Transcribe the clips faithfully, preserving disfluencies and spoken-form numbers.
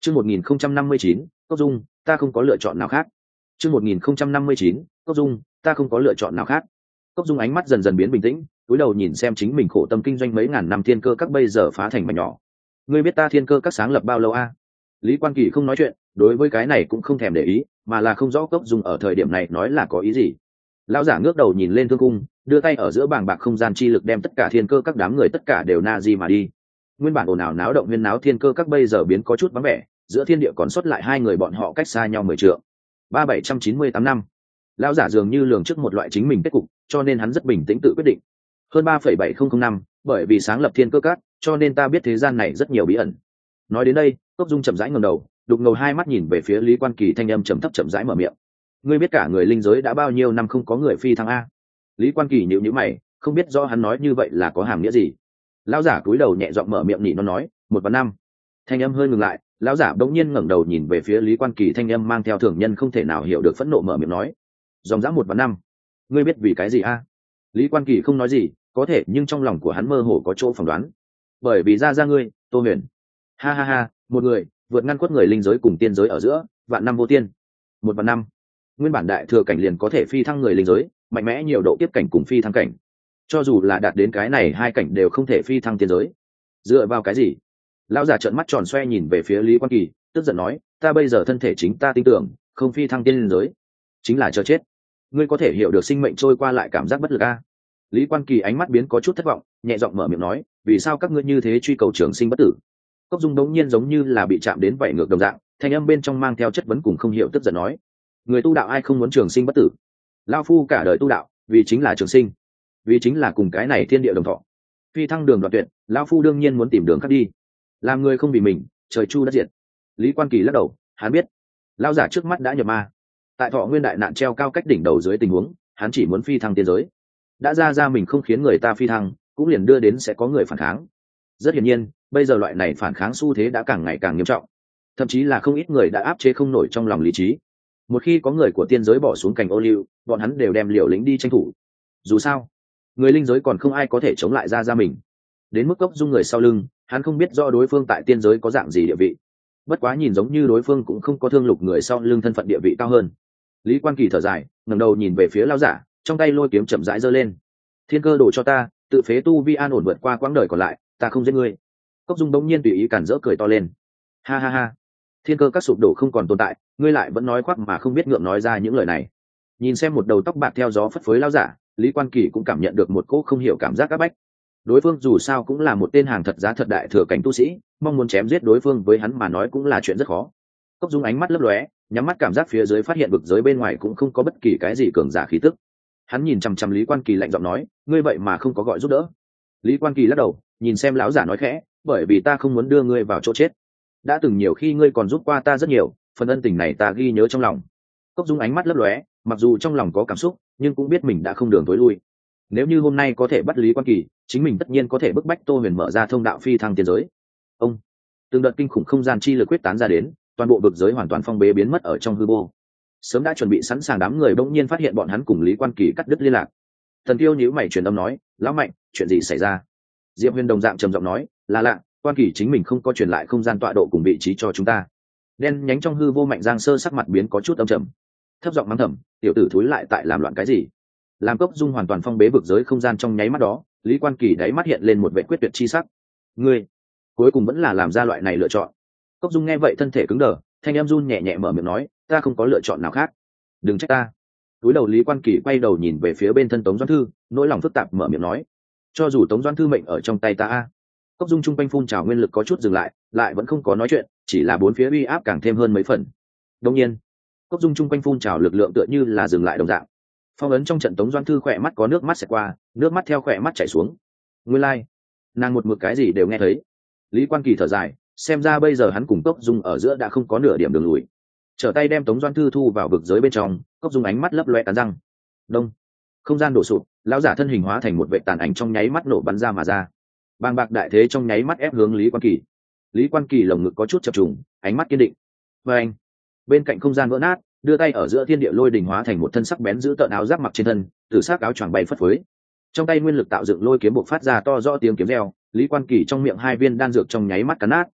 Chương một nghìn không trăm năm mươi chín, Cốc Dung, ta không có lựa chọn nào khác. Chương một nghìn không trăm năm mươi chín, Cốc Dung, ta không có lựa chọn nào khác. Cốc Dung ánh mắt dần dần biến bình tĩnh, cúi đầu nhìn xem chính mình khổ tâm kinh doanh mấy ngàn năm thiên cơ các bây giờ phá thành mảnh nhỏ. Ngươi biết ta thiên cơ các sáng lập bao lâu a? À? Lý Quan Kỳ không nói chuyện, đối với cái này cũng không thèm để ý, mà là không rõ Cốc Dung ở thời điểm này nói là có ý gì. Lão giả ngước đầu nhìn lên thương cung, đưa tay ở giữa bàng bạc không gian chi lực đem tất cả thiên cơ các đám người tất cả đều na di mà đi. Nguyên bản ồn ào náo động huyên náo thiên cơ các bây giờ biến có chút vắng vẻ, giữa thiên địa còn sót lại hai người bọn họ cách xa nhau mười trượng. Ba bảy trăm chín mươi tám năm. Lão giả dường như lường trước một loại chính mình kết cục, cho nên hắn rất bình tĩnh tự quyết định. Hơn ba phẩy bảy không không năm, bởi vì sáng lập thiên cơ các, cho nên ta biết thế gian này rất nhiều bí ẩn. Nói đến đây, Cốc Dung chậm rãi ngẩng đầu, đục ngầu hai mắt nhìn về phía Lý Quan Kỳ, thanh âm trầm thấp chậm rãi mở miệng. Ngươi biết cả người linh giới đã bao nhiêu năm không có người phi thăng a? Lý Quan Kỳ nhíu nhíu mày, không biết rõ hắn nói như vậy là có hàm nghĩa gì. Lão giả cúi đầu nhẹ giọng mở miệng nhị nó nói, một và năm. Thanh âm hơi ngừng lại, lão giả bỗng nhiên ngẩng đầu nhìn về phía Lý Quan Kỳ, thanh âm mang theo thường nhân không thể nào hiểu được phẫn nộ mở miệng nói, dòng dã một và năm. Ngươi biết vì cái gì a? Lý Quan Kỳ không nói gì, có thể nhưng trong lòng của hắn mơ hồ có chỗ phỏng đoán. Bởi vì ra ra ngươi, Tô Huyền. Ha ha ha, một người vượt ngăn quất người linh giới cùng tiên giới ở giữa, vạn năm vô tiên. Một và năm. Nguyên bản đại thừa cảnh liền có thể phi thăng người linh giới, mạnh mẽ nhiều độ kiếp cảnh cùng phi thăng cảnh. Cho dù là đạt đến cái này hai cảnh đều không thể phi thăng tiên giới. Dựa vào cái gì? Lão giả trợn mắt tròn xoe nhìn về phía Lý Quan Kỳ, tức giận nói, ta bây giờ thân thể chính ta tin tưởng, không phi thăng tiên giới, chính là chờ chết. Ngươi có thể hiểu được sinh mệnh trôi qua lại cảm giác bất lực a? Lý Quan Kỳ ánh mắt biến có chút thất vọng, nhẹ giọng mở miệng nói, vì sao các ngươi như thế truy cầu trường sinh bất tử? Cốc Dung đống nhiên giống như là bị chạm đến vảy ngược đồng dạng, thanh âm bên trong mang theo chất vấn cùng không hiểu tức giận nói, người tu đạo ai không muốn trường sinh bất tử? Lão phu cả đời tu đạo, vì chính là trường sinh, vì chính là cùng cái này thiên địa đồng thọ. Phi thăng đường đoạn tuyệt, lão phu đương nhiên muốn tìm đường khác đi. Làm người không vì mình, trời chu đất diệt. Lý Quan Kỳ lắc đầu, hắn biết, lão giả trước mắt đã nhập ma. Tại Thọ Nguyên đại nạn treo cao cách đỉnh đầu dưới tình huống, hắn chỉ muốn phi thăng tiên giới. Đã ra ra mình không khiến người ta phi thăng, cũng liền đưa đến sẽ có người phản kháng. Rất hiển nhiên, bây giờ loại này phản kháng xu thế đã càng ngày càng nghiêm trọng, thậm chí là không ít người đã áp chế không nổi trong lòng lý trí. Một khi có người của tiên giới bỏ xuống cành ô liu, bọn hắn đều đem liều lĩnh đi tranh thủ. Dù sao, người linh giới còn không ai có thể chống lại ra ra mình. Đến mức Cốc Dung người sau lưng, hắn không biết do đối phương tại tiên giới có dạng gì địa vị. Bất quá nhìn giống như đối phương cũng không có thương lục người sau lưng thân phận địa vị cao hơn. Lý Quan Kỳ thở dài, ngẩng đầu nhìn về phía lão giả, trong tay lôi kiếm chậm rãi giơ lên. Thiên cơ đổ cho ta, tự phế tu vi an ổn vượt qua quãng đời còn lại, ta không giết ngươi. Cốc Dung bỗng nhiên tùy ý cản rỡ cười to lên. Ha ha ha, thiên cơ các sụp đổ không còn tồn tại, ngươi lại vẫn nói khoác mà không biết ngượng nói ra những lời này. Nhìn xem một đầu tóc bạc theo gió phất phới lão giả, Lý Quan Kỳ cũng cảm nhận được một cỗ không hiểu cảm giác áp bách. Đối phương dù sao cũng là một tên hàng thật giá thật đại thừa cảnh tu sĩ, mong muốn chém giết đối phương với hắn mà nói cũng là chuyện rất khó. Cốc Dung ánh mắt lấp lóe, nhắm mắt cảm giác phía dưới phát hiện vực giới bên ngoài cũng không có bất kỳ cái gì cường giả khí tức. Hắn nhìn chằm chằm Lý Quan Kỳ lạnh giọng nói, ngươi vậy mà không có gọi giúp đỡ. Lý Quan Kỳ lắc đầu, nhìn xem lão giả nói khẽ, bởi vì ta không muốn đưa ngươi vào chỗ chết. Đã từng nhiều khi ngươi còn giúp qua ta rất nhiều, phần ân tình này ta ghi nhớ trong lòng. Cốc Dung ánh mắt lấp lóe, mặc dù trong lòng có cảm xúc, nhưng cũng biết mình đã không đường tối lui. Nếu như hôm nay có thể bắt Lý Quan Kỳ, chính mình tất nhiên có thể bức bách Tô Huyền mở ra thông đạo phi thăng tiên giới. Ông, từng đợt kinh khủng không gian chi lực quyết tán ra đến, toàn bộ vực giới hoàn toàn phong bế biến mất ở trong hư vô. Sớm đã chuẩn bị sẵn sàng đám người bỗng nhiên phát hiện bọn hắn cùng Lý Quan Kỳ cắt đứt liên lạc. Thần Tiêu nhíu mày truyền âm nói, lão Mạnh, chuyện gì xảy ra? Diệp Huyền đồng dạng trầm giọng nói, là lạ, Quan Kỳ chính mình không có truyền lại không gian tọa độ cùng vị trí cho chúng ta. Đen nhánh trong hư vô Mạnh Giang Sơ sắc mặt biến có chút âm trầm, thấp giọng mắng thầm, tiểu tử thúi lại tại làm loạn cái gì? Làm Cốc Dung hoàn toàn phong bế vực giới không gian trong nháy mắt đó, Lý Quan Kỳ đáy mắt hiện lên một vẻ quyết tuyệt chi sắc. Ngươi, cuối cùng vẫn là làm ra loại này lựa chọn. Cốc Dung nghe vậy thân thể cứng đờ, thanh em run nhẹ nhẹ mở miệng nói, ta không có lựa chọn nào khác, đừng trách ta. Túi đầu Lý Quan Kỳ quay đầu nhìn về phía bên thân Tống Doãn Thư, nỗi lòng phức tạp mở miệng nói, cho dù Tống Doãn Thư mệnh ở trong tay ta a. Cốc Dung trung quanh phun trào nguyên lực có chút dừng lại, lại vẫn không có nói chuyện, chỉ là bốn phía uy áp càng thêm hơn mấy phần. Đương nhiên, Cốc Dung trung quanh phun trào lực lượng tựa như là dừng lại đồng dạng. Phong ấn trong trận Tống Doãn Thư khỏe mắt có nước mắt xẹt qua, nước mắt theo khỏe mắt chảy xuống. Nguyên lai, like, nàng một mực cái gì đều nghe thấy. Lý Quan Kỳ thở dài, xem ra bây giờ hắn cùng Cốc Dung ở giữa đã không có nửa điểm đường lùi. Trở tay đem Tống Doãn Thư thu vào vực giới bên trong, Cốc Dung ánh mắt lấp loe cắn răng. Đông, không gian đổ sụp, lão giả thân hình hóa thành một vệ tàn ảnh trong nháy mắt nổ bắn ra mà ra. Bàng bạc đại thế trong nháy mắt ép hướng Lý Quan Kỳ. Lý Quan Kỳ lồng ngực có chút chập trùng, ánh mắt kiên định. Và anh, bên cạnh không gian vỡ nát, đưa tay ở giữa thiên địa lôi đình hóa thành một thân sắc bén giữ tợn áo giáp mặc trên thân, từ sắc áo choàng bay phất phới. Trong tay nguyên lực tạo dựng lôi kiếm bộc phát ra to rõ tiếng kiếm reo, Lý Quan Kỳ trong miệng hai viên đan dược trong nháy mắt cắn nát.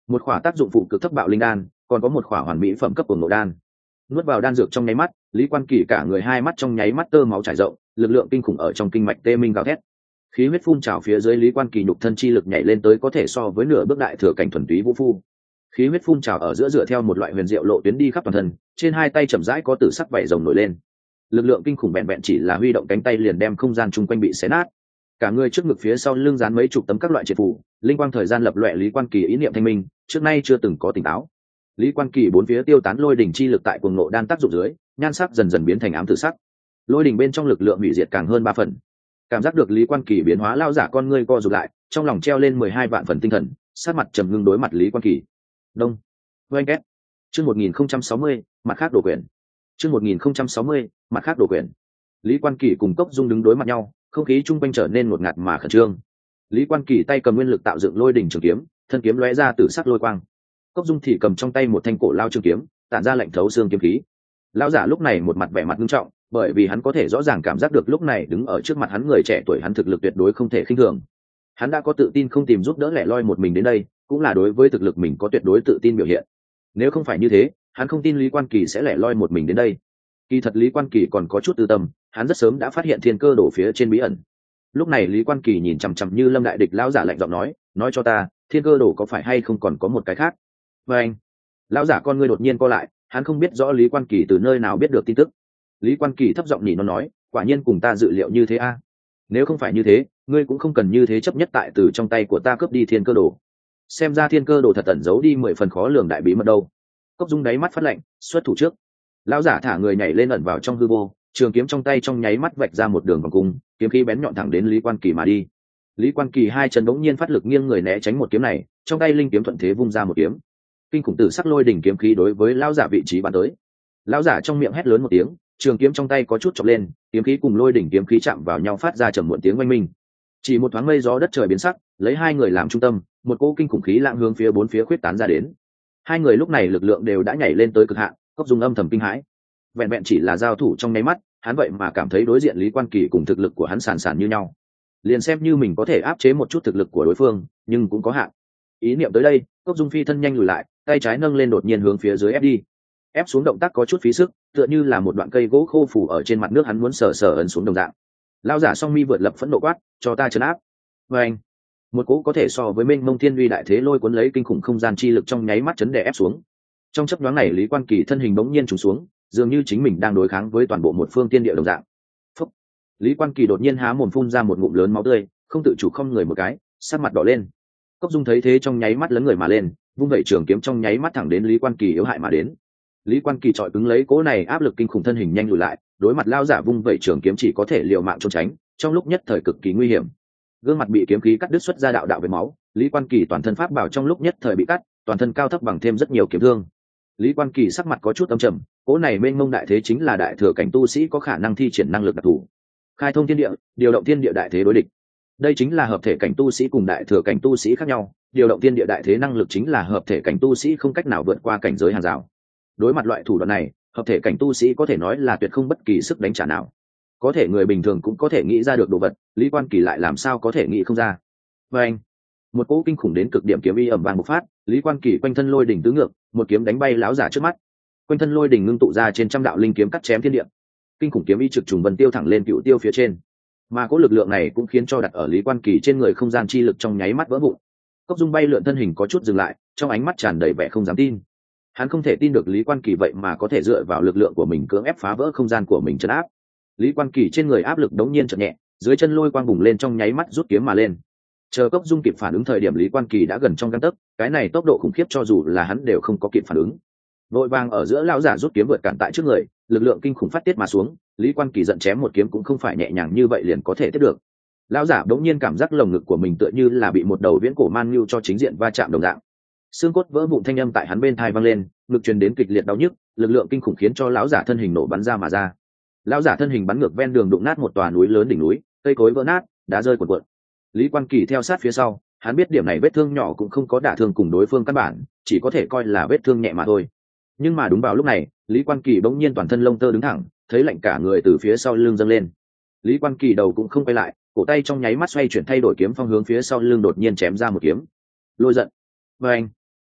một khỏa tác dụng phụ cực thấp bạo linh đan, còn có một khỏa hoàn mỹ phẩm cấp của ngộ đan. Nuốt vào đan dược trong nháy mắt, Lý Quan Kỳ cả người hai mắt trong nháy mắt tơ máu trải rộng, lực lượng kinh khủng ở trong kinh mạch tê minh gào thét. Khí huyết phun trào phía dưới, Lý Quan Kỳ nhục thân chi lực nhảy lên tới có thể so với nửa bước đại thừa cảnh thuần túy vũ phu. Khí huyết phun trào ở giữa dựa theo một loại huyền diệu lộ tuyến đi khắp toàn thân, trên hai tay chậm rãi có tử sắc vảy rồng nổi lên. Lực lượng kinh khủng vẹn vẹn chỉ là huy động cánh tay liền đem không gian chung quanh bị xé nát. Cả người trước ngực phía sau lưng dán mấy chục tấm các loại triệt phù, linh quang thời gian lập loè. Lý Quan Kỳ ý niệm thanh minh, trước nay chưa từng có tỉnh táo. Lý Quan Kỳ bốn phía tiêu tán lôi đỉnh chi lực tại cuồng nộ đan tác dụng dưới, nhan sắc dần dần biến thành ám tử sắc. Lôi đỉnh bên trong lực lượng hủy diệt càng hơn ba phần. Cảm giác được Lý Quan Kỳ biến hóa, lao giả con ngươi co rụt lại, trong lòng treo lên mười hai vạn phần tinh thần, sát mặt trầm ngưng đối mặt Lý Quan Kỳ. Đông, oanh két. Chương một nghìn không trăm sáu mươi, mặt khác đổ quyển. Chương một nghìn không trăm sáu mươi, mặt khác đổ quyển. Lý Quan Kỳ cùng Cốc Dung đứng đối mặt nhau, không khí chung quanh trở nên ngột ngạt mà khẩn trương. Lý Quan Kỳ tay cầm nguyên lực tạo dựng lôi đỉnh trường kiếm, thân kiếm lóe ra tử sắc lôi quang. Cốc Dung thì cầm trong tay một thanh cổ lao trường kiếm, tản ra lạnh thấu xương kiếm khí. Lão giả lúc này một mặt vẻ mặt nghiêm trọng, bởi vì hắn có thể rõ ràng cảm giác được lúc này đứng ở trước mặt hắn người trẻ tuổi, hắn thực lực tuyệt đối không thể khinh thường. Hắn đã có tự tin không tìm giúp đỡ lẻ loi một mình đến đây, cũng là đối với thực lực mình có tuyệt đối tự tin biểu hiện. Nếu không phải như thế, hắn không tin Lý Quan Kỳ sẽ lẻ loi một mình đến đây. Kỳ thật Lý Quan Kỳ còn có chút tư tâm, hắn rất sớm đã phát hiện thiên cơ đổ phía trên bí ẩn. Lúc này Lý Quan Kỳ nhìn chằm chằm như lâm đại địch, lão giả lạnh giọng nói, nói cho ta, thiên cơ đổ có phải hay không còn có một cái khác? Và anh, lão giả con ngươi đột nhiên co lại, hắn không biết rõ Lý Quan Kỳ từ nơi nào biết được tin tức. Lý Quan Kỳ thấp giọng nhỉ nó nói, quả nhiên cùng ta dự liệu như thế a. Nếu không phải như thế, ngươi cũng không cần như thế chấp nhất tại từ trong tay của ta cướp đi thiên cơ đồ. Xem ra thiên cơ đồ thật tẩn giấu đi mười phần khó lường đại bí mật đâu. Cốc Dung đáy mắt phát lạnh, xuất thủ trước. Lão giả thả người nhảy lên ẩn vào trong hư vô, trường kiếm trong tay trong nháy mắt vạch ra một đường vòng cung, kiếm khí bén nhọn thẳng đến Lý Quan Kỳ mà đi. Lý Quan Kỳ hai chân bỗng nhiên phát lực nghiêng người né tránh một kiếm này, trong tay linh kiếm thuận thế vung ra một kiếm. Kinh khủng tử sắc lôi đỉnh kiếm khí đối với lão giả vị trí bắn tới. Lão giả trong miệng hét lớn một tiếng, trường kiếm trong tay có chút chọc lên, kiếm khí cùng lôi đỉnh kiếm khí chạm vào nhau phát ra trầm muộn tiếng oanh minh. Chỉ một thoáng mây gió đất trời biến sắc, lấy hai người làm trung tâm, một cỗ kinh khủng khí lạng hướng phía bốn phía khuyết tán ra đến. Hai người lúc này lực lượng đều đã nhảy lên tới cực hạn, Cốc Dung âm thầm kinh hãi. Vẹn vẹn chỉ là giao thủ trong nháy mắt, hắn vậy mà cảm thấy đối diện Lý Quan Kỳ cùng thực lực của hắn sàn sàn như nhau. Liền xem như mình có thể áp chế một chút thực lực của đối phương, nhưng cũng có hạn. Ý niệm tới đây, Cốc Dung phi thân nhanh lùi lại, tay trái nâng lên đột nhiên hướng phía dưới ép đi. Ép xuống động tác có chút phí sức, tựa như là một đoạn cây gỗ khô phủ ở trên mặt nước, hắn muốn sờ sờ ấn xuống đồng dạng. Lão giả song mi vượt lập phẫn nộ quát, cho ta trấn áp. Và anh, một cỗ có thể so với mênh mông thiên uy đại thế lôi cuốn lấy kinh khủng không gian chi lực trong nháy mắt chấn đè ép xuống. Trong chớp nhoáng này, Lý Quan Kỳ thân hình bỗng nhiên trùng xuống, dường như chính mình đang đối kháng với toàn bộ một phương tiên địa đồng dạng. Phúc. Lý Quan Kỳ đột nhiên há mồm phun ra một ngụm lớn máu tươi, không tự chủ không người một cái, sắc mặt đỏ lên. Cốc Dung thấy thế trong nháy mắt lấn người mà lên, vung vẩy trường kiếm trong nháy mắt thẳng đến Lý Quan Kỳ yếu hại mà đến. Lý Quan Kỳ chọi cứng lấy cỗ này áp lực kinh khủng, thân hình nhanh lùi lại, đối mặt lao giả vung vẩy trường kiếm chỉ có thể liều mạng trốn tránh, trong lúc nhất thời cực kỳ nguy hiểm. Gương mặt bị kiếm khí cắt đứt xuất ra đạo đạo vết máu, Lý Quan Kỳ toàn thân pháp bảo trong lúc nhất thời bị cắt, toàn thân cao thấp bằng thêm rất nhiều kiếm thương. Lý Quan Kỳ sắc mặt có chút âm trầm, cỗ này mênh mông đại thế chính là đại thừa cảnh tu sĩ có khả năng thi triển năng lực đặc thù, khai thông thiên địa, điều động thiên địa đại thế đối địch. Đây chính là hợp thể cảnh tu sĩ cùng đại thừa cảnh tu sĩ khác nhau, điều động thiên địa đại thế năng lực chính là hợp thể cảnh tu sĩ không cách nào vượt qua cảnh giới hàng rào. Đối mặt loại thủ đoạn này, hợp thể cảnh tu sĩ có thể nói là tuyệt không bất kỳ sức đánh trả nào. Có thể người bình thường cũng có thể nghĩ ra được đồ vật, Lý Quan Kỳ lại làm sao có thể nghĩ không ra. Và anh, một cỗ kinh khủng đến cực điểm kiếm y ầm vang bộc phát, Lý Quan Kỳ quanh thân lôi đỉnh tứ ngược, một kiếm đánh bay lão giả trước mắt. Quanh thân lôi đỉnh ngưng tụ ra trên trăm đạo linh kiếm cắt chém thiên địa. Kinh khủng kiếm y trực trùng vân tiêu thẳng lên cựu tiêu phía trên. Mà cỗ lực lượng này cũng khiến cho đặt ở Lý Quan Kỳ trên người không gian chi lực trong nháy mắt vỡ vụn. Cốc Dung bay lượn thân hình có chút dừng lại, trong ánh mắt tràn đầy vẻ không dám tin. Hắn không thể tin được Lý Quan Kỳ vậy mà có thể dựa vào lực lượng của mình cưỡng ép phá vỡ không gian của mình trấn áp. Lý Quan Kỳ trên người áp lực đống nhiên chợt nhẹ, dưới chân lôi quang bùng lên trong nháy mắt rút kiếm mà lên. Chờ Cốc Dung kịp phản ứng thời điểm Lý Quan Kỳ đã gần trong gang tấc, cái này tốc độ khủng khiếp cho dù là hắn đều không có kịp phản ứng. Vội vàng ở giữa lão giả rút kiếm vượt cản tại trước người, lực lượng kinh khủng phát tiết mà xuống, Lý Quan Kỳ giận chém một kiếm cũng không phải nhẹ nhàng như vậy liền có thể tiếp được. Lão giả đống nhiên cảm giác lồng ngực của mình tựa như là bị một đầu viễn cổ man nhu cho chính diện va chạm đồng dạng. Xương cốt vỡ vụn thanh âm tại hắn bên tai vang lên, ngực truyền đến kịch liệt đau nhức, lực lượng kinh khủng khiến cho lão giả thân hình nổ bắn ra mà ra. Lão giả thân hình bắn ngược ven đường đụng nát một tòa núi lớn đỉnh núi, cây cối vỡ nát, đá rơi cuộn cuộn. Lý Quan Kỳ theo sát phía sau, hắn biết điểm này vết thương nhỏ cũng không có đả thương cùng đối phương căn bản, chỉ có thể coi là vết thương nhẹ mà thôi. Nhưng mà đúng vào lúc này, Lý Quan Kỳ bỗng nhiên toàn thân lông tơ đứng thẳng, thấy lạnh cả người từ phía sau lưng dâng lên. Lý Quan Kỳ đầu cũng không quay lại, cổ tay trong nháy mắt xoay chuyển thay đổi kiếm phong hướng phía sau lưng đột nhiên chém ra một kiếm. Lôi giận. Và anh,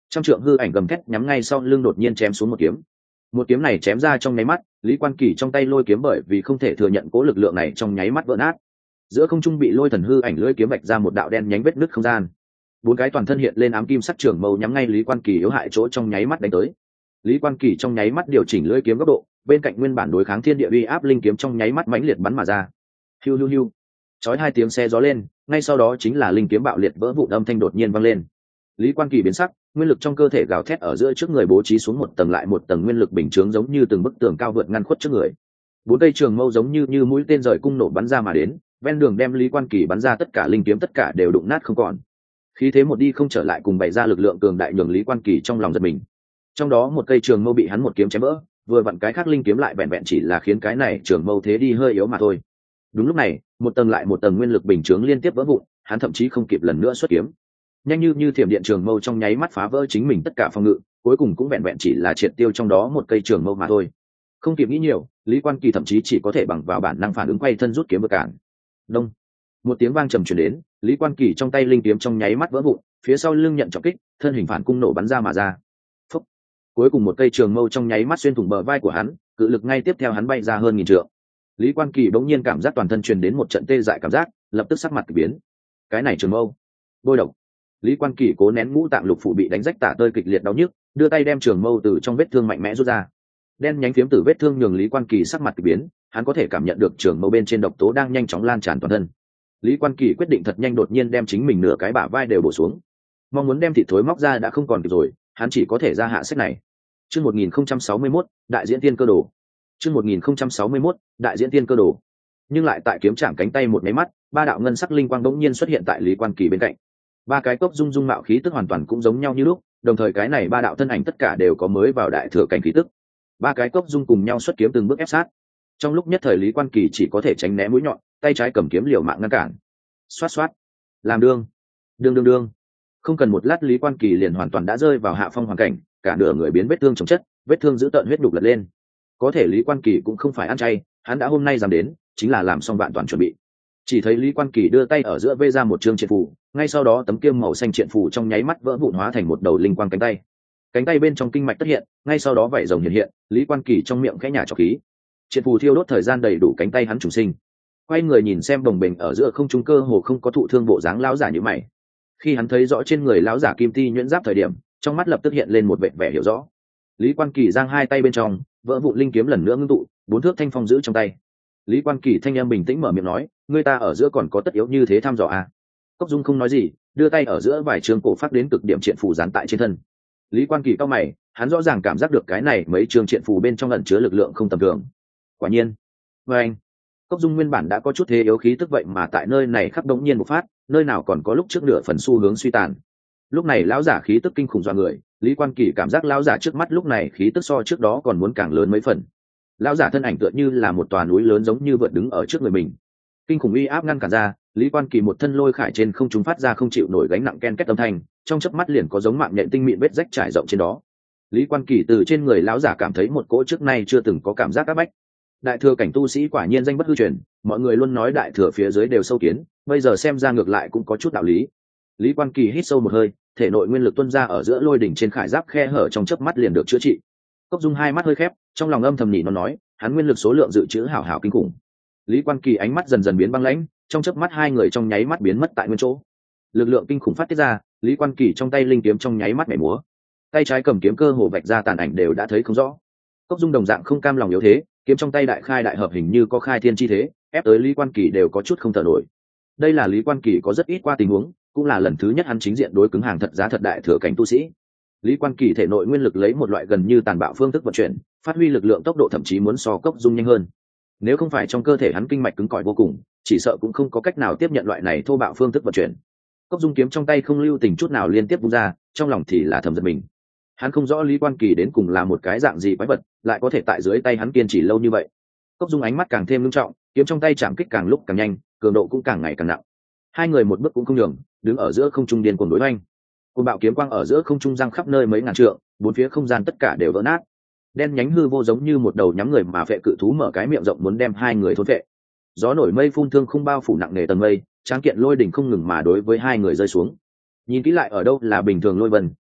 Trăm trượng hư ảnh gầm thét nhắm ngay sau lưng đột nhiên chém xuống một kiếm. Một kiếm này chém ra trong nháy mắt, Lý Quan Kỳ trong tay lôi kiếm bởi vì không thể thừa nhận cố lực lượng này trong nháy mắt vỡ nát. Giữa không trung bị lôi thần hư ảnh lưỡi kiếm vạch ra một đạo đen nhánh vết nứt không gian. Bốn cái toàn thân hiện lên ám kim sắc trường mâu nhắm ngay Lý Quan Kỳ yếu hại chỗ trong nháy mắt đánh tới. Lý Quan Kỳ trong nháy mắt điều chỉnh lưỡi kiếm góc độ, bên cạnh nguyên bản đối kháng thiên địa uy áp linh kiếm trong nháy mắt mãnh liệt bắn mà ra. Hiu hiu hiu. Chói hai tiếng xe gió lên, ngay sau đó chính là linh kiếm bạo liệt vỡ vụn âm thanh đột nhiên vang lên. Lý Quan Kỳ biến sắc, nguyên lực trong cơ thể gào thét ở giữa trước người bố trí xuống một tầng lại một tầng nguyên lực bình chướng giống như từng bức tường cao vượt ngăn khuất trước người. Bốn cây trường mâu giống như như mũi tên rời cung nổ bắn ra mà đến, ven đường đem Lý Quan Kỳ bắn ra tất cả linh kiếm tất cả đều đụng nát không còn. Khí thế một đi không trở lại cùng bày ra lực lượng cường đại nhường Lý Quan Kỳ trong lòng giật mình. Trong đó một cây trường mâu bị hắn một kiếm chém vỡ, vừa vặn cái khác linh kiếm lại vẹn vẹn chỉ là khiến cái này trường mâu thế đi hơi yếu mà thôi. Đúng lúc này, một tầng lại một tầng nguyên lực bình chướng liên tiếp vỡ vụn, hắn thậm chí không kịp lần nữa xuất kiếm. Nhanh như như thiểm điện trường mâu trong nháy mắt phá vỡ chính mình tất cả phòng ngự, cuối cùng cũng vẹn vẹn chỉ là triệt tiêu trong đó một cây trường mâu mà thôi. Không kịp nghĩ nhiều, Lý Quan Kỳ thậm chí chỉ có thể bằng vào bản năng phản ứng quay thân rút kiếm vượt cản. Đông, một tiếng vang trầm truyền đến, Lý Quan Kỳ trong tay linh kiếm trong nháy mắt vỡ vụn, phía sau lưng nhận trọng kích, thân hình phản cung nổ bắn ra mà ra. Phúc. Cuối cùng một cây trường mâu trong nháy mắt xuyên thủng bờ vai của hắn, cự lực ngay tiếp theo hắn bay ra hơn nghìn trượng. Lý Quan Kỳ bỗng nhiên cảm giác toàn thân truyền đến một trận tê dại cảm giác, lập tức sắc mặt kỳ biến. Cái này trường mâu, bôi độc. Lý Quan Kỳ cố nén ngũ tạng lục phủ bị đánh rách tả tơi kịch liệt đau nhức, đưa tay đem trường mâu từ trong vết thương mạnh mẽ rút ra. Đen nhánh phiếm từ vết thương nhường Lý Quan Kỳ sắc mặt kỳ biến, hắn có thể cảm nhận được trường mâu bên trên độc tố đang nhanh chóng lan tràn toàn thân. Lý Quan Kỳ quyết định thật nhanh đột nhiên đem chính mình nửa cái bả vai đều bổ xuống. Mong muốn đem thịt thối móc ra đã không còn kịp rồi, hắn chỉ có thể ra hạ sách này. Chương một nghìn không trăm sáu mươi mốt, đại diễn tiên cơ đồ. Chương một nghìn không trăm sáu mươi mốt, đại diễn tiên cơ đồ. Nhưng lại tại kiếm chạm cánh tay một cái mắt, ba đạo ngân sắc linh quang đống nhiên xuất hiện tại Lý Quan Kỳ bên cạnh. Ba cái cốc dung dung mạo khí tức hoàn toàn cũng giống nhau như lúc, đồng thời cái này ba đạo thân ảnh tất cả đều có mới vào đại thừa cảnh khí tức. Ba cái cốc dung cùng nhau xuất kiếm từng bước ép sát. Trong lúc nhất thời Lý Quan Kỳ chỉ có thể tránh né mũi nhọn, tay trái cầm kiếm liều mạng ngăn cản. Xoát xoát, làm đương, đương đương đương. Không cần một lát Lý Quan Kỳ liền hoàn toàn đã rơi vào hạ phong hoàn cảnh, cả nửa người biến vết thương chồng chất, vết thương dữ tợn huyết đục lật lên. Có thể Lý Quan Kỳ cũng không phải ăn chay, hắn đã hôm nay dám đến, chính là làm xong vạn toàn chuẩn bị. Chỉ thấy Lý Quan Kỳ đưa tay ở giữa vê ra một chương triện phù, ngay sau đó tấm kiêm màu xanh triện phù trong nháy mắt vỡ vụn hóa thành một đầu linh quang cánh tay. Cánh tay bên trong kinh mạch tất hiện, ngay sau đó vảy rồng hiện hiện, Lý Quan Kỳ trong miệng khẽ nhả trọc khí. Triện phù thiêu đốt thời gian đầy đủ cánh tay hắn trùng sinh. Quay người nhìn xem đồng bình ở giữa không trung cơ hồ không có thụ thương bộ dáng lão giả như mày. Khi hắn thấy rõ trên người lão giả kim ti nhuyễn giáp thời điểm, trong mắt lập tức hiện lên một vẻ vẻ hiểu rõ. Lý Quan Kỳ giang hai tay bên trong, vỡ vụn linh kiếm lần nữa ngưng tụ, bốn thước thanh phong giữ trong tay. Lý Quan Kỳ thanh em bình tĩnh mở miệng nói, người ta ở giữa còn có tất yếu như thế thăm dò à? Cốc Dung không nói gì, đưa tay ở giữa vài trường cổ phát đến cực điểm triện phù dán tại trên thân. Lý Quan Kỳ cao mày, hắn rõ ràng cảm giác được cái này mấy trường triện phù bên trong ẩn chứa lực lượng không tầm thường. Quả nhiên, với anh, Cốc Dung nguyên bản đã có chút thế yếu khí tức vậy mà tại nơi này khắc đống nhiên một phát, nơi nào còn có lúc trước nửa phần xu hướng suy tàn. Lúc này lão giả khí tức kinh khủng dọa người, Lý Quan Kỳ cảm giác lão giả trước mắt lúc này khí tức so trước đó còn muốn càng lớn mấy phần. Lão giả thân ảnh tựa như là một tòa núi lớn giống như vượt đứng ở trước người mình. Kinh khủng uy áp ngăn cản ra, Lý Quan Kỳ một thân lôi khải trên không trung phát ra không chịu nổi gánh nặng ken két âm thanh, trong chớp mắt liền có giống mạng nhện tinh mịn vết rách trải rộng trên đó. Lý Quan Kỳ từ trên người lão giả cảm thấy một cỗ trước nay chưa từng có cảm giác áp bách. Đại thừa cảnh tu sĩ quả nhiên danh bất hư truyền, mọi người luôn nói đại thừa phía dưới đều sâu kiến, bây giờ xem ra ngược lại cũng có chút đạo lý. Lý Quan Kỳ hít sâu một hơi, thể nội nguyên lực tuôn ra ở giữa lôi đỉnh trên khải giáp khe hở trong chớp mắt liền được chữa trị. Cốc Dung hai mắt hơi khép, trong lòng âm thầm nhỉ nó nói, hắn nguyên lực số lượng dự trữ hảo hảo kinh khủng. Lý Quan Kỳ ánh mắt dần dần biến băng lãnh, trong chớp mắt hai người trong nháy mắt biến mất tại nguyên chỗ. Lực lượng kinh khủng phát tiết ra, Lý Quan Kỳ trong tay linh kiếm trong nháy mắt nhảy múa, tay trái cầm kiếm cơ hồ vạch ra tàn ảnh đều đã thấy không rõ. Cốc Dung đồng dạng không cam lòng yếu thế, kiếm trong tay đại khai đại hợp hình như có khai thiên chi thế, ép tới Lý Quan Kỳ đều có chút không thở nổi. Đây là Lý Quan Kỳ có rất ít qua tình huống, cũng là lần thứ nhất hắn chính diện đối cứng hàng thật giá thật đại thừa cảnh tu sĩ. Lý Quan Kỳ thể nội nguyên lực lấy một loại gần như tàn bạo phương thức vận chuyển, phát huy lực lượng tốc độ thậm chí muốn so Cốc Dung nhanh hơn. Nếu không phải trong cơ thể hắn kinh mạch cứng cỏi vô cùng, chỉ sợ cũng không có cách nào tiếp nhận loại này thô bạo phương thức vận chuyển. Cốc Dung kiếm trong tay không lưu tình chút nào liên tiếp vung ra, trong lòng thì là thầm giận mình. Hắn không rõ Lý Quan Kỳ đến cùng là một cái dạng gì quái vật, lại có thể tại dưới tay hắn kiên trì lâu như vậy. Cốc Dung ánh mắt càng thêm nghiêm trọng, kiếm trong tay chạm kích càng lúc càng nhanh, cường độ cũng càng ngày càng nặng. Hai người một bước cũng không nhường, đứng ở giữa không trung điên cuồng đối hoành. Côn bạo kiếm quang ở giữa không trung giăng khắp nơi mấy ngàn trượng, bốn phía không gian tất cả đều vỡ nát. Đen nhánh hư vô giống như một đầu nhắm người mà phệ cự thú mở cái miệng rộng muốn đem hai người thôn phệ. Gió nổi mây phun thương không bao phủ nặng nề tầng mây, tráng kiện lôi đỉnh không ngừng mà đối với hai người rơi xuống. Nhìn kỹ lại ở đâu là bình thường lôi vân,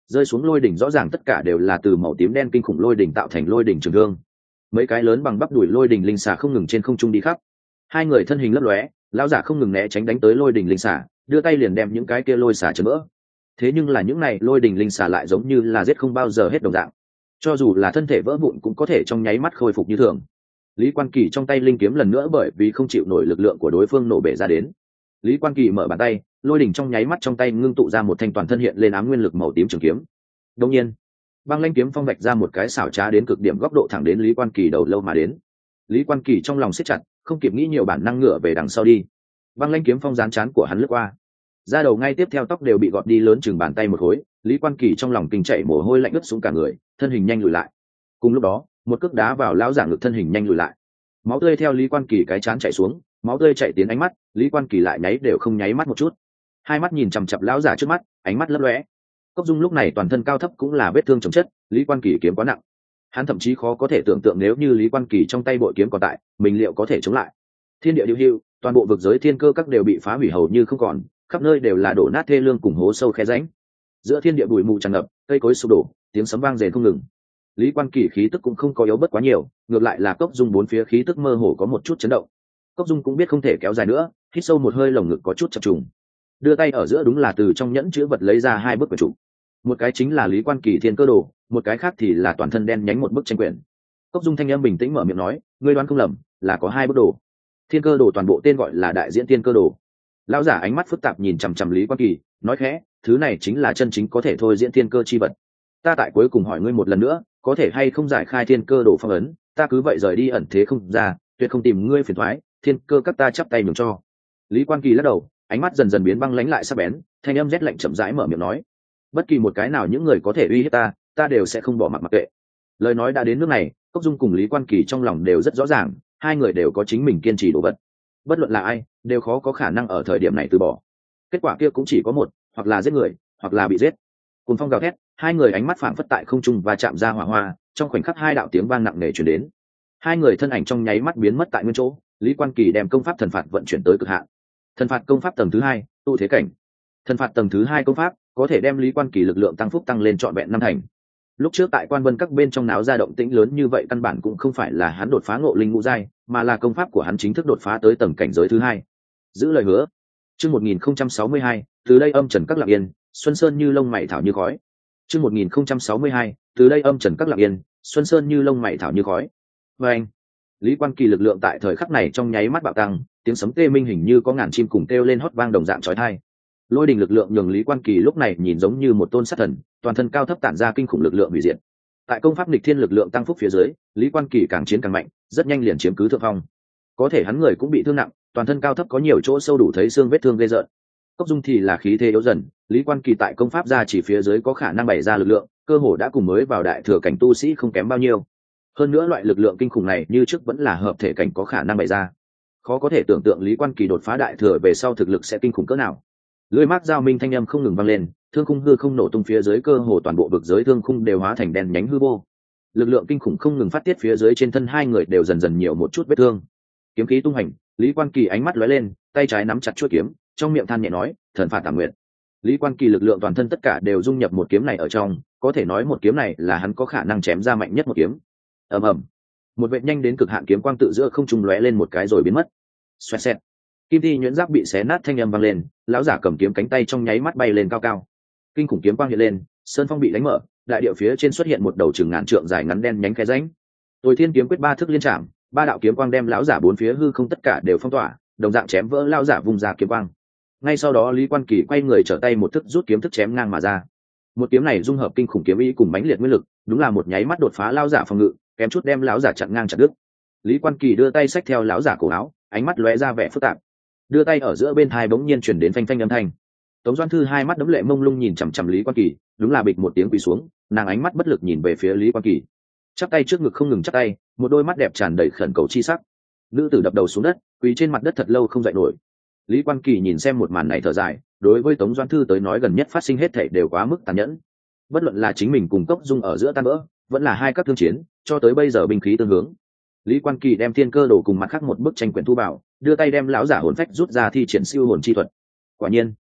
rơi xuống lôi đỉnh rõ ràng tất cả đều là từ màu tím đen kinh khủng lôi đỉnh tạo thành lôi đỉnh trường thương. Mấy cái lớn bằng bắp đùi lôi đỉnh linh xà không ngừng trên không trung đi khắp. Hai người thân hình lấp lóe, lão giả không ngừng né tránh đánh tới lôi đỉnh linh xà, đưa tay liền đem những cái kia lôi xà chấn vỡ. Thế nhưng là những này lôi đỉnh linh xà lại giống như là giết không bao giờ hết đồng dạng, cho dù là thân thể vỡ vụn cũng có thể trong nháy mắt khôi phục như thường. Lý Quan Kỳ trong tay linh kiếm lần nữa bởi vì không chịu nổi lực lượng của đối phương nổ bể ra đến. Lý Quan Kỳ mở bàn tay, lôi đỉnh trong nháy mắt trong tay ngưng tụ ra một thanh toàn thân hiện lên ám nguyên lực màu tím trường kiếm. Đương nhiên, băng lãnh kiếm phong vạch ra một cái xảo trá đến cực điểm góc độ thẳng đến Lý Quan Kỳ đầu lâu mà đến. Lý Quan Kỳ trong lòng siết chặt, không kịp nghĩ nhiều bản năng ngửa về đằng sau đi. Băng lãnh kiếm phong dán chán của hắn lướt qua, da đầu ngay tiếp theo tóc đều bị gọt đi lớn chừng bàn tay một khối. Lý Quan Kỳ trong lòng kinh chảy mồ hôi lạnh ướt xuống cả người, thân hình nhanh lùi lại. Cùng lúc đó, một cước đá vào lão giả ngực, thân hình nhanh lùi lại. Máu tươi theo Lý Quan Kỳ cái chán chảy xuống, máu tươi chảy tiến ánh mắt, Lý Quan Kỳ lại nháy đều không nháy mắt một chút, hai mắt nhìn chằm chằm lão giả trước mắt, ánh mắt lấp lóe. Cốc Dung lúc này toàn thân cao thấp cũng là vết thương chồng chất, Lý Quan Kỳ kiếm quá nặng, hắn thậm chí khó có thể tưởng tượng nếu như Lý Quan Kỳ trong tay bội kiếm còn tại, mình liệu có thể chống lại. Thiên địa điêu hưu, toàn bộ vực giới thiên cơ các đều bị phá hủy hầu như không còn, khắp nơi đều là đổ nát thê lương cùng hố sâu khe rãnh. Giữa thiên địa bụi mù tràn ngập, cây cối sụp đổ, tiếng sấm vang rền không ngừng. Lý Quan Kỳ khí tức cũng không có yếu bớt quá nhiều, ngược lại là Cốc Dung bốn phía khí tức mơ hồ có một chút chấn động. Cốc Dung cũng biết không thể kéo dài nữa, hít sâu một hơi, lồng ngực có chút chập trùng, đưa tay ở giữa đúng là từ trong nhẫn chứa vật lấy ra hai bức quyển trục. Một cái chính là Lý Quan Kỳ thiên cơ đồ, một cái khác thì là toàn thân đen nhánh một bức tranh quyển. Cốc Dung thanh âm bình tĩnh mở miệng nói, ngươi đoán không lầm, là có hai bức đồ. Thiên cơ đồ toàn bộ tên gọi là đại diễn thiên cơ đồ. Lão giả ánh mắt phức tạp nhìn chằm chằm Lý Quan Kỳ, nói khẽ, thứ này chính là chân chính có thể thôi diễn thiên cơ chi vật. Ta tại cuối cùng hỏi ngươi một lần nữa, có thể hay không giải khai thiên cơ đồ phong ấn, ta cứ vậy rời đi ẩn thế không ra, tuyệt không tìm ngươi phiền toái, thiên cơ các ta chắp tay nhường cho. Lý Quan Kỳ lắc đầu, ánh mắt dần dần biến băng lãnh lại sắc bén, thanh âm rét lạnh chậm rãi mở miệng nói, bất kỳ một cái nào những người có thể uy hiếp ta, ta đều sẽ không bỏ mặc mặc kệ. Lời nói đã đến nước này, Cốc Dung cùng Lý Quan Kỳ trong lòng đều rất rõ ràng, hai người đều có chính mình kiên trì đồ vật, bất luận là ai đều khó có khả năng ở thời điểm này từ bỏ. Kết quả kia cũng chỉ có một, hoặc là giết người, hoặc là bị giết. Cùng phong gào thét, hai người ánh mắt phảng phất tại không trung và chạm ra hỏa hoa, trong khoảnh khắc hai đạo tiếng vang nặng nề truyền đến. Hai người thân ảnh trong nháy mắt biến mất tại nguyên chỗ. Lý Quan Kỳ đem công pháp thần phạt vận chuyển tới cực hạn. Thần phạt công pháp tầng thứ hai, tụ thế cảnh. Thần phạt tầng thứ hai công pháp có thể đem Lý Quan Kỳ lực lượng tăng phúc tăng lên trọn vẹn năm thành. Lúc trước tại Quan Vân các bên trong náo ra động tĩnh lớn như vậy, căn bản cũng không phải là hắn đột phá ngộ linh ngũ giai, mà là công pháp của hắn chính thức đột phá tới tầng cảnh giới thứ hai. Giữ lời hứa. Chương một nghìn không trăm sáu mươi hai, từ đây âm trần các lặng yên, xuân sơn như lông mày thảo như khói. Chương một nghìn không trăm sáu mươi hai, từ đây âm trần các lặng yên, xuân sơn như lông mày thảo như khói. Và anh, Lý Quan Kỳ lực lượng tại thời khắc này trong nháy mắt bạo tăng, tiếng sấm tê minh hình như có ngàn chim cùng kêu lên hót vang đồng dạng chói tai. Lôi đình lực lượng nhường Lý Quan Kỳ lúc này nhìn giống như một tôn sát thần, toàn thân cao thấp tản ra kinh khủng lực lượng hủy diệt. Tại công pháp nghịch thiên lực lượng tăng phúc phía dưới, Lý Quan Kỳ càng chiến càng mạnh, rất nhanh liền chiếm cứ thượng phong. Có thể hắn người cũng bị thương nặng, toàn thân cao thấp có nhiều chỗ sâu đủ thấy xương vết thương ghê rợn. Cốc Dung thì là khí thế yếu dần, Lý Quan Kỳ tại công pháp ra chỉ phía dưới có khả năng bày ra lực lượng, cơ hồ đã cùng mới vào đại thừa cảnh tu sĩ không kém bao nhiêu. Hơn nữa loại lực lượng kinh khủng này như trước vẫn là hợp thể cảnh có khả năng bày ra. Khó có thể tưởng tượng Lý Quan Kỳ đột phá đại thừa về sau thực lực sẽ kinh khủng cỡ nào. Lưỡi mác giao minh thanh âm không ngừng vang lên, thương khung hư không nổ tung phía dưới, cơ hồ toàn bộ vực giới thương khung đều hóa thành đèn nhánh hư vô. Lực lượng kinh khủng không ngừng phát tiết phía dưới, trên thân hai người đều dần dần nhiều một chút vết thương. Kiếm khí tung hành, Lý Quan Kỳ ánh mắt lóe lên, tay trái nắm chặt chuôi kiếm, trong miệng than nhẹ nói, thần phạt tạm nguyện. Lý Quan Kỳ lực lượng toàn thân tất cả đều dung nhập một kiếm này ở trong, có thể nói một kiếm này là hắn có khả năng chém ra mạnh nhất một kiếm. Ầm ầm, một vệt nhanh đến cực hạn kiếm quang tự giữa không trung lóe lên một cái rồi biến mất. Xoẹt xẹt, kim thi nhuyễn giáp bị xé nát thanh âm vang lên, lão giả cầm kiếm cánh tay trong nháy mắt bay lên cao cao. Kinh khủng kiếm quang hiện lên, sơn phong bị đánh mở, đại địa phía trên xuất hiện một đầu chừng ngàn trượng dài ngắn đen nhánh khe rãnh. Tôi Thiên kiếm quyết ba thức liên trảm, ba đạo kiếm quang đem lão giả bốn phía hư không tất cả đều phong tỏa, đồng dạng chém vỡ lão giả vùng ra kiếm quang. Ngay sau đó Lý Quan Kỳ quay người trở tay một thức rút kiếm thức chém ngang mà ra. Một kiếm này dung hợp kinh khủng kiếm ý cùng mãnh liệt nguyên lực, đúng là một nháy mắt đột phá lão giả phòng ngự, kém chút đem lão giả chặn ngang chặt đứt. Lý Quan Kỳ đưa tay xách theo lão giả cổ áo, ánh mắt lóe ra vẻ phức tạp. Đưa tay ở giữa bên thai bỗng nhiên truyền đến phanh phanh âm thanh. Tống Doan Thư hai mắt đấm lệ mông lung nhìn chằm chằm Lý Quan Kỳ, đúng là bịch một tiếng quỳ xuống, nàng ánh mắt bất lực nhìn về phía Lý Quan Kỳ, chắp tay trước ngực không ngừng chắp tay, một đôi mắt đẹp tràn đầy khẩn cầu chi sắc. Nữ tử đập đầu xuống đất, quỳ trên mặt đất thật lâu không dậy nổi. Lý Quan Kỳ nhìn xem một màn này thở dài, đối với Tống Doan Thư tới nói gần nhất phát sinh hết thảy đều quá mức tàn nhẫn. Bất luận là chính mình cùng Cốc Dung ở giữa tan vỡ, vẫn là hai các thương chiến, cho tới bây giờ binh khí tương hướng. Lý Quan Kỳ đem thiên cơ đồ cùng mặt khác một bức tranh quyển thu bảo, đưa tay đem lão giả hồn phách rút ra thi triển siêu hồn chi thuật. Quả nhiên,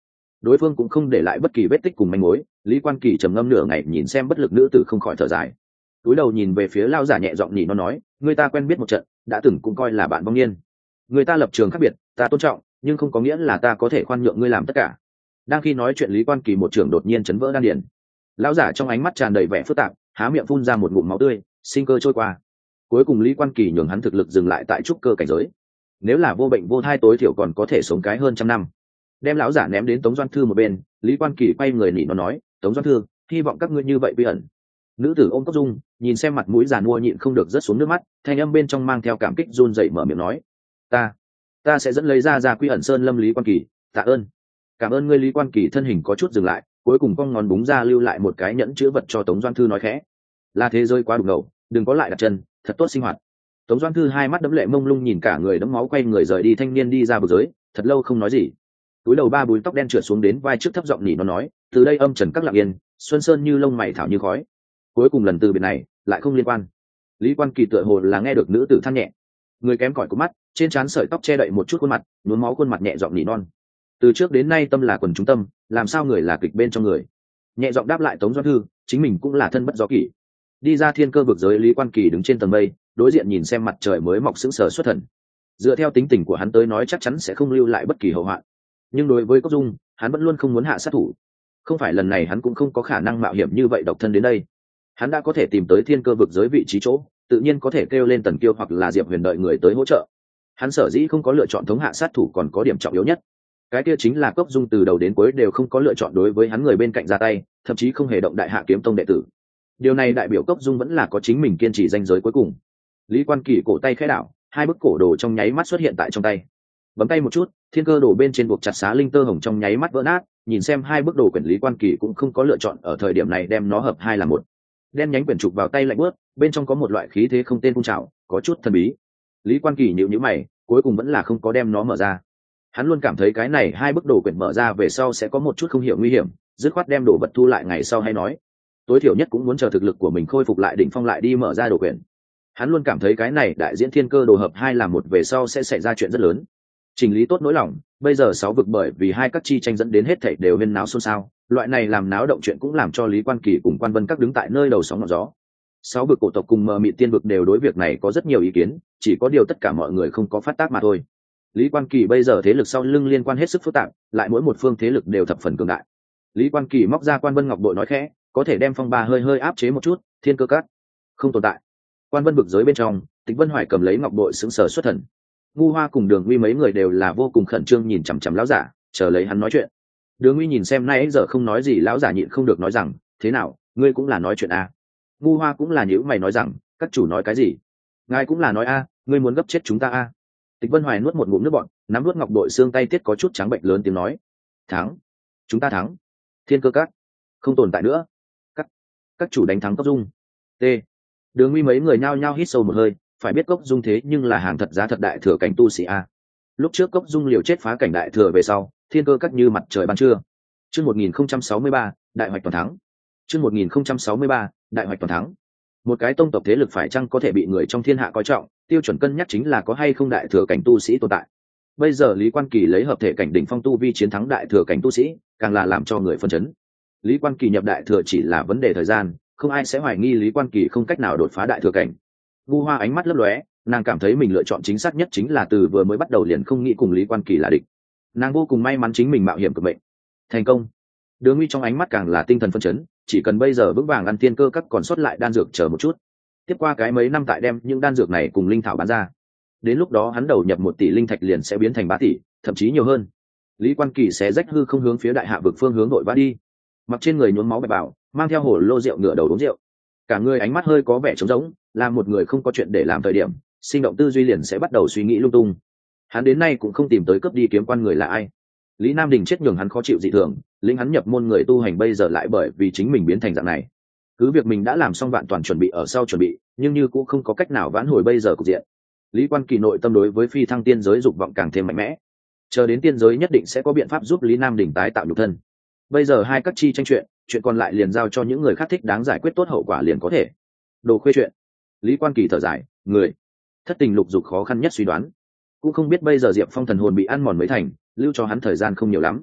đối phương cũng không để lại bất kỳ vết tích cùng manh mối. Lý Quan Kỳ trầm ngâm nửa ngày nhìn xem bất lực nữ tử không khỏi thở dài, túi đầu nhìn về phía lao giả nhẹ giọng nhỉ nó nói, người ta quen biết một trận, đã từng cũng coi là bạn vong niên. Người ta lập trường khác biệt, ta tôn trọng, nhưng không có nghĩa là ta có thể khoan nhượng ngươi làm tất cả. Đang khi nói chuyện, Lý Quan Kỳ một trường đột nhiên chấn vỡ đan điền. Lão giả trong ánh mắt tràn đầy vẻ phức tạp, há miệng phun ra một ngụm máu tươi, sinh cơ trôi qua. Cuối cùng Lý Quan Kỳ nhường hắn thực lực dừng lại tại trúc cơ cảnh giới. Nếu là vô bệnh vô thai tối thiểu còn có thể sống cái hơn trăm năm. Đem lão giả ném đến Tống Doan Thư một bên, Lý Quan Kỳ quay người nỉ nó nói, Tống Doan Thư, hy vọng các ngươi như vậy bí ẩn. Nữ tử ôm Cốc Dung, nhìn xem mặt mũi giàn mua nhịn không được rớt xuống nước mắt, thanh âm bên trong mang theo cảm kích run rẩy mở miệng nói, ta ta sẽ dẫn lấy ra ra Quy Ẩn Sơn Lâm Lý Quan Kỳ, tạ ơn. Cảm ơn ngươi. Lý Quan Kỳ thân hình có chút dừng lại, cuối cùng cong ngón búng ra lưu lại một cái nhẫn chứa vật cho Tống Doan Thư nói khẽ, là thế giới quá đục ngầu, đừng có lại đặt chân, thật tốt sinh hoạt. Tống Doan Thư hai mắt đẫm lệ mông lung nhìn cả người đẫm máu, quay người rời đi. Thanh niên đi ra vực giới, thật lâu không nói gì. Túi đầu ba búi tóc đen trượt xuống đến vai trước, thấp giọng nhỉ nó nói, từ đây âm trần các lặng yên, xuân sơn như lông mày thảo như khói. Cuối cùng lần từ biệt này lại không liên quan. Lý Quan Kỳ tựa hồ là nghe được nữ tử than nhẹ, người kém cỏi của mắt, trên trán sợi tóc che đậy một chút khuôn mặt, nhuốm máu khuôn mặt nhẹ giọng nhỉ non, từ trước đến nay tâm là quần chúng tâm, làm sao người là kịch bên trong người. Nhẹ giọng đáp lại Tống Doan Thư, chính mình cũng là thân bất do kỷ. Đi ra thiên cơ vực giới, Lý Quan Kỳ đứng trên tầng mây, đối diện nhìn xem mặt trời mới mọc sững sờ xuất thần. Dựa theo tính tình của hắn tới nói chắc chắn sẽ không lưu lại bất kỳ hậu hoạn, nhưng đối với Cốc Dung, hắn vẫn luôn không muốn hạ sát thủ. Không phải lần này hắn cũng không có khả năng mạo hiểm như vậy độc thân đến đây. Hắn đã có thể tìm tới thiên cơ vực giới vị trí chỗ, tự nhiên có thể kêu lên Tần Kiêu hoặc là Diệp Huyền đợi người tới hỗ trợ. Hắn sở dĩ không có lựa chọn thống hạ sát thủ còn có điểm trọng yếu nhất, cái kia chính là Cốc Dung từ đầu đến cuối đều không có lựa chọn đối với hắn người bên cạnh ra tay, thậm chí không hề động Đại Hạ Kiếm Tông đệ tử. Điều này đại biểu Cốc Dung vẫn là có chính mình kiên trì ranh giới cuối cùng. Lý Quan Kỳ cổ tay khẽ đảo, hai bức cổ đồ trong nháy mắt xuất hiện tại trong tay. Bấm tay một chút, thiên cơ đồ bên trên buộc chặt xá linh tơ hồng trong nháy mắt vỡ nát. Nhìn xem hai bức đồ quyển, Lý Quan Kỳ cũng không có lựa chọn ở thời điểm này đem nó hợp hai là một. Đen nhánh quyển trục vào tay lạnh bớt, bên trong có một loại khí thế không tên phun trào, có chút thần bí. Lý Quan Kỳ nhíu nhíu mày, cuối cùng vẫn là không có đem nó mở ra. Hắn luôn cảm thấy cái này hai bức đồ quyển mở ra về sau sẽ có một chút không hiểu nguy hiểm, dứt khoát đem đồ vật thu lại ngày sau hay nói. Tối thiểu nhất cũng muốn chờ thực lực của mình khôi phục lại đỉnh phong lại đi mở ra đồ quyển. Hắn luôn cảm thấy cái này đại diễn thiên cơ đồ hợp hai làm một về sau sẽ xảy ra chuyện rất lớn. Chỉnh lý tốt nỗi lòng, bây giờ sáu vực bởi vì hai các chi tranh dẫn đến hết thảy đều huyên náo xôn xao, loại này làm náo động chuyện cũng làm cho Lý Quan Kỳ cùng Quan Vân các đứng tại nơi đầu sóng ngọn gió. Sáu vực cổ tộc cùng mờ mịt tiên vực đều đối việc này có rất nhiều ý kiến, chỉ có điều tất cả mọi người không có phát tác mà thôi. Lý Quan Kỳ bây giờ thế lực sau lưng liên quan hết sức phức tạp, lại mỗi một phương thế lực đều thập phần cường đại. Lý Quan Kỳ móc ra Quan Vân ngọc bội nói khẽ, có thể đem phong ba hơi hơi áp chế một chút, thiên cơ cát không tồn tại. Quan Vân vực giới bên trong, Tịch Vân Hoài cầm lấy ngọc bội sững sờ xuất thần. Ngu Hoa cùng Đường Uy mấy người đều là vô cùng khẩn trương nhìn chằm chằm lão giả, chờ lấy hắn nói chuyện. Đường Uy nhìn xem nay giờ không nói gì, lão giả nhịn không được nói rằng, thế nào, ngươi cũng là nói chuyện à? Ngu Hoa cũng là nhíu mày nói rằng, các chủ nói cái gì? Ngài cũng là nói a, ngươi muốn gấp chết chúng ta a. Tịch Vân Hoài nuốt một ngụm nước bọt, nắm nuốt ngọc bội xương tay tiết có chút trắng bệnh, lớn tiếng nói, thắng, chúng ta thắng, thiên cơ các không tồn tại nữa, các các chủ đánh thắng Cốc Dung. T. Đường Uy mấy người nhao nhao hít sâu một hơi, phải biết Cốc Dung thế nhưng là hàng thật giá thật đại thừa cảnh tu sĩ a. Lúc trước Cốc Dung liều chết phá cảnh đại thừa về sau, thiên cơ các như mặt trời ban trưa. Chương một nghìn không trăm sáu mươi ba, đại hoạch toàn thắng. Chương một nghìn không trăm sáu mươi ba, đại hoạch toàn thắng. Một cái tông tộc thế lực phải chăng có thể bị người trong thiên hạ coi trọng, tiêu chuẩn cân nhắc chính là có hay không đại thừa cảnh tu sĩ tồn tại. Bây giờ Lý Quan Kỳ lấy hợp thể cảnh đỉnh phong tu vi chiến thắng đại thừa cảnh tu sĩ, càng là làm cho người phân chấn. Lý Quan Kỳ nhập đại thừa chỉ là vấn đề thời gian, không ai sẽ hoài nghi Lý Quan Kỳ không cách nào đột phá đại thừa cảnh. Vu Hoa ánh mắt lấp lóe, nàng cảm thấy mình lựa chọn chính xác nhất chính là từ vừa mới bắt đầu liền không nghĩ cùng Lý Quan Kỳ là địch. Nàng vô cùng may mắn chính mình mạo hiểm cực mệnh thành công. Đường Uy trong ánh mắt càng là tinh thần phân chấn, chỉ cần bây giờ vững vàng ăn thiên cơ các còn sót lại đan dược chờ một chút, tiếp qua cái mấy năm tại đem những đan dược này cùng linh thảo bán ra, đến lúc đó hắn đầu nhập một tỷ linh thạch liền sẽ biến thành ba tỷ, thậm chí nhiều hơn. Lý Quan Kỳ sẽ rách hư không hướng phía đại hạ vực phương hướng đội vã đi, mặc trên người nhuốm máu bạch bào, mang theo hồ lô rượu ngửa đầu uống rượu, cả người ánh mắt hơi có vẻ trống rỗng, là một người không có chuyện để làm thời điểm, sinh động tư duy liền sẽ bắt đầu suy nghĩ lung tung. Hắn đến nay cũng không tìm tới cướp đi kiếm quan người là ai. Lý Nam Đình chết nhường hắn khó chịu dị thường, lĩnh hắn nhập môn người tu hành bây giờ lại bởi vì chính mình biến thành dạng này. Cứ việc mình đã làm xong vạn toàn chuẩn bị ở sau chuẩn bị, nhưng như cũng không có cách nào vãn hồi bây giờ cục diện. Lý Quan Kỳ nội tâm đối với phi thăng tiên giới dục vọng càng thêm mạnh mẽ, chờ đến tiên giới nhất định sẽ có biện pháp giúp Lý Nam Đình tái tạo nhục thân. Bây giờ hai các chi tranh chuyện, chuyện còn lại liền giao cho những người khác thích đáng giải quyết tốt hậu quả liền có thể. Đồ khuê chuyện. Lý Quan Kỳ thở dài, người thất tình lục dục khó khăn nhất suy đoán, cũng không biết bây giờ Diệp Phong thần hồn bị ăn mòn mới thành, lưu cho hắn thời gian không nhiều lắm.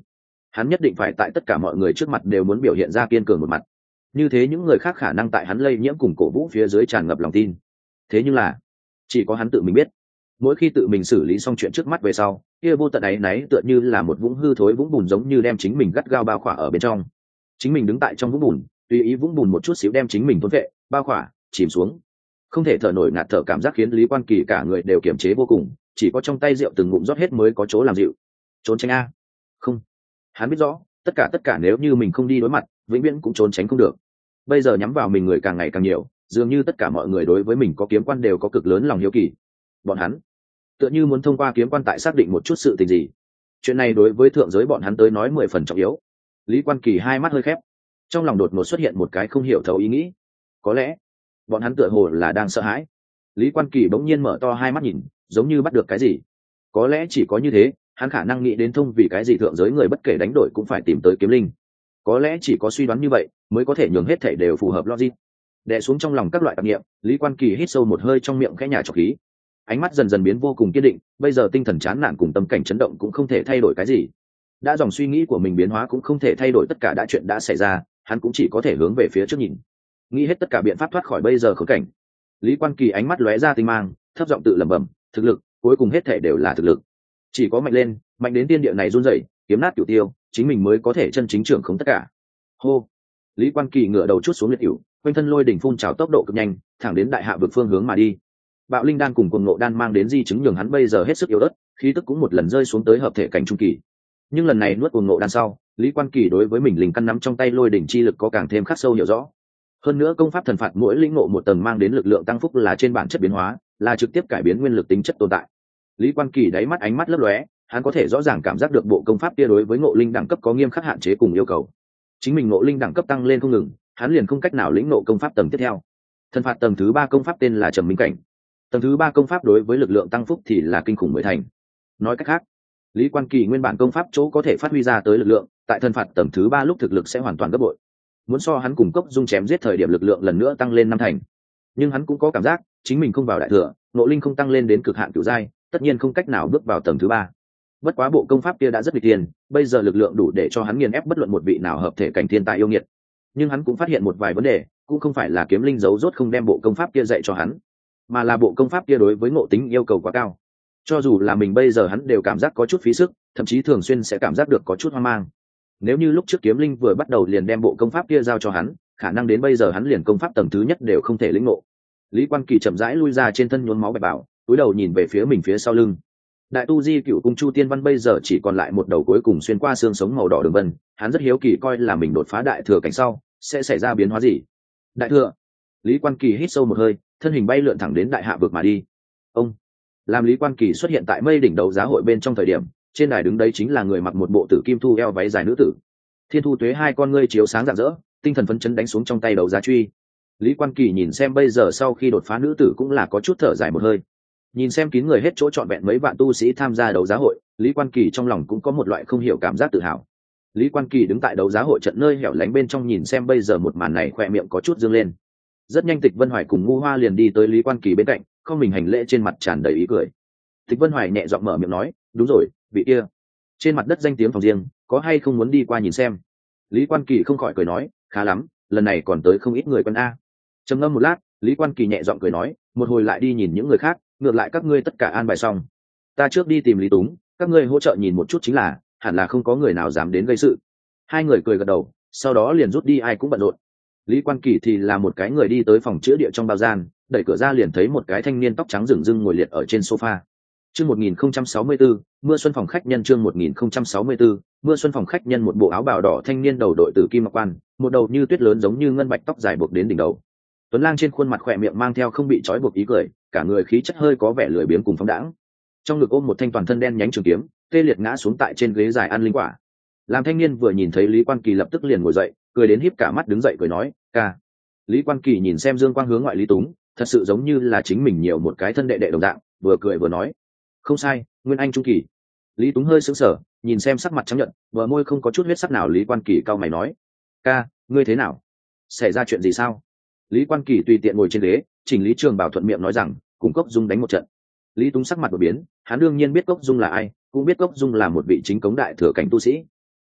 hắn nhất định phải tại tất cả mọi người trước mặt đều muốn biểu hiện ra kiên cường một mặt, như thế những người khác khả năng tại hắn lây nhiễm cùng cổ vũ phía dưới tràn ngập lòng tin. Thế nhưng là chỉ có hắn tự mình biết, mỗi khi tự mình xử lý xong chuyện trước mắt về sau, kia vô tận áy náy tựa như là một vũng hư thối vũng bùn, giống như đem chính mình gắt gao bao khỏa ở bên trong. Chính mình đứng tại trong vũng bùn, tùy ý vũng bùn một chút xíu đem chính mình thôn vệ, bao khỏa, chìm xuống, không thể thở nổi, ngạt thở cảm giác khiến Lý Quan Kỳ cả người đều kiềm chế vô cùng, chỉ có trong tay rượu từng ngụm rót hết mới có chỗ làm dịu. Trốn tránh a? Không, hắn biết rõ tất cả tất cả nếu như mình không đi đối mặt, vĩnh viễn cũng trốn tránh không được. Bây giờ nhắm vào mình người càng ngày càng nhiều, dường như tất cả mọi người đối với mình có kiếm quan đều có cực lớn lòng hiếu kỳ. Bọn hắn tựa như muốn thông qua kiếm quan tại xác định một chút sự tình gì. Chuyện này đối với thượng giới bọn hắn tới nói mười phần trọng yếu. Lý Quan Kỳ hai mắt hơi khép, trong lòng đột ngột xuất hiện một cái không hiểu thấu ý nghĩ. Có lẽ bọn hắn tựa hồ là đang sợ hãi. Lý Quan Kỳ bỗng nhiên mở to hai mắt nhìn, giống như bắt được cái gì. Có lẽ chỉ có như thế, hắn khả năng nghĩ đến thông vì cái gì thượng giới người bất kể đánh đổi cũng phải tìm tới kiếm linh. Có lẽ chỉ có suy đoán như vậy mới có thể nhường hết thảy đều phù hợp logic. Đè xuống trong lòng các loại tạp niệm, Lý Quan Kỳ hít sâu một hơi trong miệng khẽ nhả trọc khí, ánh mắt dần dần biến vô cùng kiên định. Bây giờ tinh thần chán nản cùng tâm cảnh chấn động cũng không thể thay đổi cái gì, đã dòng suy nghĩ của mình biến hóa cũng không thể thay đổi tất cả đã chuyện đã xảy ra, hắn cũng chỉ có thể hướng về phía trước nhìn, nghĩ hết tất cả biện pháp thoát khỏi bây giờ khốn cảnh. Lý Quan Kỳ ánh mắt lóe ra tinh mang, thấp giọng tự lẩm bẩm, thực lực, cuối cùng hết thể đều là thực lực. Chỉ có mạnh lên, mạnh đến tiên địa này run rẩy, kiếm nát cửu tiêu, chính mình mới có thể chân chính trưởng khống tất cả. Hô. Lý Quan Kỳ ngửa đầu chút xuống liệt cửu, quanh thân lôi đỉnh phun trào tốc độ cực nhanh, thẳng đến đại hạ vực phương hướng mà đi. Bạo linh đan cùng cuồng ngộ đan mang đến di chứng nhường hắn bây giờ hết sức yếu ớt, khí tức cũng một lần rơi xuống tới hợp thể cảnh trung kỳ. Nhưng lần này nuốt cuồng ngộ đan sau, Lý Quan Kỳ đối với mình linh căn nắm trong tay lôi đỉnh chi lực có càng thêm khắc sâu hiểu rõ. Hơn nữa công pháp thần phạt mỗi lĩnh ngộ một tầng mang đến lực lượng tăng phúc là trên bản chất biến hóa, là trực tiếp cải biến nguyên lực tính chất tồn tại. Lý Quan Kỳ đáy mắt ánh mắt lấp lóe, hắn có thể rõ ràng cảm giác được bộ công pháp kia đối với ngộ linh đẳng cấp có nghiêm khắc hạn chế cùng yêu cầu. Chính mình ngộ linh đẳng cấp tăng lên không ngừng, hắn liền không cách nào lĩnh ngộ công pháp tầng tiếp theo. Thần phạt tầng thứ ba công pháp tên là Trầm Minh cảnh. Tầng thứ ba công pháp đối với lực lượng tăng phúc thì là kinh khủng mười thành. Nói cách khác, Lý Quan Kỳ nguyên bản công pháp chỗ có thể phát huy ra tới lực lượng, tại thần phạt tầng thứ ba lúc thực lực sẽ hoàn toàn gấp bội. Muốn so hắn cùng Cốc Dung chém giết thời điểm lực lượng lần nữa tăng lên năm thành. Nhưng hắn cũng có cảm giác, chính mình không vào đại thừa, ngộ linh không tăng lên đến cực hạn cửu giai, tất nhiên không cách nào bước vào tầng thứ ba. Bất quá bộ công pháp kia đã rất nghịch tiền, bây giờ lực lượng đủ để cho hắn nghiền ép bất luận một vị nào hợp thể cảnh thiên tài yêu nghiệt. Nhưng hắn cũng phát hiện một vài vấn đề, cũng không phải là kiếm linh giấu rốt không đem bộ công pháp kia dạy cho hắn, mà là bộ công pháp kia đối với ngộ tính yêu cầu quá cao. Cho dù là mình bây giờ hắn đều cảm giác có chút phí sức, thậm chí thường xuyên sẽ cảm giác được có chút hoang mang. Nếu như lúc trước kiếm linh vừa bắt đầu liền đem bộ công pháp kia giao cho hắn, khả năng đến bây giờ hắn liền công pháp tầng thứ nhất đều không thể lĩnh ngộ. Lý Quan Kỳ chậm rãi lui ra trên thân nhuốm máu bạch bảo, cúi đầu nhìn về phía mình phía sau lưng. Đại tu di cựu cung Chu Tiên Văn bây giờ chỉ còn lại một đầu cuối cùng xuyên qua xương sống màu đỏ đường vân, hắn rất hiếu kỳ coi là mình đột phá đại thừa cảnh sau sẽ xảy ra biến hóa gì. Đại thừa. Lý Quan Kỳ hít sâu một hơi, thân hình bay lượn thẳng đến đại hạ vực mà đi. Ông. Làm Lý Quan Kỳ xuất hiện tại mây đỉnh đấu giá hội bên trong thời điểm, trên đài đứng đấy chính là người mặc một bộ tử kim thu eo váy dài nữ tử. Thiên Thu Tuế hai con ngươi chiếu sáng rạng rỡ, tinh thần phấn chấn đánh xuống trong tay đấu giá truy. Lý Quan Kỳ nhìn xem bây giờ sau khi đột phá nữ tử cũng là có chút thở dài một hơi. Nhìn xem kín người hết chỗ trọn vẹn mấy vạn tu sĩ tham gia đấu giá hội, Lý Quan Kỳ trong lòng cũng có một loại không hiểu cảm giác tự hào. Lý Quan Kỳ đứng tại đấu giá hội trận nơi hẻo lánh bên trong nhìn xem bây giờ một màn này, khỏe miệng có chút dương lên. Rất nhanh Tịch Vân Hoài cùng Ngu Hoa liền đi tới Lý Quan Kỳ bên cạnh, không mình hành lễ, trên mặt tràn đầy ý cười. Tịch Vân Hoài nhẹ giọng mở miệng nói, đúng rồi, vị kia trên mặt đất danh tiếng phòng riêng, có hay không muốn đi qua nhìn xem? Lý Quan Kỳ không khỏi cười nói, khá lắm, lần này còn tới không ít người quân a. Trầm ngâm một lát, Lý Quan Kỳ nhẹ giọng cười nói, một hồi lại đi nhìn những người khác, ngược lại các ngươi tất cả an bài xong, ta trước đi tìm Lý Túng, các ngươi hỗ trợ nhìn một chút chính là, hẳn là không có người nào dám đến gây sự. Hai người cười gật đầu, sau đó liền rút đi, ai cũng bận rộn. Lý Quan Kỳ thì là một cái người đi tới phòng chữa địa trong bao gian, đẩy cửa ra liền thấy một cái thanh niên tóc trắng rừng rưng ngồi liệt ở trên sofa. Chương một nghìn không trăm sáu mươi tư, mưa xuân phòng khách nhân. Chương một nghìn không trăm sáu mươi tư, mưa xuân phòng khách nhân. Một bộ áo bào đỏ thanh niên đầu đội tử kim mặc quan, một đầu như tuyết lớn giống như ngân bạch tóc dài buộc đến đỉnh đầu. Tuấn Lang trên khuôn mặt khỏe miệng mang theo không bị trói buộc ý cười, cả người khí chất hơi có vẻ lười biếng cùng phóng đãng. Trong ngực ôm một thanh toàn thân đen nhánh trường kiếm, tê liệt ngã xuống tại trên ghế dài ăn linh quả. Làm thanh niên vừa nhìn thấy Lý Quan Kỳ lập tức liền ngồi dậy, cười đến híp cả mắt đứng dậy cười nói, ca. Lý Quan Kỳ nhìn xem Dương Quang hướng ngoại Lý Túng, thật sự giống như là chính mình nhiều một cái thân đệ đệ đồng dạng, vừa cười vừa nói, không sai, Nguyên Anh trung kỳ. Lý Túng hơi sững sờ, nhìn xem sắc mặt trắng nhợt, bờ môi không có chút huyết sắc nào. Lý Quan Kỳ cau mày nói, ca, ngươi thế nào? Xảy ra chuyện gì sao? Lý Quan Kỳ tùy tiện ngồi trên ghế, chỉnh lý trường bảo thuận miệng nói rằng, cùng Cốc Dung đánh một trận. Lý Túng sắc mặt đổi biến, hắn đương nhiên biết Cốc Dung là ai, cũng biết Cốc Dung là một vị chính cống đại thừa cảnh tu sĩ.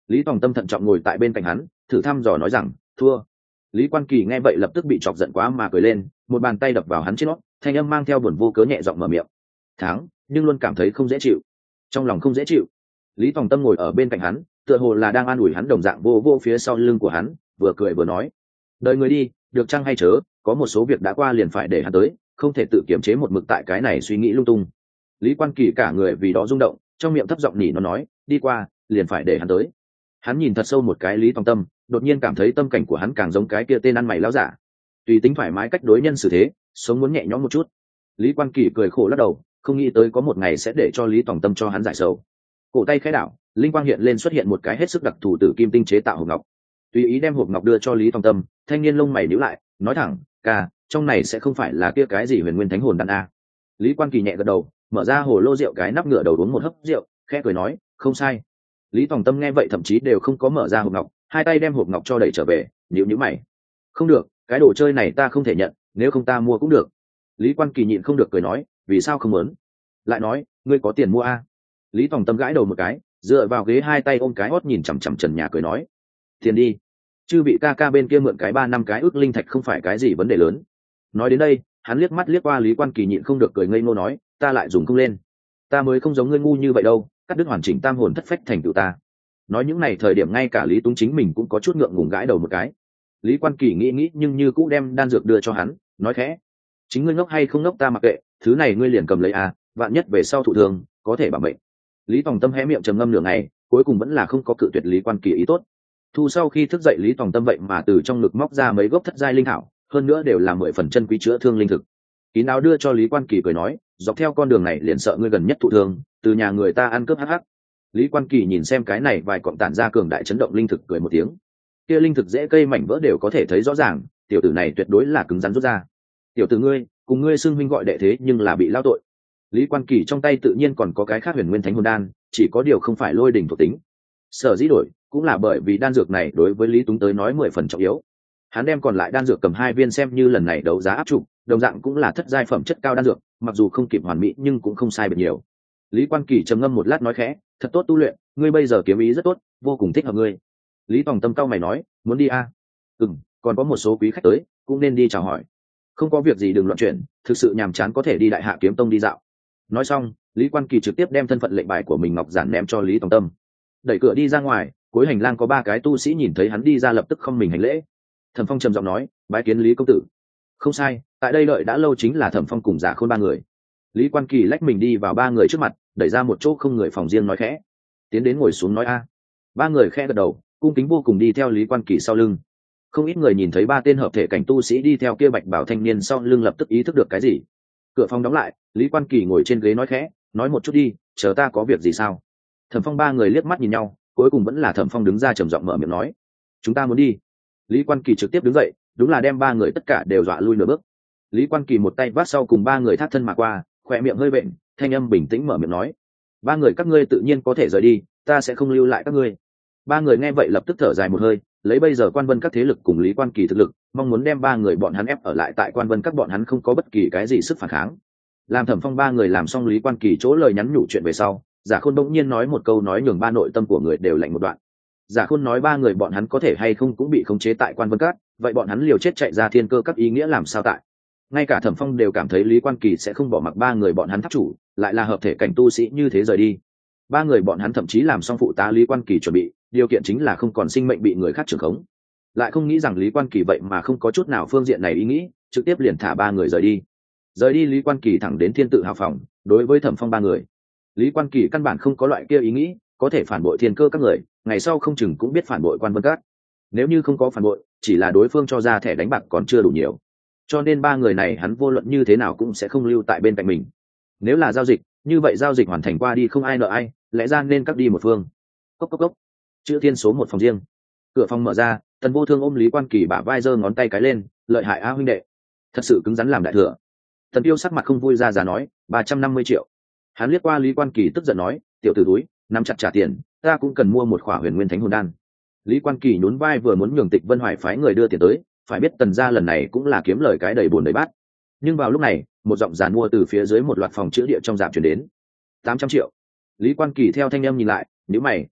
Lý Tòng Tâm thận trọng ngồi tại bên cạnh hắn, thử thăm dò nói rằng thua. Lý Quan Kỳ nghe vậy lập tức bị chọc giận quá mà cười lên, một bàn tay đập vào hắn trên nót, thanh âm mang theo buồn vô cớ nhẹ giọng mở miệng. Thắng, nhưng luôn cảm thấy không dễ chịu. Trong lòng không dễ chịu. Lý Tòng Tâm ngồi ở bên cạnh hắn, tựa hồ là đang an ủi hắn đồng dạng vô vô phía sau lưng của hắn, vừa cười vừa nói: "Đời người đi, được chăng hay chớ, có một số việc đã qua liền phải để hắn tới, không thể tự kiềm chế một mực tại cái này suy nghĩ lung tung." Lý Quan Kỳ cả người vì đó rung động, trong miệng thấp giọng nỉ nó nói: "Đi qua, liền phải để hắn tới." Hắn nhìn thật sâu một cái Lý Tòng Tâm, đột nhiên cảm thấy tâm cảnh của hắn càng giống cái kia tên ăn mày lão giả. Tùy tính thoải mái cách đối nhân xử thế, sống muốn nhẹ nhõm một chút. Lý Quan Kỳ cười khổ lắc đầu, không nghĩ tới có một ngày sẽ để cho Lý Tòng Tâm cho hắn giải sầu. Cổ tay khẽ đảo, linh quang hiện lên xuất hiện một cái hết sức đặc thù tử kim tinh chế tạo hộp ngọc. Tùy ý đem hộp ngọc đưa cho Lý Tòng Tâm, thanh niên lông mày nhíu lại, nói thẳng: "Ca, trong này sẽ không phải là kia cái gì Huyền Nguyên Thánh Hồn đan a?" Lý Quan Kỳ nhẹ gật đầu, mở ra hồ lô rượu cái nắp ngửa đầu uống một hớp rượu, khẽ cười nói: "Không sai." Lý Tòng Tâm nghe vậy thậm chí đều không có mở ra hộp ngọc, hai tay đem hộp ngọc cho đẩy trở về, nhíu nhíu mày: "Không được, cái đồ chơi này ta không thể nhận, nếu không ta mua cũng được." Lý Quan Kỳ nhịn không được cười nói: "Vì sao không muốn?" Lại nói: "Ngươi có tiền mua a?" Lý Tòng Tâm gãi đầu một cái, dựa vào ghế hai tay ôm cái hót nhìn chằm chằm trần nhà cười nói: "Tiền đi, chư bị ca ca bên kia mượn cái ba năm cái ước linh thạch không phải cái gì vấn đề lớn." Nói đến đây, hắn liếc mắt liếc qua Lý Quan Kỳ nhịn không được cười ngây ngô nói: "Ta lại dùng không lên, ta mới không giống ngươi ngu như vậy đâu, cắt đứt hoàn chỉnh tam hồn thất phách thành tựu ta." Nói những này thời điểm ngay cả Lý Túng chính mình cũng có chút ngượng ngùng gãi đầu một cái. Lý Quan Kỳ nghĩ nghĩ nhưng như cũng đem đan dược đưa cho hắn, nói khẽ: "Chính ngươi ngốc hay không ngốc ta mặc kệ, thứ này ngươi liền cầm lấy à, vạn nhất về sau thụ thường có thể bảo mệnh." Lý Tòng Tâm hé miệng trầm ngâm nửa ngày, cuối cùng vẫn là không có cự tuyệt Lý Quan Kỳ ý tốt. Thu sau khi thức dậy Lý Tòng Tâm vậy mà từ trong ngực móc ra mấy gốc thất giai linh thảo, hơn nữa đều là mười phần chân quý chữa thương linh thực. Kín áo đưa cho Lý Quan Kỳ cười nói: "Dọc theo con đường này liền sợ ngươi gần nhất thụ thương, từ nhà người ta ăn cướp hắc hắc." Lý Quan Kỳ nhìn xem cái này vài cọng tản ra cường đại chấn động linh thực cười một tiếng. Kia linh thực dễ cây mảnh vỡ đều có thể thấy rõ ràng, tiểu tử này tuyệt đối là cứng rắn rút ra. "Tiểu tử ngươi, cùng ngươi xưng huynh gọi đệ thế nhưng là bị lao tội." Lý Quan Kỳ trong tay tự nhiên còn có cái khác Huyền Nguyên Thánh Hồn đan, chỉ có điều không phải lôi đỉnh thuộc tính. Sở dĩ đổi, cũng là bởi vì đan dược này đối với Lý Túng tới nói mười phần trọng yếu. Hắn đem còn lại đan dược cầm hai viên xem như lần này đấu giá áp trụ, đồng dạng cũng là thất giai phẩm chất cao đan dược, mặc dù không kịp hoàn mỹ nhưng cũng không sai biệt nhiều. Lý Quan Kỳ trầm ngâm một lát nói khẽ: "Thật tốt tu luyện, ngươi bây giờ kiếm ý rất tốt, vô cùng thích hợp ngươi." Lý Tòng Tâm cau mày nói: "Muốn đi à?" "Ừm, còn có một số quý khách tới, cũng nên đi chào hỏi." "Không có việc gì đừng loạn chuyện, thực sự nhàm chán có thể đi Đại Hạ Kiếm Tông đi dạo." Nói xong, Lý Quan Kỳ trực tiếp đem thân phận lệnh bài của mình ngọc giản ném cho Lý Tòng Tâm. Đẩy cửa đi ra ngoài, cuối hành lang có ba cái tu sĩ nhìn thấy hắn đi ra lập tức không mình hành lễ. Thẩm Phong trầm giọng nói: "Bái kiến Lý công tử." "Không sai, tại đây đợi đã lâu chính là Thẩm Phong cùng Giả Khôn ba người." Lý Quan Kỳ lách mình đi vào ba người trước mặt, đẩy ra một chỗ không người phòng riêng nói khẽ: "Tiến đến ngồi xuống nói a." Ba người khẽ gật đầu, cung kính vô cùng đi theo Lý Quan Kỳ sau lưng. Không ít người nhìn thấy ba tên hợp thể cảnh tu sĩ đi theo kia bạch bảo thanh niên sau lưng lập tức ý thức được cái gì. Cửa phòng đóng lại, Lý Quan Kỳ ngồi trên ghế nói khẽ: "Nói một chút đi, chờ ta có việc gì sao?" Thẩm Phong ba người liếc mắt nhìn nhau, cuối cùng vẫn là Thẩm Phong đứng ra trầm giọng mở miệng nói: "Chúng ta muốn đi." Lý Quan Kỳ trực tiếp đứng dậy, đúng là đem ba người tất cả đều dọa lui nửa bước. Lý Quan Kỳ một tay vác sau cùng ba người thác thân mà qua, khỏe miệng hơi vện, thanh âm bình tĩnh mở miệng nói: "Ba người các ngươi tự nhiên có thể rời đi, ta sẽ không lưu lại các ngươi." Ba người nghe vậy lập tức thở dài một hơi, lấy bây giờ Quan Vân các thế lực cùng Lý Quan Kỳ thực lực, mong muốn đem ba người bọn hắn ép ở lại tại Quan Vân các bọn hắn không có bất kỳ cái gì sức phản kháng. Làm Thẩm Phong ba người làm xong Lý Quan Kỳ chỗ lời nhắn nhủ chuyện về sau, Giả Khôn bỗng nhiên nói một câu nói nhường ba nội tâm của người đều lạnh một đoạn. Giả Khôn nói ba người bọn hắn có thể hay không cũng bị khống chế tại Quan Vân các, vậy bọn hắn liều chết chạy ra Thiên Cơ các ý nghĩa làm sao tại? Ngay cả Thẩm Phong đều cảm thấy Lý Quan Kỳ sẽ không bỏ mặc ba người bọn hắn tháp chủ, lại là hợp thể cảnh tu sĩ như thế rời đi. Ba người bọn hắn thậm chí làm xong phụ tá Lý Quan Kỳ chuẩn bị, điều kiện chính là không còn sinh mệnh bị người khác trưởng khống. Lại không nghĩ rằng Lý Quan Kỳ vậy mà không có chút nào phương diện này ý nghĩ, trực tiếp liền thả ba người rời đi. Rời đi Lý Quan Kỳ thẳng đến Thiên Tự Hào phòng, đối với Thẩm Phong ba người, Lý Quan Kỳ căn bản không có loại kia ý nghĩ, có thể phản bội Thiên Cơ các người, ngày sau không chừng cũng biết phản bội Quan Vân các. Nếu như không có phản bội, chỉ là đối phương cho ra thẻ đánh bạc còn chưa đủ nhiều. Cho nên ba người này hắn vô luận như thế nào cũng sẽ không lưu tại bên cạnh mình. Nếu là giao dịch, như vậy giao dịch hoàn thành qua đi không ai nợ ai, lẽ ra nên cắt đi một phương. Cốc cốc cốc. Chữ Thiên số một phòng riêng. Cửa phòng mở ra, Tần Vô Thương ôm Lý Quan Kỳ bả vai giơ ngón tay cái lên, lợi hại a huynh đệ, thật sự cứng rắn làm đại thừa. Tần Tiêu sắc mặt không vui ra giá nói, ba trăm năm mươi triệu. Hắn liếc qua Lý Quan Kỳ tức giận nói, tiểu tử túi, nắm chặt trả tiền, ta cũng cần mua một khỏa Huyền Nguyên Thánh Hồn đan. Lý Quan Kỳ nhún vai vừa muốn nhường Tịch Vân Hoài phái người đưa tiền tới, phải biết Tần gia lần này cũng là kiếm lời cái đầy buồn đầy bát. Nhưng vào lúc này, một giọng giàn mua từ phía dưới một loạt phòng chữ địa trong giảm truyền đến. tám trăm triệu. Lý Quan Kỳ theo thanh âm nhìn lại, nhíu mày,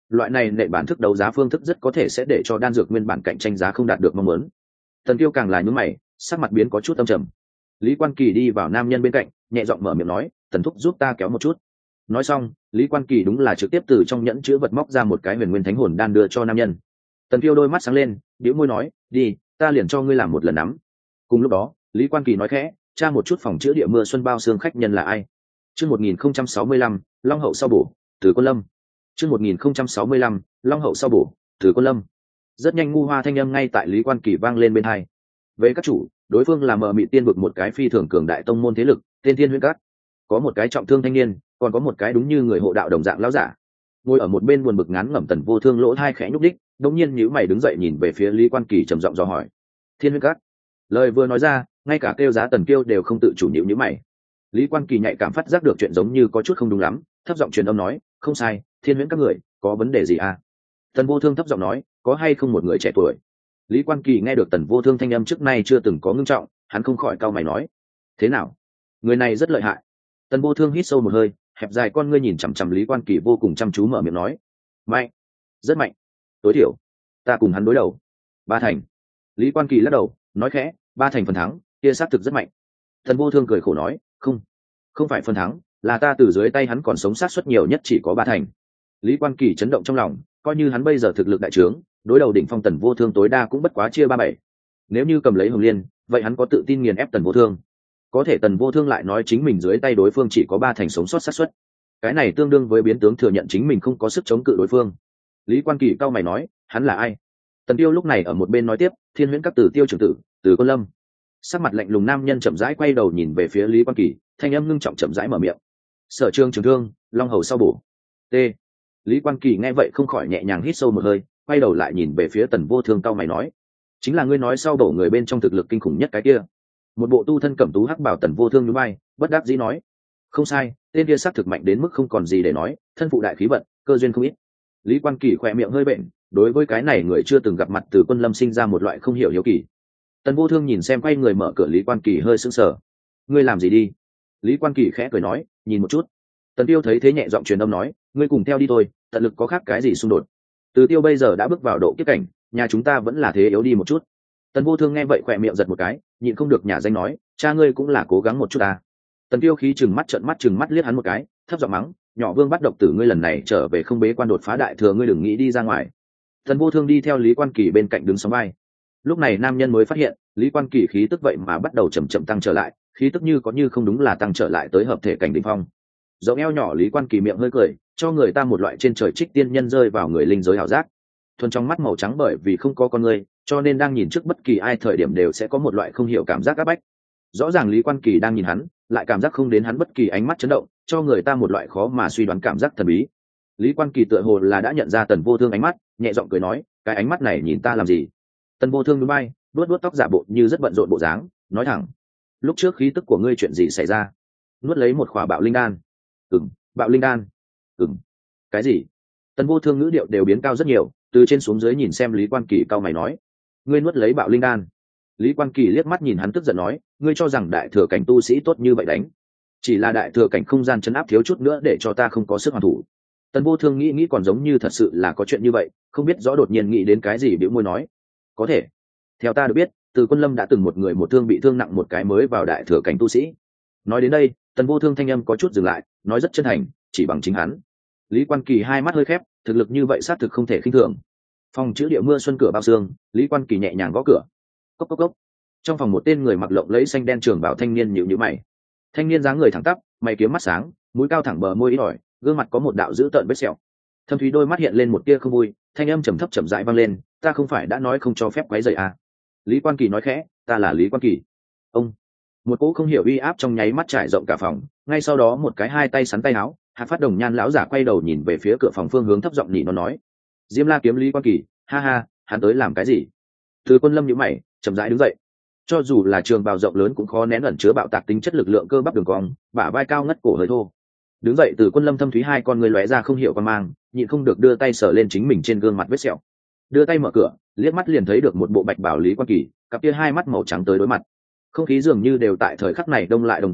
loại này nệ bản thức đấu giá phương thức rất có thể sẽ để cho đan dược nguyên bản cạnh tranh giá không đạt được mong muốn. Tần Tiêu càng là nhướng mày, sắc mặt biến có chút âm trầm. Lý Quan Kỳ đi vào nam nhân bên cạnh, nhẹ giọng mở miệng nói, tần thúc giúp ta kéo một chút. Nói xong, Lý Quan Kỳ đúng là trực tiếp từ trong nhẫn chứa vật móc ra một cái huyền nguyên thánh hồn đan đưa cho nam nhân. Tần Tiêu đôi mắt sáng lên, bĩu môi nói, đi, ta liền cho ngươi làm một lần nắm. Cùng lúc đó, Lý Quan Kỳ nói khẽ, tra một chút phòng chữa địa mưa xuân bao xương khách nhân là ai. Chương một nghìn không trăm sáu mươi lăm, Long hậu sau bổ, từ Quân Lâm. Chương một nghìn không trăm sáu mươi lăm, Long hậu sau bổ, từ Quân Lâm. Rất nhanh ngu hoa thanh âm ngay tại Lý Quan Kỳ vang lên bên tai. Về các chủ, đối phương là mờ mị tiên vực một cái phi thường cường đại tông môn thế lực, tên Thiên Huyễn Các. Có một cái trọng thương thanh niên, còn có một cái đúng như người hộ đạo đồng dạng lão giả. Ngồi ở một bên buồn bực ngán ngẩm Tần Vô Thương lỗ hai khẽ nhúc đích, đống nhiên nhíu mày đứng dậy nhìn về phía Lý Quan Kỳ trầm giọng dò hỏi. Thiên Huyễn Các. Lời vừa nói ra, ngay cả kêu giá Tần Kiêu đều không tự chủ nhíu nhíu mày. Lý Quan Kỳ nhạy cảm phát giác được chuyện giống như có chút không đúng lắm, thấp giọng truyền âm nói, không sai, Thiên Huyễn Các người, có vấn đề gì à? Tần Vô Thương thấp giọng nói, có hay không một người trẻ tuổi? Lý Quan Kỳ nghe được Tần Vô Thương thanh âm trước nay chưa từng có ngưng trọng, hắn không khỏi cau mày nói, thế nào? Người này rất lợi hại. Tần Vô Thương hít sâu một hơi, hẹp dài con ngươi nhìn chằm chằm Lý Quan Kỳ vô cùng chăm chú mở miệng nói, mạnh, rất mạnh, tối thiểu ta cùng hắn đối đầu ba thành. Lý Quan Kỳ lắc đầu nói khẽ, ba thành phần thắng, kia xác thực rất mạnh. Tần Vô Thương cười khổ nói, không không phải phần thắng, là ta từ dưới tay hắn còn sống sát suất nhiều nhất chỉ có ba thành. Lý Quan Kỳ chấn động trong lòng, coi như hắn bây giờ thực lực đại trướng, đối đầu đỉnh phong Tần Vô Thương tối đa cũng bất quá chia ba bảy. Nếu như cầm lấy Hồng Liên, vậy hắn có tự tin nghiền ép Tần Vô Thương. Có thể Tần Vô Thương lại nói chính mình dưới tay đối phương chỉ có ba thành sống sót xác suất. Cái này tương đương với biến tướng thừa nhận chính mình không có sức chống cự đối phương. Lý Quan Kỳ cao mày nói, hắn là ai? Tần Tiêu lúc này ở một bên nói tiếp, Thiên Huyễn Các Tử Tiêu trưởng tử, Từ Quân Lâm. Sắc mặt lạnh lùng nam nhân chậm rãi quay đầu nhìn về phía Lý Quan Kỳ, thanh âm ngưng trọng chậm rãi mở miệng. Sở Trương trường thương, Long hầu sau bổ. T. Lý Quan Kỳ nghe vậy không khỏi nhẹ nhàng hít sâu một hơi, quay đầu lại nhìn về phía Tần Vô Thương cao mày nói, chính là ngươi nói sau bổ người bên trong thực lực kinh khủng nhất cái kia. Một bộ tu thân cẩm tú hắc bảo Tần Vô Thương nhún vai, bất đắc dĩ nói, không sai, tên kia xác thực mạnh đến mức không còn gì để nói, thân phụ đại khí vận, cơ duyên không ít. Lý Quan Kỳ khỏe miệng hơi bệnh, đối với cái này người chưa từng gặp mặt Từ Quân Lâm sinh ra một loại không hiểu hiếu kỳ. Tần Vô Thương nhìn xem quay người mở cửa Lý Quan Kỳ hơi sững sờ. Ngươi làm gì đi? Lý Quan Kỳ khẽ cười nói, nhìn một chút. Tần Tiêu thấy thế nhẹ giọng truyền âm nói, ngươi cùng theo đi thôi, tận lực có khác cái gì xung đột. Từ Tiêu bây giờ đã bước vào độ kiếp cảnh, nhà chúng ta vẫn là thế yếu đi một chút. Tần Vô Thương nghe vậy khỏe miệng giật một cái, nhịn không được nhả danh nói, cha ngươi cũng là cố gắng một chút ta. Tần Tiêu khí chừng mắt trợn mắt chừng mắt liếc hắn một cái, thấp giọng mắng, nhỏ Vương bắt độc tử ngươi lần này trở về không bế quan đột phá đại thừa ngươi đừng nghĩ đi ra ngoài. Tần Vô Thương đi theo Lý Quan Kỳ bên cạnh đứng sóng vai. Lúc này nam nhân mới phát hiện, Lý Quan Kỳ khí tức vậy mà bắt đầu chậm chậm tăng trở lại, khí tức như có như không đúng là tăng trở lại tới hợp thể cảnh đỉnh phong. Rộng eo nhỏ Lý Quan Kỳ miệng hơi cười, cho người ta một loại trên trời trích tiên nhân rơi vào người linh giới hảo giác. Thuần trong mắt màu trắng bởi vì không có con người, cho nên đang nhìn trước bất kỳ ai thời điểm đều sẽ có một loại không hiểu cảm giác áp bách. Rõ ràng Lý Quan Kỳ đang nhìn hắn, lại cảm giác không đến hắn bất kỳ ánh mắt chấn động, cho người ta một loại khó mà suy đoán cảm giác thần bí. Lý Quan Kỳ tựa hồ là đã nhận ra Tần Vô Thương ánh mắt, nhẹ giọng cười nói, cái ánh mắt này nhìn ta làm gì? Tần Vô Thương nhún vai, vuốt vuốt tóc giả bộ như rất bận rộn bộ dáng, nói thẳng, lúc trước khí tức của ngươi chuyện gì xảy ra? Nuốt lấy một khỏa bạo linh đan. Ừm, bạo linh đan. Ừm. Cái gì? Tần Vô Thương ngữ điệu đều biến cao rất nhiều, từ trên xuống dưới nhìn xem Lý Quan Kỳ cao mày nói, ngươi nuốt lấy bạo linh đan. Lý Quan Kỳ liếc mắt nhìn hắn tức giận nói, ngươi cho rằng đại thừa cảnh tu sĩ tốt như vậy đánh? Chỉ là đại thừa cảnh không gian chấn áp thiếu chút nữa để cho ta không có sức hoàn thủ. Tần Vô Thương nghĩ nghĩ còn giống như thật sự là có chuyện như vậy, không biết rõ đột nhiên nghĩ đến cái gì bĩu môi nói, có thể. Theo ta được biết, Từ Quân Lâm đã từng một người một thương bị thương nặng một cái mới vào đại thừa cảnh tu sĩ. Nói đến đây, Tần Vô Thương thanh âm có chút dừng lại, nói rất chân thành, chỉ bằng chính hắn. Lý Quan Kỳ hai mắt hơi khép, thực lực như vậy xác thực không thể khinh thường. Phòng chữ địa mưa xuân cửa bao xương, Lý Quan Kỳ nhẹ nhàng gõ cửa. Cốc cốc cốc. Trong phòng một tên người mặc lộng lẫy xanh đen trường bảo thanh niên nhíu nhíu mày. Thanh niên dáng người thẳng tắp, mày kiếm mắt sáng, mũi cao thẳng bờ môi ít ỏi, gương mặt có một đạo dữ tợn vết sẹo. Thâm thúy đôi mắt hiện lên một tia không vui, thanh âm trầm thấp chậm rãi vang lên, ta không phải đã nói không cho phép quấy rầy à? Lý Quan Kỳ nói khẽ, ta là Lý Quan Kỳ. Ông. Một cỗ không hiểu uy áp trong nháy mắt trải rộng cả phòng, ngay sau đó một cái hai tay sắn tay áo, Hạc Phát Đồng Nhan lão giả quay đầu nhìn về phía cửa phòng phương hướng thấp giọng nhị nó nói, Diêm La kiếm Lý Quan Kỳ, ha ha, hắn tới làm cái gì? Từ Quân Lâm nhíu mày, chậm rãi đứng dậy. Cho dù là trường bào rộng lớn cũng khó nén ẩn chứa bạo tạc tính chất lực lượng cơ bắp đường cong, bả vai cao ngất cổ hơi thô. Đứng dậy Từ Quân Lâm thâm thúy hai con người lóe ra không hiểu quan mang, nhịn không được đưa tay sờ lên chính mình trên gương mặt vết sẹo. Đưa tay mở cửa, liếc mắt liền thấy được một bộ bạch bào Lý Quan Kỳ, cặp kia hai mắt màu trắng tới đối mặt. Không khí dường như đều tại thời khắc này đông lại đồng dạng,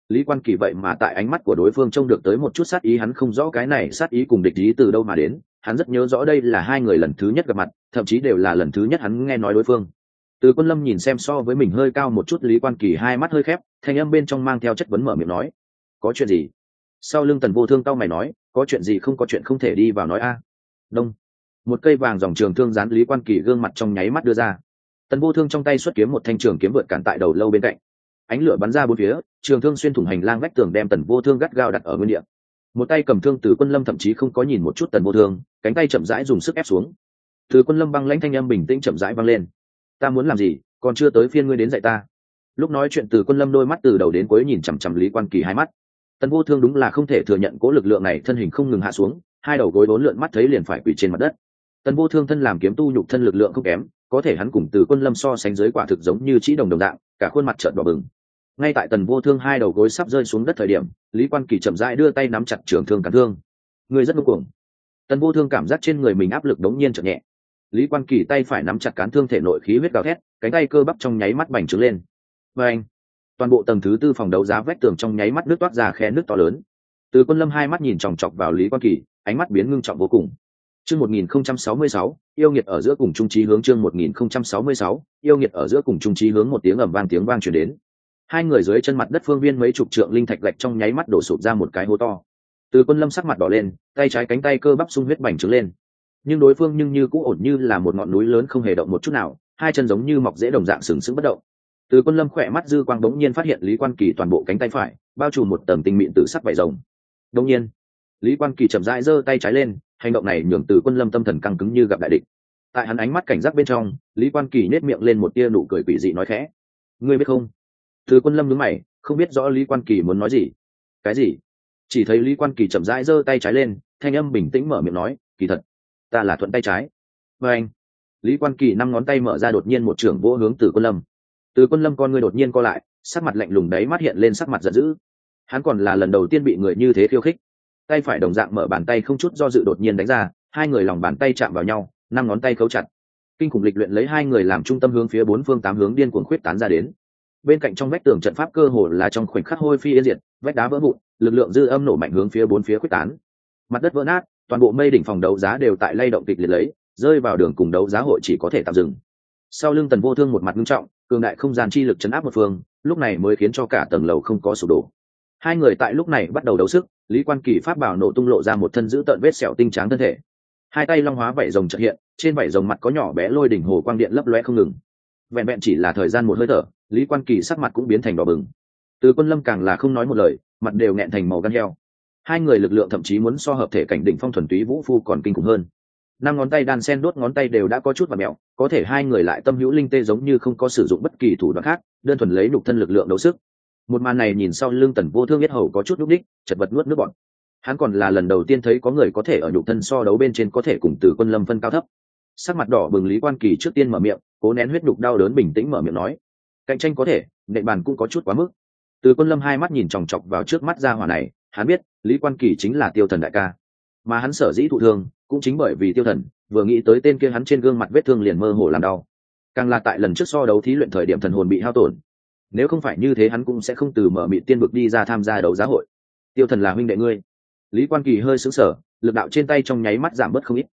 Lý Quan Kỳ vậy mà tại ánh mắt của đối phương trông được tới một chút sát ý, hắn không rõ cái này sát ý cùng địch ý từ đâu mà đến, hắn rất nhớ rõ đây là hai người lần thứ nhất gặp mặt, thậm chí đều là lần thứ nhất hắn nghe nói đối phương. Từ Quân Lâm nhìn xem so với mình hơi cao một chút Lý Quan Kỳ, hai mắt hơi khép, thanh âm bên trong mang theo chất vấn mở miệng nói: có chuyện gì? Sau lưng Tần Vô Thương cau mày nói: có chuyện gì? Không có chuyện không thể đi vào nói a. Đông. Một cây vàng dòng trường thương dán Lý Quan Kỳ gương mặt trong nháy mắt đưa ra. Tần Vô Thương trong tay xuất kiếm một thanh trường kiếm vượt cản tại đầu lâu bên cạnh, ánh lửa bắn ra bốn phía, trường thương xuyên thủng hành lang vách tường, đem Tần Vô Thương gắt gao đặt ở nguyên địa. Một tay cầm thương Từ Quân Lâm thậm chí không có nhìn một chút Tần Vô Thương, cánh tay chậm rãi dùng sức ép xuống. Từ Quân Lâm băng lãnh thanh âm bình tĩnh chậm rãi vang lên: ta muốn làm gì, còn chưa tới phiên ngươi đến dạy ta. Lúc nói chuyện Từ Quân Lâm đôi mắt từ đầu đến cuối nhìn chằm chằm Lý Quan Kỳ hai mắt. Tần Vô Thương đúng là không thể thừa nhận cố lực lượng này, thân hình không ngừng hạ xuống, hai đầu gối bốn lượn, mắt thấy liền phải quỳ trên mặt đất. Tần Vô Thương thân làm kiếm tu, nhục thân lực lượng không kém, có thể hắn cùng Từ Quân Lâm so sánh dưới quả thực giống như chỉ đồng đồng dạng, cả khuôn mặt trợn đỏ bừng. Ngay tại Tần Vô Thương hai đầu gối sắp rơi xuống đất thời điểm, Lý Quan Kỳ chậm rãi đưa tay nắm chặt trường thương cản thương. Người rất ngông cuồng. Tần Vô Thương cảm giác trên người mình áp lực đống nhiên chợt nhẹ. Lý Quan Kỳ tay phải nắm chặt cán thương, thể nội khí huyết gào thét, cánh tay cơ bắp trong nháy mắt bành trướng lên. Và anh, toàn bộ tầng thứ tư phòng đấu giá vách tường trong nháy mắt nước toát ra khe nước to lớn. Từ Quân Lâm hai mắt nhìn chòng chọc vào Lý Quan Kỳ, ánh mắt biến ngưng trọng vô cùng. Chương một nghìn không trăm sáu mươi sáu, yêu nghiệt ở giữa cùng trung trí hướng. Chương một nghìn không trăm sáu mươi sáu, yêu nghiệt ở giữa cùng trung trí hướng. Một tiếng ầm vang tiếng vang truyền đến. Hai người dưới chân mặt đất phương viên mấy chục trượng linh thạch gạch trong nháy mắt đổ sụp ra một cái hố to. Từ Quân Lâm sắc mặt đỏ lên, tay trái cánh tay cơ bắp sung huyết bành trướng lên. Nhưng đối phương nhưng như cũ ổn như là một ngọn núi lớn, không hề động một chút nào, hai chân giống như mọc rễ đồng dạng sừng sững bất động. Từ Quân Lâm khỏe mắt dư quang đống nhiên phát hiện Lý Quan Kỳ toàn bộ cánh tay phải bao trùm một tầng tinh mịn tử sắc vảy rồng. Đống nhiên, Lý Quan Kỳ chậm rãi giơ tay trái lên, hành động này nhường Từ Quân Lâm tâm thần căng cứng như gặp đại địch. Tại hắn ánh mắt cảnh giác bên trong, Lý Quan Kỳ nhếch miệng lên một tia nụ cười quỷ dị nói khẽ: ngươi biết không? Từ Quân Lâm nhướng mày, không biết rõ Lý Quan Kỳ muốn nói gì. Cái gì? Chỉ thấy Lý Quan Kỳ chậm rãi giơ tay trái lên, thanh âm bình tĩnh mở miệng nói: kỳ thật, ta là thuận tay trái. Và anh, Lý Quan Kỳ năm ngón tay mở ra, đột nhiên một trưởng vỗ hướng Từ Quân Lâm. Từ Quân Lâm con ngươi đột nhiên co lại, sắc mặt lạnh lùng, đáy mắt hiện lên sắc mặt giận dữ. Hắn còn là lần đầu tiên bị người như thế khiêu khích. Tay phải đồng dạng mở bàn tay không chút do dự đột nhiên đánh ra, hai người lòng bàn tay chạm vào nhau, năm ngón tay khấu chặt. Kinh khủng lịch luyện lấy hai người làm trung tâm hướng phía bốn phương tám hướng điên cuồng khuyết tán ra đến. Bên cạnh trong vách tường trận pháp cơ hồ là trong khoảnh khắc hôi phi yên diệt, vách đá vỡ vụn, lực lượng dư âm nổ mạnh hướng phía bốn phía khuyết tán. Mặt đất vỡ nát, toàn bộ mây đỉnh phòng đấu giá đều tại lay động kịch liệt lấy, rơi vào đường cùng đấu giá hội chỉ có thể tạm dừng. Sau lưng Tần Vô Thương một mặt nghiêm trọng, cường đại không gian chi lực chấn áp một phương, lúc này mới khiến cho cả tầng lầu không có sụp đổ. Hai người tại lúc này bắt đầu đấu sức, Lý Quan Kỳ pháp bảo nổ tung lộ ra một thân dữ tợn vết sẹo tinh tráng thân thể. Hai tay long hóa vảy rồng chợt hiện, trên vảy rồng mặt có nhỏ bé lôi đỉnh hồ quang điện lấp lóe không ngừng. Vẹn vẹn chỉ là thời gian một hơi thở, Lý Quan Kỳ sắc mặt cũng biến thành đỏ bừng. Từ Quân Lâm càng là không nói một lời, mặt đều nghẹn thành màu gan heo. Hai người lực lượng thậm chí muốn so hợp thể cảnh đỉnh phong thuần túy vũ phu còn kinh khủng hơn. Năm ngón tay đan sen đốt ngón tay đều đã có chút và mẹo, có thể hai người lại tâm hữu linh tê, giống như không có sử dụng bất kỳ thủ đoạn khác, đơn thuần lấy nhục thân lực lượng đấu sức. Một màn này nhìn sau lưng Tần Vô Thương biết hầu có chút lúc đích, chật vật nuốt nước bọt. Hắn còn là lần đầu tiên thấy có người có thể ở nhục thân so đấu bên trên có thể cùng Từ Quân Lâm phân cao thấp. Sắc mặt đỏ bừng Lý Quan Kỳ trước tiên mở miệng, cố nén huyết nhục đau đớn, bình tĩnh mở miệng nói: cạnh tranh có thể, nệ bàn cũng có chút quá mức. Từ Quân Lâm hai mắt nhìn chòng chọc vào trước mắt gia hỏa này, hắn biết Lý Quan Kỳ chính là Tiêu Thần đại ca, mà hắn sở dĩ thụ thương cũng chính bởi vì Tiêu Thần. Vừa nghĩ tới tên kia, hắn trên gương mặt vết thương liền mơ hồ làm đau. Càng là tại lần trước so đấu thí luyện thời điểm thần hồn bị hao tổn, nếu không phải như thế hắn cũng sẽ không từ mở mịt tiên vực đi ra tham gia đấu giá hội. Tiêu Thần là huynh đệ ngươi? Lý Quan Kỳ hơi sững sờ, lực đạo trên tay trong nháy mắt giảm bớt không ít.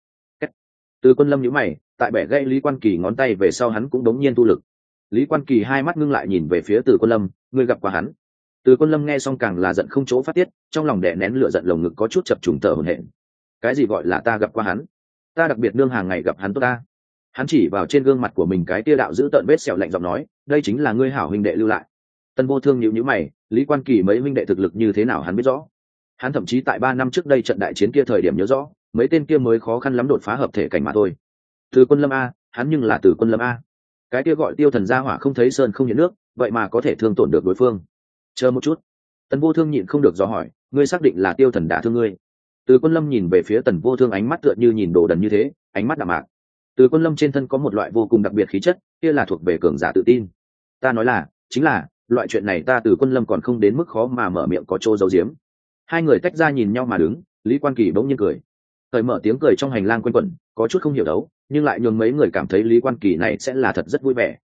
Từ Quân Lâm nhíu mày, tại bẻ gãy Lý Quan Kỳ ngón tay về sau hắn cũng đống nhiên tu lực. Lý Quan Kỳ hai mắt ngưng lại nhìn về phía Từ Quân Lâm: ngươi gặp qua hắn? Từ Quân Lâm nghe xong càng là giận không chỗ phát tiết, trong lòng đè nén lửa giận, lồng ngực có chút chập trùng thở hổn hển. Cái gì gọi là ta gặp qua hắn? Ta đặc biệt nương hàng ngày gặp hắn tốt ta. Hắn chỉ vào trên gương mặt của mình cái tia đạo giữ tợn vết sẹo, lạnh giọng nói: đây chính là ngươi hảo huynh đệ lưu lại. Tần Vô Thương nhíu nhíu mày, Lý Quan Kỳ mấy huynh đệ thực lực như thế nào hắn biết rõ. Hắn thậm chí tại ba năm trước đây trận đại chiến kia thời điểm nhớ rõ, mấy tên kia mới khó khăn lắm đột phá hợp thể cảnh mà thôi. Từ Quân Lâm a, hắn nhưng là Từ Quân Lâm a. Cái kia gọi Tiêu Thần gia hỏa không thấy sơn không hiện nước, vậy mà có thể thương tổn được đối phương. Chờ một chút. Tần Vô Thương nhịn không được dò hỏi: ngươi xác định là Tiêu Thần đả thương ngươi? Từ Quân Lâm nhìn về phía Tần Vô Thương, ánh mắt tựa như nhìn đồ đần như thế, ánh mắt đạm mạc. Từ Quân Lâm trên thân có một loại vô cùng đặc biệt khí chất, kia là thuộc về cường giả tự tin. Ta nói là, chính là, loại chuyện này ta Từ Quân Lâm còn không đến mức khó mà mở miệng có chỗ giấu giếm. Hai người tách ra nhìn nhau mà đứng, Lý Quan Kỳ bỗng nhiên cười. Thời mở tiếng cười trong hành lang quanh quẩn, có chút không hiểu đấu, nhưng lại nhường mấy người cảm thấy Lý Quan Kỳ này sẽ là thật rất vui vẻ.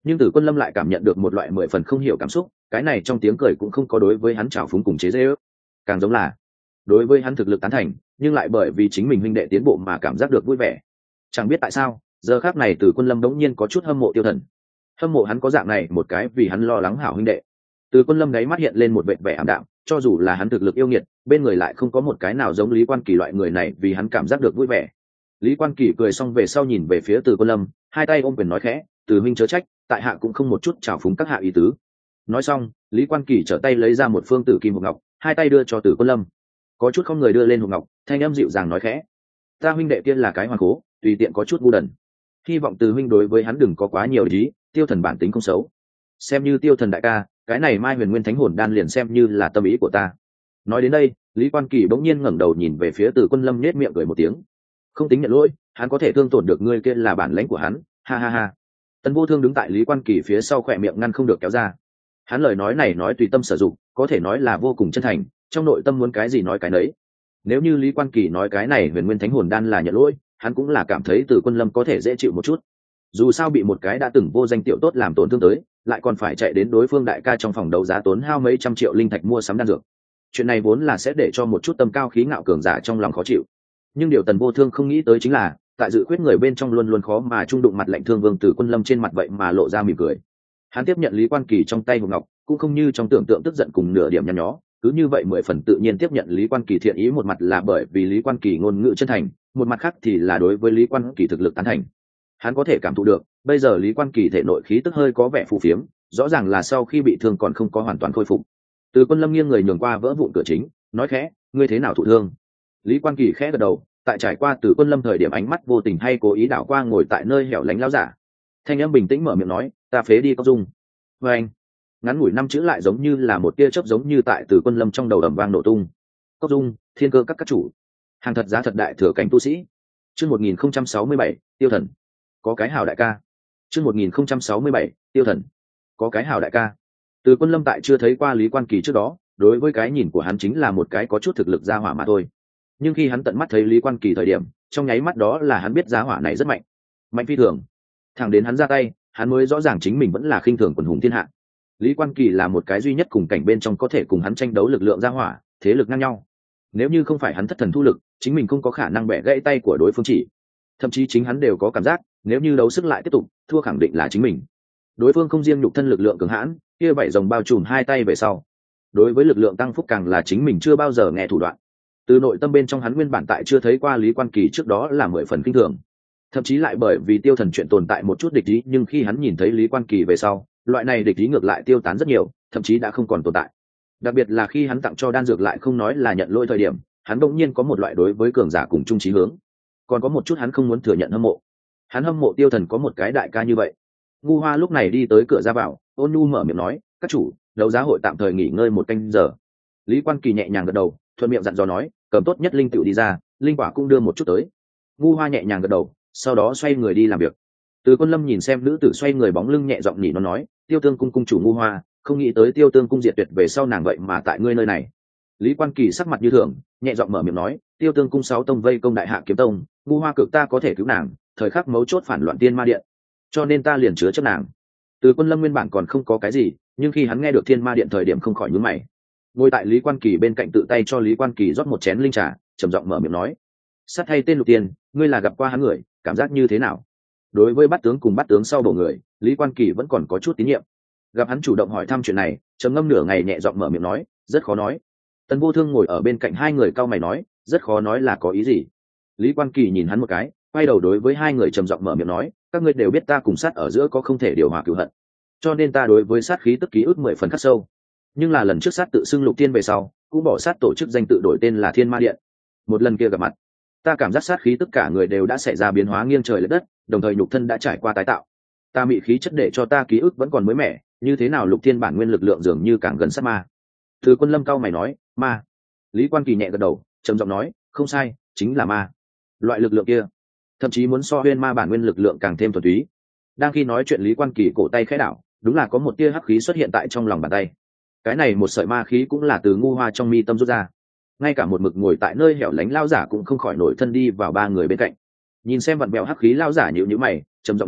nhưng Tử Quân Lâm lại cảm nhận được một loại mười phần không hiểu cảm xúc, cái này trong tiếng cười cũng không có đối với hắn trào phúng cùng chế giễu, càng giống là đối với hắn thực lực tán thành, nhưng lại bởi vì chính mình huynh đệ tiến bộ mà cảm giác được vui vẻ. Chẳng biết tại sao, giờ khắc này Tử Quân Lâm đống nhiên có chút hâm mộ Tiêu Thần, hâm mộ hắn có dạng này một cái vì hắn lo lắng hảo huynh đệ. Tử Quân Lâm đáy mắt hiện lên một vệt vẻ ảm đạm, cho dù là hắn thực lực yêu nghiệt, bên người lại không có một cái nào giống Lý Quan Kỳ loại người này vì hắn cảm giác được vui vẻ. Lý Quan Kỳ cười xong về sau nhìn về phía Tử Quân Lâm, hai tay ôm quyền nói khẽ, Từ huynh chớ trách, tại hạ cũng không một chút trào phúng các hạ ý tứ. Nói xong, Lý Quan Kỳ trở tay lấy ra một phương tử kim hộp ngọc, hai tay đưa cho Tử Quân Lâm. Có chút không người đưa lên hộp ngọc, thanh âm dịu dàng nói khẽ, ta huynh đệ kia là cái hoàn cố, tùy tiện có chút ngu đần, hy vọng Từ huynh đối với hắn đừng có quá nhiều ý, Tiêu Thần bản tính không xấu, xem như Tiêu Thần đại ca, cái này Mai Huyền Nguyên Thánh Hồn Đan liền xem như là tâm ý của ta. Nói đến đây, Lý Quan Kỳ bỗng nhiên ngẩng đầu nhìn về phía Tử Quân Lâm, nhếch miệng cười một tiếng, không tính nhận lỗi, hắn có thể thương tổn được ngươi kia là bản lãnh của hắn, ha ha ha. Tần Vô Thương đứng tại Lý Quan Kỳ phía sau, khỏe miệng ngăn không được kéo ra. Hắn lời nói này nói tùy tâm sử dụng, có thể nói là vô cùng chân thành, trong nội tâm muốn cái gì nói cái nấy. Nếu như Lý Quan Kỳ nói cái này Huyền Nguyên Thánh Hồn Đan là nhận lỗi, hắn cũng là cảm thấy Tử Quân Lâm có thể dễ chịu một chút. Dù sao bị một cái đã từng vô danh tiểu tốt làm tổn thương tới, lại còn phải chạy đến đối phương đại ca trong phòng đấu giá tốn hao mấy trăm triệu linh thạch mua sắm đan dược. Chuyện này vốn là sẽ để cho một chút tâm cao khí ngạo cường giả trong lòng khó chịu. Nhưng điều Tần Vô Thương không nghĩ tới chính là, tại dự khuyết người bên trong luôn luôn khó mà trung đụng mặt lạnh thương Vương Tử Quân Lâm trên mặt vậy mà lộ ra mỉm cười. Hắn tiếp nhận Lý Quan Kỳ trong tay hộp ngọc, cũng không như trong tưởng tượng tức giận cùng nửa điểm nhăn nhó, cứ như vậy mười phần tự nhiên tiếp nhận Lý Quan Kỳ thiện ý, một mặt là bởi vì Lý Quan Kỳ ngôn ngữ chân thành, một mặt khác thì là đối với Lý Quan Kỳ thực lực tán thành. Hắn có thể cảm thụ được, bây giờ Lý Quan Kỳ thể nội khí tức hơi có vẻ phù phiếm, rõ ràng là sau khi bị thương còn không có hoàn toàn khôi phục. Từ Quân Lâm nghiêng người nhường qua vỡ vụn cửa chính, nói khẽ, ngươi thế nào thụ thương? Lý Quan Kỳ khẽ gật đầu, tại trải qua Từ Quân Lâm thời điểm ánh mắt vô tình hay cố ý đảo qua ngồi tại nơi hẻo lánh lão giả. Thanh âm bình tĩnh mở miệng nói, ta phế đi Cốc Dung. Và anh, ngắn ngủi năm chữ lại giống như là một tia chớp, giống như tại Từ Quân Lâm trong đầu ầm vang nổ tung. Cốc Dung, thiên cơ các các chủ, hàng thật giá thật đại thừa cảnh tu sĩ. Chương một nghìn không trăm sáu mươi bảy, Tiêu Thần, có cái hảo đại ca. Chương một nghìn không trăm sáu mươi bảy, Tiêu Thần, có cái hảo đại ca. Từ Quân Lâm tại chưa thấy qua Lý Quan Kỳ trước đó, đối với cái nhìn của hắn chính là một cái có chút thực lực gia hỏa mà thôi. Nhưng khi hắn tận mắt thấy Lý Quan Kỳ thời điểm, trong nháy mắt đó là hắn biết gia hỏa này rất mạnh, mạnh phi thường. Thẳng đến hắn ra tay, hắn mới rõ ràng chính mình vẫn là khinh thường quần hùng thiên hạ. Lý Quan Kỳ là một cái duy nhất cùng cảnh bên trong có thể cùng hắn tranh đấu lực lượng gia hỏa, thế lực ngang nhau. Nếu như không phải hắn thất thần thu lực, chính mình không có khả năng bẻ gãy tay của đối phương chỉ. Thậm chí chính hắn đều có cảm giác, nếu như đấu sức lại tiếp tục, thua khẳng định là chính mình. Đối phương không riêng nhục thân lực lượng cường hãn, kia bảy rồng bao trùm hai tay về sau, đối với lực lượng tăng phúc càng là chính mình chưa bao giờ nghe thủ đoạn. Từ nội tâm bên trong hắn nguyên bản tại chưa thấy qua Lý Quan Kỳ trước đó là mười phần kinh thường, thậm chí lại bởi vì Tiêu Thần chuyện tồn tại một chút địch ý, nhưng khi hắn nhìn thấy Lý Quan Kỳ về sau, loại này địch ý ngược lại tiêu tán rất nhiều, thậm chí đã không còn tồn tại. Đặc biệt là khi hắn tặng cho đan dược lại không nói là nhận lỗi thời điểm, hắn bỗng nhiên có một loại đối với cường giả cùng chung chí hướng, còn có một chút hắn không muốn thừa nhận hâm mộ. Hắn hâm mộ Tiêu Thần có một cái đại ca như vậy. Ngu Hoa lúc này đi tới cửa ra vào, ôn nhu mở miệng nói, các chủ, đấu giá hội tạm thời nghỉ ngơi một canh giờ. Lý Quan Kỳ nhẹ nhàng gật đầu, thuận miệng dặn dò nói, cầm tốt nhất linh tựu đi ra, linh quả cũng đưa một chút tới. Ngu Hoa nhẹ nhàng gật đầu, sau đó xoay người đi làm việc. Từ Quân Lâm nhìn xem nữ tử xoay người bóng lưng, nhẹ giọng nhỉ nó nói, Tiêu Tương cung cung chủ Ngu Hoa, không nghĩ tới Tiêu Tương cung diệt tuyệt về sau nàng vậy mà tại ngươi nơi này. Lý Quan Kỳ sắc mặt như thường, nhẹ giọng mở miệng nói, Tiêu Tương cung sáu tông vây công Đại Hạ Kiếm Tông, Ngu Hoa cực ta có thể cứu nàng, thời khắc mấu chốt phản loạn Tiên Ma Điện, cho nên ta liền chứa chấp nàng. Từ Quân Lâm nguyên bản còn không có cái gì, nhưng khi hắn nghe được Thiên Ma Điện thời điểm không khỏi nhướng mày. Ngồi tại Lý Quan Kỳ bên cạnh tự tay cho Lý Quan Kỳ rót một chén linh trà, trầm giọng mở miệng nói, sát hay tên Lục Tiên, ngươi là gặp qua hắn người, cảm giác như thế nào? Đối với Bát tướng cùng Bát tướng sau bổ người, Lý Quan Kỳ vẫn còn có chút tín nhiệm. Gặp hắn chủ động hỏi thăm chuyện này, trầm ngâm nửa ngày nhẹ giọng mở miệng nói, rất khó nói. Tần Vô Thương ngồi ở bên cạnh hai người cau mày nói, rất khó nói là có ý gì? Lý Quan Kỳ nhìn hắn một cái, quay đầu đối với hai người trầm giọng mở miệng nói, các ngươi đều biết ta cùng sát ở giữa có không thể điều hòa cửu hận, cho nên ta đối với sát khí tức ký ức mười phần khắc sâu. Nhưng là lần trước sát tự xưng Lục Tiên về sau, cũng bỏ sát tổ chức danh tự đổi tên là Thiên Ma Điện. Một lần kia gặp mặt, ta cảm giác sát khí tất cả người đều đã xảy ra biến hóa nghiêng trời lệch đất, đồng thời nhục thân đã trải qua tái tạo. Ta mị khí chất để cho ta ký ức vẫn còn mới mẻ, như thế nào Lục Thiên bản nguyên lực lượng dường như càng gần sát ma. Từ Quân Lâm cao mày nói, ma. Lý Quan Kỳ nhẹ gật đầu, trầm giọng nói, không sai, chính là ma. Loại lực lượng kia, thậm chí muốn so huyên ma bản nguyên lực lượng càng thêm thuần túy. Đang khi nói chuyện, Lý Quan Kỳ cổ tay khẽ đảo, đúng là có một tia hắc khí xuất hiện tại trong lòng bàn tay. Cái này một sợi ma khí cũng là từ Ngu Hoa trong mi tâm rút ra. Ngay cả một mực ngồi tại nơi hẻo lánh lao giả cũng không khỏi nổi thân đi vào ba người bên cạnh. Nhìn xem vặn vẹo hắc khí lao giả nhíu nhíu mày, trầm giọng nói,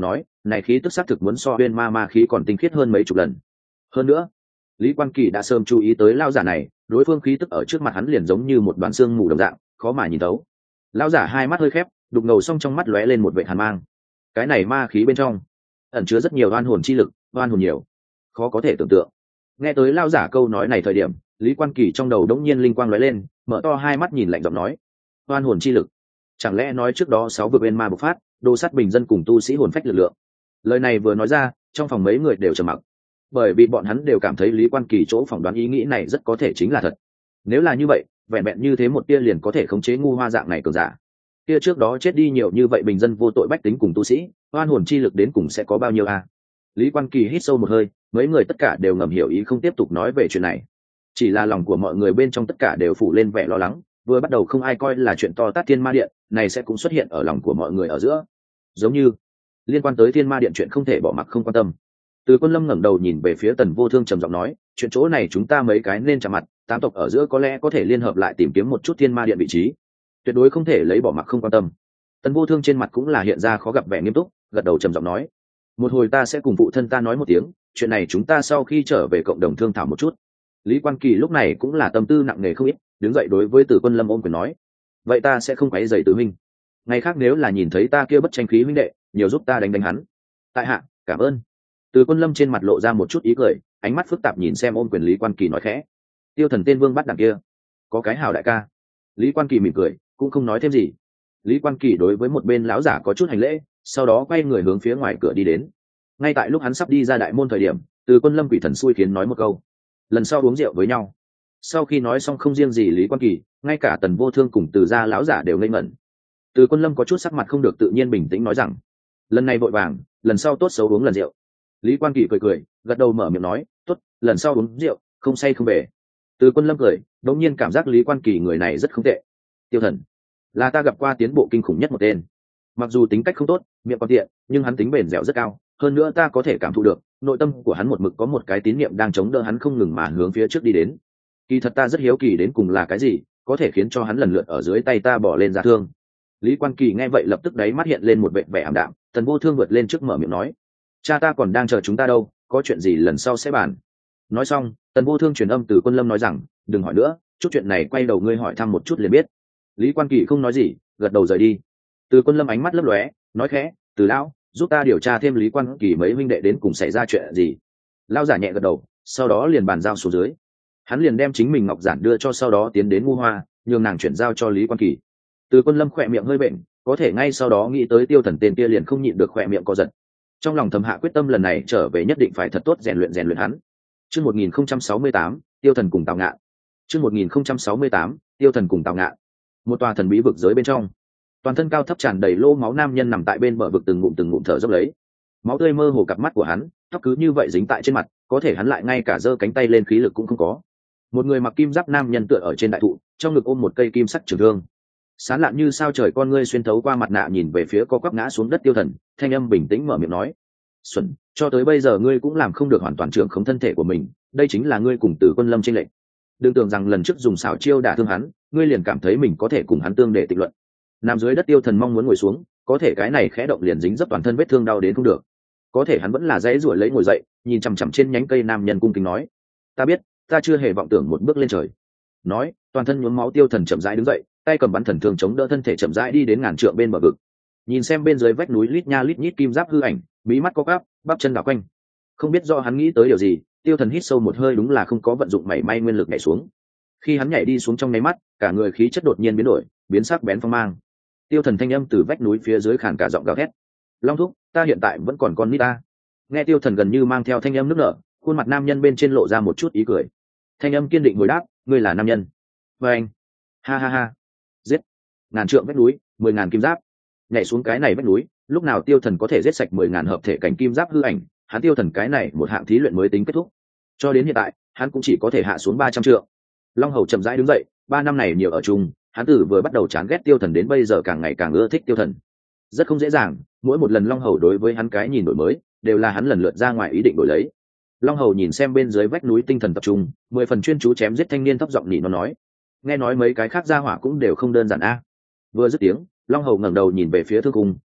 này khí tức xác thực muốn so huyên ma ma khí còn tinh khiết hơn mấy chục lần. Hơn nữa, Lý Quan Kỳ đã sớm chú ý tới lão giả này, đối phương khí tức ở trước mặt hắn liền giống như một đoàn xương mù đồng dạng, khó mà nhìn thấu. Lão giả hai mắt hơi khép, đục ngầu song trong mắt lóe lên một vẻ hàn mang. Cái này ma khí bên trong ẩn chứa rất nhiều oan hồn chi lực, oan hồn nhiều, khó có thể tưởng tượng. Nghe tới lão giả câu nói này thời điểm, Lý Quan Kỳ trong đầu đống nhiên linh quang lóe lên, mở to hai mắt nhìn lạnh giọng nói: oan hồn chi lực, chẳng lẽ nói trước đó sáu vực bên ma bộc phát, đồ sát bình dân cùng tu sĩ hồn phách lực lượng? Lời này vừa nói ra, trong phòng mấy người đều trầm mặc, bởi vì bọn hắn đều cảm thấy Lý Quan Kỳ chỗ phỏng đoán ý nghĩ này rất có thể chính là thật. Nếu là như vậy, vẹn vẹn như thế một tia liền có thể khống chế ngu hoa dạng này cường giả. Kia trước đó chết đi nhiều như vậy bình dân vô tội bách tính cùng tu sĩ, oan hồn chi lực đến cùng sẽ có bao nhiêu a? Lý Quan Kỳ hít sâu một hơi, mấy người tất cả đều ngầm hiểu ý không tiếp tục nói về chuyện này. Chỉ là lòng của mọi người bên trong tất cả đều phủ lên vẻ lo lắng, vừa bắt đầu không ai coi là chuyện to tát Thiên Ma Điện, này sẽ cũng xuất hiện ở lòng của mọi người ở giữa. Giống như liên quan tới Thiên Ma Điện chuyện không thể bỏ mặc không quan tâm. Từ Quân Lâm ngẩng đầu nhìn về phía Tần Vô Thương trầm giọng nói, chuyện chỗ này chúng ta mấy cái nên chạm mặt, tám tộc ở giữa có lẽ có thể liên hợp lại tìm kiếm một chút Thiên Ma Điện vị trí, tuyệt đối không thể lấy bỏ mặc không quan tâm. Tần Vô Thương trên mặt cũng là hiện ra khó gặp vẻ nghiêm túc, gật đầu trầm giọng nói, một hồi ta sẽ cùng phụ thân ta nói một tiếng, chuyện này chúng ta sau khi trở về cộng đồng thương thảo một chút. Lý Quan Kỳ lúc này cũng là tâm tư nặng nề không ít, đứng dậy đối với Từ Quân Lâm ôm quyền nói, vậy ta sẽ không quấy rầy Từ huynh, ngày khác nếu là nhìn thấy ta kia bất tranh khí huynh đệ, nhiều giúp ta đánh đánh hắn. Tại hạ cảm ơn. Từ Quân Lâm trên mặt lộ ra một chút ý cười, ánh mắt phức tạp nhìn xem ôm quyền Lý Quan Kỳ nói khẽ, Tiêu Thần tên vương bắt đằng kia có cái hảo đại ca. Lý Quan Kỳ mỉm cười, cũng không nói thêm gì. Lý Quan Kỳ đối với một bên lão giả có chút hành lễ, sau đó quay người hướng phía ngoài cửa đi đến. Ngay tại lúc hắn sắp đi ra đại môn thời điểm, Từ Quân Lâm quỷ thần xui khiến nói một câu, lần sau uống rượu với nhau. Sau khi nói xong không riêng gì Lý Quan Kỳ, ngay cả Tần Vô Thương cùng Từ gia lão giả đều ngây ngẩn. Từ Quân Lâm có chút sắc mặt không được tự nhiên bình tĩnh nói rằng, lần này vội vàng, lần sau tốt xấu uống lần rượu. Lý Quan Kỳ cười cười, gật đầu mở miệng nói, tốt, lần sau uống rượu, không say không về. Từ Quân Lâm cười, đống nhiên cảm giác Lý Quan Kỳ người này rất không tệ. Tiêu Thần là ta gặp qua tiến bộ kinh khủng nhất một tên. Mặc dù tính cách không tốt, miệng còn tiện, nhưng hắn tính bền dẻo rất cao. Hơn nữa ta có thể cảm thụ được, nội tâm của hắn một mực có một cái tín niệm đang chống đỡ hắn không ngừng mà hướng phía trước đi đến. Kỳ thật ta rất hiếu kỳ đến cùng là cái gì, có thể khiến cho hắn lần lượt ở dưới tay ta bỏ lên ra thương. Lý Quan Kỳ nghe vậy lập tức đáy mắt hiện lên một vẻ vẻ ảm đạm. Tần Vô Thương vượt lên trước mở miệng nói, cha ta còn đang chờ chúng ta đâu, có chuyện gì lần sau sẽ bàn. Nói xong, Tần Vô Thương truyền âm Từ Quân Lâm nói rằng, đừng hỏi nữa, chút chuyện này quay đầu ngươi hỏi thăm một chút liền biết. Lý Quan Kỳ không nói gì, gật đầu rời đi. Từ Quân Lâm ánh mắt lấp lóe, nói khẽ, Từ lão, giúp ta điều tra thêm Lý Quan Kỳ mấy huynh đệ đến cùng xảy ra chuyện gì. Lão giả nhẹ gật đầu, sau đó liền bàn giao xuống dưới. Hắn liền đem chính mình ngọc giản đưa cho, sau đó tiến đến Ngu Hoa, nhường nàng chuyển giao cho Lý Quan Kỳ. Từ Quân Lâm khỏe miệng hơi bệnh, có thể ngay sau đó nghĩ tới Tiêu Thần tên kia liền không nhịn được khỏe miệng co giật. Trong lòng thầm hạ quyết tâm lần này trở về nhất định phải thật tốt rèn luyện rèn luyện hắn. Chương một nghìn không trăm sáu mươi tám, Tiêu Thần cùng Tào Ngạn. Chương một nghìn không trăm sáu mươi tám, Tiêu Thần cùng Tào Ngạn. Một tòa thần bí vực giới bên trong, toàn thân cao thấp tràn đầy lỗ máu nam nhân nằm tại bên bờ vực từng ngụm từng ngụm thở dốc lấy. Máu tươi mơ hồ cặp mắt của hắn, tóc cứ như vậy dính tại trên mặt, có thể hắn lại ngay cả giơ cánh tay lên khí lực cũng không có. Một người mặc kim giáp nam nhân tựa ở trên đại thụ, trong ngực ôm một cây kim sắc trường thương. Sáng lạn như sao trời con ngươi xuyên thấu qua mặt nạ nhìn về phía co quắp ngã xuống đất Tiêu Thần, thanh âm bình tĩnh mở miệng nói, Xuân, cho tới bây giờ ngươi cũng làm không được hoàn toàn trưởng khống thân thể của mình, đây chính là ngươi cùng Từ Quân Lâm chênh lệch. Đừng tưởng rằng lần trước dùng xảo chiêu đả thương hắn, ngươi liền cảm thấy mình có thể cùng hắn tương để tịch luận. Nằm dưới đất Tiêu Thần mong muốn ngồi xuống, có thể cái này khẽ động liền dính dấp toàn thân vết thương đau đến không được. Có thể hắn vẫn là dãy ruổi lấy ngồi dậy, nhìn chằm chằm trên nhánh cây nam nhân cung kính nói, ta biết, ta chưa hề vọng tưởng một bước lên trời. Nói, toàn thân nhuốm máu Tiêu Thần chậm rãi đứng dậy, tay cầm bắn thần thương chống đỡ thân thể chậm rãi đi đến ngàn trượng bên bờ vực. Nhìn xem bên dưới vách núi lít nha lít nhít kim giáp hư ảnh, mí mắt co quắp, bắp chân đảo quanh. Không biết do hắn nghĩ tới điều gì, Tiêu Thần hít sâu một hơi, đúng là không có vận dụng mảy may nguyên lực nhảy xuống. Khi hắn nhảy đi xuống trong nháy mắt, cả người khí chất đột nhiên biến đổi, biến sắc bén phong mang. Tiêu Thần thanh âm từ vách núi phía dưới khàn cả giọng gào thét, Long thúc, ta hiện tại vẫn còn con nít ta. Nghe Tiêu Thần gần như mang theo thanh âm nước nở, khuôn mặt nam nhân bên trên lộ ra một chút ý cười. Thanh âm kiên định hồi đáp, ngươi là nam nhân. Và anh, ha ha ha, giết. Ngàn trượng vách núi, mười ngàn kim giáp. Nhảy xuống cái này vách núi, lúc nào Tiêu Thần có thể giết sạch mười ngàn hợp thể cảnh kim giáp hư ảnh, hắn Tiêu Thần cái này một hạng thí luyện mới tính kết thúc. Cho đến hiện tại, hắn cũng chỉ có thể hạ xuống ba trăm trượng. Long Hầu chậm rãi đứng dậy, ba năm này nhiều ở chung, hắn từ vừa bắt đầu chán ghét Tiêu Thần đến bây giờ càng ngày càng ưa thích Tiêu Thần. Rất không dễ dàng, mỗi một lần Long Hầu đối với hắn cái nhìn đổi mới, đều là hắn lần lượt ra ngoài ý định đổi lấy. Long Hầu nhìn xem bên dưới vách núi tinh thần tập trung, mười phần chuyên chú chém giết thanh niên thấp giọng nhị nó nói, nghe nói mấy cái khác gia hỏa cũng đều không đơn giản a. Vừa dứt tiếng, Long Hầu ngẩng đầu nhìn về phía thương cung,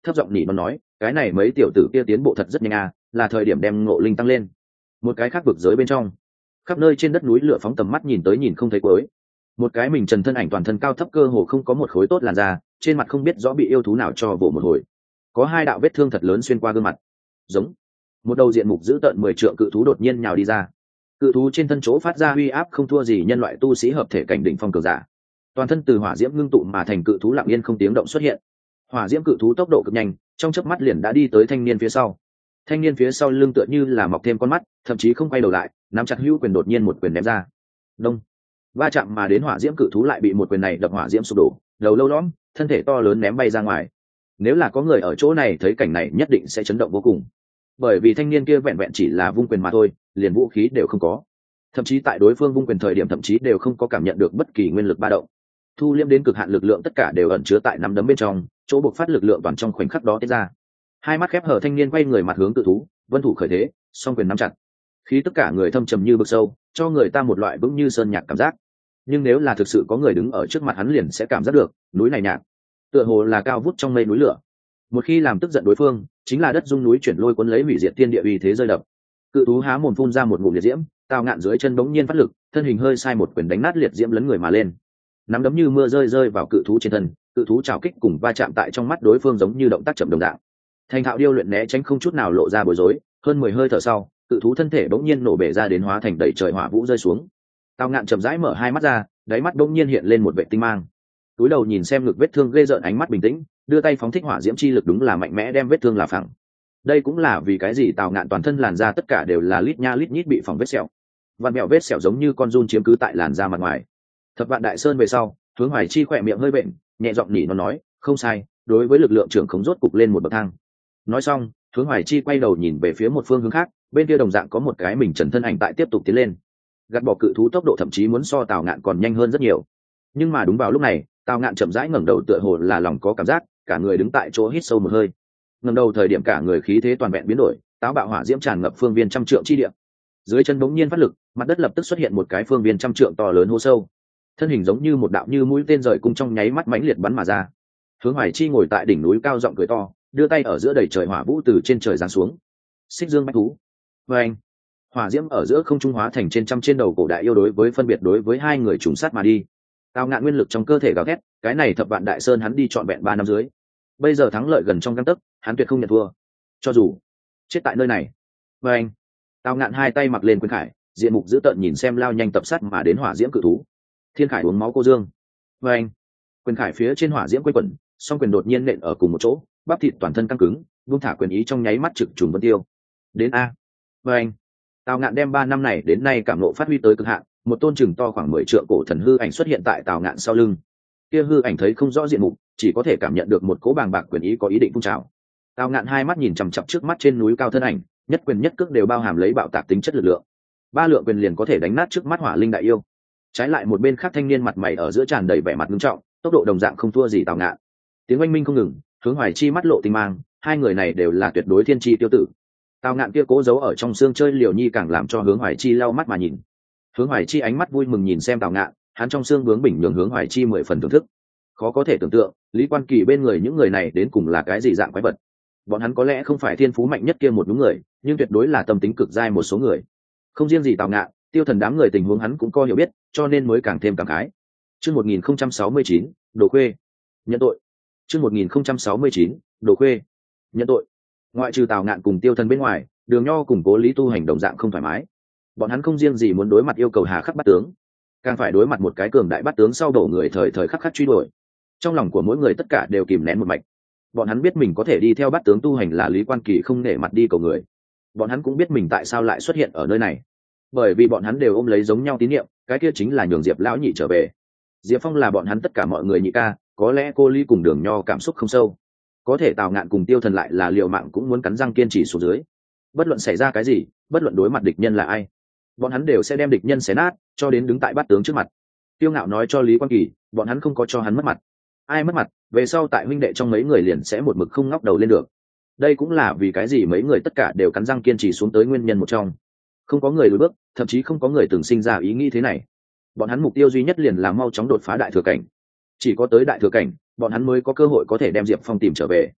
thấp giọng nỉ nó nói, cái này mấy tiểu tử kia tiến bộ thật rất nhanh à, là thời điểm đem ngộ linh tăng lên. Một cái khác vực giới bên trong, khắp nơi trên đất núi lửa phóng tầm mắt nhìn tới nhìn không thấy cuối. Một cái mình trần thân ảnh toàn thân cao thấp cơ hồ không có một khối tốt làn da, trên mặt không biết rõ bị yêu thú nào cho vỗ một hồi, có hai đạo vết thương thật lớn xuyên qua gương mặt. Giống một đầu diện mục dữ tợn mười trượng cự thú đột nhiên nhào đi ra. Cự thú trên thân chỗ phát ra uy áp không thua gì nhân loại tu sĩ hợp thể cảnh đỉnh phong cường giả. Toàn thân từ hỏa diễm ngưng tụ mà thành cự thú lặng yên không tiếng động xuất hiện. Hỏa diễm cự thú tốc độ cực nhanh, trong chớp mắt liền đã đi tới thanh niên phía sau. Thanh niên phía sau lưng tựa như là mọc thêm con mắt, thậm chí không quay đầu lại, nắm chặt hữu quyền đột nhiên một quyền ném ra. Đông. Va chạm mà đến hỏa diễm cự thú lại bị một quyền này đập hỏa diễm sụp đổ, đầu lâu lõm, thân thể to lớn ném bay ra ngoài. Nếu là có người ở chỗ này thấy cảnh này nhất định sẽ chấn động vô cùng, bởi vì thanh niên kia vẹn vẹn chỉ là vung quyền mà thôi, liền vũ khí đều không có, thậm chí tại đối phương vung quyền thời điểm thậm chí đều không có cảm nhận được bất kỳ nguyên lực ba động. Thu liêm đến cực hạn lực lượng tất cả đều ẩn chứa tại nắm đấm bên trong, chỗ buộc phát lực lượng toàn trong khoảnh khắc đó tiết ra. Hai mắt khép hở thanh niên quay người mặt hướng cự thú, vân thủ khởi thế, song quyền nắm chặt, khí tất cả người thâm trầm như vực sâu, cho người ta một loại vững như sơn nhạc cảm giác. Nhưng nếu là thực sự có người đứng ở trước mặt hắn liền sẽ cảm giác được núi này nhạc, tựa hồ là cao vút trong mây núi lửa. Một khi làm tức giận đối phương, chính là đất rung núi chuyển lôi cuốn lấy hủy diệt thiên địa uy thế rơi đập. Cự thú há mồm phun ra một ngụm liệt diễm, Tào Ngạn dưới chân bỗng nhiên phát lực, thân hình hơi sai một quyền đánh nát liệt diễm lấn người mà lên. Nắm đấm như mưa rơi rơi vào cự thú trên thân, cự thú trào kích cùng va chạm tại trong mắt đối phương giống như động tác chậm đồng dạng. Thành thạo điêu luyện né tránh không chút nào lộ ra bối rối, hơn mười hơi thở sau, cự thú thân thể bỗng nhiên nổ bể ra đến hóa thành đầy trời hỏa vũ rơi xuống. Tào Ngạn chậm rãi mở hai mắt ra, đáy mắt bỗng nhiên hiện lên một vệ tinh mang. Túi đầu nhìn xem ngực vết thương ghê rợn, ánh mắt bình tĩnh, đưa tay phóng thích hỏa diễm chi lực đúng là mạnh mẽ đem vết thương là phẳng. Đây cũng là vì cái gì Tào Ngạn toàn thân làn da tất cả đều là lít nha lít nhít bị phỏng vết sẹo. Vạn mẹo vết sẹo giống như con giun chiếm cứ tại làn da mặt ngoài. Thập Vạn Đại Sơn về sau, Hướng Hoài Chi khỏe miệng hơi bệnh, nhẹ giọng nhỉ nó nói, không sai, đối với lực lượng trưởng khống rốt cục lên một bậc thang. Nói xong, Hướng Hoài Chi quay đầu nhìn về phía một phương hướng khác, bên kia đồng dạng có một cái mình trần thân ảnh tại tiếp tục tiến lên. Gạt bỏ cự thú tốc độ thậm chí muốn so Tào Ngạn còn nhanh hơn rất nhiều. Nhưng mà đúng vào lúc này, Tào Ngạn chậm rãi ngẩng đầu tựa hồ là lòng có cảm giác, cả người đứng tại chỗ hít sâu một hơi. Ngẩng đầu thời điểm cả người khí thế toàn vẹn biến đổi, táo bạo hỏa diễm tràn ngập phương viên trăm trượng chi địa. Dưới chân bỗng nhiên phát lực, mặt đất lập tức xuất hiện một cái phương viên trăm trượng to lớn hố sâu. Thân hình giống như một đạo như mũi tên rời cung trong nháy mắt mãnh liệt bắn mà ra. Hướng Hoài Chi ngồi tại đỉnh núi cao giọng cười to, đưa tay ở giữa đầy trời hỏa vũ từ trên trời giáng xuống. Xích Dương bách thú. Và anh, hỏa diễm ở giữa không trung hóa thành trên trăm trên đầu cổ đại yêu đối với phân biệt đối với hai người trùng sát mà đi. Tào Ngạn nguyên lực trong cơ thể gào thét, cái này Thập Vạn Đại Sơn hắn đi trọn vẹn ba năm dưới, bây giờ thắng lợi gần trong gang tấc, hắn tuyệt không nhận thua, cho dù chết tại nơi này. Và anh, Tào Ngạn hai tay mặc lên quyền khải, diện mục dữ tợn nhìn xem lao nhanh tập sát mà đến hỏa diễm cự thú. Thiên khải uống máu cô dương. Và anh, quyền khải phía trên hỏa diễm quay quẩn, song quyền đột nhiên nện ở cùng một chỗ, bắp thịt toàn thân căng cứng, buông thả quyền ý trong nháy mắt trực trùng vân tiêu. Đến a. Và anh, Tào Ngạn đem ba năm này đến nay cảm ngộ phát huy tới cực hạn, một tôn chừng to khoảng mười trượng cổ thần hư ảnh xuất hiện tại Tào Ngạn sau lưng. Kia hư ảnh thấy không rõ diện mục, chỉ có thể cảm nhận được một cỗ bàng bạc quyền ý có ý định phun trào. Tào Ngạn hai mắt nhìn chằm chằm trước mắt trên núi cao thân ảnh, nhất quyền nhất cước đều bao hàm lấy bạo tạc tính chất lực lượng. Ba lượng quyền liền có thể đánh nát trước mắt hỏa linh đại yêu. Trái lại một bên khác thanh niên mặt mày ở giữa tràn đầy vẻ mặt nghiêm trọng, tốc độ đồng dạng không thua gì Tào Ngạn. Tiếng oanh minh không ngừng, Hướng Hoài Chi mắt lộ tinh mang, hai người này đều là tuyệt đối thiên chi tiêu tử. Tào Ngạn kia cố giấu ở trong xương chơi liều nhi càng làm cho Hướng Hoài Chi lau mắt mà nhìn. Hướng Hoài Chi ánh mắt vui mừng nhìn xem Tào Ngạn, hắn trong xương bướng bỉnh nhường Hướng Hoài Chi mười phần thưởng thức. Khó có thể tưởng tượng, Lý Quan Kỳ bên người những người này đến cùng là cái gì dạng quái vật. Bọn hắn có lẽ không phải thiên phú mạnh nhất kia một đúng người, nhưng tuyệt đối là tâm tính cực dai một số người. Không riêng gì Tào Ngạn, Tiêu Thần đám người tình huống hắn cũng có hiểu biết, cho nên mới càng thêm cảm khái. Chương một nghìn không trăm sáu mươi chín, Đồ Khuê nhận tội. Chương một nghìn không trăm sáu mươi chín, Đồ Khuê nhận tội. Ngoại trừ Tào Ngạn cùng Tiêu Thần bên ngoài, Đường Nho cùng Cố Lý tu hành đồng dạng không thoải mái. Bọn hắn không riêng gì muốn đối mặt yêu cầu hà khắc bắt tướng, càng phải đối mặt một cái cường đại bắt tướng sau đổ người thời thời khắc khắc truy đuổi. Trong lòng của mỗi người tất cả đều kìm nén một mạch. Bọn hắn biết mình có thể đi theo bắt tướng tu hành là Lý Quan Kỳ không nể mặt đi cầu người. Bọn hắn cũng biết mình tại sao lại xuất hiện ở nơi này, bởi vì bọn hắn đều ôm lấy giống nhau tín niệm, cái kia chính là nhường Diệp lão nhị trở về. Diệp Phong là bọn hắn tất cả mọi người nhị ca, có lẽ cô Lý cùng Đường Nho cảm xúc không sâu, có thể Tào Ngạn cùng Tiêu Thần lại là liều mạng cũng muốn cắn răng kiên trì xuống dưới. Bất luận xảy ra cái gì, bất luận đối mặt địch nhân là ai, bọn hắn đều sẽ đem địch nhân xé nát, cho đến đứng tại bát tướng trước mặt. Tiêu Ngạo nói cho Lý Quan Kỳ, bọn hắn không có cho hắn mất mặt. Ai mất mặt, về sau tại huynh đệ trong mấy người liền sẽ một mực không ngóc đầu lên được. Đây cũng là vì cái gì mấy người tất cả đều cắn răng kiên trì xuống tới nguyên nhân một trong. Không có người lùi bước, thậm chí không có người từng sinh ra ý nghĩ thế này. Bọn hắn mục tiêu duy nhất liền là mau chóng đột phá đại thừa cảnh. Chỉ có tới đại thừa cảnh, bọn hắn mới có cơ hội có thể đem Diệp Phong tìm trở về.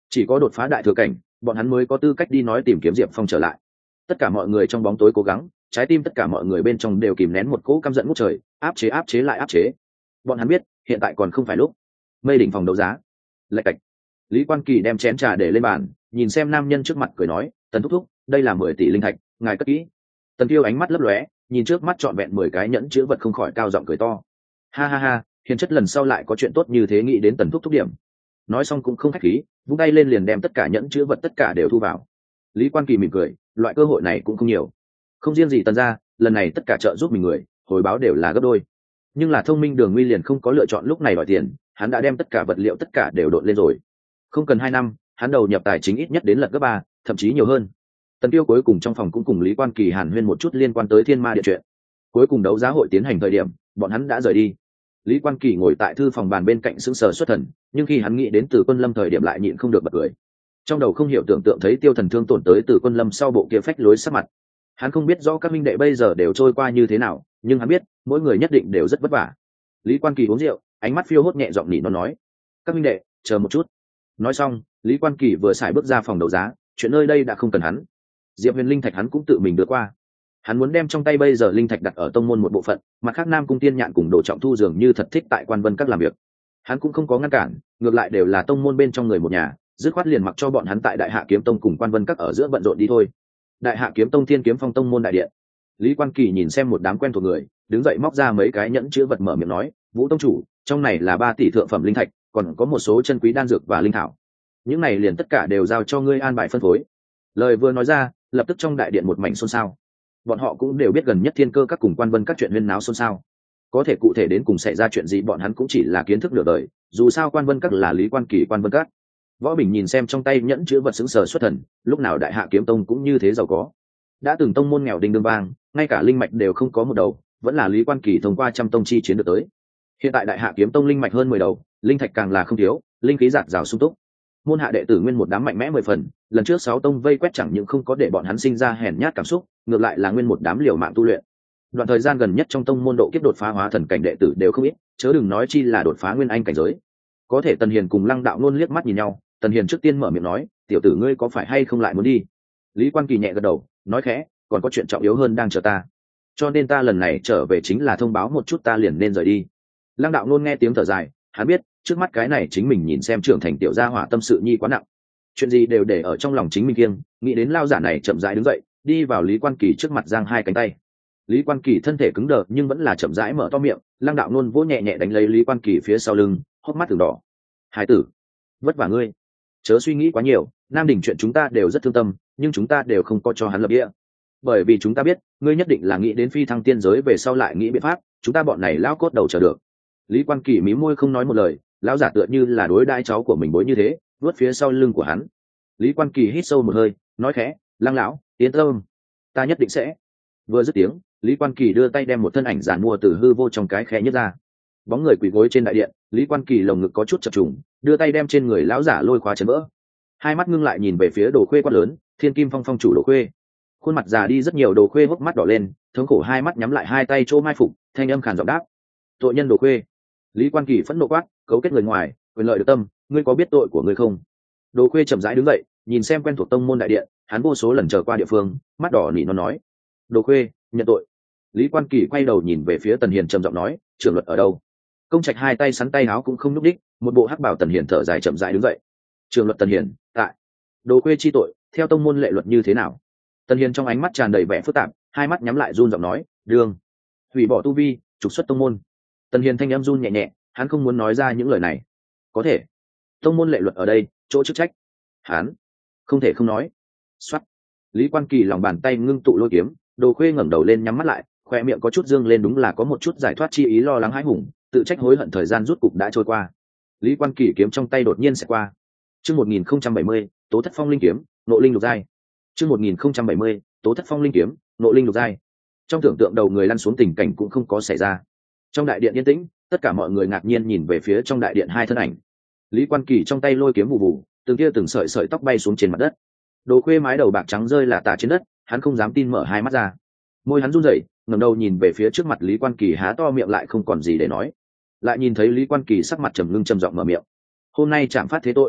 chỉ có đột phá đại thừa cảnh bọn hắn mới có tư cách đi nói tìm kiếm diệp phong trở lại. Tất cả mọi người trong bóng tối cố gắng, trái tim tất cả mọi người bên trong đều kìm nén một cỗ căm giận ngút trời, áp chế áp chế lại áp chế. Bọn hắn biết hiện tại còn không phải lúc. Mây đỉnh phòng đấu giá lạch cạch. Lý Quan Kỳ đem chén trà để lên bàn, nhìn xem nam nhân trước mặt cười nói, tần thúc thúc, đây là mười tỷ linh thạch, ngài cất kỹ. Tần Tiêu ánh mắt lấp lóe, nhìn trước mắt trọn vẹn mười cái nhẫn chứa vật không khỏi cao giọng cười to. Ha ha ha, hiền chất lần sau lại có chuyện tốt như thế nghĩ đến tần thúc thúc điểm. Nói xong cũng không khách khí, vung tay lên liền đem tất cả nhẫn chứa vật tất cả đều thu vào. Lý Quan Kỳ mỉm cười, loại cơ hội này cũng không nhiều. Không riêng gì tần gia, lần này tất cả trợ giúp mình người, hồi báo đều là gấp đôi. Nhưng là thông minh Đường Nguy liền không có lựa chọn lúc này đòi tiền, hắn đã đem tất cả vật liệu tất cả đều độn lên rồi. Không cần hai năm, hắn đầu nhập tài chính ít nhất đến lật gấp ba, thậm chí nhiều hơn. Tần Tiêu cuối cùng trong phòng cũng cùng Lý Quan Kỳ hàn huyên một chút liên quan tới Thiên Ma Điện chuyện. Cuối cùng đấu giá hội tiến hành thời điểm, bọn hắn đã rời đi. Lý Quan Kỳ ngồi tại thư phòng bàn bên cạnh sững sờ xuất thần, nhưng khi hắn nghĩ đến Từ Quân Lâm thời điểm lại nhịn không được bật cười. Trong đầu không hiểu tưởng tượng thấy Tiêu Thần thương tổn tới Từ Quân Lâm sau bộ kia phách lối sắc mặt. Hắn không biết rõ các minh đệ bây giờ đều trôi qua như thế nào, nhưng hắn biết mỗi người nhất định đều rất vất vả. Lý Quan Kỳ uống rượu, ánh mắt phiêu hốt nhẹ giọng nỉ nó nói, các minh đệ chờ một chút. Nói xong, Lý Quan Kỳ vừa xài bước ra phòng đấu giá, chuyện nơi đây đã không cần hắn. Diệp Huyền linh thạch hắn cũng tự mình đưa qua. Hắn muốn đem trong tay bây giờ linh thạch đặt ở tông môn một bộ phận, mặt khác Nam Cung Tiên Nhạn cùng Đồ Trọng Thu dường như thật thích tại Quan Vân Các làm việc. Hắn cũng không có ngăn cản, ngược lại đều là tông môn bên trong người một nhà, dứt khoát liền mặc cho bọn hắn tại Đại Hạ Kiếm Tông cùng Quan Vân Các ở giữa bận rộn đi thôi. Đại Hạ Kiếm Tông Thiên Kiếm Phong tông môn đại điện. Lý Quan Kỳ nhìn xem một đám quen thuộc người, đứng dậy móc ra mấy cái nhẫn chứa vật mở miệng nói, Vũ tông chủ, trong này là ba tỷ thượng phẩm linh thạch, còn có một số chân quý đan dược và linh thảo. Những này liền tất cả đều giao cho ngươi an bài phân phối. Lời vừa nói ra, lập tức trong đại điện một mảnh xôn xao. Bọn họ cũng đều biết gần nhất Thiên Cơ các cùng Quan Vân các chuyện huyên náo xôn xao. Có thể cụ thể đến cùng xảy ra chuyện gì bọn hắn cũng chỉ là kiến thức nửa đời, dù sao Quan Vân các là Lý Quan Kỳ Quan Vân các. Võ Bình nhìn xem trong tay nhẫn chứa vật sững sờ xuất thần, lúc nào Đại Hạ Kiếm Tông cũng như thế giàu có. Đã từng tông môn nghèo đinh đương vang, ngay cả linh mạch đều không có một đầu, vẫn là Lý Quan Kỳ thông qua trăm tông chi chiến được tới. Hiện tại Đại Hạ Kiếm Tông linh mạch hơn mười đầu, linh thạch càng là không thiếu, linh khí giạt rào sung túc. Môn hạ đệ tử nguyên một đám mạnh mẽ mười phần, lần trước sáu tông vây quét chẳng những không có để bọn hắn sinh ra hèn nhát cảm xúc, ngược lại là nguyên một đám liều mạng tu luyện. Đoạn thời gian gần nhất trong tông môn độ kiếp đột phá hóa thần cảnh đệ tử đều không ít, chớ đừng nói chi là đột phá nguyên anh cảnh giới. Có thể Tần Hiền cùng Lăng Đạo Nôn liếc mắt nhìn nhau, Tần Hiền trước tiên mở miệng nói, tiểu tử ngươi có phải hay không lại muốn đi? Lý Quan Kỳ nhẹ gật đầu, nói khẽ, còn có chuyện trọng yếu hơn đang chờ ta, cho nên ta lần này trở về chính là thông báo một chút ta liền nên rời đi. Lăng Đạo Nôn nghe tiếng thở dài, hắn biết trước mắt cái này chính mình nhìn xem trưởng thành tiểu gia hỏa tâm sự nhi quá nặng, chuyện gì đều để ở trong lòng chính mình kiêng. Nghĩ đến lao giả này chậm rãi đứng dậy, đi vào Lý Quan Kỳ trước mặt giang hai cánh tay. Lý Quan Kỳ thân thể cứng đờ nhưng vẫn là chậm rãi mở to miệng. Lăng Đạo Nôn vỗ nhẹ nhẹ đánh lấy Lý Quan Kỳ phía sau lưng, hốc mắt từng đỏ. Hải tử, vất vả ngươi, chớ suy nghĩ quá nhiều. Nam Đình chuyện chúng ta đều rất thương tâm, nhưng chúng ta đều không có cho hắn lập địa, bởi vì chúng ta biết ngươi nhất định là nghĩ đến phi thăng tiên giới về sau lại nghĩ biện pháp, chúng ta bọn này lão cốt đầu chờ được. Lý Quan Kỳ mím môi không nói một lời, lão giả tựa như là đối đãi cháu của mình bối như thế, vuốt phía sau lưng của hắn. Lý Quan Kỳ hít sâu một hơi, nói khẽ, Lăng lão, yên tâm, ta nhất định sẽ. Vừa dứt tiếng, Lý Quan Kỳ đưa tay đem một thân ảnh giản mua từ hư vô trong cái khe nhấc ra. Bóng người quỳ gối trên đại điện, Lý Quan Kỳ lồng ngực có chút chập trùng, đưa tay đem trên người lão giả lôi khóa chấn vỡ. Hai mắt ngưng lại nhìn về phía Đồ Khuê quát lớn, Thiên Kim Phong phong chủ Đồ Khuê. Khuôn mặt già đi rất nhiều Đồ Khuê hốc mắt đỏ lên, thống khổ hai mắt nhắm lại, hai tay chỗ mai phục, thanh âm khàn giọng đáp, tội nhân Đồ Khuê. Lý Quan Kỳ phẫn nộ quát, cấu kết người ngoài, quyền lợi được tâm, ngươi có biết tội của ngươi không? Đồ Khuê chậm rãi đứng dậy, nhìn xem quen thuộc tông môn đại điện, hắn vô số lần trở qua địa phương, mắt đỏ nỉ nó nói, Đồ Khuê, nhận tội. Lý Quan Kỳ quay đầu nhìn về phía Tần Hiền trầm giọng nói, trưởng luật ở đâu? Công Trạch hai tay sắn tay áo cũng không nhúc đích, một bộ hắc bảo. Tần Hiền thở dài chậm rãi đứng dậy. Trưởng luật Tần Hiền, tại. Đồ Khuê chi tội, theo tông môn lệ luật như thế nào? Tần Hiền trong ánh mắt tràn đầy vẻ phức tạp, hai mắt nhắm lại run giọng nói, đương hủy bỏ tu vi, trục xuất tông môn. Tần Hiền thanh âm run nhẹ nhẹ, hắn không muốn nói ra những lời này. Có thể, tông môn lệ luật ở đây, chỗ chức trách, hắn không thể không nói. Soát. Lý Quan Kỳ lòng bàn tay ngưng tụ lôi kiếm, Đồ Khuê ngẩng đầu lên nhắm mắt lại, khoe miệng có chút dương lên, đúng là có một chút giải thoát chi ý, lo lắng hãi hùng, tự trách hối hận thời gian rút cục đã trôi qua. Lý Quan Kỳ kiếm trong tay đột nhiên sẽ qua. Chương một nghìn không trăm bảy mươi, Tố Thất Phong linh kiếm, Nộ linh lục giai. Chương một nghìn không trăm bảy mươi, Tố Thất Phong linh kiếm, Nộ linh lục giai. Trong tưởng tượng đầu người lăn xuống tình cảnh cũng không có xảy ra. Trong đại điện yên tĩnh, tất cả mọi người ngạc nhiên nhìn về phía trong đại điện hai thân ảnh. Lý Quan Kỳ trong tay lôi kiếm vụ vụ, từng tia từng sợi sợi tóc bay xuống trên mặt đất. Đồ Khuê mái đầu bạc trắng rơi là tả trên đất, hắn không dám tin mở hai mắt ra. Môi hắn run rẩy, ngẩng đầu nhìn về phía trước mặt Lý Quan Kỳ, há to miệng lại không còn gì để nói. Lại nhìn thấy Lý Quan Kỳ sắc mặt trầm ngưng trầm giọng mở miệng, hôm nay chạm phát thế tội.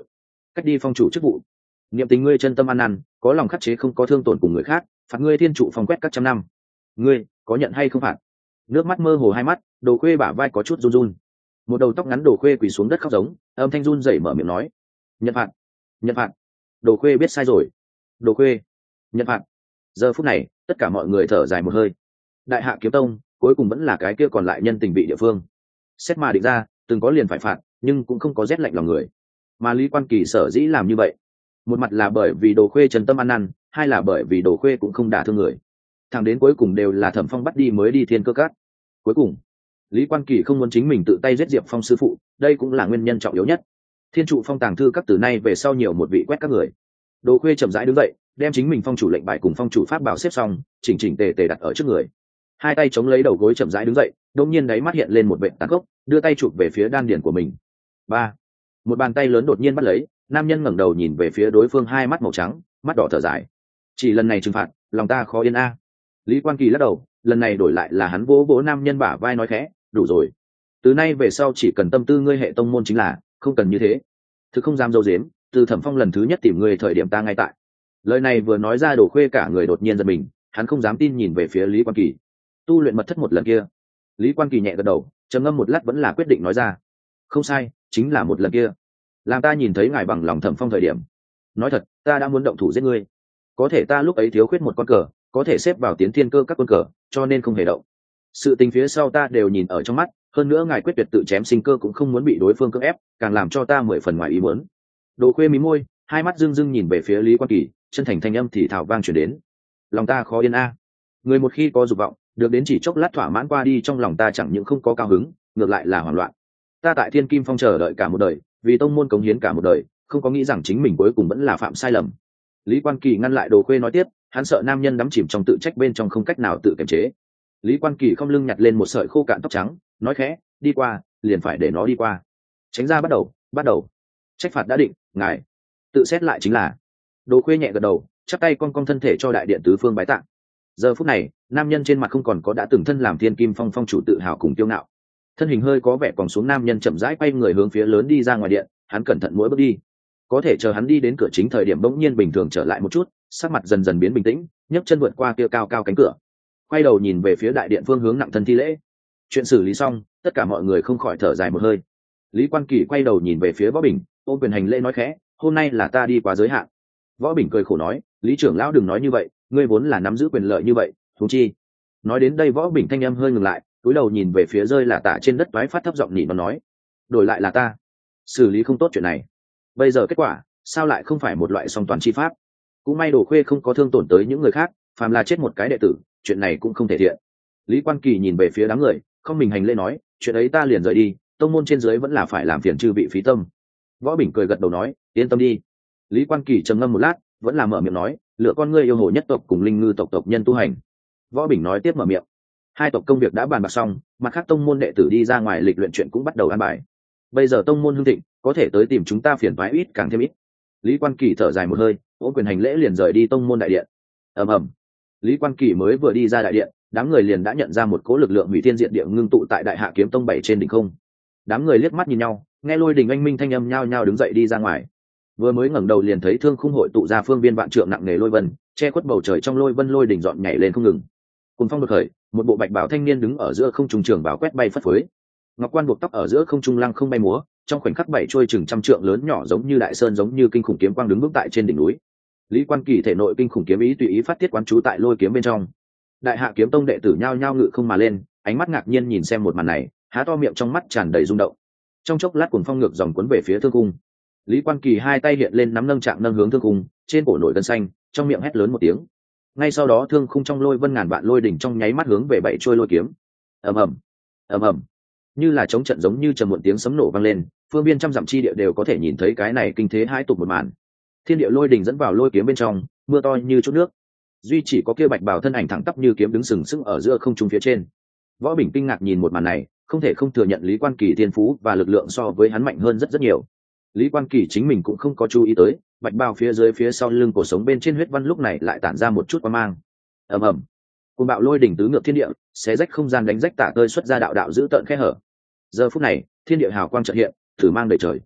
cách đi phong chủ chức vụ. Niệm tình ngươi chân tâm ăn năn, có lòng khắc chế không có thương tổn cùng người khác, phạt ngươi thiên trụ phong quét các trăm năm. Ngươi có nhận hay không phạt? Nước mắt mơ hồ hai mắt, Đồ Khuê bả vai có chút run run. Một đầu tóc ngắn Đồ Khuê quỳ xuống đất khóc giống, âm thanh run rẩy mở miệng nói: nhận phạt, nhận phạt. Đồ Khuê biết sai rồi. Đồ Khuê, nhận phạt. Giờ phút này tất cả mọi người thở dài một hơi. Đại Hạ Kiếm Tông cuối cùng vẫn là cái kia còn lại nhân tình vị địa phương. Xét mà định ra, từng có liền phải phạt, nhưng cũng không có rét lạnh lòng người. Mà Lý Quan Kỳ sở dĩ làm như vậy, một mặt là bởi vì Đồ Khuê trần tâm ăn năn, hai là bởi vì Đồ Khuê cũng không đả thương người. Thẳng đến cuối cùng đều là Thẩm Phong bắt đi mới đi Thiên Cơ Cát. Cuối cùng Lý Quan Kỳ không muốn chính mình tự tay giết Diệp Phong sư phụ, đây cũng là nguyên nhân trọng yếu nhất. Thiên trụ phong tàng thư các từ nay về sau nhiều một vị quét các người. Đồ Khuê chậm rãi đứng dậy, đem chính mình phong chủ lệnh bài cùng phong chủ pháp bảo xếp xong, chỉnh chỉnh tề tề đặt ở trước người. Hai tay chống lấy đầu gối chậm rãi đứng dậy, đột nhiên đáy mắt hiện lên một vệt tàn khốc, đưa tay chụp về phía đan điền của mình. Ba, một bàn tay lớn đột nhiên bắt lấy, nam nhân ngẩng đầu nhìn về phía đối phương, hai mắt màu trắng, mắt đỏ thở dài. Chỉ lần này trừng phạt, lòng ta khó yên a. Lý Quan Kỳ lắc đầu, lần này đổi lại là hắn vỗ vỗ nam nhân bả vai nói khẽ, đủ rồi. Từ nay về sau chỉ cần tâm tư ngươi hệ tông môn chính là, không cần như thế. Thực không dám dâu dếm, từ Thẩm Phong lần thứ nhất tìm ngươi thời điểm ta ngay tại. Lời này vừa nói ra, Đồ Khuê cả người đột nhiên giật mình, hắn không dám tin nhìn về phía Lý Quan Kỳ. Tu luyện mật thất một lần kia. Lý Quan Kỳ nhẹ gật đầu, trầm ngâm một lát vẫn là quyết định nói ra. Không sai, chính là một lần kia. Làm ta nhìn thấy ngài bằng lòng Thẩm Phong thời điểm. Nói thật, ta đã muốn động thủ giết ngươi. Có thể ta lúc ấy thiếu khuyết một con cờ, có thể xếp vào tiến thiên cơ các quân cờ, cho nên không hề động. Sự tình phía sau ta đều nhìn ở trong mắt, hơn nữa ngài quyết tuyệt tự chém sinh cơ cũng không muốn bị đối phương cưỡng ép, càng làm cho ta mười phần ngoài ý muốn. Đồ Khuê mí môi, hai mắt rưng rưng nhìn về phía Lý Quan Kỳ, chân thành thanh âm thì thào vang truyền đến. Lòng ta khó yên a. Người một khi có dục vọng, được đến chỉ chốc lát thỏa mãn qua đi, trong lòng ta chẳng những không có cao hứng, ngược lại là hoảng loạn. Ta tại Thiên Kim Phong chờ đợi cả một đời, vì tông môn cống hiến cả một đời, không có nghĩ rằng chính mình cuối cùng vẫn là phạm sai lầm. Lý Quan Kỳ ngăn lại Đồ Khuê nói tiếp, hắn sợ nam nhân đắm chìm trong tự trách bên trong không cách nào tự kiềm chế. Lý Quan Kỳ không lưng nhặt lên một sợi khô cạn tóc trắng, nói khẽ, đi qua, liền phải để nó đi qua. Tránh ra, bắt đầu, bắt đầu. Trách phạt đã định, ngài tự xét lại chính là. Đồ Khuê nhẹ gật đầu, chắp tay cong cong thân thể cho đại điện tứ phương bái tạ. Giờ phút này, nam nhân trên mặt không còn có đã từng thân làm Thiên Kim Phong phong chủ tự hào cùng kiêu ngạo. Thân hình hơi có vẻ còn xuống, nam nhân chậm rãi quay người hướng phía lớn đi ra ngoài điện, hắn cẩn thận mỗi bước đi. Có thể chờ hắn đi đến cửa chính thời điểm bỗng nhiên bình thường trở lại một chút, sắc mặt dần dần biến bình tĩnh, nhấc chân vượt qua kia cao cao cánh cửa, quay đầu nhìn về phía đại điện phương hướng nặng thân thi lễ. Chuyện xử lý xong, tất cả mọi người không khỏi thở dài một hơi. Lý Quan Kỳ quay đầu nhìn về phía Võ Bình, ôm quyền hành lễ nói khẽ, hôm nay là ta đi quá giới hạn. Võ Bình cười khổ nói, Lý trưởng lão đừng nói như vậy, ngươi vốn là nắm giữ quyền lợi như vậy, thú chi. Nói đến đây Võ Bình thanh âm hơi ngừng lại, cúi đầu nhìn về phía rơi là tả trên đất toái phát thấp giọng nhị nó nói, đổi lại là ta xử lý không tốt chuyện này, bây giờ kết quả sao lại không phải một loại song toàn chi pháp. Cũng may Đồ Khuê không có thương tổn tới những người khác, phàm là chết một cái đệ tử, chuyện này cũng không thể thiện. Lý Quan Kỳ nhìn về phía đám người, không mình hành lễ nói, chuyện ấy ta liền rời đi, tông môn trên dưới vẫn là phải làm phiền chư vị phí tâm. Võ Bình cười gật đầu nói, yên tâm đi. Lý Quan Kỳ trầm ngâm một lát, vẫn là mở miệng nói, lựa con ngươi yêu hồ nhất tộc cùng linh ngư tộc tộc nhân tu hành. Võ Bình nói tiếp mở miệng, hai tộc công việc đã bàn bạc xong, mặt khác tông môn đệ tử đi ra ngoài lịch luyện chuyện cũng bắt đầu an bài. Bây giờ tông môn hưng thịnh, có thể tới tìm chúng ta phiền toái ít càng thêm ít. Lý Quan Kỳ thở dài một hơi, ôm quyền hành lễ liền rời đi tông môn đại điện. ầm ầm, Lý Quan Kỳ mới vừa đi ra đại điện, đám người liền đã nhận ra một cỗ lực lượng hủy thiên diệt địa ngưng tụ tại Đại Hạ Kiếm Tông bảy trên đỉnh không. Đám người liếc mắt nhìn nhau, nghe Lôi Đình anh minh thanh âm nhao nhao đứng dậy đi ra ngoài. Vừa mới ngẩng đầu liền thấy thương khung hội tụ ra phương viên vạn trượng nặng nề lôi vân, che khuất bầu trời, trong lôi vân Lôi Đình dọn nhảy lên không ngừng. Cùng phong đột khởi, một bộ bạch bào thanh niên đứng ở giữa không trung trường bảo quét bay phất phới. Ngọc quan buộc tóc ở giữa không trung lăng không bay múa, trong khoảnh khắc bảy trôi chừng trăm trượng lớn nhỏ giống như đại sơn, giống như kinh khủng kiếm quang đứng vững tại trên đỉnh núi. Lý Quan Kỳ thể nội kinh khủng kiếm ý tùy ý phát tiết quán trú tại lôi kiếm bên trong. Đại Hạ Kiếm Tông đệ tử nhao nhao ngự không mà lên, ánh mắt ngạc nhiên nhìn xem một màn này, há to miệng trong mắt tràn đầy rung động. Trong chốc lát cuồng phong ngược dòng cuốn về phía thương cung. Lý Quan Kỳ hai tay hiện lên nắm nâng trạng nâng hướng thương cung, trên cổ nổi gân xanh, trong miệng hét lớn một tiếng. Ngay sau đó thương khung trong lôi vân ngàn vạn lôi đỉnh trong nháy mắt hướng về bảy trôi lôi kiếm. Ầm ầm, ầm ầm, như là chống trận giống như trầm muộn tiếng sấm nổ vang lên, phương biên trăm dặm chi địa đều có thể nhìn thấy cái này kinh thế hãi tục một màn. Thiên địa lôi đỉnh dẫn vào lôi kiếm bên trong, mưa to như chút nước. Duy chỉ có kia bạch bào thân ảnh thẳng tắp như kiếm đứng sừng sững ở giữa không trung phía trên. Võ Bình kinh ngạc nhìn một màn này, không thể không thừa nhận Lý Quan Kỳ thiên phú và lực lượng so với hắn mạnh hơn rất rất nhiều. Lý Quan Kỳ chính mình cũng không có chú ý tới, bạch bào phía dưới phía sau lưng cổ sống bên trên huyết văn lúc này lại tản ra một chút quang mang. Ầm ầm, cuồng bạo lôi đỉnh tứ ngược thiên địa, xé rách không gian, đánh rách tả tơi xuất ra đạo đạo dữ tợn khe hở. Giờ phút này, thiên địa hào quang chợt hiện, thử mang đầy trời.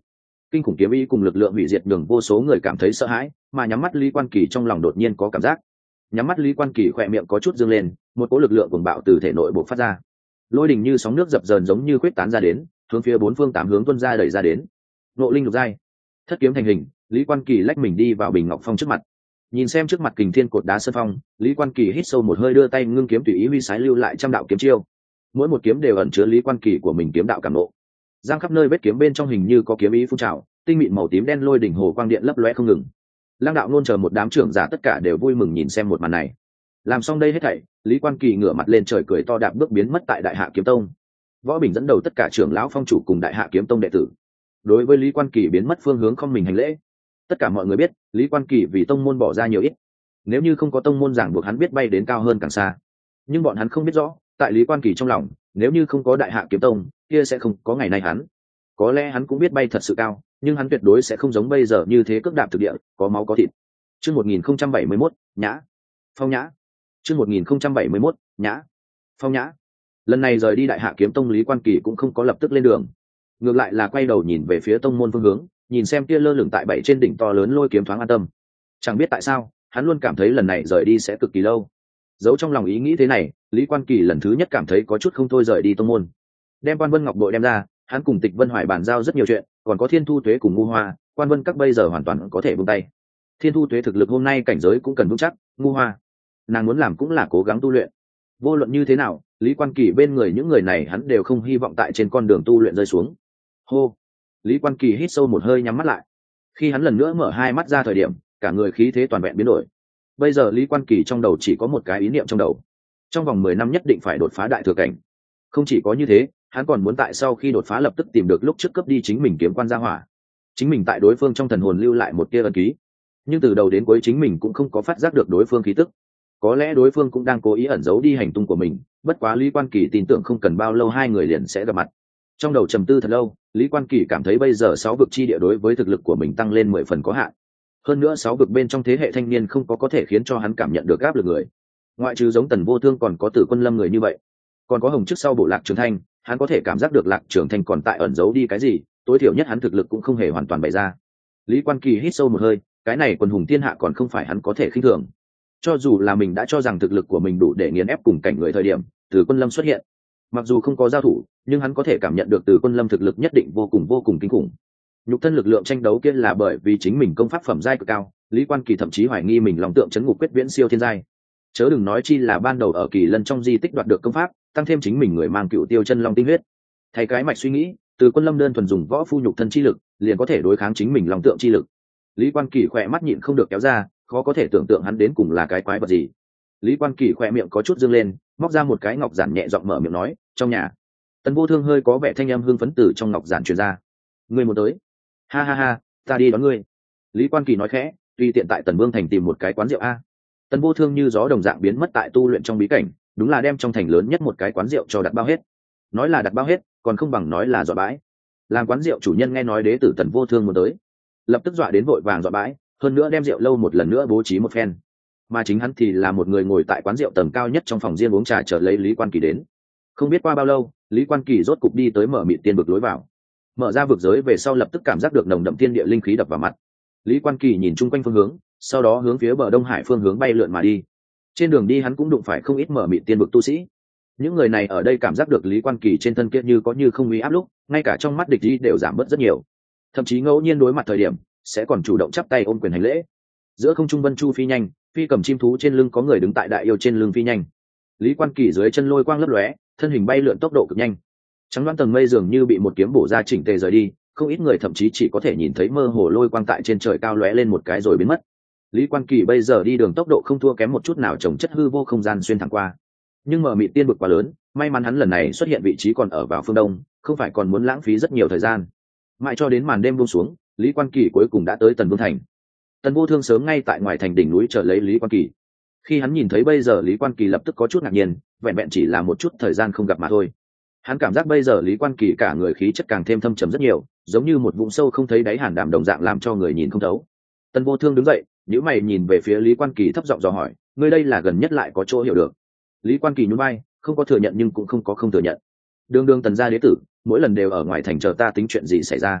kinh khủng kiếm ý cùng lực lượng hủy diệt nhường vô số người cảm thấy sợ hãi, mà nhắm mắt Lý Quan Kỳ trong lòng đột nhiên có cảm giác. Nhắm mắt Lý Quan Kỳ khỏe miệng có chút dương lên, một cỗ lực lượng cuồng bạo từ thể nội bộc phát ra. Lôi đình như sóng nước dập dờn giống như khuyết tán ra đến, hướng phía bốn phương tám hướng tuôn ra đẩy ra đến. Ngộ linh lục giai, thất kiếm thành hình, Lý Quan Kỳ lách mình đi vào Bình Ngọc Phong trước mặt. Nhìn xem trước mặt kình thiên cột đá sơn phong, Lý Quan Kỳ hít sâu một hơi, đưa tay ngưng kiếm tùy ý huy sái lưu lại trăm đạo kiếm chiêu. Mỗi một kiếm đều ẩn chứa Lý Quan Kỳ của mình kiếm đạo cảm ngộ. Giang khắp nơi vết kiếm bên trong hình như có kiếm ý phun trào, tinh mịn màu tím đen lôi đỉnh hồ quang điện lấp lóe không ngừng. Lăng đạo nôn chờ một đám trưởng giả tất cả đều vui mừng nhìn xem một màn này. Làm xong đây hết thảy, Lý Quan Kỳ ngửa mặt lên trời cười to, đạp bước biến mất tại Đại Hạ Kiếm Tông. Võ Bình dẫn đầu tất cả trưởng lão phong chủ cùng Đại Hạ Kiếm Tông đệ tử. Đối với Lý Quan Kỳ biến mất phương hướng không mình hành lễ. Tất cả mọi người biết, Lý Quan Kỳ vì tông môn bỏ ra nhiều ít. Nếu như không có tông môn giảng buộc hắn biết bay đến cao hơn càng xa. Nhưng bọn hắn không biết rõ, tại Lý Quan Kỳ trong lòng, nếu như không có Đại Hạ Kiếm Tông, kia sẽ không có ngày nay hắn. Có lẽ hắn cũng biết bay thật sự cao, nhưng hắn tuyệt đối sẽ không giống bây giờ như thế cước đạp thực địa, có máu có thịt. Chương một nghìn không trăm bảy mươi mốt, Nhã. Phong Nhã. Chương một nghìn không trăm bảy mươi mốt, Nhã. Phong Nhã. Lần này rời đi Đại Hạ Kiếm Tông, Lý Quan Kỳ cũng không có lập tức lên đường, ngược lại là quay đầu nhìn về phía tông môn phương hướng, nhìn xem kia lơ lửng tại bảy trên đỉnh to lớn lôi kiếm thoáng an tâm. Chẳng biết tại sao, hắn luôn cảm thấy lần này rời đi sẽ cực kỳ lâu. Giấu trong lòng ý nghĩ thế này, Lý Quan Kỳ lần thứ nhất cảm thấy có chút không thôi rời đi tông môn. Đem Quan Vân Ngọc bội đem ra, hắn cùng Tịch Vân Hoài bàn giao rất nhiều chuyện, còn có Thiên Thu Tuế cùng Ngu Hoa, Quan Vân các bây giờ hoàn toàn có thể buông tay. Thiên Thu Tuế thực lực hôm nay cảnh giới cũng cần vững chắc, Ngu Hoa, nàng muốn làm cũng là cố gắng tu luyện. Vô luận như thế nào, Lý Quan Kỳ bên người những người này hắn đều không hy vọng tại trên con đường tu luyện rơi xuống. Hô. Lý Quan Kỳ hít sâu một hơi, nhắm mắt lại. Khi hắn lần nữa mở hai mắt ra thời điểm, cả người khí thế toàn vẹn biến đổi. Bây giờ Lý Quan Kỳ trong đầu chỉ có một cái ý niệm trong đầu, trong vòng mười năm nhất định phải đột phá đại thừa cảnh. Không chỉ có như thế, hắn còn muốn tại sau khi đột phá lập tức tìm được lúc trước cướp đi chính mình kiếm quan gia hỏa, chính mình tại đối phương trong thần hồn lưu lại một tia ấn ký. Nhưng từ đầu đến cuối chính mình cũng không có phát giác được đối phương khí tức. Có lẽ đối phương cũng đang cố ý ẩn giấu đi hành tung của mình, bất quá Lý Quan Kỳ tin tưởng không cần bao lâu hai người liền sẽ gặp mặt. Trong đầu trầm tư thật lâu, Lý Quan Kỳ cảm thấy bây giờ sáu vực chi địa đối với thực lực của mình tăng lên mười phần có hạn. Hơn nữa sáu vực bên trong thế hệ thanh niên không có có thể khiến cho hắn cảm nhận được áp lực người. Ngoại trừ giống Tần Vô Thương còn có Tử Quân Lâm người như vậy, còn có Hồng trước sau bộ Lạc Trường Thanh, hắn có thể cảm giác được Lạc Trường Thanh còn tại ẩn giấu đi cái gì, tối thiểu nhất hắn thực lực cũng không hề hoàn toàn bày ra. Lý Quan Kỳ hít sâu một hơi, cái này quần hùng thiên hạ còn không phải hắn có thể khinh thường. Cho dù là mình đã cho rằng thực lực của mình đủ để nghiền ép cùng cảnh người thời điểm, Tử Quân Lâm xuất hiện. Mặc dù không có giao thủ, nhưng hắn có thể cảm nhận được Tử Quân Lâm thực lực nhất định vô cùng vô cùng kinh khủng. Nhục thân lực lượng tranh đấu kia là bởi vì chính mình công pháp phẩm giai cực cao, Lý Quan Kỳ thậm chí hoài nghi mình lòng tượng chấn ngục quyết viễn siêu thiên giai. Chớ đừng nói chi là ban đầu ở Kỳ Lân trong di tích đoạt được công pháp, tăng thêm chính mình người mang Cựu Tiêu chân long tinh huyết. Thay cái mạch suy nghĩ, Từ Quân Lâm đơn thuần dùng võ phu nhục thân chi lực, liền có thể đối kháng chính mình lòng tượng chi lực. Lý Quan Kỳ khỏe mắt nhịn không được kéo ra, khó có thể tưởng tượng hắn đến cùng là cái quái vật gì. Lý Quan Kỳ khỏe miệng có chút dương lên, móc ra một cái ngọc giản nhẹ giọng mở miệng nói, trong nhà. Tần Vô Thương hơi có vẻ thanh âm hưng phấn từ trong ngọc giản truyền ra. Ngươi muốn tới? Ha ha ha, ta đi đón ngươi. Lý Quan Kỳ nói khẽ, tùy tiện tại Tần Vương thành tìm một cái quán rượu a. Tần Vô Thương như gió đồng dạng biến mất tại tu luyện trong bí cảnh, đúng là đem trong thành lớn nhất một cái quán rượu cho đặt bao hết. Nói là đặt bao hết, còn không bằng nói là dọa bãi. Làm quán rượu chủ nhân nghe nói đế tử Tần Vô Thương muốn tới, lập tức dọa đến vội vàng dọa bãi, hơn nữa đem rượu lâu một lần nữa bố trí một phen. Mà chính hắn thì là một người ngồi tại quán rượu tầng cao nhất trong phòng riêng uống trà chờ lấy Lý Quan Kỳ đến. Không biết qua bao lâu, Lý Quan Kỳ rốt cục đi tới mở mịt tiên vực lối vào. Mở ra vực giới về sau lập tức cảm giác được nồng đậm tiên địa linh khí đập vào mặt. Lý Quan Kỳ nhìn chung quanh phương hướng, sau đó hướng phía bờ Đông Hải phương hướng bay lượn mà đi. Trên đường đi hắn cũng đụng phải không ít mở mịt tiên vực tu sĩ. Những người này ở đây cảm giác được Lý Quan Kỳ trên thân kia như có như không uy áp lúc, ngay cả trong mắt địch ý đều giảm bớt rất nhiều. Thậm chí ngẫu nhiên đối mặt thời điểm, sẽ còn chủ động chắp tay ôm quyền hành lễ. Giữa không trung vân chu phi nhanh, phi cầm chim thú trên lưng có người đứng tại đại yêu trên lưng phi nhanh. Lý Quan Kỳ dưới chân lôi quang lấp lóe, thân hình bay lượn tốc độ cực nhanh. Trắng đoán tầng mây dường như bị một kiếm bổ ra chỉnh tề rời đi, không ít người thậm chí chỉ có thể nhìn thấy mơ hồ lôi quang tại trên trời cao lóe lên một cái rồi biến mất. Lý Quan Kỳ bây giờ đi đường tốc độ không thua kém một chút nào chồng chất hư vô không gian xuyên thẳng qua. Nhưng mở mịt tiên vực quá lớn, may mắn hắn lần này xuất hiện vị trí còn ở vào phương đông, không phải còn muốn lãng phí rất nhiều thời gian. Mãi cho đến màn đêm buông xuống, Lý Quan Kỳ cuối cùng đã tới Tần Vương thành. Tần Vô Thương sớm ngay tại ngoài thành đỉnh núi chờ lấy Lý Quan Kỳ. Khi hắn nhìn thấy bây giờ Lý Quan Kỳ lập tức có chút ngạc nhiên, vẹn vẹn chỉ là một chút thời gian không gặp mà thôi. Hắn cảm giác bây giờ Lý Quan Kỳ cả người khí chất càng thêm thâm trầm rất nhiều, giống như một vũng sâu không thấy đáy hàn đảm đồng dạng làm cho người nhìn không thấu. Tần Vô Thương đứng dậy, nhíu mày nhìn về phía Lý Quan Kỳ thấp giọng dò hỏi, ngươi đây là gần nhất lại có chỗ hiểu được? Lý Quan Kỳ nhún vai, không có thừa nhận nhưng cũng không có không thừa nhận. Đường đường Tần gia đế tử, mỗi lần đều ở ngoài thành chờ ta tính chuyện gì xảy ra.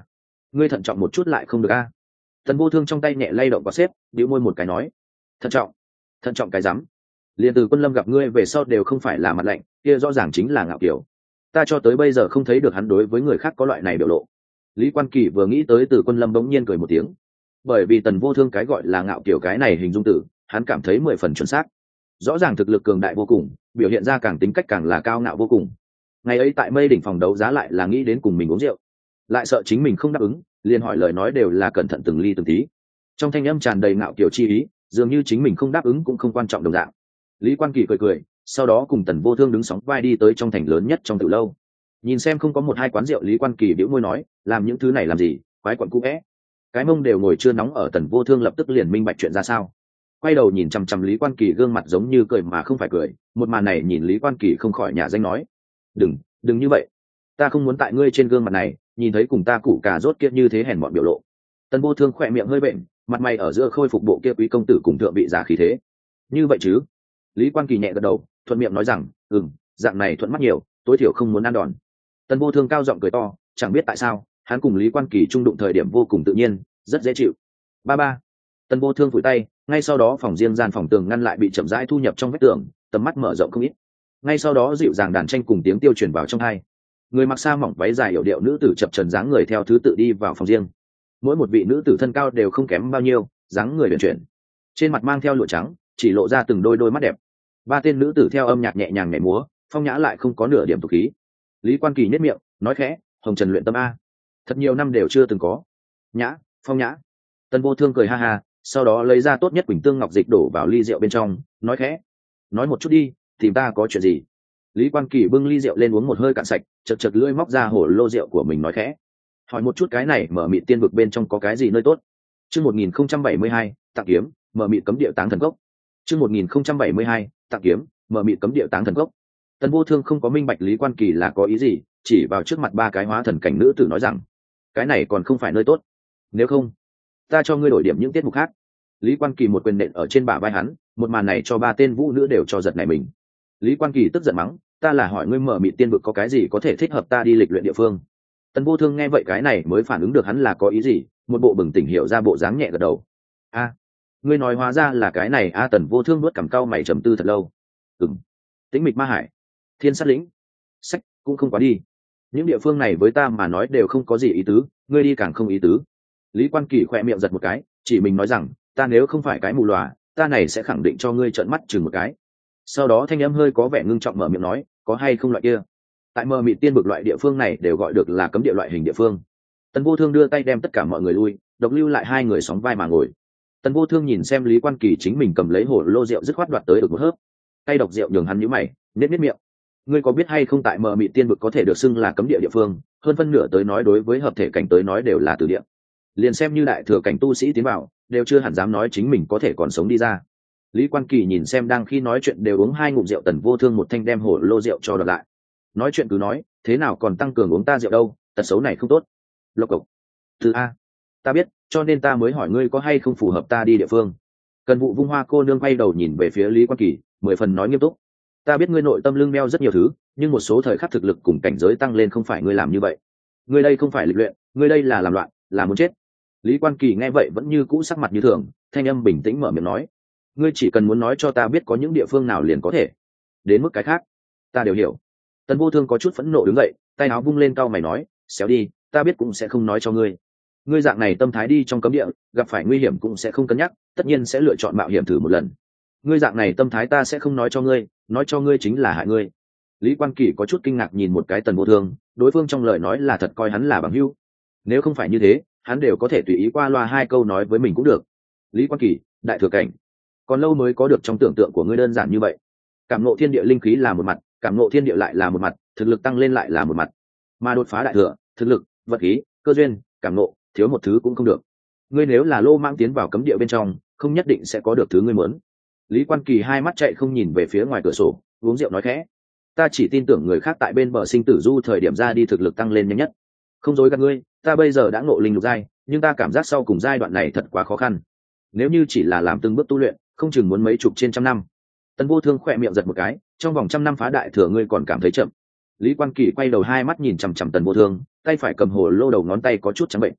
ngươi thận trọng một chút lại không được a. Tần Vô Thương trong tay nhẹ lay động có xếp, bĩu môi một cái nói, thận trọng, thận trọng cái rắm. Liên Từ Quân Lâm gặp ngươi về sau đều không phải là mặt lạnh, kia rõ ràng chính là ngạo kiểu. Ta cho tới bây giờ không thấy được hắn đối với người khác có loại này biểu lộ. Lý Quan Kỳ vừa nghĩ tới Từ Quân Lâm bỗng nhiên cười một tiếng, bởi vì Tần Vô Thương cái gọi là ngạo kiểu cái này hình dung tử, hắn cảm thấy mười phần chuẩn xác. Rõ ràng thực lực cường đại vô cùng, biểu hiện ra càng tính cách càng là cao ngạo vô cùng. Ngày ấy tại Mây đỉnh phòng đấu giá lại là nghĩ đến cùng mình uống rượu, lại sợ chính mình không đáp ứng, liền hỏi lời nói đều là cẩn thận từng ly từng tí, trong thanh âm tràn đầy ngạo kiểu chi ý, dường như chính mình không đáp ứng cũng không quan trọng đồng dạng. Lý Quan Kỳ cười cười, sau đó cùng Tần Vô Thương đứng sóng vai đi tới trong thành lớn nhất trong tiểu lâu. Nhìn xem không có một hai quán rượu, Lý Quan Kỳ bĩu môi nói, làm những thứ này làm gì, quái quẩn cũ vẽ. Cái mông đều ngồi chưa nóng ở. Tần Vô Thương lập tức liền minh bạch chuyện ra sao, quay đầu nhìn chằm chằm Lý Quan Kỳ gương mặt giống như cười mà không phải cười. Một màn này nhìn Lý Quan Kỳ không khỏi nhả danh nói, đừng đừng như vậy, ta không muốn tại ngươi trên gương mặt này nhìn thấy cùng ta củ cà rốt kia như thế hèn mọn biểu lộ. Tần Vô Thương khỏe miệng hơi bệnh, mặt mày ở giữa khôi phục bộ kia quý công tử cùng thượng vị giả khí thế. Như vậy chứ? Lý Quan Kỳ nhẹ gật đầu, thuận miệng nói rằng, ừm, dạng này thuận mắt nhiều, tối thiểu không muốn ăn đòn. Tần Vô Thương cao giọng cười to, chẳng biết tại sao hắn cùng Lý Quan Kỳ trung đụng thời điểm vô cùng tự nhiên, rất dễ chịu. Ba ba. Tần Vô Thương phủi tay, ngay sau đó phòng riêng gian phòng tường ngăn lại bị chậm rãi thu nhập trong vách tường, tầm mắt mở rộng không ít. Ngay sau đó dịu dàng đàn tranh cùng tiếng tiêu truyền vào trong tai. Người mặc sa mỏng váy dài yểu điệu nữ tử chập chờn dáng người theo thứ tự đi vào phòng riêng. Mỗi một vị nữ tử thân cao đều không kém bao nhiêu, dáng người huyền chuyển, trên mặt mang theo lụa trắng, chỉ lộ ra từng đôi đôi mắt đẹp. Ba tên nữ tử theo âm nhạc nhẹ nhàng nhảy múa, phong nhã lại không có nửa điểm tục khí. Lý Quan Kỳ nhếch miệng, nói khẽ, hồng trần luyện tâm a, thật nhiều năm đều chưa từng có. Nhã, phong nhã. Tần Vô Thương cười ha ha, sau đó lấy ra tốt nhất quỳnh tương ngọc dịch đổ vào ly rượu bên trong, nói khẽ, nói một chút đi, tìm ta có chuyện gì. Lý Quan Kỳ bưng ly rượu lên uống một hơi cạn sạch, chật chật lưỡi móc ra hồ lô rượu của mình nói khẽ, hỏi một chút cái này mở mịt tiên vực bên trong có cái gì nơi tốt. Chương một nghìn không trăm bảy mươi hai, tặng kiếm, mở mịt cấm địa táng thần cốc. Chương một nghìn không trăm bảy mươi hai, tặng kiếm, mở mịt cấm địa táng thần cốc. Tần Vô Thương không có minh bạch Lý Quan Kỳ là có ý gì, chỉ vào trước mặt ba cái hóa thần cảnh nữ tử nói rằng, cái này còn không phải nơi tốt, nếu không ta cho ngươi đổi điểm những tiết mục khác. Lý Quan Kỳ một quyền nện ở trên bả vai hắn, một màn này cho ba tên vũ nữ đều cho giật nảy mình. Lý Quan Kỳ tức giận mắng, ta là hỏi ngươi mở mịt tiên vực có cái gì có thể thích hợp ta đi lịch luyện địa phương. Tần Vô Thương nghe vậy cái này mới phản ứng được hắn là có ý gì, một bộ bừng tỉnh hiểu ra bộ dáng nhẹ gật đầu. A, ngươi nói hóa ra là cái này a. À, Tần Vô Thương nuốt cằm cau mày trầm tư thật lâu. Ừm, Tĩnh Mịch Ma Hải, Thiên Sát Lĩnh, sách cũng không quá đi. Những địa phương này với ta mà nói đều không có gì ý tứ, ngươi đi càng không ý tứ. Lý Quan Kỳ khỏe miệng giật một cái, chỉ mình nói rằng, ta nếu không phải cái mù lòa, ta này sẽ khẳng định cho ngươi trợn mắt chừng một cái. Sau đó thanh âm hơi có vẻ ngưng trọng mở miệng nói, có hay không loại kia. Tại mờ mịt tiên vực loại địa phương này đều gọi được là cấm địa loại hình địa phương. Tần Vô Thương đưa tay đem tất cả mọi người lui, độc lưu lại hai người sóng vai mà ngồi. Tần Vô Thương nhìn xem Lý Quan Kỳ chính mình cầm lấy hồ lô rượu dứt khoát đoạt tới được một hớp, tay độc rượu nhường hắn nhíu mày, nết nết miệng. Ngươi có biết hay không tại mờ mịt tiên vực có thể được xưng là cấm địa địa phương, hơn phân nửa tới nói đối với hợp thể cảnh tới nói đều là tử địa. Liền xem như đại thừa cảnh tu sĩ tiến vào, đều chưa hẳn dám nói chính mình có thể còn sống đi ra. Lý Quan Kỳ nhìn xem đang khi nói chuyện đều uống hai ngụm rượu Tần Vô Thương một thanh đem hồ lô rượu cho đợt lại. Nói chuyện cứ nói, thế nào còn tăng cường uống ta rượu đâu, tật xấu này không tốt. Lộc cộc. Từ a, ta biết, cho nên ta mới hỏi ngươi có hay không phù hợp ta đi địa phương. Cần Vụ Vung Hoa cô nương quay đầu nhìn về phía Lý Quan Kỳ, mười phần nói nghiêm túc. Ta biết ngươi nội tâm lưng meo rất nhiều thứ, nhưng một số thời khắc thực lực cùng cảnh giới tăng lên không phải ngươi làm như vậy. Ngươi đây không phải lịch luyện, ngươi đây là làm loạn, là muốn chết. Lý Quan Kỳ nghe vậy vẫn như cũ sắc mặt như thường, thanh âm bình tĩnh mở miệng nói, ngươi chỉ cần muốn nói cho ta biết có những địa phương nào liền có thể, đến mức cái khác ta đều hiểu. Tần Vô Thương có chút phẫn nộ đứng dậy, tay áo vung lên cau mày nói, xéo đi, ta biết cũng sẽ không nói cho ngươi. Ngươi dạng này tâm thái đi trong cấm địa, gặp phải nguy hiểm cũng sẽ không cân nhắc, tất nhiên sẽ lựa chọn mạo hiểm thử một lần. Ngươi dạng này tâm thái ta sẽ không nói cho ngươi, nói cho ngươi chính là hại ngươi. Lý Quan Kỳ có chút kinh ngạc nhìn một cái Tần Vô Thương, đối phương trong lời nói là thật coi hắn là bằng hữu. Nếu không phải như thế, hắn đều có thể tùy ý qua loa hai câu nói với mình cũng được. Lý Quan Kỳ, đại thừa cảnh, còn lâu mới có được trong tưởng tượng của ngươi đơn giản như vậy. Cảm ngộ thiên địa linh khí là một mặt, cảm ngộ thiên địa lại là một mặt, thực lực tăng lên lại là một mặt. Mà đột phá đại thừa, thực lực, vật khí, cơ duyên, cảm ngộ, thiếu một thứ cũng không được. Ngươi nếu là lô mang tiến vào cấm địa bên trong, không nhất định sẽ có được thứ ngươi muốn. Lý Quan Kỳ hai mắt chạy không nhìn về phía ngoài cửa sổ, uống rượu nói khẽ, ta chỉ tin tưởng người khác tại bên bờ sinh tử du thời điểm ra đi thực lực tăng lên nhanh nhất. Không dối gạt ngươi, ta bây giờ đã ngộ linh lục giai, nhưng ta cảm giác sau cùng giai đoạn này thật quá khó khăn. Nếu như chỉ là làm từng bước tu luyện, không chừng muốn mấy chục trên trăm năm. Tần Vô Thương khỏe miệng giật một cái, trong vòng trăm năm phá đại thừa ngươi còn cảm thấy chậm. Lý Quan Kỳ quay đầu hai mắt nhìn chằm chằm Tần Vô Thương, tay phải cầm hồ lô đầu ngón tay có chút trắng bệnh.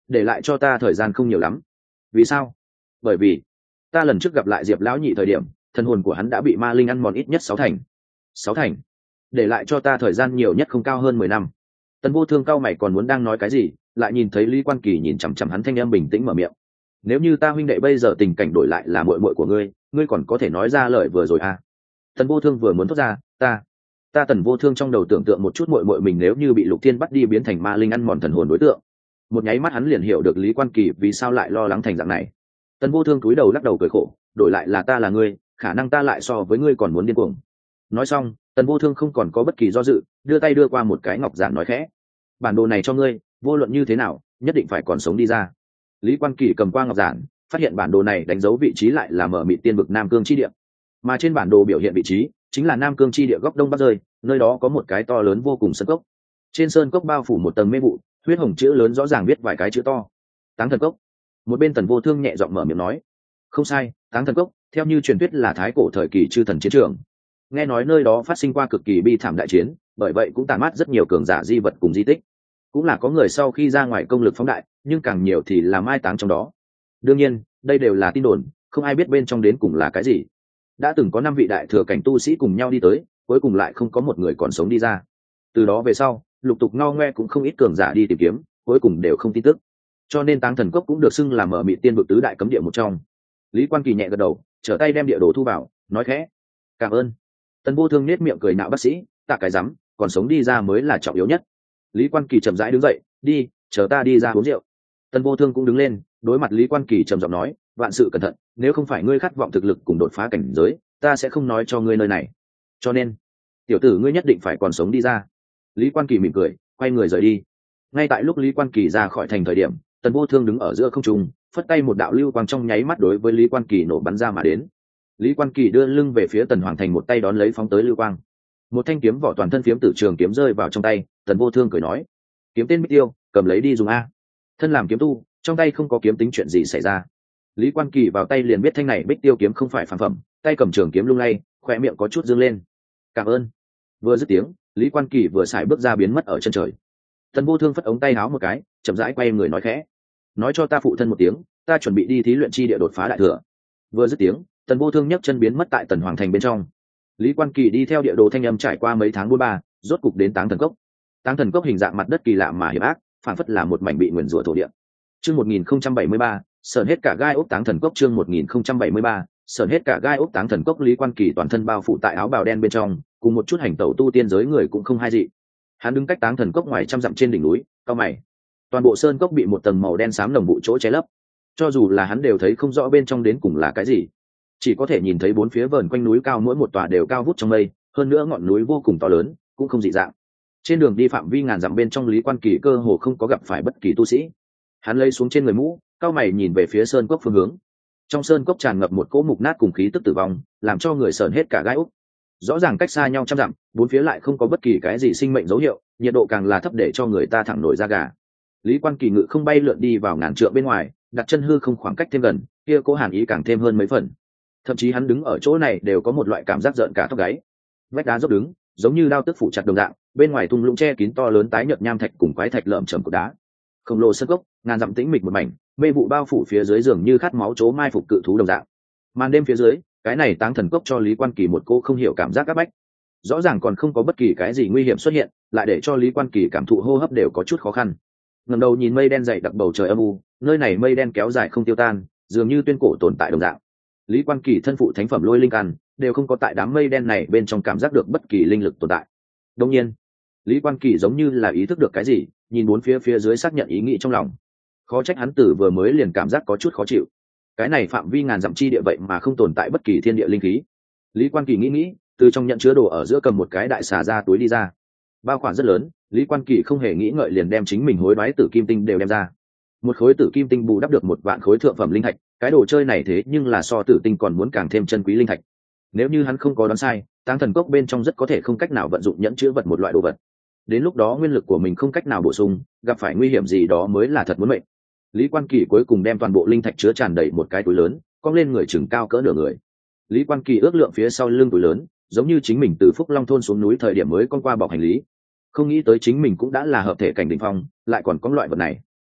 để lại cho ta thời gian không nhiều lắm. Vì sao? Bởi vì ta lần trước gặp lại Diệp lão nhị thời điểm, thần hồn của hắn đã bị ma linh ăn mòn ít nhất sáu thành. Sáu thành? Để lại cho ta thời gian nhiều nhất không cao hơn mười năm. Tần Vô Thương cao mày còn muốn đang nói cái gì, lại nhìn thấy Lý Quan Kỳ nhìn chằm chằm hắn, thanh em bình tĩnh mở miệng. Nếu như ta huynh đệ bây giờ tình cảnh đổi lại là muội muội của ngươi, ngươi còn có thể nói ra lời vừa rồi à? Tần Vô Thương vừa muốn thốt ra, ta, ta Tần Vô Thương trong đầu tưởng tượng một chút muội muội mình nếu như bị Lục Thiên bắt đi biến thành ma linh ăn mòn thần hồn đối tượng. Một nháy mắt hắn liền hiểu được Lý Quan Kỳ vì sao lại lo lắng thành dạng này. Tần Vô Thương cúi đầu lắc đầu cười khổ, đổi lại là ta là ngươi, khả năng ta lại so với ngươi còn muốn điên cuồng. Nói xong, Tần Vô Thương không còn có bất kỳ do dự, đưa tay đưa qua một cái ngọc giản nói khẽ: bản đồ này cho ngươi, vô luận như thế nào nhất định phải còn sống đi ra. Lý Quan Kỳ cầm qua ngọc giản, phát hiện bản đồ này đánh dấu vị trí lại là mở mịt tiên vực Nam Cương chi địa, mà trên bản đồ biểu hiện vị trí chính là Nam Cương chi địa góc đông bắc rơi, nơi đó có một cái to lớn vô cùng sơn cốc. Trên sơn cốc bao phủ một tầng mê vụ, huyết hồng chữ lớn rõ ràng viết vài cái chữ to: Táng Thần Cốc. Một bên Tần Vô Thương nhẹ giọng mở miệng nói: không sai, Táng Thần Cốc theo như truyền thuyết là thái cổ thời kỳ chư thần chiến trường, nghe nói nơi đó phát sinh qua cực kỳ bi thảm đại chiến, bởi vậy cũng tàn mát rất nhiều cường giả di vật cùng di tích, cũng là có người sau khi ra ngoài công lực phóng đại, nhưng càng nhiều thì là mai táng trong đó. Đương nhiên đây đều là tin đồn, không ai biết bên trong đến cùng là cái gì. Đã từng có năm vị đại thừa cảnh tu sĩ cùng nhau đi tới, cuối cùng lại không có một người còn sống đi ra. Từ đó về sau lục tục ngao ngoe cũng không ít cường giả đi tìm kiếm, cuối cùng đều không tin tức, cho nên Táng Thần Cốc cũng được xưng là mở mịt tiên vực tứ đại cấm địa một trong. Lý Quan Kỳ nhẹ gật đầu, trở tay đem địa đồ thu vào, nói khẽ: cảm ơn. Tần Vô Thương nết miệng cười nạo bác sĩ, tạ cái rắm, còn sống đi ra mới là trọng yếu nhất. Lý Quan Kỳ chậm rãi đứng dậy, đi, chờ ta đi ra uống rượu. Tần Vô Thương cũng đứng lên, đối mặt Lý Quan Kỳ trầm giọng nói: vạn sự cẩn thận, nếu không phải ngươi khát vọng thực lực cùng đột phá cảnh giới, ta sẽ không nói cho ngươi nơi này. Cho nên tiểu tử ngươi nhất định phải còn sống đi ra. Lý Quan Kỳ mỉm cười, quay người rời đi. Ngay tại lúc Lý Quan Kỳ ra khỏi thành thời điểm, Tần Vô Thương đứng ở giữa không trung, phất tay một đạo lưu quang trong nháy mắt đối với Lý Quan Kỳ nổ bắn ra mà đến. Lý Quan Kỳ đưa lưng về phía Tần Hoàng Thành, một tay đón lấy phóng tới lưu quang. Một thanh kiếm vỏ toàn thân phiếm tử trường kiếm rơi vào trong tay, Tần Vô Thương cười nói: kiếm tên Bích Tiêu, cầm lấy đi dùng a. Thân làm kiếm tu, trong tay không có kiếm tính chuyện gì xảy ra. Lý Quan Kỳ vào tay liền biết thanh này Bích Tiêu kiếm không phải phàm phẩm, tay cầm trường kiếm lung lay, khóe miệng có chút dương lên. Cảm ơn. Vừa dứt tiếng, Lý Quan Kỳ vừa xài bước ra biến mất ở chân trời. Tần Vô Thương phất ống tay áo một cái, chậm rãi quay người nói khẽ: nói cho ta phụ thân một tiếng, ta chuẩn bị đi thí luyện chi địa đột phá đại thừa. Vừa dứt tiếng, Tần Vô Thương nhấc chân biến mất tại Tần Hoàng Thành bên trong. Lý Quan Kỳ đi theo địa đồ thanh âm trải qua mấy tháng buôn ba, rốt cục đến Táng Thần Cốc. Táng Thần Cốc hình dạng mặt đất kỳ lạ mà hiểm ác, phản phất là một mảnh bị nguyền rủa thổ địa. Chương một nghìn không trăm bảy mươi ba, sởn hết cả gai ốc Táng Thần Cốc. Chương một nghìn không trăm bảy mươi ba, sởn hết cả gai ốc Táng Thần Cốc. Lý Quan Kỳ toàn thân bao phủ tại áo bào đen bên trong, cùng một chút hành tẩu tu tiên giới người cũng không hai dị. Hắn đứng cách Táng Thần Cốc ngoài trăm dặm trên đỉnh núi, cao mày. Toàn bộ sơn cốc bị một tầng màu đen xám nồng vụ chỗ che lấp, cho dù là hắn đều thấy không rõ bên trong đến cùng là cái gì, chỉ có thể nhìn thấy bốn phía vờn quanh núi cao, mỗi một tòa đều cao vút trong mây, hơn nữa ngọn núi vô cùng to lớn, cũng không dị dạng. Trên đường đi phạm vi ngàn dặm bên trong, Lý Quan Kỳ cơ hồ không có gặp phải bất kỳ tu sĩ. Hắn lấy xuống trên người mũ, cao mày nhìn về phía sơn cốc phương hướng. Trong sơn cốc tràn ngập một cỗ mục nát cùng khí tức tử vong, làm cho người sởn hết cả gai ốc. Rõ ràng cách xa nhau trăm dặm, bốn phía lại không có bất kỳ cái gì sinh mệnh dấu hiệu, nhiệt độ càng là thấp để cho người ta thẳng nổi da gà. Lý Quan Kỳ ngự không bay lượn đi vào ngàn trượng bên ngoài, đặt chân hư không khoảng cách thêm gần, kia cố hàn ý càng thêm hơn mấy phần. Thậm chí hắn đứng ở chỗ này đều có một loại cảm giác giận cả tóc gáy. Vách đá dốc đứng, giống như đao tức phủ chặt đồng dạng, bên ngoài thung lũng che kín to lớn tái nhợt nham thạch cùng quái thạch lởm chởm của đá. Khổng lồ sơn cốc, ngàn dặm tĩnh mịch một mảnh, mê vụ bao phủ phía dưới dường như khát máu chố mai phục cự thú đồng dạng. Màn đêm phía dưới, cái này Táng Thần Cốc cho Lý Quan Kỳ một cô không hiểu cảm giác áp bách. Rõ ràng còn không có bất kỳ cái gì nguy hiểm xuất hiện, lại để cho Lý Quan Kỳ cảm thụ hô hấp đều có chút khó khăn. Ngẩng đầu nhìn mây đen dày đặc bầu trời âm u, nơi này mây đen kéo dài không tiêu tan, dường như tuyên cổ tồn tại đồng dạng. Lý Quan Kỳ thân phụ thánh phẩm lôi linh căn, đều không có tại đám mây đen này bên trong cảm giác được bất kỳ linh lực tồn tại. Đương nhiên, Lý Quan Kỳ giống như là ý thức được cái gì, nhìn bốn phía phía dưới xác nhận ý nghĩ trong lòng. Khó trách hắn tử vừa mới liền cảm giác có chút khó chịu. Cái này phạm vi ngàn dặm chi địa vậy mà không tồn tại bất kỳ thiên địa linh khí. Lý Quan Kỳ nghĩ nghĩ, từ trong nhận chứa đồ ở giữa cầm một cái đại xà ra túi đi ra. Bao khoản rất lớn, Lý Quan Kỳ không hề nghĩ ngợi liền đem chính mình hối đoái tử kim tinh đều đem ra. Một khối tử kim tinh bù đắp được một vạn khối thượng phẩm linh thạch, cái đồ chơi này thế nhưng là so tử tinh còn muốn càng thêm chân quý linh thạch. Nếu như hắn không có đoán sai, Táng Thần Cốc bên trong rất có thể không cách nào vận dụng nhẫn chứa vật một loại đồ vật. Đến lúc đó nguyên lực của mình không cách nào bổ sung, gặp phải nguy hiểm gì đó mới là thật muốn mệnh. Lý Quan Kỳ cuối cùng đem toàn bộ linh thạch chứa tràn đầy một cái túi lớn, cong lên người chừng cao cỡ nửa người. Lý Quan Kỳ ước lượng phía sau lưng túi lớn, giống như chính mình từ Phúc Long thôn xuống núi thời điểm mới con qua bọc hành lý. Không nghĩ tới chính mình cũng đã là hợp thể cảnh đỉnh phong, lại còn có loại vật này.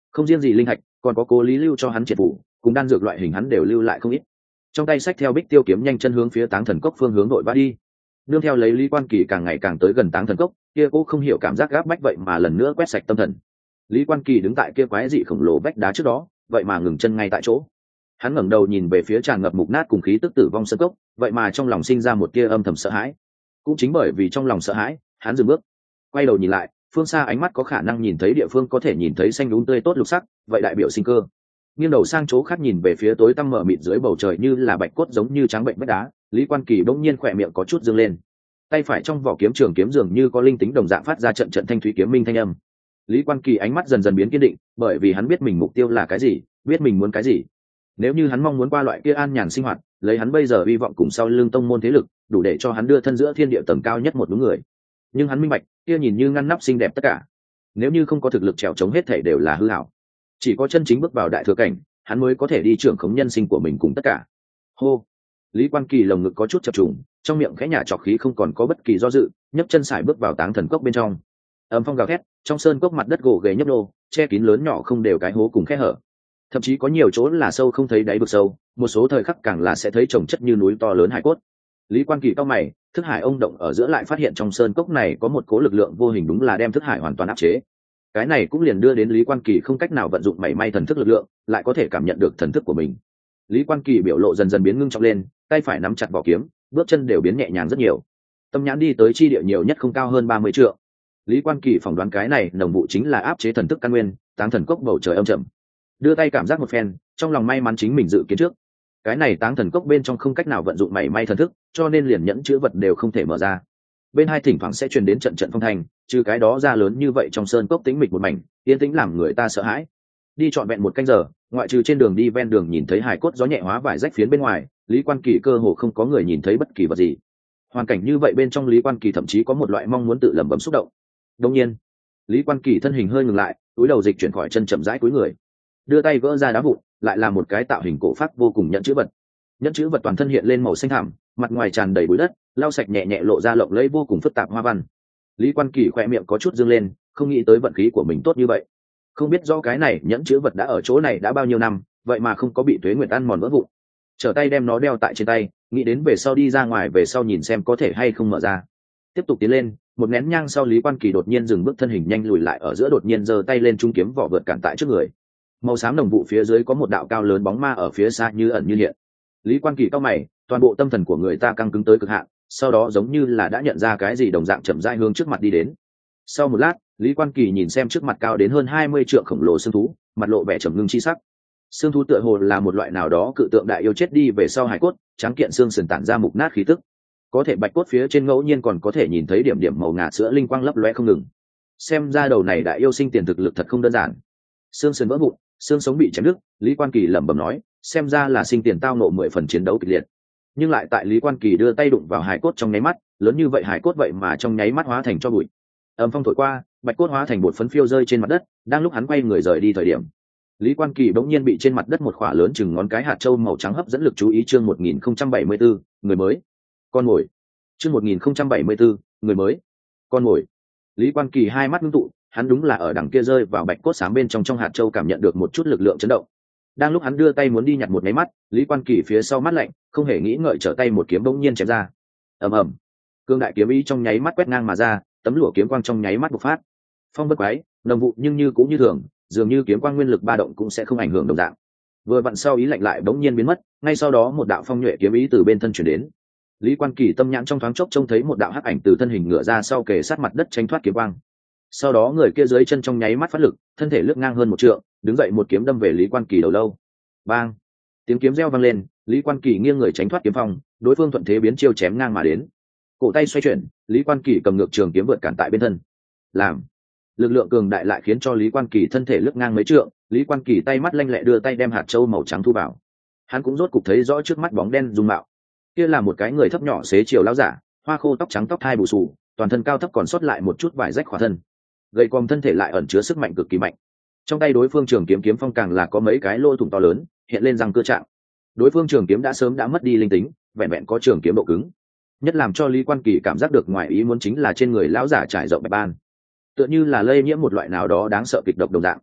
không riêng gì linh hạch, còn có cố lý lưu cho hắn triệt phủ cùng đan dược loại hình hắn đều lưu lại không ít. Trong tay sách theo bích tiêu kiếm nhanh chân hướng phía Táng Thần Cốc phương hướng đội vã đi. Nương theo lấy Lý Quan Kỳ càng ngày càng tới gần Táng Thần Cốc, kia cô không hiểu cảm giác gáp bách vậy mà lần nữa quét sạch tâm thần. Lý Quan Kỳ đứng tại kia quái dị khổng lồ vách đá trước đó, vậy mà ngừng chân ngay tại chỗ. Hắn ngẩng đầu nhìn về phía tràn ngập mục nát cùng khí tức tử vong sơn cốc, vậy mà trong lòng sinh ra một tia âm thầm sợ hãi. Cũng chính bởi vì trong lòng sợ hãi, hắn dừng bước, quay đầu nhìn lại, phương xa ánh mắt có khả năng nhìn thấy địa phương có thể nhìn thấy xanh đúng tươi tốt lục sắc, vậy đại biểu sinh cơ. Nghiêng đầu sang chỗ khác nhìn về phía tối tăm mở mịt dưới bầu trời như là bạch cốt giống như trắng bệnh vách đá, Lý Quan Kỳ bỗng nhiên khỏe miệng có chút dương lên. Tay phải trong vỏ kiếm trường kiếm dường như có linh tính đồng dạng phát ra trận trận thanh thúy kiếm minh thanh âm. Lý Quan Kỳ ánh mắt dần dần biến kiên định, bởi vì hắn biết mình mục tiêu là cái gì, biết mình muốn cái gì. Nếu như hắn mong muốn qua loại kia an nhàn sinh hoạt, lấy hắn bây giờ hy vọng cùng sau lưng tông môn thế lực, đủ để cho hắn đưa thân giữa thiên địa tầng cao nhất một đúng người. Nhưng hắn minh bạch, kia nhìn như ngăn nắp xinh đẹp tất cả, nếu như không có thực lực trèo chống hết thảy đều là hư ảo. Chỉ có chân chính bước vào đại thừa cảnh, hắn mới có thể đi trưởng khống nhân sinh của mình cùng tất cả. Hô. Lý Quan Kỳ lồng ngực có chút chập trùng, trong miệng khẽ nhả trọc khí không còn có bất kỳ do dự, nhấc chân sải bước vào Táng Thần Cốc bên trong. Âm phong gào thét, trong sơn cốc mặt đất gồ ghề nhấp nhô, che kín lớn nhỏ không đều cái hố cùng khe hở. Thậm chí có nhiều chỗ là sâu không thấy đáy vực sâu, một số thời khắc càng là sẽ thấy chồng chất như núi to lớn hải cốt. Lý Quan Kỳ cau mày, thức hải ông động ở giữa lại phát hiện trong sơn cốc này có một cố lực lượng vô hình đúng là đem thức hải hoàn toàn áp chế. Cái này cũng liền đưa đến Lý Quan Kỳ không cách nào vận dụng mảy may thần thức lực lượng, lại có thể cảm nhận được thần thức của mình. Lý Quan Kỳ biểu lộ dần dần biến ngưng trọng lên, tay phải nắm chặt vỏ kiếm, bước chân đều biến nhẹ nhàng rất nhiều. Tâm nhãn đi tới chi địa nhiều nhất không cao hơn ba mươi trượng. Lý Quan Kỳ phỏng đoán cái này nồng vụ chính là áp chế thần thức căn nguyên, Táng Thần Cốc bầu trời âm trầm. Đưa tay cảm giác một phen, trong lòng may mắn chính mình dự kiến trước. Cái này Táng Thần Cốc bên trong không cách nào vận dụng mảy may thần thức, cho nên liền nhẫn chữ vật đều không thể mở ra. Bên hai thỉnh thoảng sẽ truyền đến trận trận phong thành, trừ cái đó ra lớn như vậy trong sơn cốc tĩnh mịch một mảnh, yên tĩnh làm người ta sợ hãi. Đi trọn vẹn một canh giờ, ngoại trừ trên đường đi ven đường nhìn thấy hài cốt gió nhẹ hóa vải rách phiến bên ngoài, Lý Quan Kỳ cơ hồ không có người nhìn thấy bất kỳ vật gì. Hoàn cảnh như vậy bên trong Lý Quan Kỳ thậm chí có một loại mong muốn tự lẩm bẩm xúc động. Đương nhiên, Lý Quan Kỳ thân hình hơi ngừng lại, túi đầu dịch chuyển khỏi chân chậm rãi cúi người, đưa tay gỡ ra đá vụn, lại là một cái tạo hình cổ phác vô cùng nhẫn chữ vật. Nhẫn chữ vật toàn thân hiện lên màu xanh thẳm, mặt ngoài tràn đầy bụi đất, lau sạch nhẹ nhẹ lộ ra lộng lẫy vô cùng phức tạp hoa văn. Lý Quan Kỳ khỏe miệng có chút dương lên, không nghĩ tới vận khí của mình tốt như vậy. Không biết do cái này nhẫn chữ vật đã ở chỗ này đã bao nhiêu năm, vậy mà không có bị tuế nguyệt ăn mòn vỡ vụn. Trở tay đem nó đeo tại trên tay, nghĩ đến về sau đi ra ngoài về sau nhìn xem có thể hay không mở ra. Tiếp tục tiến lên, một nén nhang sau Lý Quan Kỳ đột nhiên dừng bước, thân hình nhanh lùi lại ở giữa, đột nhiên giơ tay lên trung kiếm vỏ vượt cản tại trước người. Màu xám đồng vụ phía dưới có một đạo cao lớn bóng ma ở phía xa như ẩn như hiện. Lý Quan Kỳ cau mày, toàn bộ tâm thần của người ta căng cứng tới cực hạn, sau đó giống như là đã nhận ra cái gì đồng dạng chậm rãi hướng trước mặt đi đến. Sau một lát, Lý Quan Kỳ nhìn xem trước mặt cao đến hơn hai mươi trượng khổng lồ xương thú, mặt lộ vẻ trầm ngưng chi sắc. Xương thú tựa hồ là một loại nào đó cự tượng đại yêu chết đi về sau hải cốt, trắng kiện xương sườn tản ra mục nát khí tức. Có thể bạch cốt phía trên ngẫu nhiên còn có thể nhìn thấy điểm điểm màu ngà sữa linh quang lấp lóe không ngừng. Xem ra đầu này đại yêu sinh tiền thực lực thật không đơn giản. Xương sườn vỡ vụn, xương sống bị chém đứt, Lý Quan Kỳ lẩm bẩm nói, xem ra là sinh tiền tao nộ mười phần chiến đấu kịch liệt. Nhưng lại tại Lý Quan Kỳ đưa tay đụng vào hải cốt trong nháy mắt, lớn như vậy hải cốt vậy mà trong nháy mắt hóa thành cho bụi. Âm phong thổi qua, bạch cốt hóa thành bột phấn phiêu rơi trên mặt đất. Đang lúc hắn quay người rời đi thời điểm, Lý Quan Kỳ bỗng nhiên bị trên mặt đất một khỏa lớn chừng ngón cái hạt châu màu trắng hấp dẫn lực chú ý. Chương một nghìn không trăm bảy mươi bốn, người mới, con mồi. Chương một nghìn không trăm bảy mươi bốn, người mới, con mồi. Lý Quan Kỳ hai mắt ngưng tụ, hắn đúng là ở đằng kia rơi vào bạch cốt xám bên trong trong hạt châu cảm nhận được một chút lực lượng chấn động. Đang lúc hắn đưa tay muốn đi nhặt một máy mắt, Lý Quan Kỳ phía sau mắt lạnh, không hề nghĩ ngợi trở tay một kiếm bỗng nhiên chém ra. Ầm ầm, cương đại kiếm ý trong nháy mắt quét ngang mà ra, tấm lụa kiếm quang trong nháy mắt bộc phát. Phong bất quái, nồng vụ nhưng như cũng như thường, dường như kiếm quang nguyên lực ba động cũng sẽ không ảnh hưởng đồng dạng. Vừa vặn sau ý lạnh lại bỗng nhiên biến mất, ngay sau đó một đạo phong nhuệ kiếm ý từ bên thân chuyển đến. Lý Quan Kỳ tâm nhãn trong thoáng chốc trông thấy một đạo hắc ảnh từ thân hình ngựa ra sau kề sát mặt đất tránh thoát kiếm quang. Sau đó người kia dưới chân trong nháy mắt phát lực, thân thể lướt ngang hơn một trượng, đứng dậy một kiếm đâm về Lý Quan Kỳ đầu lâu. Bang! Tiếng kiếm reo vang lên, Lý Quan Kỳ nghiêng người tránh thoát kiếm phong, đối phương thuận thế biến chiêu chém ngang mà đến. Cổ tay xoay chuyển, Lý Quan Kỳ cầm ngược trường kiếm vượt cản tại bên thân. Làm lực lượng cường đại lại khiến cho Lý Quan Kỳ thân thể lướt ngang mấy trượng, Lý Quan Kỳ tay mắt lanh lẹ đưa tay đem hạt châu màu trắng thu vào. Hắn cũng rốt cục thấy rõ trước mắt bóng đen dung mạo. Kia là một cái người thấp nhỏ xế chiều lão giả, hoa khô tóc trắng tóc thai bù xù, toàn thân cao thấp còn sót lại một chút vải rách khỏa thân. Gầy còm thân thể lại ẩn chứa sức mạnh cực kỳ mạnh. Trong tay đối phương trường kiếm kiếm phong càng là có mấy cái lỗ thủng to lớn, hiện lên răng cưa trạng. Đối phương trường kiếm đã sớm đã mất đi linh tính, vẹn vẹn có trường kiếm độ cứng. Nhất làm cho Lý Quan Kỳ cảm giác được ngoài ý muốn chính là trên người lão giả trải rộng bạch ban, tựa như là lây nhiễm một loại nào đó đáng sợ kịch độc đồng dạng.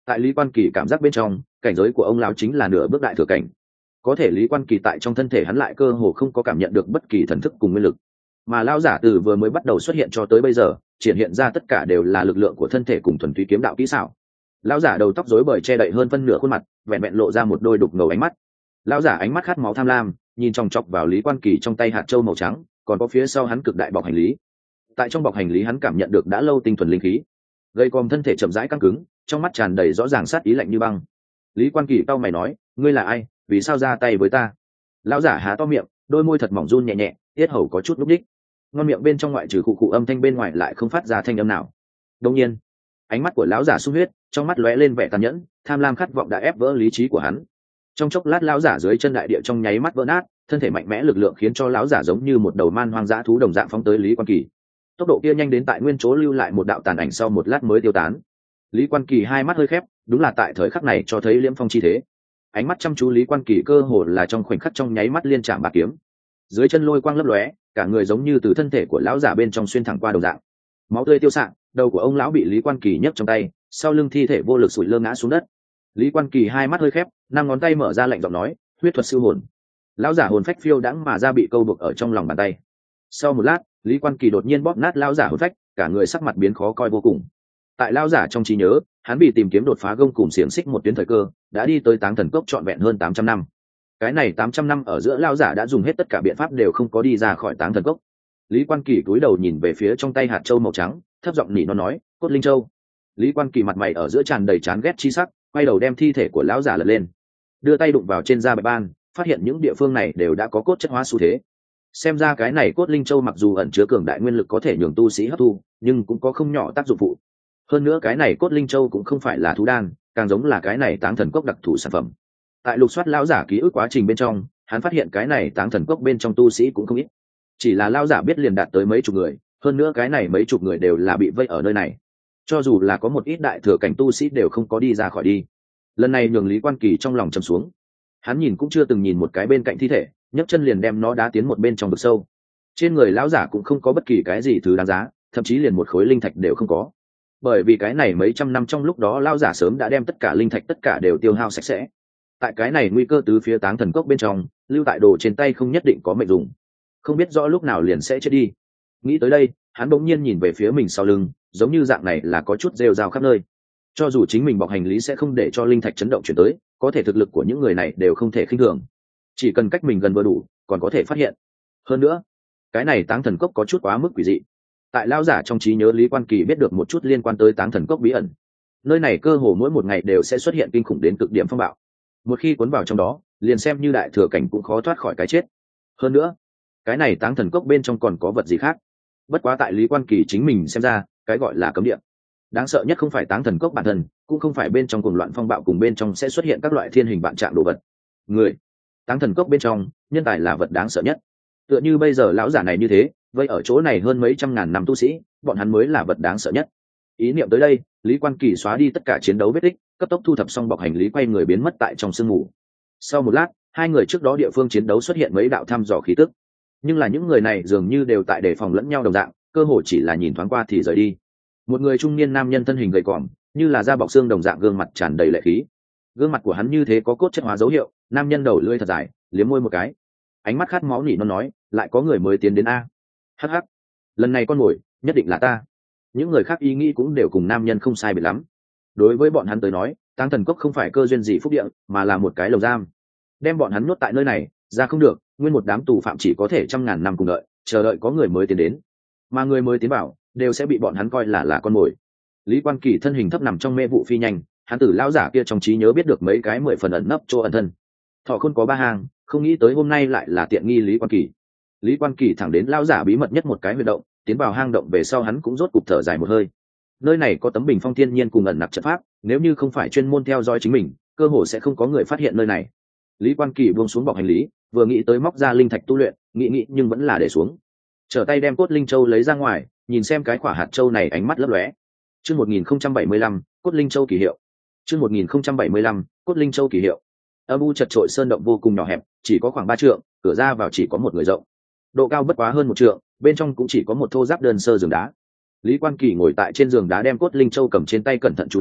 Tại Lý Quan Kỳ cảm giác bên trong, cảnh giới của ông lão chính là nửa bước đại thừa cảnh. Có thể Lý Quan Kỳ tại trong thân thể hắn lại cơ hồ không có cảm nhận được bất kỳ thần thức cùng nguyên lực, mà lão giả từ vừa mới bắt đầu xuất hiện cho tới bây giờ, triển hiện ra tất cả đều là lực lượng của thân thể cùng thuần túy kiếm đạo kỹ xảo. Lão giả đầu tóc rối bời che đậy hơn phân nửa khuôn mặt, vẹn vẹn lộ ra một đôi đục ngầu ánh mắt. Lão giả ánh mắt khát máu tham lam, nhìn chòng chọc vào Lý Quan Kỳ trong tay hạt châu màu trắng, còn có phía sau hắn cực đại bọc hành lý. Tại trong bọc hành lý hắn cảm nhận được đã lâu tinh thuần linh khí, gây còm thân thể chậm rãi căng cứng, trong mắt tràn đầy rõ ràng sát ý lạnh như băng. Lý Quan Kỳ cau mày nói, ngươi là ai, vì sao ra tay với ta? Lão giả há to miệng, đôi môi thật mỏng run nhẹ nhẹ, tiết hầu có chút núc đích, ngon miệng bên trong ngoại trừ khụ khụ âm thanh bên ngoài lại không phát ra thanh âm nào. Đột nhiên, ánh mắt của lão giả sung huyết, trong mắt lóe lên vẻ tàn nhẫn, tham lam khát vọng đã ép vỡ lý trí của hắn. Trong chốc lát lão giả dưới chân đại địa trong nháy mắt vỡ nát, thân thể mạnh mẽ lực lượng khiến cho lão giả giống như một đầu man hoang dã thú đồng dạng phóng tới Lý Quan Kỳ. Tốc độ kia nhanh đến tại nguyên chỗ lưu lại một đạo tàn ảnh sau một lát mới tiêu tán. Lý Quan Kỳ hai mắt hơi khép, đúng là tại thời khắc này cho thấy liễm phong chi thế. Ánh mắt chăm chú Lý Quan Kỳ cơ hồ là trong khoảnh khắc trong nháy mắt liên chạm bạc kiếm. Dưới chân lôi quang lấp lóe, cả người giống như từ thân thể của lão giả bên trong xuyên thẳng qua đồng dạng. Máu tươi tiêu xạ, đầu của ông lão bị Lý Quan Kỳ nhấc trong tay, sau lưng thi thể vô lực sủi lơ ngã xuống đất. Lý Quan Kỳ hai mắt hơi khép, năm ngón tay mở ra lạnh giọng nói, huyết thuật siêu hồn. Lão giả hồn phách phiêu đãng mà ra bị câu buộc ở trong lòng bàn tay. Sau một lát, Lý Quan Kỳ đột nhiên bóp nát lão giả hồn phách, cả người sắc mặt biến khó coi vô cùng. Tại lão giả trong trí nhớ, hắn bị tìm kiếm đột phá gông cùng xiềng xích một tuyến thời cơ, đã đi tới Táng Thần Cốc trọn vẹn hơn tám trăm năm. Cái này tám trăm năm ở giữa lão giả đã dùng hết tất cả biện pháp đều không có đi ra khỏi Táng Thần Cốc. Lý Quan Kỳ cúi đầu nhìn về phía trong tay hạt châu màu trắng, thấp giọng nỉ nó nói, cốt linh châu. Lý Quan Kỳ mặt mày ở giữa tràn đầy chán ghét chi sắc, quay đầu đem thi thể của lão giả lật lên, đưa tay đụng vào trên da bạch ban, phát hiện những địa phương này đều đã có cốt chất hóa xu thế. Xem ra cái này cốt linh châu mặc dù ẩn chứa cường đại nguyên lực có thể nhường tu sĩ hấp thu, nhưng cũng có không nhỏ tác dụng phụ. Hơn nữa cái này cốt linh châu cũng không phải là thú đan, càng giống là cái này Táng Thần Cốc đặc thù sản phẩm. Tại lục soát lão giả ký ức quá trình bên trong, hắn phát hiện cái này Táng Thần Cốc bên trong tu sĩ cũng không ít, chỉ là lão giả biết liền đạt tới mấy chục người, hơn nữa cái này mấy chục người đều là bị vây ở nơi này, cho dù là có một ít đại thừa cảnh tu sĩ đều không có đi ra khỏi đi. Lần này nhường Lý Quan Kỳ trong lòng trầm xuống, hắn nhìn cũng chưa từng nhìn một cái bên cạnh thi thể, nhấc chân liền đem nó đá tiến một bên trong vực sâu. Trên người lão giả cũng không có bất kỳ cái gì thứ đáng giá, thậm chí liền một khối linh thạch đều không có, bởi vì cái này mấy trăm năm trong lúc đó lão giả sớm đã đem tất cả linh thạch tất cả đều tiêu hao sạch sẽ. Tại cái này nguy cơ tứ phía Táng Thần Cốc bên trong, lưu tại đồ trên tay không nhất định có mệnh dùng, không biết rõ lúc nào liền sẽ chết đi. Nghĩ tới đây, hắn bỗng nhiên nhìn về phía mình sau lưng, giống như dạng này là có chút rêu rao khắp nơi. Cho dù chính mình bọc hành lý sẽ không để cho linh thạch chấn động chuyển tới, có thể thực lực của những người này đều không thể khinh thường, chỉ cần cách mình gần vừa đủ còn có thể phát hiện. Hơn nữa, cái này Táng Thần Cốc có chút quá mức quỷ dị. Tại lão giả trong trí nhớ, Lý Quan Kỳ biết được một chút liên quan tới Táng Thần Cốc bí ẩn. Nơi này cơ hồ mỗi một ngày đều sẽ xuất hiện kinh khủng đến cực điểm phong bạo, một khi cuốn vào trong đó, liền xem như đại thừa cảnh cũng khó thoát khỏi cái chết. Hơn nữa, cái này Táng Thần Cốc bên trong còn có vật gì khác. Bất quá tại Lý Quan Kỳ chính mình xem ra, cái gọi là cấm địa, đáng sợ nhất không phải Táng Thần Cốc bản thân, cũng không phải bên trong cuồng loạn phong bạo cùng bên trong sẽ xuất hiện các loại thiên hình vạn trạng đồ vật. Người, Táng Thần Cốc bên trong, nhân tài là vật đáng sợ nhất. Tựa như bây giờ lão giả này như thế, vậy ở chỗ này hơn mấy trăm ngàn năm tu sĩ, bọn hắn mới là vật đáng sợ nhất. Ý niệm tới đây, Lý Quan Kỳ xóa đi tất cả chiến đấu vết tích, cấp tốc thu thập xong bọc hành lý, quay người biến mất tại trong sương mù. Sau một lát, hai người trước đó địa phương chiến đấu xuất hiện mấy đạo thăm dò khí tức, nhưng là những người này dường như đều tại đề phòng lẫn nhau đồng dạng, cơ hồ chỉ là nhìn thoáng qua thì rời đi. Một người trung niên nam nhân thân hình gầy còm, như là da bọc xương đồng dạng, gương mặt tràn đầy lệ khí. Gương mặt của hắn như thế có cốt chất hóa dấu hiệu, nam nhân đầu lưỡi thật dài, liếm môi một cái, ánh mắt khát máu nỉ non nói, lại có người mới tiến đến a. Hắc hắc, lần này con mồi nhất định là ta. Những người khác ý nghĩ cũng đều cùng nam nhân không sai biệt lắm. Đối với bọn hắn tới nói, Táng Thần Cốc không phải cơ duyên gì phúc địa, mà là một cái lồng giam. Đem bọn hắn nuốt tại nơi này, ra không được, nguyên một đám tù phạm chỉ có thể trăm ngàn năm cùng đợi, chờ đợi có người mới tiến đến. Mà người mới tiến vào, đều sẽ bị bọn hắn coi là là con mồi. Lý Quan Kỳ thân hình thấp nằm trong mê vụ phi nhanh, hắn từ lão giả kia trong trí nhớ biết được mấy cái mười phần ẩn nấp chỗ ẩn thân. Thọ Khôn có ba hàng, không nghĩ tới hôm nay lại là tiện nghi Lý Quan Kỳ. Lý Quan Kỳ thẳng đến lão giả bí mật nhất một cái huyệt động, tiến vào hang động về sau hắn cũng rốt cục thở dài một hơi. Nơi này có tấm bình phong thiên nhiên cùng ẩn nặc trận pháp, nếu như không phải chuyên môn theo dõi chính mình, cơ hồ sẽ không có người phát hiện nơi này. Lý Quan Kỳ buông xuống bọc hành lý, vừa nghĩ tới móc ra linh thạch tu luyện, nghĩ nghĩ nhưng vẫn là để xuống. Trở tay đem cốt linh châu lấy ra ngoài, nhìn xem cái quả hạt châu này, ánh mắt lấp lóe. Chương một nghìn không trăm bảy mươi lăm, cốt linh châu kỳ hiệu. Chương một nghìn không trăm bảy mươi lăm, cốt linh châu kỳ hiệu. Âm u chật trội sơn động vô cùng nhỏ hẹp, chỉ có khoảng ba trượng, cửa ra vào chỉ có một người rộng. Độ cao bất quá hơn một trượng, bên trong cũng chỉ có một thô giáp đơn sơ giường đá. Lý Quan Kỳ ngồi tại trên giường đá, đem cốt linh châu cầm trên tay cẩn thận chú đáo,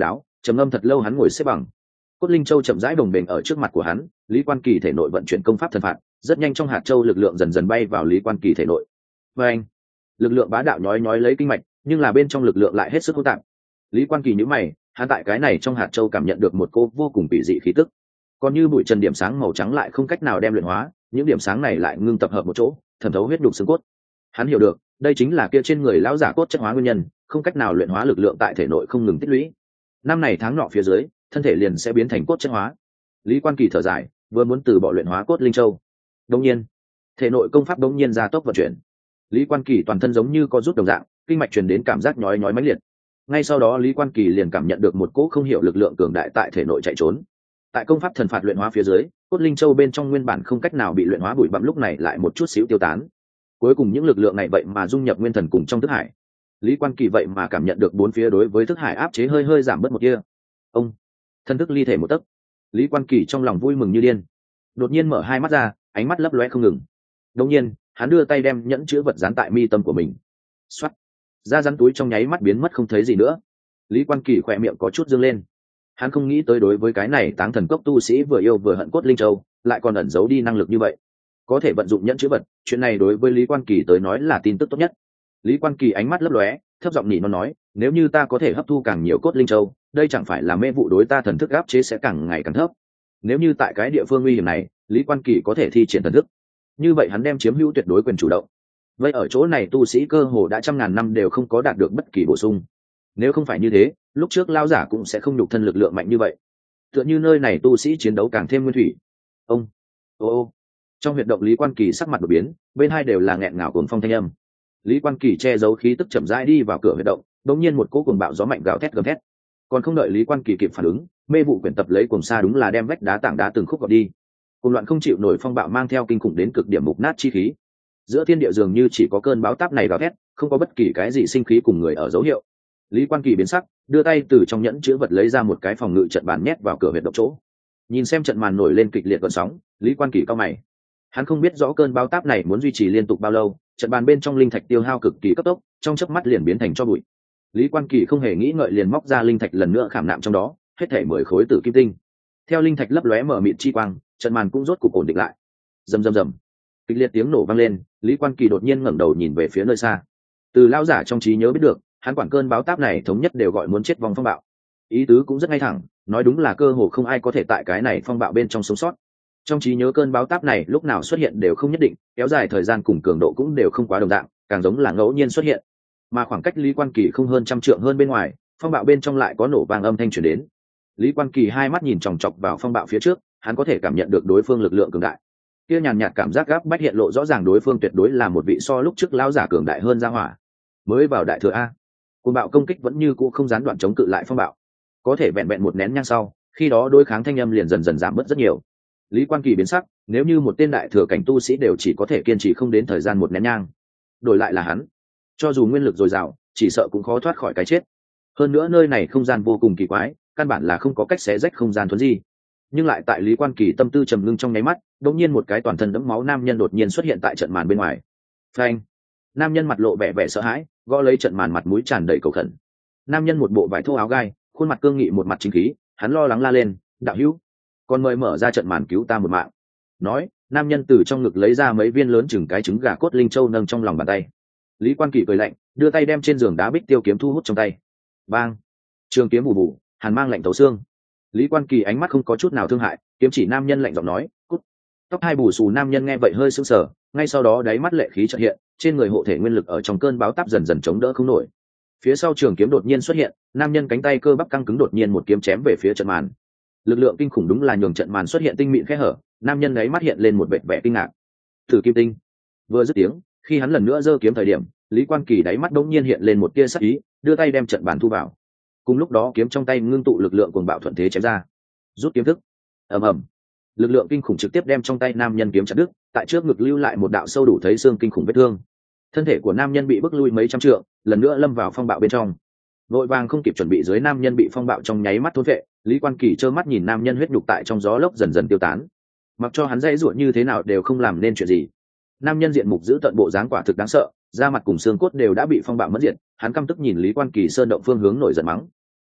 trầm ngâm thật lâu hắn ngồi xếp bằng, cốt linh châu chậm rãi đồng bền ở trước mặt của hắn. Lý Quan Kỳ thể nội vận chuyển công pháp thần phạt, rất nhanh trong hạt châu lực lượng dần dần bay vào Lý Quan Kỳ thể nội. Và anh, lực lượng bá đạo nhói nhói lấy kinh mạch, nhưng là bên trong lực lượng lại hết sức hỗn tạp. Lý Quan Kỳ nhíu mày, hắn tại cái này trong hạt châu cảm nhận được một cô vô cùng kỳ dị khí tức, còn như bụi trần điểm sáng màu trắng lại không cách nào đem luyện hóa, những điểm sáng này lại ngưng tập hợp một chỗ, thẩm thấu huyết đục xương cốt. Hắn hiểu được, đây chính là kia trên người lão giả cốt chất hóa nguyên nhân, không cách nào luyện hóa lực lượng tại thể nội không ngừng tích lũy. Năm này tháng nọ phía dưới, thân thể liền sẽ biến thành cốt chất hóa. Lý Quan Kỳ thở dài, vừa muốn từ bỏ luyện hóa cốt linh châu, đống nhiên, thể nội công pháp đống nhiên gia tốc vận chuyển. Lý Quan Kỳ toàn thân giống như có rút đồng dạng, kinh mạch truyền đến cảm giác nhói nhói mãnh liệt. Ngay sau đó Lý Quan Kỳ liền cảm nhận được một cỗ không hiểu lực lượng cường đại tại thể nội chạy trốn. Tại công pháp thần phạt luyện hóa phía dưới, cốt linh châu bên trong nguyên bản không cách nào bị luyện hóa bụi bặm lúc này lại một chút xíu tiêu tán. Cuối cùng những lực lượng này vậy mà dung nhập nguyên thần cùng trong thức hải. Lý Quan Kỳ vậy mà cảm nhận được bốn phía đối với thức hải áp chế hơi hơi giảm bớt một kia. Ông, thân thức ly thể một tấc. Lý Quan Kỳ trong lòng vui mừng như điên, đột nhiên mở hai mắt ra, ánh mắt lấp lóe không ngừng. Đột nhiên, hắn đưa tay đem nhẫn chứa vật dán tại mi tâm của mình. Xoát, da rắn túi trong nháy mắt biến mất không thấy gì nữa. Lý Quan Kỳ khỏe miệng có chút dương lên. Hắn không nghĩ tới đối với cái này táng thần cốc tu sĩ vừa yêu vừa hận cốt linh châu, lại còn ẩn giấu đi năng lực như vậy, có thể vận dụng nhẫn chứa vật. Chuyện này đối với Lý Quan Kỳ tới nói là tin tức tốt nhất. Lý Quan Kỳ ánh mắt lấp lóe, thấp giọng nhỉ nó nói, nếu như ta có thể hấp thu càng nhiều cốt linh châu, đây chẳng phải là mê vụ đối ta thần thức áp chế sẽ càng ngày càng thấp. Nếu như tại cái địa phương nguy hiểm này, Lý Quan Kỳ có thể thi triển thần thức, như vậy hắn đem chiếm hữu tuyệt đối quyền chủ động. Vậy ở chỗ này tu sĩ cơ hồ đã trăm ngàn năm đều không có đạt được bất kỳ bổ sung. Nếu không phải như thế, lúc trước lao giả cũng sẽ không nhục thân lực lượng mạnh như vậy. Tựa như nơi này tu sĩ chiến đấu càng thêm nguyên thủy. Ông, ô ô, trong huyệt động Lý Quan Kỳ sắc mặt đột biến, bên hai đều là nghẹn ngào cuồng phong thanh âm. Lý Quan Kỳ che giấu khí tức chậm rãi đi vào cửa huyệt động, đột nhiên một cỗ cuồng bạo gió mạnh gào thét gầm thét. Còn không đợi Lý Quan Kỳ kịp phản ứng, mê vụ quyển tập lấy cuồng sa đúng là đem vách đá tảng đá từng khúc gọt đi. Cuồng loạn không chịu nổi phong bạo mang theo kinh khủng đến cực điểm mục nát chi khí. Giữa thiên địa dường như chỉ có cơn bão táp này gào thét, không có bất kỳ cái gì sinh khí cùng người ở dấu hiệu. Lý Quan Kỳ biến sắc, đưa tay từ trong nhẫn chứa vật lấy ra một cái phòng ngự trận bàn nhét vào cửa huyệt động chỗ. Nhìn xem trận màn nổi lên kịch liệt gợn sóng, Lý Quan Kỳ cau mày. Hắn không biết rõ cơn bão táp này muốn duy trì liên tục bao lâu, trận bàn bên trong linh thạch tiêu hao cực kỳ cấp tốc, trong chớp mắt liền biến thành tro bụi. Lý Quan Kỳ không hề nghĩ ngợi liền móc ra linh thạch lần nữa khảm nạm trong đó, hết thảy mười khối tử kim tinh. Theo linh thạch lấp lóe mở mịt chi quang, trận màn cũng rốt cục ổn định lại. Rầm rầm rầm, kịch liệt tiếng nổ vang lên, Lý Quan Kỳ đột nhiên ngẩng đầu nhìn về phía nơi xa. Từ lão giả trong trí nhớ biết được, hắn quản cơn bão táp này thống nhất đều gọi muốn chết vòng phong bạo. Ý tứ cũng rất ngay thẳng, nói đúng là cơ hồ không ai có thể tại cái này phong bạo bên trong sống sót. Trong trí nhớ cơn bão táp này lúc nào xuất hiện đều không nhất định, kéo dài thời gian cùng cường độ cũng đều không quá đồng dạng, càng giống là ngẫu nhiên xuất hiện. Mà khoảng cách Lý Quan Kỳ không hơn trăm trượng hơn bên ngoài, phong bạo bên trong lại có nổ vang âm thanh truyền đến. Lý Quan Kỳ hai mắt nhìn chòng chọc vào phong bạo phía trước, hắn có thể cảm nhận được đối phương lực lượng cường đại. Kia nhàn nhạt cảm giác gáp bách hiện lộ rõ ràng đối phương tuyệt đối là một vị so lúc trước lão giả cường đại hơn gia hỏa. Mới vào đại thừa a, cuồng bạo công kích vẫn như cũ không gián đoạn chống cự lại phong bạo. Có thể vẹn vẹn một nén nhang sau, khi đó đối kháng thanh âm liền dần dần giảm bớt rất nhiều. Lý Quan Kỳ biến sắc, nếu như một tên đại thừa cảnh tu sĩ đều chỉ có thể kiên trì không đến thời gian một nén nhang, đổi lại là hắn, cho dù nguyên lực dồi dào, chỉ sợ cũng khó thoát khỏi cái chết. Hơn nữa nơi này không gian vô cùng kỳ quái, căn bản là không có cách xé rách không gian thuần di. Nhưng lại tại Lý Quan Kỳ tâm tư trầm ngưng trong nháy mắt, đột nhiên một cái toàn thân đẫm máu nam nhân đột nhiên xuất hiện tại trận màn bên ngoài. Phanh! Nam nhân mặt lộ vẻ vẻ sợ hãi, gõ lấy trận màn, mặt mũi tràn đầy cầu khẩn. Nam nhân một bộ vải thô áo gai, khuôn mặt cương nghị, một mặt chính khí, hắn lo lắng la lên, đạo hữu, còn mời mở ra trận màn cứu ta một mạng. Nói, nam nhân từ trong ngực lấy ra mấy viên lớn chừng cái trứng gà cốt linh châu nâng trong lòng bàn tay. Lý Quan Kỳ cười lạnh, đưa tay đem trên giường đá bích tiêu kiếm thu hút trong tay. Bang! Trường kiếm bù bù, hàn mang lạnh thấu xương. Lý Quan Kỳ ánh mắt không có chút nào thương hại, kiếm chỉ nam nhân lạnh giọng nói, cút. Tóc hai bù xù nam nhân nghe vậy hơi sững sờ, ngay sau đó đáy mắt lệ khí chợt hiện, trên người hộ thể nguyên lực ở trong cơn bão táp dần dần chống đỡ không nổi. Phía sau trường kiếm đột nhiên xuất hiện, nam nhân cánh tay cơ bắp căng cứng đột nhiên một kiếm chém về phía trận màn. Lực lượng kinh khủng đúng là nhường trận màn xuất hiện tinh mịn khe hở, nam nhân đáy mắt hiện lên một vẻ vẻ kinh ngạc. Thử kim tinh. Vừa dứt tiếng, khi hắn lần nữa giơ kiếm thời điểm, Lý Quan Kỳ đáy mắt đột nhiên hiện lên một tia sắc ý, đưa tay đem trận bàn thu vào. Cùng lúc đó kiếm trong tay ngưng tụ lực lượng cuồng bạo thuận thế chém ra. Rút kiếm thức. Ầm ầm. Lực lượng kinh khủng trực tiếp đem trong tay nam nhân kiếm chặt đứt, tại trước ngực lưu lại một đạo sâu đủ thấy xương kinh khủng vết thương. Thân thể của nam nhân bị bức lui mấy trăm trượng, lần nữa lâm vào phong bạo bên trong. Vội vàng không kịp chuẩn bị dưới nam nhân bị phong bạo trong nháy mắt thôn vệ, Lý Quan Kỳ trơ mắt nhìn nam nhân huyết nhục tại trong gió lốc dần dần tiêu tán. Mặc cho hắn dãy ruột như thế nào đều không làm nên chuyện gì. Nam nhân diện mục giữ tận bộ dáng quả thực đáng sợ, da mặt cùng xương cốt đều đã bị phong bạo mất diệt, hắn căm tức nhìn Lý Quan Kỳ sơn động phương hướng nổi giận mắng.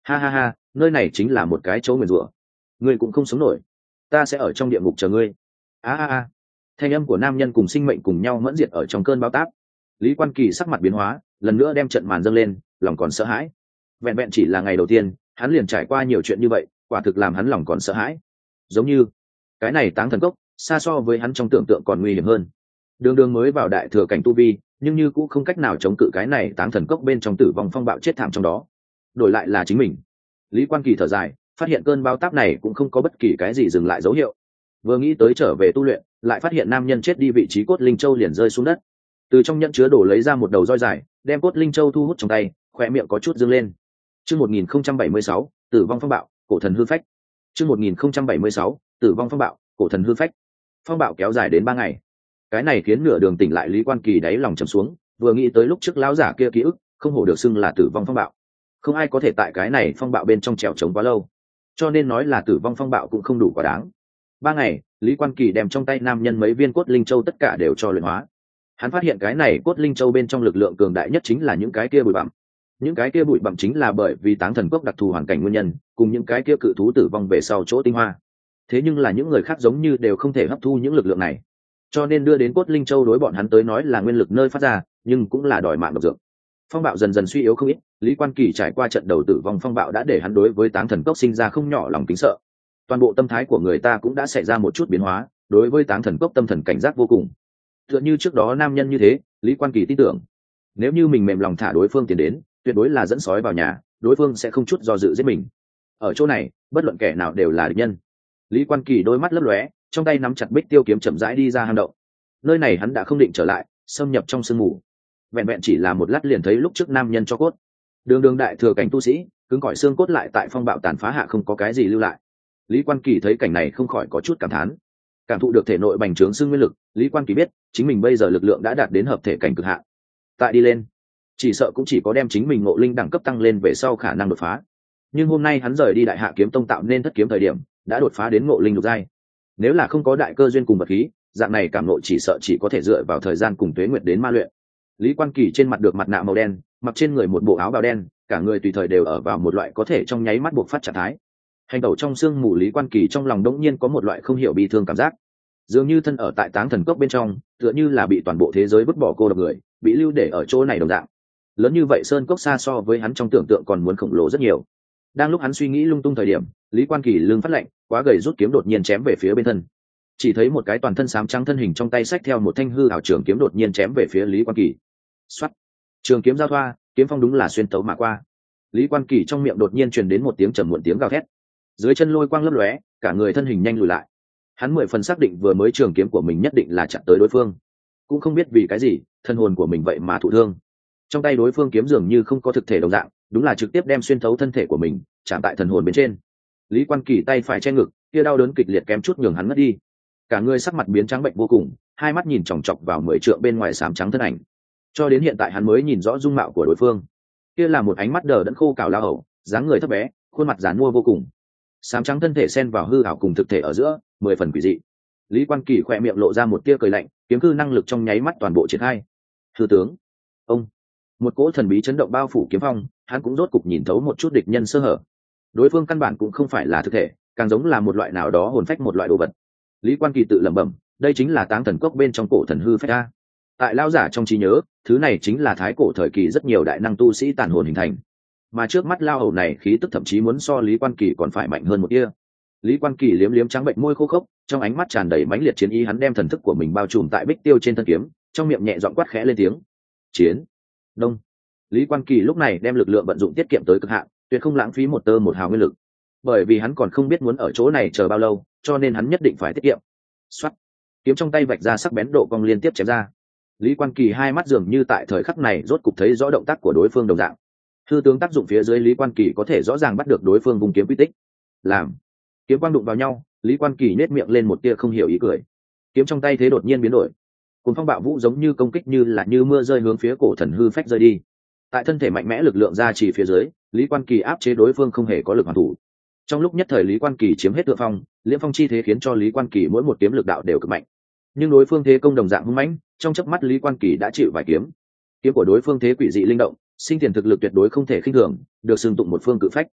ha ha ha, nơi này chính là một cái chỗ nguyền rủa, ngươi cũng không sống nổi, ta sẽ ở trong địa ngục chờ ngươi. a a a thanh âm của nam nhân cùng sinh mệnh cùng nhau mẫn diệt ở trong cơn bão táp. Lý Quan Kỳ sắc mặt biến hóa, lần nữa đem trận màn dâng lên, lòng còn sợ hãi. Vẹn vẹn chỉ là ngày đầu tiên, hắn liền trải qua nhiều chuyện như vậy, quả thực làm hắn lòng còn sợ hãi. Giống như cái này Táng Thần Cốc xa so với hắn trong tưởng tượng còn nguy hiểm hơn. Đường Đường mới vào đại thừa cảnh tu vi, nhưng như cũng không cách nào chống cự cái này Táng Thần Cốc bên trong tử vong phong bạo chết thảm trong đó. Đổi lại là chính mình. Lý Quan Kỳ thở dài, phát hiện cơn bão táp này cũng không có bất kỳ cái gì dừng lại dấu hiệu. Vừa nghĩ tới trở về tu luyện, lại phát hiện nam nhân chết đi vị trí cốt linh châu liền rơi xuống đất. Từ trong nhẫn chứa đồ lấy ra một đầu roi dài, đem cốt linh châu thu hút trong tay, khóe miệng có chút dương lên. Chương một nghìn không trăm bảy mươi sáu, Tử vong phong bạo, cổ thần hư phách. Chương một nghìn không trăm bảy mươi sáu, Tử vong phong bạo, cổ thần hư phách. Phong bạo kéo dài đến ba ngày. Cái này khiến nửa đường tỉnh lại Lý Quan Kỳ đáy lòng trầm xuống, vừa nghĩ tới lúc trước lão giả kia ký ức, không hổ được xưng là tử vong phong bạo. Không ai có thể tại cái này phong bạo bên trong trèo trống quá lâu, cho nên nói là tử vong phong bạo cũng không đủ quá đáng. Ba ngày, Lý Quan Kỳ đem trong tay nam nhân mấy viên cốt linh châu tất cả đều cho luyện hóa. Hắn phát hiện cái này cốt linh châu bên trong lực lượng cường đại nhất chính là những cái kia bụi bặm. Những cái kia bụi bặm chính là bởi vì Táng Thần Cốc đặc thù hoàn cảnh nguyên nhân, cùng những cái kia cự thú tử vong về sau chỗ tinh hoa. Thế nhưng là những người khác giống như đều không thể hấp thu những lực lượng này, cho nên đưa đến cốt linh châu đối bọn hắn tới nói là nguyên lực nơi phát ra, nhưng cũng là đòi mạng độc dược. Phong bạo dần dần suy yếu không ít, Lý Quan Kỳ trải qua trận đầu tử vong phong bạo đã để hắn đối với Táng Thần Cốc sinh ra không nhỏ lòng kính sợ. Toàn bộ tâm thái của người ta cũng đã xảy ra một chút biến hóa, đối với Táng Thần Cốc tâm thần cảnh giác vô cùng. Tựa như trước đó nam nhân như thế, Lý Quan Kỳ tin tưởng, nếu như mình mềm lòng thả đối phương tiến đến, tuyệt đối là dẫn sói vào nhà, đối phương sẽ không chút do dự giết mình. Ở chỗ này, bất luận kẻ nào đều là địch nhân. Lý Quan Kỳ đôi mắt lấp lóe, trong tay nắm chặt bích tiêu kiếm chậm rãi đi ra hang động. Nơi này hắn đã không định trở lại, xâm nhập trong sương mù. Vẹn vẹn chỉ là một lát liền thấy lúc trước nam nhân cho cốt. Đường đường đại thừa cảnh tu sĩ, cứng cỏi xương cốt lại tại phong bạo tàn phá hạ không có cái gì lưu lại. Lý Quan Kỳ thấy cảnh này không khỏi có chút cảm thán. Cảm thụ được thể nội bành trướng xương nguyên lực, Lý Quan Kỳ biết, chính mình bây giờ lực lượng đã đạt đến hợp thể cảnh cực hạn. Tại đi lên, chỉ sợ cũng chỉ có đem chính mình ngộ linh đẳng cấp tăng lên về sau khả năng đột phá. Nhưng hôm nay hắn rời đi Đại Hạ Kiếm Tông tạo nên thất kiếm thời điểm, đã đột phá đến ngộ linh lục giai. Nếu là không có đại cơ duyên cùng vật khí, dạng này cảm ngộ chỉ sợ chỉ có thể dựa vào thời gian cùng tuế nguyệt đến ma luyện. Lý Quan Kỳ trên mặt được mặt nạ màu đen, mặc trên người một bộ áo bào đen, cả người tùy thời đều ở vào một loại có thể trong nháy mắt buộc phát trạng thái. Hành tẩu trong sương mù, Lý Quan Kỳ trong lòng đống nhiên có một loại không hiểu bi thương cảm giác, dường như thân ở tại Táng Thần Cốc bên trong, tựa như là bị toàn bộ thế giới vứt bỏ cô độc người, bị lưu để ở chỗ này đồng dạng. Lớn như vậy sơn cốc xa so với hắn trong tưởng tượng còn muốn khổng lồ rất nhiều. Đang lúc hắn suy nghĩ lung tung thời điểm, Lý Quan Kỳ lưng phát lạnh, quá gầy rút kiếm đột nhiên chém về phía bên thân. Chỉ thấy một cái toàn thân xám trắng thân hình trong tay xách theo một thanh hư ảo trường kiếm đột nhiên chém về phía Lý Quan Kỳ. Xoát, trường kiếm giao thoa, kiếm phong đúng là xuyên tấu mà qua. Lý Quan Kỳ trong miệng đột nhiên truyền đến một tiếng trầm muộn tiếng gào thét, dưới chân lôi quang lấp lóe, cả người thân hình nhanh lùi lại. Hắn mười phần xác định vừa mới trường kiếm của mình nhất định là chặn tới đối phương, cũng không biết vì cái gì thân hồn của mình vậy mà thụ thương. Trong tay đối phương kiếm dường như không có thực thể đồng dạng, đúng là trực tiếp đem xuyên thấu thân thể của mình, chạm tại thần hồn bên trên. Lý Quan Kỳ tay phải che ngực, kia đau đớn kịch liệt kém chút nhường hắn ngất đi. Cả người sắc mặt biến trắng bệnh vô cùng, hai mắt nhìn chòng chọc vào mười trượng bên ngoài xám trắng thân ảnh. Cho đến hiện tại hắn mới nhìn rõ dung mạo của đối phương. Kia là một ánh mắt đờ đẫn khô cào lao hầu, dáng người thấp bé, khuôn mặt giàn mua vô cùng. Xám trắng thân thể xen vào hư ảo cùng thực thể ở giữa, mười phần quỷ dị. Lý Quan Kỳ khỏe miệng lộ ra một tia cười lạnh, kiếm cư năng lực trong nháy mắt toàn bộ triển khai. Hư tướng, ông, một cỗ thần bí chấn động bao phủ kiếm phong, hắn cũng rốt cục nhìn thấu một chút địch nhân sơ hở. Đối phương căn bản cũng không phải là thực thể, càng giống là một loại nào đó hồn phách, một loại đồ vật. Lý Quan Kỳ tự lẩm bẩm, đây chính là Táng Thần Cốc bên trong cổ thần hư phách a. Tại lão giả trong trí nhớ, thứ này chính là thái cổ thời kỳ rất nhiều đại năng tu sĩ tàn hồn hình thành, mà trước mắt lao hầu này khí tức thậm chí muốn so Lý Quan Kỳ còn phải mạnh hơn một tia. Lý Quan Kỳ liếm liếm trắng bệnh môi khô khốc, trong ánh mắt tràn đầy mãnh liệt chiến ý, hắn đem thần thức của mình bao trùm tại bích tiêu trên thân kiếm, trong miệng nhẹ giọng quát khẽ lên tiếng chiến đông. Lý Quan Kỳ lúc này đem lực lượng vận dụng tiết kiệm tới cực hạn, tuyệt không lãng phí một tơ một hào nguyên lực, bởi vì hắn còn không biết muốn ở chỗ này chờ bao lâu, cho nên hắn nhất định phải tiết kiệm. Xoát, kiếm trong tay vạch ra sắc bén độ cong liên tiếp chém ra. Lý Quan Kỳ hai mắt dường như tại thời khắc này rốt cục thấy rõ động tác của đối phương đồng dạng. Hư tướng tác dụng phía dưới, Lý Quan Kỳ có thể rõ ràng bắt được đối phương vùng kiếm quy tích. Làm kiếm quang đụng vào nhau, Lý Quan Kỳ nét miệng lên một tia không hiểu ý cười. Kiếm trong tay thế đột nhiên biến đổi, cuồng phong bạo vũ giống như công kích, như là như mưa rơi hướng phía cổ thần hư phách rơi đi. Tại thân thể mạnh mẽ lực lượng ra chỉ phía dưới, Lý Quan Kỳ áp chế đối phương không hề có lực hoàn thủ. Trong lúc nhất thời Lý Quan Kỳ chiếm hết thượng phong, liễm phong chi thế khiến cho Lý Quan Kỳ mỗi một kiếm lực đạo đều cực mạnh. Nhưng đối phương thế công đồng dạng hung mãnh, trong chớp mắt Lý Quan Kỳ đã chịu vài kiếm. Kiếm của đối phương thế quỷ dị linh động, sinh tiền thực lực tuyệt đối không thể khinh thường, được xưng tụng một phương cự phách.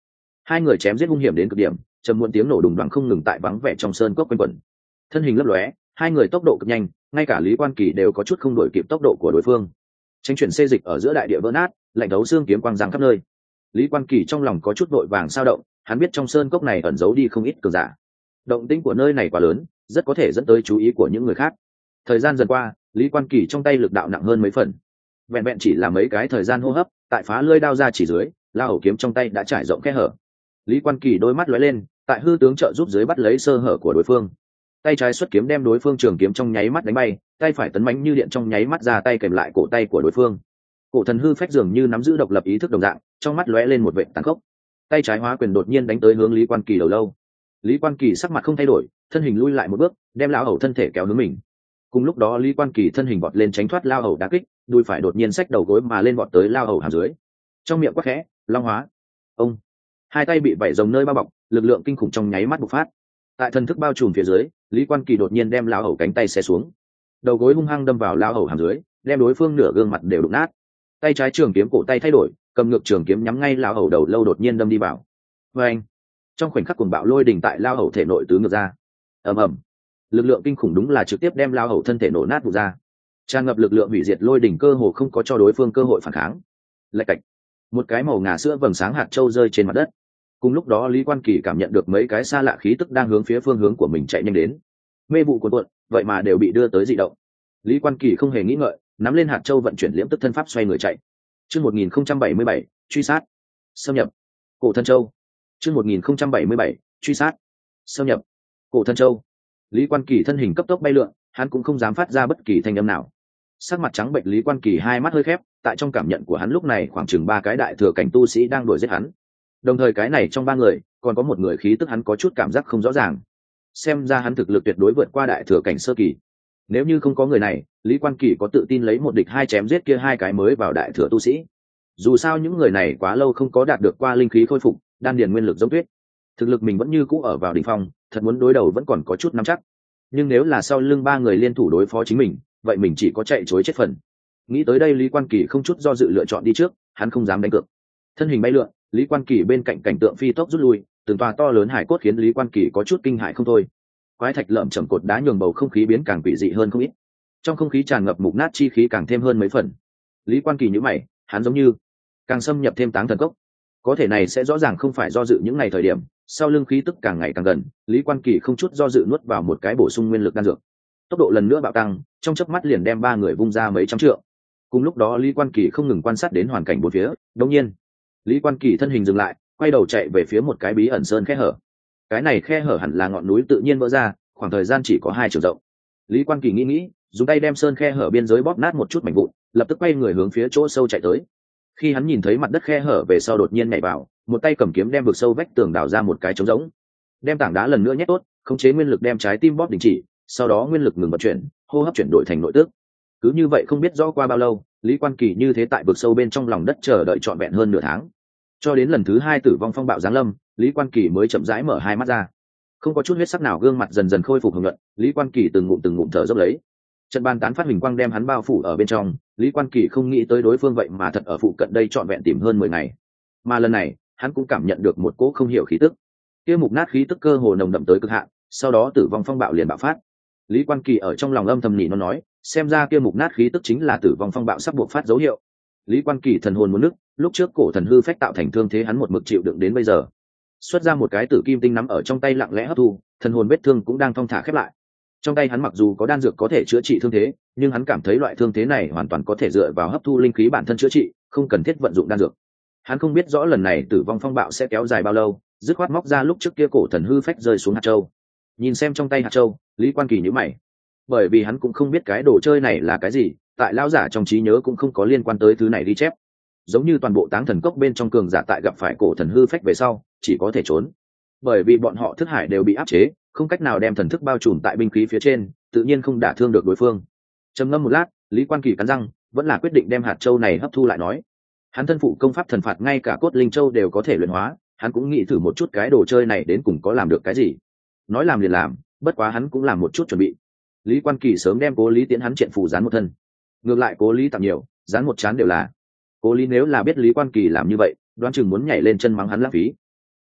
Hai người chém giết hung hiểm đến cực điểm, trầm muộn tiếng nổ đùng đoàng không ngừng tại vắng vẻ trong sơn cốc quanh quẩn. Thân hình lấp lóe, hai người tốc độ cực nhanh, ngay cả Lý Quan Kỳ đều có chút không đuổi kịp tốc độ của đối phương. Tranh chuyển xê dịch ở giữa đại địa vỡ nát, lạnh thấu xương kiếm quang giang khắp nơi. Lý Quan Kỳ trong lòng có chút vội vàng sao động, hắn biết trong sơn cốc này ẩn giấu đi không ít cường giả. Động tĩnh của nơi này quá lớn, rất có thể dẫn tới chú ý của những người khác. Thời gian dần qua, Lý Quan Kỳ trong tay lực đạo nặng hơn mấy phần. Vẹn vẹn chỉ là mấy cái thời gian hô hấp, tại phá lưỡi đao ra chỉ dưới, la hầu kiếm trong tay đã trải rộng khe hở. Lý Quan Kỳ đôi mắt lóe lên, tại hư tướng trợ giúp dưới bắt lấy sơ hở của đối phương. Tay trái xuất kiếm đem đối phương trường kiếm trong nháy mắt đánh bay, tay phải tấn mãnh như điện trong nháy mắt ra tay kèm lại cổ tay của đối phương. Cổ thần hư phách dường như nắm giữ độc lập ý thức đồng dạng, trong mắt lóe lên một vệt tàn khốc. Tay trái hóa quyền đột nhiên đánh tới hướng Lý Quan Kỳ đầu lâu. Lý Quan Kỳ sắc mặt không thay đổi, thân hình lui lại một bước, đem lão hầu thân thể kéo hướng mình. Cùng lúc đó Lý Quan Kỳ thân hình vọt lên tránh thoát lao hầu đá kích, đùi phải đột nhiên xách đầu gối mà lên vọt tới lao hầu hàm dưới. Trong miệng quát khẽ, long hóa. Ông hai tay bị vảy rồng nơi bao bọc, lực lượng kinh khủng trong nháy mắt bộc phát. Tại thần thức bao trùm phía dưới, Lý Quan Kỳ đột nhiên đem lao hầu cánh tay xé xuống, đầu gối hung hăng đâm vào lao hầu hàm dưới, đem đối phương nửa gương mặt đều đụng nát. Tay trái trường kiếm cổ tay thay đổi, cầm ngược trường kiếm nhắm ngay lao hầu đầu lâu đột nhiên đâm đi vào. Và anh trong khoảnh khắc cuồng bạo lôi đỉnh tại lao hầu thể nội tứ ngược ra, ầm ầm, lực lượng kinh khủng đúng là trực tiếp đem lao hầu thân thể nổ nát vụn ra. Tràn ngập lực lượng hủy diệt lôi đỉnh cơ hồ không có cho đối phương cơ hội phản kháng. Lạch cạch, một cái màu ngà sữa vầng sáng hạt châu rơi trên mặt đất. Cùng lúc đó Lý Quan Kỳ cảm nhận được mấy cái xa lạ khí tức đang hướng phía phương hướng của mình chạy nhanh đến. Mê vụ cuồn cuộn, vậy mà đều bị đưa tới dị động. Lý Quan Kỳ không hề nghĩ ngợi, nắm lên hạt châu vận chuyển liễm tức thân pháp xoay người chạy. Chương một nghìn không trăm bảy mươi bảy, truy sát, xâm nhập, cổ thân châu. Chương một nghìn không trăm bảy mươi bảy, truy sát, xâm nhập, cổ thân châu. Lý Quan Kỳ thân hình cấp tốc bay lượn, hắn cũng không dám phát ra bất kỳ thanh âm nào. Sắc mặt trắng bệnh Lý Quan Kỳ hai mắt hơi khép, tại trong cảm nhận của hắn lúc này khoảng chừng ba cái đại thừa cảnh tu sĩ đang đuổi giết hắn. Đồng thời cái này trong ba người, còn có một người khí tức hắn có chút cảm giác không rõ ràng. Xem ra hắn thực lực tuyệt đối vượt qua đại thừa cảnh sơ kỳ. Nếu như không có người này, Lý Quan Kỳ có tự tin lấy một địch hai chém giết kia hai cái mới vào đại thừa tu sĩ. Dù sao những người này quá lâu không có đạt được qua linh khí khôi phục, đan điền nguyên lực giống tuyết. Thực lực mình vẫn như cũ ở vào đỉnh phong, thật muốn đối đầu vẫn còn có chút nắm chắc. Nhưng nếu là sau lưng ba người liên thủ đối phó chính mình, vậy mình chỉ có chạy chối chết phần. Nghĩ tới đây Lý Quan Kỳ không chút do dự lựa chọn đi trước, hắn không dám đánh cược. Thân hình bay lượn, Lý Quan Kỳ bên cạnh cảnh tượng phi tốc rút lui, từng tòa to lớn hải cốt khiến Lý Quan Kỳ có chút kinh hãi không thôi. Quái thạch lởm chởm cột đá nhường bầu không khí biến càng quỷ dị hơn không ít. Trong không khí tràn ngập mục nát chi khí càng thêm hơn mấy phần. Lý Quan Kỳ nhíu mày, hắn giống như càng xâm nhập thêm táng thần cốc. Có thể này sẽ rõ ràng không phải do dự những ngày thời điểm, sau lưng khí tức càng ngày càng gần, Lý Quan Kỳ không chút do dự nuốt vào một cái bổ sung nguyên lực đan dược. Tốc độ lần nữa bạo tăng, trong chớp mắt liền đem ba người vung ra mấy trăm trượng. Cùng lúc đó Lý Quan Kỳ không ngừng quan sát đến hoàn cảnh bốn phía, đột nhiên, Lý Quan Kỳ thân hình dừng lại, quay đầu chạy về phía một cái bí ẩn sơn khe hở. Cái này khe hở hẳn là ngọn núi tự nhiên vỡ ra, khoảng thời gian chỉ có hai chiều rộng. Lý Quan Kỳ nghĩ nghĩ, dùng tay đem sơn khe hở biên giới bóp nát một chút mảnh vụn, lập tức quay người hướng phía chỗ sâu chạy tới. Khi hắn nhìn thấy mặt đất khe hở về sau đột nhiên nhảy vào, một tay cầm kiếm đem vực sâu vách tường đào ra một cái trống rỗng, đem tảng đá lần nữa nhét tốt, khống chế nguyên lực đem trái tim bóp đình chỉ, sau đó nguyên lực ngừng vận chuyển, hô hấp chuyển đổi thành nội tức. Cứ như vậy không biết rõ qua bao lâu, Lý Quan Kỳ như thế tại vực sâu bên trong lòng đất chờ đợi trọn vẹn hơn nửa tháng, cho đến lần thứ hai tử vong phong bạo giáng lâm, Lý Quan Kỳ mới chậm rãi mở hai mắt ra. Không có chút huyết sắc nào, gương mặt dần dần khôi phục hồng nhuận, Lý Quan Kỳ từng ngụm từng ngụm thở dốc lấy. Trận bàn tán phát huỳnh quang đem hắn bao phủ ở bên trong, Lý Quan Kỳ không nghĩ tới đối phương vậy mà thật ở phụ cận đây trọn vẹn tìm hơn mười ngày. Mà lần này, hắn cũng cảm nhận được một cỗ không hiểu khí tức. Kia mục nát khí tức cơ hồ nồng đậm tới cực hạn, sau đó tử vong phong bạo liền bạo phát. Lý Quan Kỳ ở trong lòng âm thầm nhỉ nó nói, xem ra kia mục nát khí tức chính là tử vong phong bạo sắp buộc phát dấu hiệu. Lý Quan Kỳ thần hồn muốn nức, lúc trước cổ thần hư phách tạo thành thương thế hắn một mực chịu đựng đến bây giờ. Xuất ra một cái tử kim tinh nắm ở trong tay lặng lẽ hấp thu, thần hồn vết thương cũng đang thong thả khép lại. Trong tay hắn mặc dù có đan dược có thể chữa trị thương thế, nhưng hắn cảm thấy loại thương thế này hoàn toàn có thể dựa vào hấp thu linh khí bản thân chữa trị, không cần thiết vận dụng đan dược. Hắn không biết rõ lần này tử vong phong bạo sẽ kéo dài bao lâu, dứt khoát móc ra lúc trước kia cổ thần hư phách rơi xuống hạt châu. Nhìn xem trong tay hạt châu, Lý Quan Kỳ nhíu mày, bởi vì hắn cũng không biết cái đồ chơi này là cái gì, tại lão giả trong trí nhớ cũng không có liên quan tới thứ này ghi chép. Giống như toàn bộ táng thần cốc bên trong cường giả tại gặp phải cổ thần hư phách về sau, chỉ có thể trốn, bởi vì bọn họ thức hải đều bị áp chế, không cách nào đem thần thức bao trùm tại binh khí phía trên, tự nhiên không đả thương được đối phương. Trầm ngâm một lát, Lý Quan Kỳ cắn răng, vẫn là quyết định đem hạt châu này hấp thu lại nói. Hắn thân phụ công pháp thần phạt, ngay cả cốt linh châu đều có thể luyện hóa, hắn cũng nghĩ thử một chút cái đồ chơi này đến cùng có làm được cái gì. Nói làm liền làm, bất quá hắn cũng làm một chút chuẩn bị. Lý Quan Kỳ sớm đem Cố Lý Tiễn hắn triện phù dán một thân. Ngược lại Cố Lý tặng nhiều, dán một chán đều là. Cố Lý nếu là biết Lý Quan Kỳ làm như vậy, đoán chừng muốn nhảy lên chân mắng hắn lãng phí.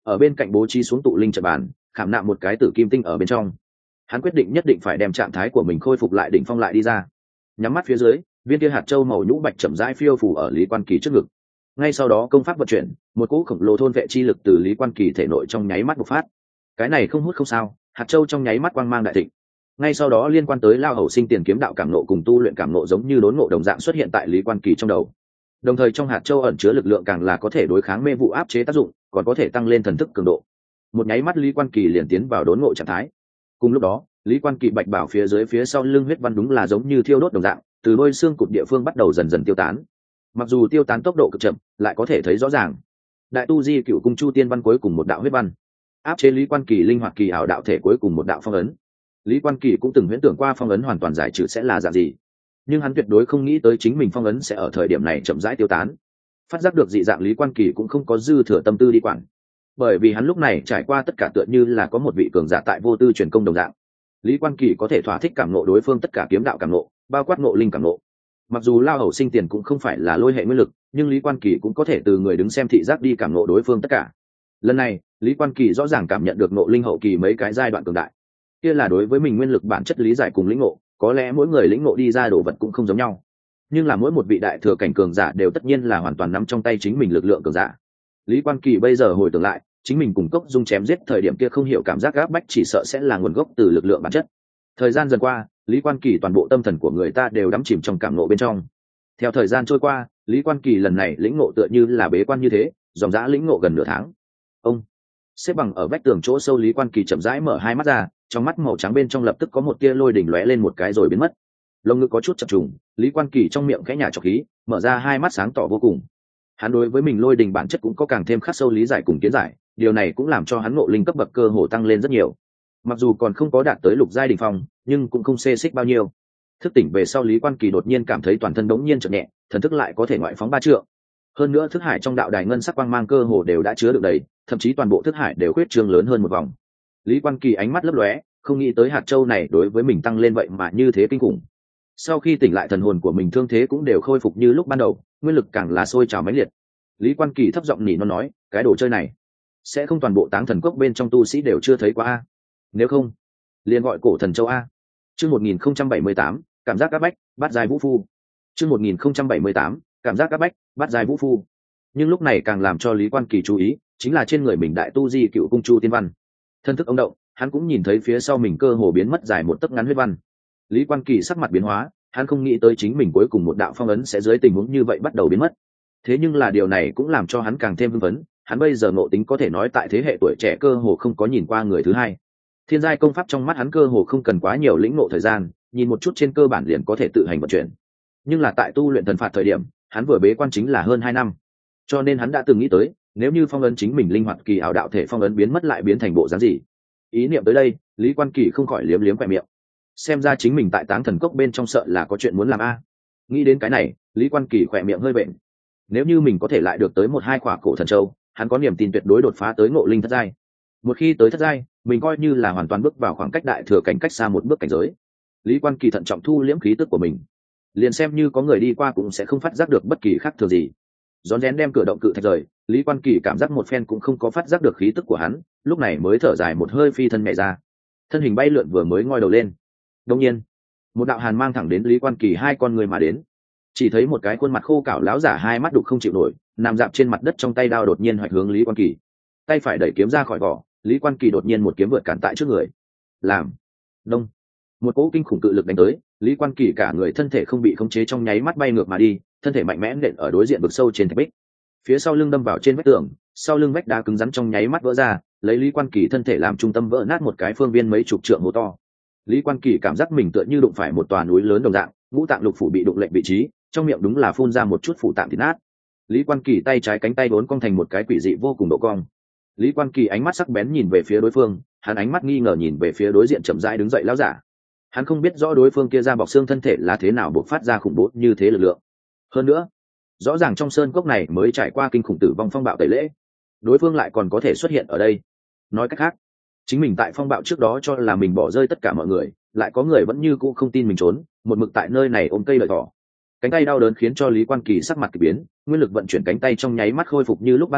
ở bên cạnh bố trí xuống tụ linh trận bàn, khảm nạm một cái tử kim tinh ở bên trong. Hắn quyết định nhất định phải đem trạng thái của mình khôi phục lại đỉnh phong lại đi ra. Nhắm mắt phía dưới, viên kia hạt châu màu nhũ bạch chậm rãi phiêu phù ở Lý Quan Kỳ trước ngực. Ngay sau đó công pháp vận chuyển, một cỗ khổng lồ thôn vệ chi lực từ Lý Quan Kỳ thể nội trong nháy mắt bộc phát. Cái này không hút không sao, hạt châu trong nháy mắt quang mang đại thịnh. Ngay sau đó liên quan tới lao hầu sinh tiền kiếm đạo cảm nộ cùng tu luyện cảm nộ giống như đốn ngộ đồng dạng xuất hiện tại Lý Quan Kỳ trong đầu. Đồng thời trong hạt châu ẩn chứa lực lượng càng là có thể đối kháng mê vụ áp chế tác dụng, còn có thể tăng lên thần thức cường độ. Một nháy mắt Lý Quan Kỳ liền tiến vào đốn ngộ trạng thái. Cùng lúc đó, Lý Quan Kỳ bạch bảo phía dưới phía sau lưng huyết văn đúng là giống như thiêu đốt đồng dạng, từ đôi xương cụt địa phương bắt đầu dần dần tiêu tán. Mặc dù tiêu tán tốc độ cực chậm, lại có thể thấy rõ ràng. Đại tu di cựu cung chu tiên văn cuối cùng một đạo huyết văn, áp chế Lý Quan Kỳ linh hoạt kỳ ảo đạo thể cuối cùng một đạo phong ấn. Lý Quan Kỳ cũng từng huyễn tưởng qua phong ấn hoàn toàn giải trừ sẽ là dạng gì, nhưng hắn tuyệt đối không nghĩ tới chính mình phong ấn sẽ ở thời điểm này chậm rãi tiêu tán. Phát giác được dị dạng Lý Quan Kỳ cũng không có dư thừa tâm tư đi quản, bởi vì hắn lúc này trải qua tất cả tựa như là có một vị cường giả tại vô tư truyền công đồng dạng. Lý Quan Kỳ có thể thỏa thích cảm nộ đối phương tất cả kiếm đạo cảm nộ, bao quát nộ linh cảm nộ. Mặc dù lao hầu sinh tiền cũng không phải là lôi hệ nguyên lực, nhưng Lý Quan Kỳ cũng có thể từ người đứng xem thị giác đi cảm nộ đối phương tất cả. Lần này Lý Quan Kỳ rõ ràng cảm nhận được nộ linh hậu kỳ mấy cái giai đoạn cường đại, kia là đối với mình nguyên lực bản chất lý giải cùng lĩnh ngộ. Có lẽ mỗi người lĩnh ngộ đi ra đồ vật cũng không giống nhau, nhưng là mỗi một vị đại thừa cảnh cường giả đều tất nhiên là hoàn toàn nắm trong tay chính mình lực lượng cường giả. Lý Quan Kỳ bây giờ hồi tưởng lại, chính mình cùng Cốc Dung chém giết thời điểm kia không hiểu cảm giác gáp bách chỉ sợ sẽ là nguồn gốc từ lực lượng bản chất. Thời gian dần qua, Lý Quan Kỳ toàn bộ tâm thần của người ta đều đắm chìm trong cảm ngộ bên trong. Theo thời gian trôi qua, Lý Quan Kỳ lần này lĩnh ngộ tựa như là bế quan như thế, dòng dã lĩnh ngộ gần nửa tháng. Ông xếp bằng ở vách tường chỗ sâu, Lý Quan Kỳ chậm rãi mở hai mắt ra, trong mắt màu trắng bên trong lập tức có một tia lôi đỉnh lóe lên một cái rồi biến mất. Lông ngực có chút chập trùng, Lý Quan Kỳ trong miệng khẽ nhả trọc khí, mở ra hai mắt sáng tỏ vô cùng. Hắn đối với mình lôi đỉnh bản chất cũng có càng thêm khắc sâu lý giải cùng kiến giải, điều này cũng làm cho hắn ngộ linh cấp bậc cơ hồ tăng lên rất nhiều. Mặc dù còn không có đạt tới lục giai đỉnh phong, nhưng cũng không xê xích bao nhiêu. Thức tỉnh về sau, Lý Quan Kỳ đột nhiên cảm thấy toàn thân đống nhiên chợt nhẹ, thần thức lại có thể ngoại phóng ba trượng. Hơn nữa thức hải trong đạo đài ngân sắc quang mang cơ hồ đều đã chứa được đầy, thậm chí toàn bộ thức hải đều khuyết trương lớn hơn một vòng. Lý Quan Kỳ ánh mắt lấp lóe, không nghĩ tới hạt châu này đối với mình tăng lên vậy mà như thế kinh khủng. Sau khi tỉnh lại, thần hồn của mình thương thế cũng đều khôi phục như lúc ban đầu, nguyên lực càng là sôi trào mãnh liệt. Lý Quan Kỳ thấp giọng nỉ non nói, cái đồ chơi này sẽ không toàn bộ Táng Thần Cốc bên trong tu sĩ đều chưa thấy qua a? Nếu không, liền gọi Cổ Thần Châu a. Chương một nghìn không trăm bảy mươi tám, cảm giác áp bách, bát giai vũ phu. Chương một nghìn không trăm bảy mươi tám, cảm giác áp bách, bát giai vũ phu. Nhưng lúc này càng làm cho Lý Quan Kỳ chú ý, chính là trên người mình đại tu di cựu cung chu tiên văn. Thân thức ông động, hắn cũng nhìn thấy phía sau mình cơ hồ biến mất dài một tấc ngắn huyết văn. Lý Quan Kỳ sắc mặt biến hóa, hắn không nghĩ tới chính mình cuối cùng một đạo phong ấn sẽ dưới tình huống như vậy bắt đầu biến mất. Thế nhưng là điều này cũng làm cho hắn càng thêm hưng phấn, hắn bây giờ ngộ tính có thể nói tại thế hệ tuổi trẻ cơ hồ không có nhìn qua người thứ hai. Thiên giai công pháp trong mắt hắn cơ hồ không cần quá nhiều lĩnh ngộ thời gian, nhìn một chút trên cơ bản liền có thể tự hành vận chuyển. Nhưng là tại tu luyện thần phạt thời điểm, hắn vừa bế quan chính là hơn hai năm, cho nên hắn đã từng nghĩ tới, nếu như phong ấn chính mình linh hoạt kỳ ảo đạo thể phong ấn biến mất lại biến thành bộ dáng gì. Ý niệm tới đây, Lý Quan Kỳ không khỏi liếm liếm khóe miệng. Xem ra chính mình tại Táng Thần Cốc bên trong sợ là có chuyện muốn làm a. Nghĩ đến cái này, Lý Quan Kỳ khỏe miệng hơi bệnh. Nếu như mình có thể lại được tới một hai quả Cổ Thần Châu, hắn có niềm tin tuyệt đối đột phá tới ngộ linh thất giai. Một khi tới thất giai, mình coi như là hoàn toàn bước vào khoảng cách đại thừa cảnh, cách xa một bước cảnh giới. Lý Quan Kỳ thận trọng thu liễm khí tức của mình, liền xem như có người đi qua cũng sẽ không phát giác được bất kỳ khác thường gì. Rón rén đem cửa động cự thạch rời, Lý Quan Kỳ cảm giác một phen cũng không có phát giác được khí tức của hắn, lúc này mới thở dài một hơi, phi thân nhẹ ra, thân hình bay lượn vừa mới ngoi đầu lên. Đột nhiên, một đạo hàn mang thẳng đến Lý Quan Kỳ hai con người mà đến. Chỉ thấy một cái khuôn mặt khô cảo láo giả hai mắt đục không chịu nổi, nằm dạp trên mặt đất, trong tay đao đột nhiên hoạch hướng Lý Quan Kỳ. Tay phải đẩy kiếm ra khỏi vỏ, Lý Quan Kỳ đột nhiên một kiếm vượt cản tại trước người. Làm đông, một cỗ kinh khủng cự lực đánh tới, Lý Quan Kỳ cả người thân thể không bị khống chế trong nháy mắt bay ngược mà đi, thân thể mạnh mẽ nện ở đối diện vực sâu trên thạch bích. Phía sau lưng đâm vào trên vách tường, sau lưng vách đá cứng rắn trong nháy mắt vỡ ra, lấy Lý Quan Kỳ thân thể làm trung tâm vỡ nát một cái phương viên mấy chục trượng hố to. Lý Quan Kỳ cảm giác mình tựa như đụng phải một tòa núi lớn đồng dạng, ngũ tạng lục phủ bị đụng lệch vị trí, trong miệng đúng là phun ra một chút phủ tạng thịt nát. Lý Quan Kỳ tay trái cánh tay vốn cong thành một cái quỷ dị vô cùng độ cong. Lý Quan Kỳ ánh mắt sắc bén nhìn về phía đối phương, hắn ánh mắt nghi ngờ nhìn về phía đối diện chậm rãi đứng dậy lão giả. Hắn không biết rõ đối phương kia ra bọc xương thân thể là thế nào bộc phát ra khủng bố như thế lực lượng. Hơn nữa, rõ ràng trong sơn cốc này mới trải qua kinh khủng tử vong phong bạo tẩy lễ, đối phương lại còn có thể xuất hiện ở đây. Nói cách khác, chính mình tại phong bạo trước đó cho là mình bỏ rơi tất cả mọi người, lại có người vẫn như cũ không tin mình trốn, một mực tại nơi này ôm cây lợi thỏ. Cánh tay đau đớn khiến cho Lý Quan Kỳ sắc mặt kỳ biến, nguyên lực vận chuyển cánh tay trong nháy mắt khôi phục như lúc ban đầu,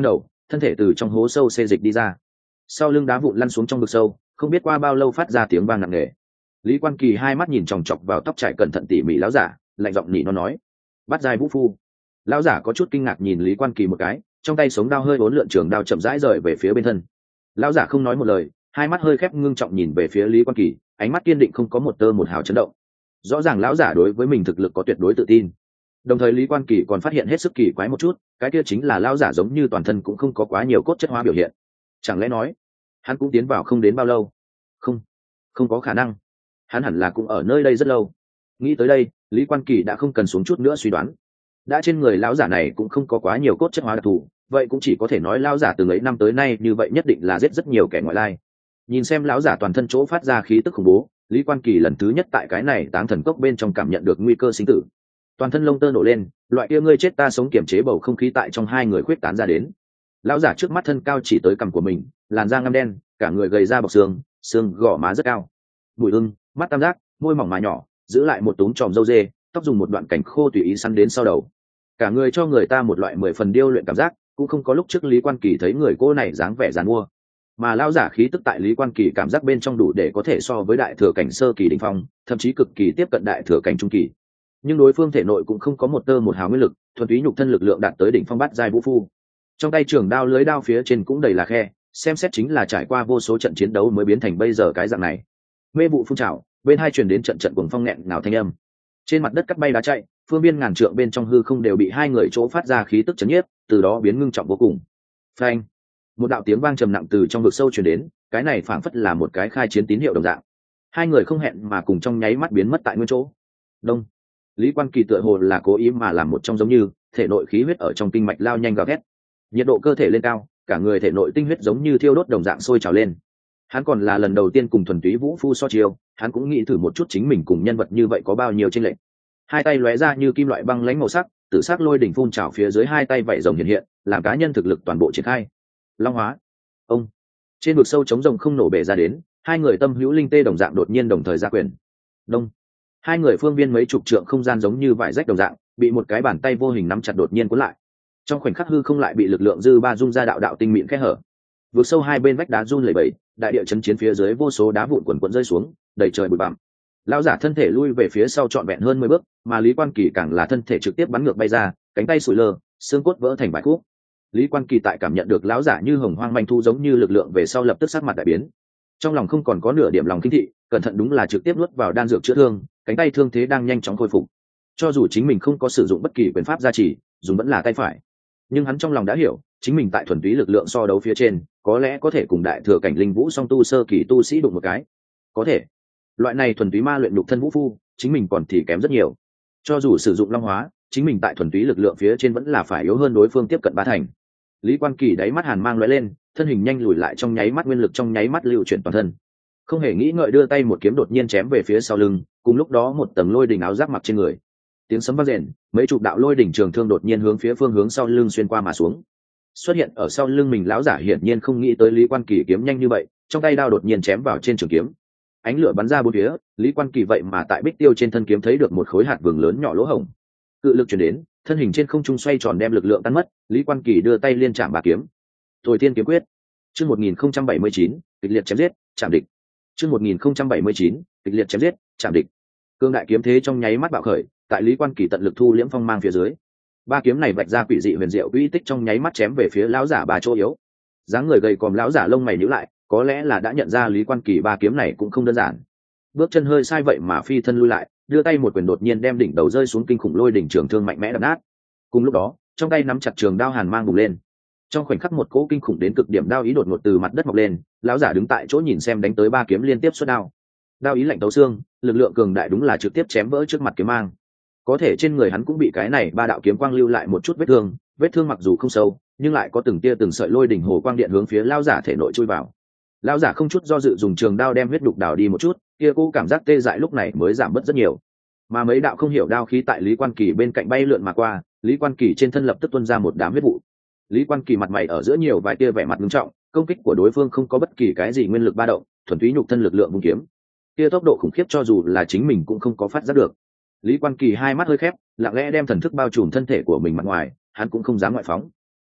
thân thể từ trong hố sâu xê dịch đi ra, sau lưng đá vụn lăn xuống trong vực sâu, không biết qua bao lâu phát ra tiếng vang nặng nề. Lý Quan Kỳ hai mắt nhìn chòng chọc vào tóc trải cẩn thận tỉ mỉ lão giả, lạnh giọng nỉ nó nói: bắt giai vũ phu. Lão giả có chút kinh ngạc nhìn Lý Quan Kỳ một cái, trong tay sống đao hơi bốn lượn trường đao chậm rãi rời về phía bên thân. Lão giả không nói một lời, hai mắt hơi khép ngưng trọng nhìn về phía Lý Quan Kỳ, ánh mắt kiên định không có một tơ một hào chấn động. Rõ ràng lão giả đối với mình thực lực có tuyệt đối tự tin. Đồng thời Lý Quan Kỳ còn phát hiện hết sức kỳ quái một chút, cái kia chính là lão giả giống như toàn thân cũng không có quá nhiều cốt chất hóa biểu hiện. Chẳng lẽ nói hắn cũng tiến vào không đến bao lâu? Không, không có khả năng. Hắn hẳn là cũng ở nơi đây rất lâu. Nghĩ tới đây, Lý Quan Kỳ đã không cần xuống chút nữa suy đoán. Đã trên người lão giả này cũng không có quá nhiều cốt chất hóa đặc thù, vậy cũng chỉ có thể nói lão giả từ ấy năm tới nay như vậy nhất định là giết rất nhiều kẻ ngoại lai. Nhìn xem lão giả toàn thân chỗ phát ra khí tức khủng bố, Lý Quan Kỳ lần thứ nhất tại cái này Táng Thần Cốc bên trong cảm nhận được nguy cơ sinh tử. Toàn thân lông tơ nổ lên, loại kia ngươi chết ta sống kiểm chế bầu không khí tại trong hai người khuyết tán ra đến. Lão giả trước mắt thân cao chỉ tới cằm của mình, làn da ngăm đen, cả người gầy ra bọc xương, xương gò má rất cao. Bụi ưng, mắt tam giác, môi mỏng mà nhỏ, giữ lại một túm tròm râu dê, tóc dùng một đoạn cảnh khô tùy ý săn đến sau đầu. Cả người cho người ta một loại mười phần điêu luyện cảm giác, cũng không có lúc trước Lý Quan Kỳ thấy người cô này dáng vẻ giàn mua. Mà lão giả khí tức tại Lý Quan Kỳ cảm giác bên trong đủ để có thể so với đại thừa cảnh sơ kỳ đỉnh phong, thậm chí cực kỳ tiếp cận đại thừa cảnh trung kỳ. Nhưng đối phương thể nội cũng không có một tơ một hào nguyên lực, thuần túy nhục thân lực lượng đạt tới đỉnh phong bát giai vũ phu. Trong tay trường đao lưới đao phía trên cũng đầy là khe, xem xét chính là trải qua vô số trận chiến đấu mới biến thành bây giờ cái dạng này. Mê vụ phun trào, bên hai truyền đến trận trận cuồng phong nghẹn ngào thanh âm. Trên mặt đất cắt bay đá chạy, phương biên ngàn trượng bên trong hư không đều bị hai người chỗ phát ra khí tức chấn nhiếp, từ đó biến ngưng trọng vô cùng. Phanh! Một đạo tiếng vang trầm nặng từ trong vực sâu truyền đến, cái này phảng phất là một cái khai chiến tín hiệu đồng dạng. Hai người không hẹn mà cùng trong nháy mắt biến mất tại nguyên chỗ. Đông! Lý Quan Kỳ tựa hồ là cố ý mà làm một trong giống như, thể nội khí huyết ở trong kinh mạch lao nhanh gào thét. Nhiệt độ cơ thể lên cao, cả người thể nội tinh huyết giống như thiêu đốt đồng dạng sôi trào lên. Hắn còn là lần đầu tiên cùng thuần túy vũ phu so chiêu, hắn cũng nghĩ thử một chút chính mình cùng nhân vật như vậy có bao nhiêu chênh lệch. Hai tay lóe ra như kim loại băng lãnh màu sắc, tự sắc lôi đỉnh phun trào phía dưới hai tay vảy rồng hiện hiện, làm cá nhân thực lực toàn bộ triển khai. Long hóa. Ông. Trên vực sâu chống rồng không nổ bể ra đến, hai người tâm hữu linh tê đồng dạng đột nhiên đồng thời ra quyền. Đông. Hai người phương viên mấy chục trượng không gian giống như vải rách đồng dạng, bị một cái bàn tay vô hình nắm chặt đột nhiên cuốn lại. Trong khoảnh khắc hư không lại bị lực lượng dư ba dung ra đạo đạo tinh mịn khe hở. Vực sâu hai bên vách đá run lẩy bẩy, đại địa chấn chiến phía dưới vô số đá vụn quần quần rơi xuống, đầy trời bụi bặm. Lão giả thân thể lui về phía sau trọn vẹn hơn mười bước, mà Lý Quan Kỳ càng là thân thể trực tiếp bắn ngược bay ra, cánh tay sụi lơ, xương cốt vỡ thành vài khúc. Lý Quan Kỳ tại cảm nhận được lão giả như hồng hoang manh thu giống như lực lượng về sau lập tức sắc mặt đại biến. Trong lòng không còn có nửa điểm lòng kinh thị, cẩn thận đúng là trực tiếp nuốt vào đan dược chữa thương, cánh tay thương thế đang nhanh chóng khôi phục. Cho dù chính mình không có sử dụng bất kỳ quyền pháp gia trì, dùng vẫn là tay phải, nhưng hắn trong lòng đã hiểu, chính mình tại thuần túy lực lượng so đấu phía trên, có lẽ có thể cùng đại thừa cảnh linh vũ song tu sơ kỳ tu sĩ đụng một cái. Có thể, loại này thuần túy ma luyện nhục thân vũ phu, chính mình còn thì kém rất nhiều. Cho dù sử dụng long hóa, chính mình tại thuần túy lực lượng phía trên vẫn là phải yếu hơn đối phương tiếp cận ba thành. Lý Quan Kỳ đáy mắt hàn mang lóe lên, thân hình nhanh lùi lại trong nháy mắt, nguyên lực trong nháy mắt lưu chuyển toàn thân. Không hề nghĩ ngợi đưa tay một kiếm đột nhiên chém về phía sau lưng, cùng lúc đó một tầng lôi đỉnh áo giáp mặc trên người. Tiếng sấm vang rền, mấy chục đạo lôi đỉnh trường thương đột nhiên hướng phía phương hướng sau lưng xuyên qua mà xuống. Xuất hiện ở sau lưng mình lão giả hiển nhiên không nghĩ tới Lý Quan Kỳ kiếm nhanh như vậy, trong tay đao đột nhiên chém vào trên trường kiếm. Ánh lửa bắn ra bốn phía, Lý Quan Kỳ vậy mà tại bích tiêu trên thân kiếm thấy được một khối hạt vừng lớn nhỏ lỗ hổng. Cự lực truyền đến, thân hình trên không trung xoay tròn đem lực lượng tan mất, Lý Quan Kỳ đưa tay liên chạm ba kiếm. Thôi Thiên kiếm quyết. Chương một nghìn không trăm bảy mươi chín, kịch liệt chém giết, chạm địch. Chương một nghìn không trăm bảy mươi chín, kịch liệt chém giết, chạm địch. Cương đại kiếm thế trong nháy mắt bạo khởi, tại Lý Quan Kỳ tận lực thu liễm phong mang phía dưới. Ba kiếm này vạch ra quỷ dị huyền diệu uy tích trong nháy mắt chém về phía lão giả bà chỗ yếu. Dáng người gầy còm lão giả lông mày nhíu lại, có lẽ là đã nhận ra Lý Quan Kỳ ba kiếm này cũng không đơn giản. Bước chân hơi sai vậy mà phi thân lui lại, đưa tay một quyền đột nhiên đem đỉnh đầu rơi xuống kinh khủng lôi đỉnh trường thương mạnh mẽ đập nát. Cùng lúc đó, trong tay nắm chặt trường đao hàn mang bùng lên. Trong khoảnh khắc một cỗ kinh khủng đến cực điểm đao ý đột ngột từ mặt đất mọc lên, lão giả đứng tại chỗ nhìn xem đánh tới ba kiếm liên tiếp xuất đao. Đao ý lạnh tấu xương, lực lượng cường đại đúng là trực tiếp chém vỡ trước mặt kiếm mang. Có thể trên người hắn cũng bị cái này ba đạo kiếm quang lưu lại một chút vết thương, vết thương mặc dù không sâu, nhưng lại có từng tia từng sợi lôi đỉnh hồ quang điện hướng phía lão giả thể nội chui vào. Lão giả không chút do dự dùng trường đao đem huyết đục đào đi một chút, kia cô cảm giác tê dại lúc này mới giảm bớt rất nhiều. Mà mấy đạo không hiểu đao khí tại Lý Quan Kỳ bên cạnh bay lượn mà qua, Lý Quan Kỳ trên thân lập tức tuôn ra một đám huyết vụ. Lý Quan Kỳ mặt mày ở giữa nhiều vài tia vẻ mặt nghiêm trọng, công kích của đối phương không có bất kỳ cái gì nguyên lực ba động, thuần túy nhục thân lực lượng vung kiếm. Kia tốc độ khủng khiếp cho dù là chính mình cũng không có phát giác được. Lý Quan Kỳ hai mắt hơi khép, lặng lẽ đem thần thức bao trùm thân thể của mình mặt ngoài, hắn cũng không dám ngoại phóng.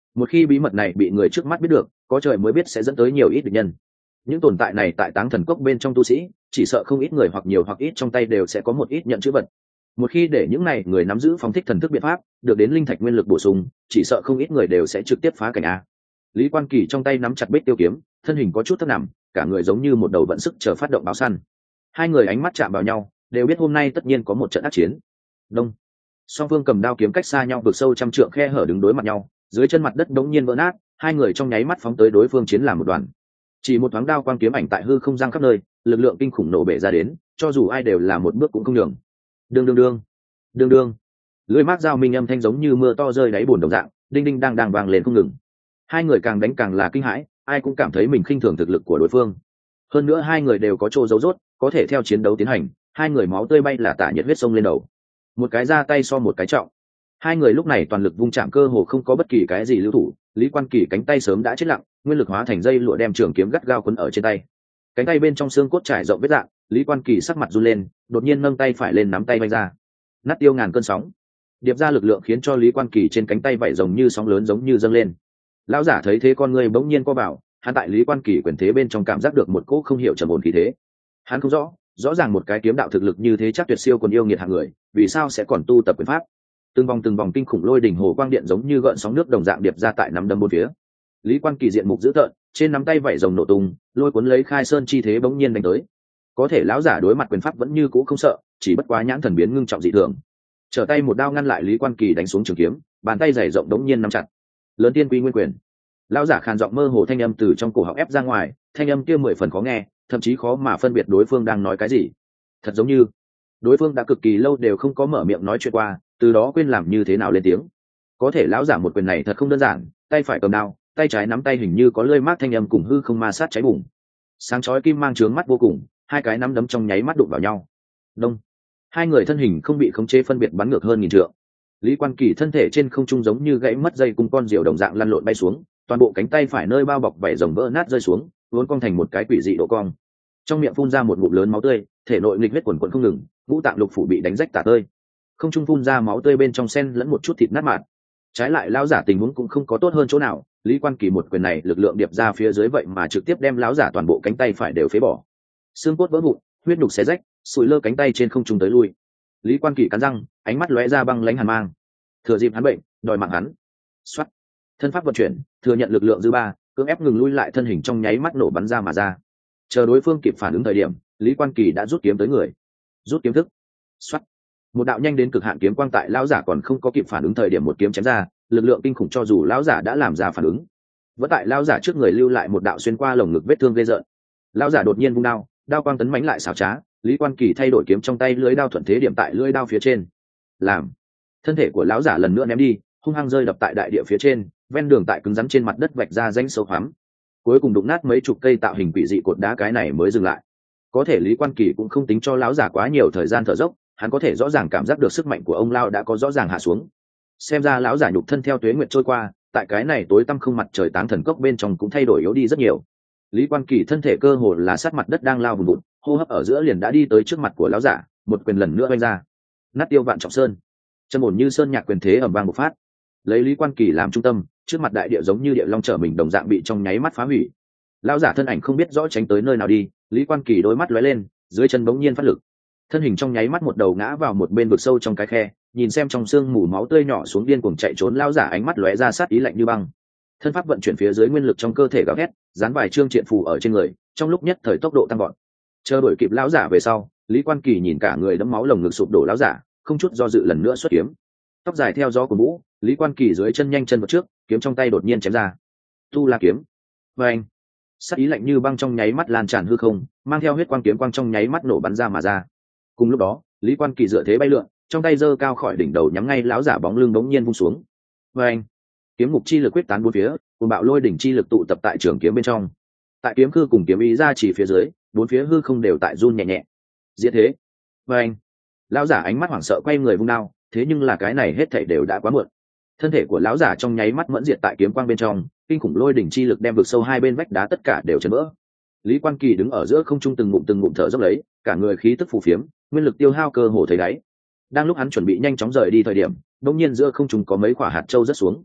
Một khi bí mật này bị người trước mắt biết được, có trời mới biết sẽ dẫn tới nhiều ít địch nhân. Những tồn tại này tại Táng Thần Cốc bên trong tu sĩ, chỉ sợ không ít người hoặc nhiều hoặc ít trong tay đều sẽ có một ít nhận chữ vật. Một khi để những này người nắm giữ phóng thích thần thức biện pháp, được đến linh thạch nguyên lực bổ sung, chỉ sợ không ít người đều sẽ trực tiếp phá cảnh a. Lý Quan Kỳ trong tay nắm chặt bích tiêu kiếm, thân hình có chút thấp nằm, cả người giống như một đầu vận sức chờ phát động báo săn. Hai người ánh mắt chạm vào nhau, đều biết hôm nay tất nhiên có một trận ác chiến. Đông. Song phương cầm đao kiếm cách xa nhau vực sâu trăm trượng khe hở đứng đối mặt nhau, dưới chân mặt đất đống nhiên vỡ nát, hai người trong nháy mắt phóng tới đối phương chiến làm một đoàn. Chỉ một thoáng đao quang kiếm ảnh tại hư không giang khắp nơi, lực lượng kinh khủng nổ bể ra đến, cho dù ai đều là một bước cũng không nhường. Đương đương đương, đương đương. Lưỡi mác dao minh âm thanh giống như mưa to rơi đáy bùn đồng dạng, đinh đinh đang đang vang lên không ngừng. Hai người càng đánh càng là kinh hãi, ai cũng cảm thấy mình khinh thường thực lực của đối phương. Hơn nữa hai người đều có chỗ giấu rốt, có thể theo chiến đấu tiến hành, hai người máu tươi bay là tả nhiệt huyết sông lên đầu. Một cái ra tay so một cái trọng. Hai người lúc này toàn lực vung chạm cơ hồ không có bất kỳ cái gì lưu thủ, Lý Quan Kỳ cánh tay sớm đã chết lặng, nguyên lực hóa thành dây lụa đem trường kiếm gắt gao quấn ở trên tay. Cánh tay bên trong xương cốt trải rộng vết rạn, Lý Quan Kỳ sắc mặt run lên, đột nhiên nâng tay phải lên nắm tay bay ra. Nát tiêu ngàn cơn sóng. Điệp ra lực lượng khiến cho Lý Quan Kỳ trên cánh tay vảy rồng như sóng lớn giống như dâng lên. Lão giả thấy thế con người bỗng nhiên co vào, hắn tại Lý Quan Kỳ quyền thế bên trong cảm giác được một cỗ không hiểu trầm ổn khí thế. Hắn không rõ, rõ ràng một cái kiếm đạo thực lực như thế chắc tuyệt siêu còn yêu nghiệt hạng người, vì sao sẽ còn tu tập quyền pháp? Từng vòng từng vòng kinh khủng lôi đỉnh hồ quang điện giống như gợn sóng nước đồng dạng điệp ra tại nắm đấm bốn phía. Lý Quan Kỳ diện mục dữ tợn, trên nắm tay vảy rồng nổ tung, lôi cuốn lấy khai sơn chi thế bỗng nhiên đánh tới. Có thể lão giả đối mặt quyền pháp vẫn như cũ không sợ, chỉ bất quá nhãn thần biến ngưng trọng dị thường. Trở tay một đao ngăn lại Lý Quan Kỳ đánh xuống trường kiếm, bàn tay dày rộng đống nhiên nắm chặt. Lớn tiên quy nguyên quyền. Lão giả khàn giọng mơ hồ thanh âm từ trong cổ họng ép ra ngoài, thanh âm kia mười phần khó nghe, thậm chí khó mà phân biệt đối phương đang nói cái gì. Thật giống như đối phương đã cực kỳ lâu đều không có mở miệng nói chuyện qua, từ đó quên làm như thế nào lên tiếng. Có thể lão giả một quyền này thật không đơn giản, tay phải cầm đao, tay trái nắm tay hình như có lưỡi mác thanh âm cùng hư không ma sát cháy bùng. Sáng chói kim mang trướng mắt vô cùng, hai cái nắm đấm trong nháy mắt đụng vào nhau. Đông. Hai người thân hình không bị khống chế phân biệt bắn ngược hơn nghìn trượng. Lý Quan Kỳ thân thể trên không trung giống như gãy mất dây cùng con diều đồng dạng lăn lộn bay xuống, toàn bộ cánh tay phải nơi bao bọc vảy rồng vỡ nát rơi xuống, vốn cong thành một cái quỷ dị độ cong. Trong miệng phun ra một ngụm lớn máu tươi, thể nội nghịch huyết quần quần không ngừng, ngũ tạng lục phủ bị đánh rách tả tơi. Không trung phun ra máu tươi bên trong xen lẫn một chút thịt nát mạt. Trái lại lão giả tình huống cũng không có tốt hơn chỗ nào, Lý Quan Kỳ một quyền này lực lượng điệp ra phía dưới vậy mà trực tiếp đem lão giả toàn bộ cánh tay phải đều phế bỏ. Xương cốt vỡ vụn, huyết nhục xé rách, sủi lơ cánh tay trên không trung tới lui. Lý Quan Kỳ cắn răng, ánh mắt lóe ra băng lãnh hàn mang. Thừa dịp hắn bệnh, đòi mạng hắn. Soát. Thân pháp vận chuyển, thừa nhận lực lượng dư ba, cưỡng ép ngừng lui lại thân hình trong nháy mắt nổ bắn ra mà ra. Chờ đối phương kịp phản ứng thời điểm, Lý Quan Kỳ đã rút kiếm tới người. Rút kiếm thức. Soát. Một đạo nhanh đến cực hạn kiếm quang tại lão giả còn không có kịp phản ứng thời điểm một kiếm chém ra, lực lượng kinh khủng cho dù lão giả đã làm ra phản ứng. Vẫn tại lão giả trước người lưu lại một đạo xuyên qua lồng ngực vết thương ghê rợn. Lão giả đột nhiên vung đao, đao quang tấn mãnh lại xảo trá, Lý Quan Kỳ thay đổi kiếm trong tay lưỡi đao thuận thế điểm tại lưỡi đao phía trên. Làm. Thân thể của lão giả lần nữa ném đi, hung hăng rơi đập tại đại địa phía trên, ven đường tại cứng rắn trên mặt đất vạch ra rãnh sâu hoắm. Cuối cùng đụng nát mấy chục cây tạo hình quỷ dị cột đá cái này mới dừng lại. Có thể Lý Quan Kỳ cũng không tính cho lão giả quá nhiều thời gian thở dốc, hắn có thể rõ ràng cảm giác được sức mạnh của ông lao đã có rõ ràng hạ xuống. Xem ra lão giả nhục thân theo tuế nguyện trôi qua, tại cái này tối tăm không mặt trời Táng Thần Cốc bên trong cũng thay đổi yếu đi rất nhiều. Lý Quan Kỳ thân thể cơ hồ là sát mặt đất đang lao vùng vụt, hô hấp ở giữa liền đã đi tới trước mặt của lão giả, một quyền lần nữa vung ra. Nát tiêu vạn trọng sơn. Chân ổn như sơn nhạc quyền thế ầm vang bộc phát. Lấy Lý Quan Kỳ làm trung tâm, trước mặt đại địa giống như địa long trở mình đồng dạng bị trong nháy mắt phá hủy. Lão giả thân ảnh không biết rõ tránh tới nơi nào đi, Lý Quan Kỳ đôi mắt lóe lên, dưới chân bỗng nhiên phát lực. Thân hình trong nháy mắt một đầu ngã vào một bên vực sâu trong cái khe, nhìn xem trong xương mù máu tươi nhỏ xuống điên cuồng chạy trốn lão giả ánh mắt lóe ra sát ý lạnh như băng. Thân pháp vận chuyển phía dưới nguyên lực trong cơ thể gào thét, dán vài chương triện phù ở trên người, trong lúc nhất thời tốc độ tăng vọt. Chờ đuổi kịp lão giả về sau, Lý Quan Kỳ nhìn cả người đẫm máu lồng ngực sụp đổ lão giả, không chút do dự lần nữa xuất kiếm. Tóc dài theo gió của mũ, Lý Quan Kỳ dưới chân nhanh chân vượt trước, kiếm trong tay đột nhiên chém ra. Tu La kiếm. Và anh, sát ý lạnh như băng trong nháy mắt lan tràn hư không, mang theo huyết quang kiếm quang trong nháy mắt nổ bắn ra mà ra. Cùng lúc đó, Lý Quan Kỳ dựa thế bay lượn, trong tay giơ cao khỏi đỉnh đầu nhắm ngay lão giả bóng lưng đống nhiên vung xuống. Và anh, kiếm ngục chi lực quyết tán bốn phía, cùng bạo lôi đỉnh chi lực tụ tập tại trường kiếm bên trong. Tại kiếm khư cùng kiếm ý ra chỉ phía dưới, bốn phía hư không đều tại run nhẹ nhẹ. Diễn thế. Và anh, lão giả ánh mắt hoảng sợ quay người vung đao, thế nhưng là cái này hết thảy đều đã quá muộn. Thân thể của lão giả trong nháy mắt mẫn diệt tại kiếm quang bên trong, kinh khủng lôi đỉnh chi lực đem vực sâu hai bên vách đá tất cả đều chấn vỡ. Lý Quan Kỳ đứng ở giữa không trung từng ngụm từng ngụm thở dốc lấy, cả người khí tức phù phiếm, nguyên lực tiêu hao cơ hồ thấy đáy. Đang lúc hắn chuẩn bị nhanh chóng rời đi thời điểm, đột nhiên giữa không trung có mấy quả hạt châu rớt xuống.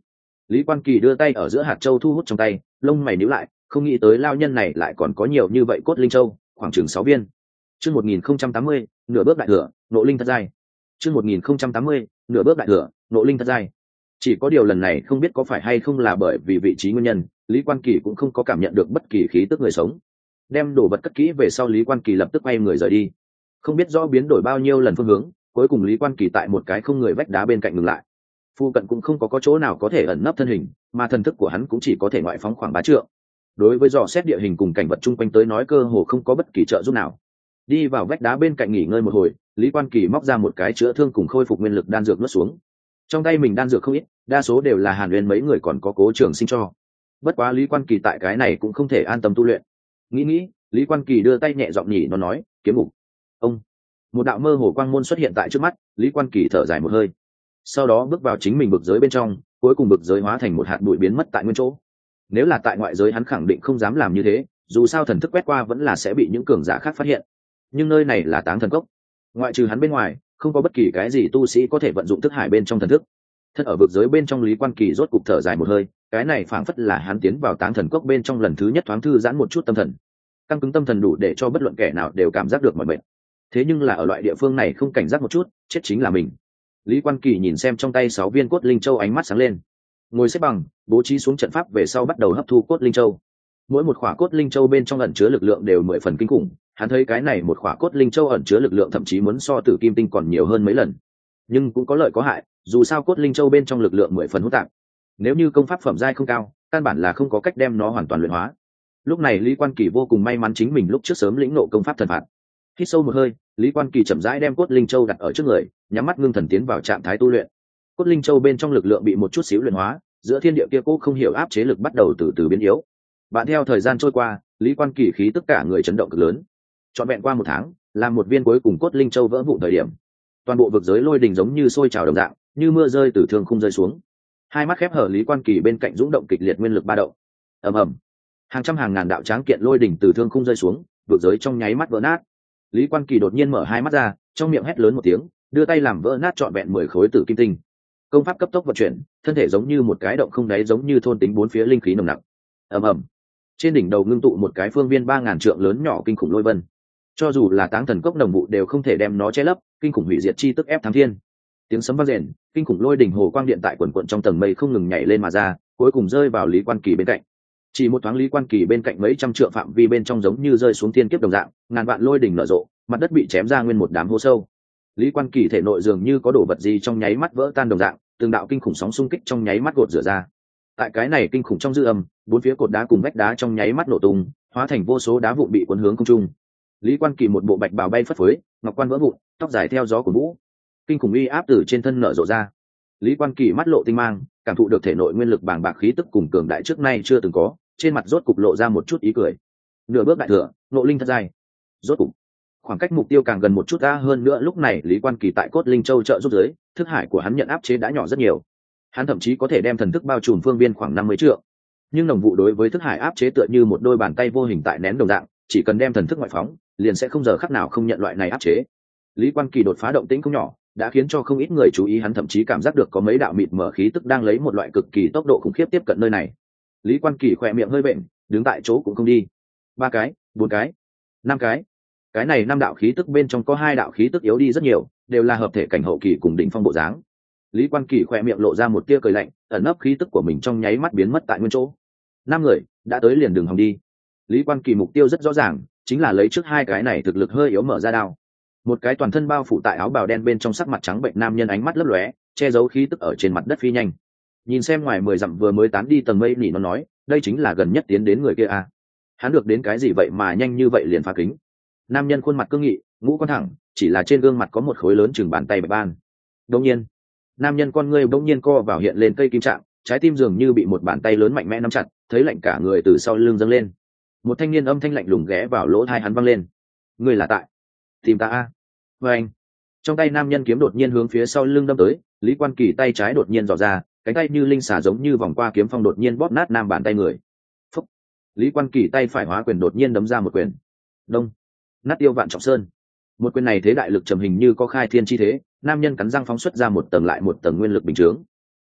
Lý Quan Kỳ đưa tay ở giữa hạt châu thu hút trong tay, lông mày nhíu lại, không nghĩ tới lao nhân này lại còn có nhiều như vậy cốt linh châu, khoảng chừng sáu viên. Chương một nghìn không trăm tám mươi, nửa bước đại thừa, nộ linh thất giai. Chương một nghìn không trăm tám mươi, nửa bước đại thừa, nộ linh thất giai. Chỉ có điều lần này không biết có phải hay không là bởi vì vị trí nguyên nhân, Lý Quan Kỳ cũng không có cảm nhận được bất kỳ khí tức người sống. Đem đồ vật cất kỹ về sau, Lý Quan Kỳ lập tức quay người rời đi. Không biết rõ biến đổi bao nhiêu lần phương hướng, cuối cùng Lý Quan Kỳ tại một cái không người vách đá bên cạnh ngừng lại. Phu cận cũng không có, có chỗ nào có thể ẩn nấp thân hình, mà thần thức của hắn cũng chỉ có thể ngoại phóng khoảng ba trượng. Đối với dò xét địa hình cùng cảnh vật chung quanh tới nói cơ hồ không có bất kỳ trợ giúp nào. Đi vào vách đá bên cạnh nghỉ ngơi một hồi, Lý Quan Kỳ móc ra một cái chữa thương cùng khôi phục nguyên lực đan dược nuốt xuống. Trong tay mình đan dược không ít, đa số đều là Hàn Uyên mấy người còn có Cố Trường Sinh cho. Bất quá Lý Quan Kỳ tại cái này cũng không thể an tâm tu luyện. Nghĩ nghĩ, Lý Quan Kỳ đưa tay nhẹ giọng nhỉ nó nói, kiếm ngục. Ông, một đạo mơ hồ quang môn xuất hiện tại trước mắt, Lý Quan Kỳ thở dài một hơi. Sau đó bước vào chính mình vực giới bên trong, cuối cùng vực giới hóa thành một hạt bụi biến mất tại nguyên chỗ. Nếu là tại ngoại giới hắn khẳng định không dám làm như thế, dù sao thần thức quét qua vẫn là sẽ bị những cường giả khác phát hiện. Nhưng nơi này là Táng Thần Cốc, ngoại trừ hắn bên ngoài, không có bất kỳ cái gì tu sĩ có thể vận dụng thức hải bên trong thần thức. Thân ở vực giới bên trong, Lý Quan Kỳ rốt cục thở dài một hơi, cái này phảng phất là hắn tiến vào Táng Thần Cốc bên trong lần thứ nhất thoáng thư giãn một chút tâm thần. Căng cứng tâm thần đủ để cho bất luận kẻ nào đều cảm giác được mọi mệt. Thế nhưng là ở loại địa phương này không cảnh giác một chút, chết chính là mình. Lý Quan Kỳ nhìn xem trong tay sáu viên cốt linh châu, ánh mắt sáng lên. Ngồi xếp bằng, bố trí xuống trận pháp về sau bắt đầu hấp thu cốt linh châu. Mỗi một khỏa cốt linh châu bên trong ẩn chứa lực lượng đều mười phần kinh khủng, hắn thấy cái này một khỏa cốt linh châu ẩn chứa lực lượng thậm chí muốn so tử kim tinh còn nhiều hơn mấy lần. Nhưng cũng có lợi có hại, dù sao cốt linh châu bên trong lực lượng mười phần hỗn tạp. Nếu như công pháp phẩm giai không cao, căn bản là không có cách đem nó hoàn toàn luyện hóa. Lúc này Lý Quan Kỳ vô cùng may mắn chính mình lúc trước sớm lĩnh ngộ công pháp thần phạt. Hít sâu một hơi, Lý Quan Kỳ chậm rãi đem cốt linh châu đặt ở trước người, nhắm mắt ngưng thần tiến vào trạng thái tu luyện. Cốt linh châu bên trong lực lượng bị một chút xíu luyện hóa, giữa thiên địa kia cố không hiểu áp chế lực bắt đầu từ từ biến yếu. Bạn theo thời gian trôi qua, Lý Quan Kỳ khí tất cả người chấn động cực lớn. Trọn vẹn qua một tháng, làm một viên cuối cùng cốt linh châu vỡ vụn thời điểm, toàn bộ vực giới lôi đình giống như sôi trào đồng dạng, như mưa rơi từ thương khung rơi xuống. Hai mắt khép hở Lý Quan Kỳ bên cạnh dũng động kịch liệt nguyên lực ba động. Ầm ầm, hàng trăm hàng ngàn đạo tráng kiện lôi đỉnh từ thương khung rơi xuống, vực giới trong nháy mắt vỡ nát. Lý Quan Kỳ đột nhiên mở hai mắt ra, trong miệng hét lớn một tiếng, đưa tay làm vỡ nát trọn vẹn mười khối tử kim tinh. Công pháp cấp tốc vận chuyển, thân thể giống như một cái động không đáy, giống như thôn tính bốn phía linh khí nồng nặc. Ầm ầm, trên đỉnh đầu ngưng tụ một cái phương viên ba ngàn trượng lớn nhỏ kinh khủng lôi vân. Cho dù là Táng Thần Cốc đồng vụ đều không thể đem nó che lấp, kinh khủng hủy diệt chi tức ép thắng thiên. Tiếng sấm vang rền, kinh khủng lôi đỉnh hồ quang điện tại quần quần trong tầng mây không ngừng nhảy lên mà ra, cuối cùng rơi vào Lý Quan Kỳ bên cạnh. Chỉ một thoáng, Lý Quan Kỳ bên cạnh mấy trăm trượng phạm vi bên trong giống như rơi xuống thiên kiếp đồng dạng, ngàn vạn lôi đỉnh nở rộ, mặt đất bị chém ra nguyên một đám hố sâu. Lý Quan Kỳ thể nội dường như có đồ vật gì trong nháy mắt vỡ tan đồng dạng, từng đạo kinh khủng sóng xung kích trong nháy mắt gột rửa ra. Tại cái này kinh khủng trong dư âm, bốn phía cột đá cùng vách đá trong nháy mắt nổ tung, hóa thành vô số đá vụn bị cuốn hướng không trung. Lý Quan Kỳ một bộ bạch bào bay phất phới, ngọc quan vỡ vụn, tóc dài theo gió của vũ, kinh khủng uy áp từ trên thân nở rộ ra. Lý Quan Kỳ mắt lộ tinh mang, cảm thụ được thể nội nguyên lực bàng bạc khí tức cùng cường đại trước nay chưa từng có, trên mặt rốt cục lộ ra một chút ý cười. Nửa bước đại thừa, nộ linh thất giai. Rốt cục, khoảng cách mục tiêu càng gần một chút ra hơn nữa, lúc này Lý Quan Kỳ tại cốt linh châu trợ giúp dưới, thức hải của hắn nhận áp chế đã nhỏ rất nhiều. Hắn thậm chí có thể đem thần thức bao trùm phương viên khoảng năm mươi trượng. Nhưng nồng vụ đối với thức hải áp chế tựa như một đôi bàn tay vô hình tại nén đồng dạng, chỉ cần đem thần thức ngoại phóng, liền sẽ không giờ khắc nào không nhận loại này áp chế. Lý Quan Kỳ đột phá động tĩnh không nhỏ, đã khiến cho không ít người chú ý, hắn thậm chí cảm giác được có mấy đạo mịt mở khí tức đang lấy một loại cực kỳ tốc độ khủng khiếp tiếp cận nơi này. Lý Quan Kỳ khỏe miệng hơi bệnh, đứng tại chỗ cũng không đi. Ba cái, bốn cái, năm cái. Cái này năm đạo khí tức bên trong có hai đạo khí tức yếu đi rất nhiều, đều là hợp thể cảnh hậu kỳ cùng đỉnh phong bộ dáng. Lý Quan Kỳ khỏe miệng lộ ra một tia cười lạnh, ẩn nấp khí tức của mình trong nháy mắt biến mất tại nguyên chỗ. Năm người đã tới, liền đường hòng đi. Lý Quan Kỳ mục tiêu rất rõ ràng, chính là lấy trước hai cái này thực lực hơi yếu mở ra đao. Một cái toàn thân bao phủ tại áo bào đen bên trong, sắc mặt trắng bệnh nam nhân ánh mắt lấp lóe, che giấu khí tức ở trên mặt đất phi nhanh. Nhìn xem ngoài mười dặm vừa mới tán đi tầng mây, nỉ nó nói, đây chính là gần nhất tiến đến người kia à? Hắn được đến cái gì vậy mà nhanh như vậy liền phá kính? Nam nhân khuôn mặt cương nghị, ngũ quan thẳng, chỉ là trên gương mặt có một khối lớn chừng bàn tay bạch ban. Đột nhiên, nam nhân con ngươi bỗng nhiên co vào hiện lên cây kim trạng, trái tim dường như bị một bàn tay lớn mạnh mẽ nắm chặt, thấy lạnh cả người từ sau lưng dâng lên. Một thanh niên âm thanh lạnh lùng ghé vào lỗ tai hắn vang lên, ngươi là tại tìm ta a? Và anh, trong tay nam nhân kiếm đột nhiên hướng phía sau lưng đâm tới. Lý Quan Kỳ tay trái đột nhiên dò ra, cánh tay như linh xà giống như vòng qua kiếm phong đột nhiên bóp nát nam bàn tay người. Phúc. Lý Quan Kỳ tay phải hóa quyền đột nhiên đấm ra một quyền. Đông. Nát tiêu vạn trọng sơn. Một quyền này thế đại lực trầm hình như có khai thiên chi thế, nam nhân cắn răng phóng xuất ra một tầng lại một tầng nguyên lực bình chướng.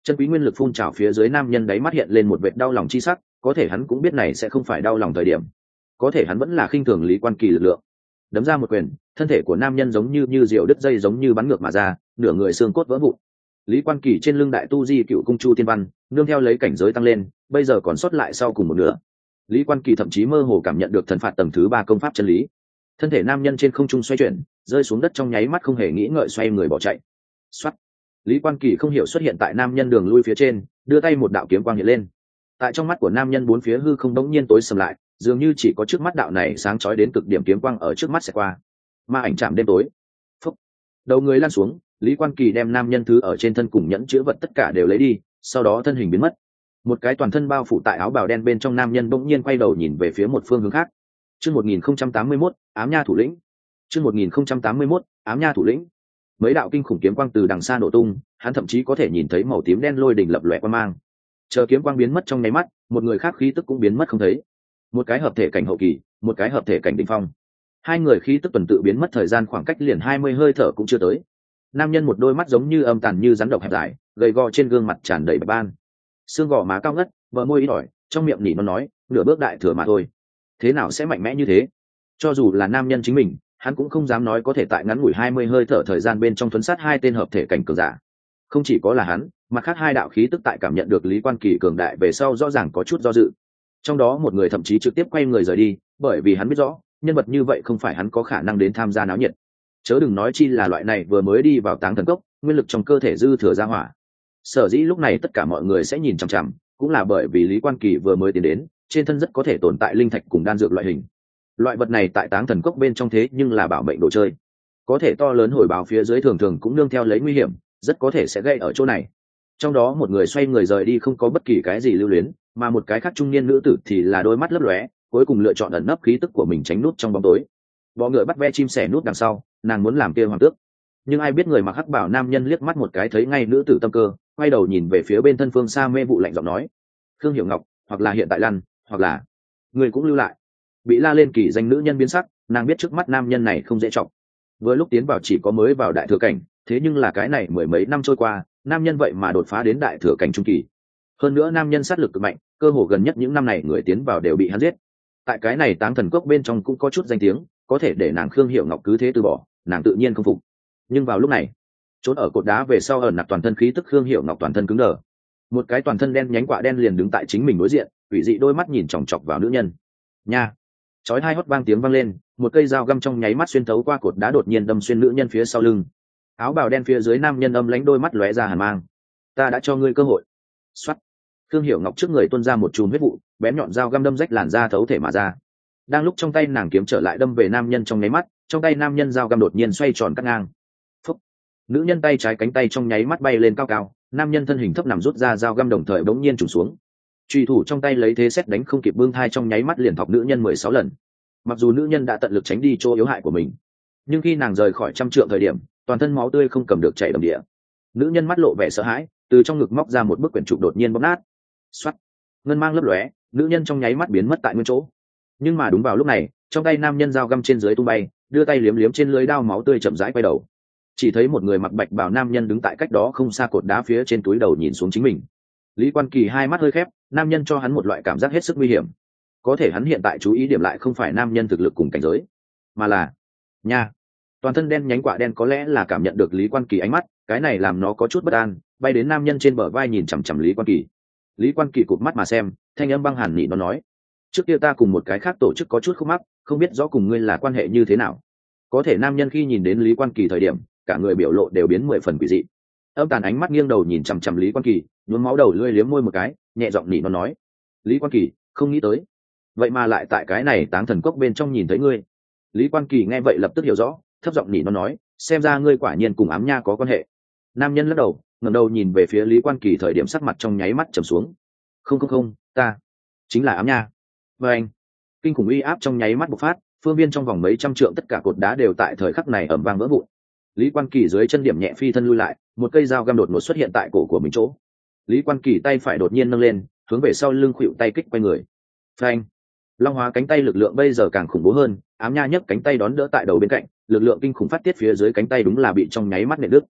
Chân quý nguyên lực phun trào phía dưới, nam nhân đáy mắt hiện lên một vệt đau lòng chi sắc, có thể hắn cũng biết này sẽ không phải đau lòng thời điểm, có thể hắn vẫn là khinh thường Lý Quan Kỳ lực lượng. Đấm ra một quyền, thân thể của nam nhân giống như như diều đứt dây giống như bắn ngược mà ra, nửa người xương cốt vỡ vụn. Lý Quan Kỳ trên lưng đại tu di cựu cung chu tiên văn nương theo lấy cảnh giới tăng lên, bây giờ còn sót lại sau cùng một nửa. Lý Quan Kỳ thậm chí mơ hồ cảm nhận được thần phạt tầng thứ ba công pháp chân lý. Thân thể nam nhân trên không trung xoay chuyển, rơi xuống đất trong nháy mắt không hề nghĩ ngợi xoay người bỏ chạy. Soát. Lý Quan Kỳ không hiểu xuất hiện tại nam nhân đường lui phía trên, đưa tay một đạo kiếm quang hiện lên. Tại trong mắt của nam nhân bốn phía hư không đống nhiên tối sầm lại, dường như chỉ có trước mắt đạo này sáng chói đến cực điểm kiếm quang ở trước mắt sẽ qua. Ma ảnh chạm đêm tối. Phúc. Đầu người lăn xuống, Lý Quan Kỳ đem nam nhân thứ ở trên thân cùng nhẫn chứa vật tất cả đều lấy đi, sau đó thân hình biến mất. Một cái toàn thân bao phủ tại áo bào đen bên trong nam nhân bỗng nhiên quay đầu nhìn về phía một phương hướng khác. Chương một nghìn không trăm tám mươi mốt, ám nha thủ lĩnh. Chương một nghìn không trăm tám mươi mốt, ám nha thủ lĩnh. Mấy đạo kinh khủng kiếm quang từ đằng xa nổ tung, hắn thậm chí có thể nhìn thấy màu tím đen lôi đỉnh lập lòe quang mang. Chờ kiếm quang biến mất trong nháy mắt, một người khác khí tức cũng biến mất không thấy. Một cái hợp thể cảnh hậu kỳ, một cái hợp thể cảnh đỉnh phong. Hai người khí tức tuần tự biến mất, thời gian khoảng cách liền hai mươi hơi thở cũng chưa tới. Nam nhân một đôi mắt giống như âm tàn như rắn độc hẹp dài, gầy gò trên gương mặt tràn đầy bạch ban, xương gò má cao ngất, bờ môi ít ỏi, trong miệng nỉ nó nói, nửa bước đại thừa mà thôi, thế nào sẽ mạnh mẽ như thế? Cho dù là nam nhân chính mình, hắn cũng không dám nói có thể tại ngắn ngủi hai mươi hơi thở thời gian bên trong thuấn sát hai tên hợp thể cảnh cường giả. Không chỉ có là hắn, mặt khác hai đạo khí tức tại cảm nhận được Lý Quan Kỳ cường đại về sau rõ ràng có chút do dự. Trong đó một người thậm chí trực tiếp quay người rời đi, bởi vì hắn biết rõ, nhân vật như vậy không phải hắn có khả năng đến tham gia náo nhiệt. Chớ đừng nói chi là loại này vừa mới đi vào Táng Thần Cốc, nguyên lực trong cơ thể dư thừa ra hỏa. Sở dĩ lúc này tất cả mọi người sẽ nhìn chằm chằm, cũng là bởi vì Lý Quan Kỳ vừa mới tiến đến, trên thân rất có thể tồn tại linh thạch cùng đan dược loại hình. Loại vật này tại Táng Thần Cốc bên trong thế nhưng là bảo mệnh đồ chơi, có thể to lớn hồi báo phía dưới thường thường cũng nương theo lấy nguy hiểm, rất có thể sẽ gây ở chỗ này. Trong đó một người xoay người rời đi không có bất kỳ cái gì lưu luyến, mà một cái khác trung niên nữ tử thì là đôi mắt lấp lóe, cuối cùng lựa chọn ẩn nấp khí tức của mình tránh nút trong bóng tối. Bọ ngựa bắt ve chim sẻ nút đằng sau, nàng muốn làm kia hoàng tước. Nhưng ai biết người mặc hắc bảo nam nhân liếc mắt một cái thấy ngay nữ tử tâm cơ, quay đầu nhìn về phía bên thân phương xa mê vụ lạnh giọng nói, Khương Hiểu Ngọc, hoặc là hiện tại lăn, hoặc là người cũng lưu lại. Bị la lên kỳ danh nữ nhân biến sắc, nàng biết trước mắt nam nhân này không dễ trọng. Vừa lúc tiến vào chỉ có mới vào đại thừa cảnh, thế nhưng là cái này mười mấy năm trôi qua, nam nhân vậy mà đột phá đến đại thừa cảnh trung kỳ. Hơn nữa nam nhân sát lực cực mạnh, cơ hồ gần nhất những năm này người tiến vào đều bị hắn giết. Tại cái này Táng Thần Cốc bên trong cũng có chút danh tiếng, có thể để nàng Khương Hiểu Ngọc cứ thế từ bỏ, nàng tự nhiên không phục. Nhưng vào lúc này, trốn ở cột đá về sau ẩn nặc toàn thân khí tức Khương Hiểu Ngọc toàn thân cứng đờ. Một cái toàn thân đen nhánh quạ đen liền đứng tại chính mình đối diện, ủy dị đôi mắt nhìn chòng chọc vào nữ nhân. Nha! Chói hai hót vang tiếng vang lên, một cây dao găm trong nháy mắt xuyên thấu qua cột đá đột nhiên đâm xuyên nữ nhân phía sau lưng. Áo bào đen phía dưới nam nhân âm lãnh đôi mắt lóe ra hàn mang. Ta đã cho ngươi cơ hội. Soát. Khương Hiểu Ngọc trước người tuôn ra một chùm huyết vụ, bén nhọn dao găm đâm rách làn da thấu thể mà ra. Đang lúc trong tay nàng kiếm trở lại đâm về nam nhân trong nháy mắt, trong tay nam nhân dao găm đột nhiên xoay tròn cắt ngang. Phúc. Nữ nhân tay trái cánh tay trong nháy mắt bay lên cao cao, nam nhân thân hình thấp nằm rút ra dao găm đồng thời bỗng nhiên trùng xuống. Truy thủ trong tay lấy thế xét đánh không kịp bưng thai trong nháy mắt liền thọc nữ nhân mười sáu lần. Mặc dù nữ nhân đã tận lực tránh đi chỗ yếu hại của mình, nhưng khi nàng rời khỏi trăm trượng thời điểm, toàn thân máu tươi không cầm được chảy đầm địa. Nữ nhân mắt lộ vẻ sợ hãi, từ trong ngực móc ra một bức quyển trục đột nhiên bóp nát. Xoát. Ngân mang lấp lóe, nữ nhân trong nháy mắt biến mất tại nguyên chỗ. Nhưng mà đúng vào lúc này, trong tay nam nhân dao găm trên dưới tung bay, đưa tay liếm liếm trên lưới đao, máu tươi chậm rãi quay đầu. Chỉ thấy một người mặc bạch bào nam nhân đứng tại cách đó không xa cột đá phía trên túi đầu nhìn xuống chính mình. Lý Quan Kỳ hai mắt hơi khép, nam nhân cho hắn một loại cảm giác hết sức nguy hiểm. Có thể hắn hiện tại chú ý điểm lại không phải nam nhân thực lực cùng cảnh giới, mà là nha, toàn thân đen nhánh quạ đen có lẽ là cảm nhận được Lý Quan Kỳ ánh mắt, cái này làm nó có chút bất an, bay đến nam nhân trên bờ vai nhìn chằm chằm Lý Quan Kỳ. Lý Quan Kỳ cụp mắt mà xem, thanh âm băng hàn nhị nó nói, trước kia ta cùng một cái khác tổ chức có chút khúc mắc, không biết rõ cùng ngươi là quan hệ như thế nào. Có thể nam nhân khi nhìn đến Lý Quan Kỳ thời điểm, cả người biểu lộ đều biến mười phần quỷ dị. Âm tàn ánh mắt nghiêng đầu nhìn chằm chằm Lý Quan Kỳ, nhuốm máu đầu lưỡi liếm môi một cái, nhẹ giọng nhị nó nói, Lý Quan Kỳ, không nghĩ tới, vậy mà lại tại cái này Táng Thần Cốc bên trong nhìn thấy ngươi. Lý Quan Kỳ nghe vậy lập tức hiểu rõ, thấp giọng nhị nó nói, xem ra ngươi quả nhiên cùng ám nha có quan hệ. Nam nhân lắc đầu, ngẩng đầu nhìn về phía Lý Quan Kỳ thời điểm sắc mặt trong nháy mắt trầm xuống. Không không không, ta chính là ám nha. Và anh, kinh khủng uy áp trong nháy mắt bộc phát, phương viên trong vòng mấy trăm trượng tất cả cột đá đều tại thời khắc này ầm vang vỡ vụn. Lý Quan Kỳ dưới chân điểm nhẹ phi thân lui lại, một cây dao găm đột ngột xuất hiện tại cổ của mình chỗ. Lý Quan Kỳ tay phải đột nhiên nâng lên, hướng về sau lưng khuỵu tay kích quay người. Phanh! Long hóa cánh tay lực lượng bây giờ càng khủng bố hơn, ám nha nhấc cánh tay đón đỡ tại đầu bên cạnh, lực lượng kinh khủng phát tiết phía dưới cánh tay đúng là bị trong nháy mắt nện đứt.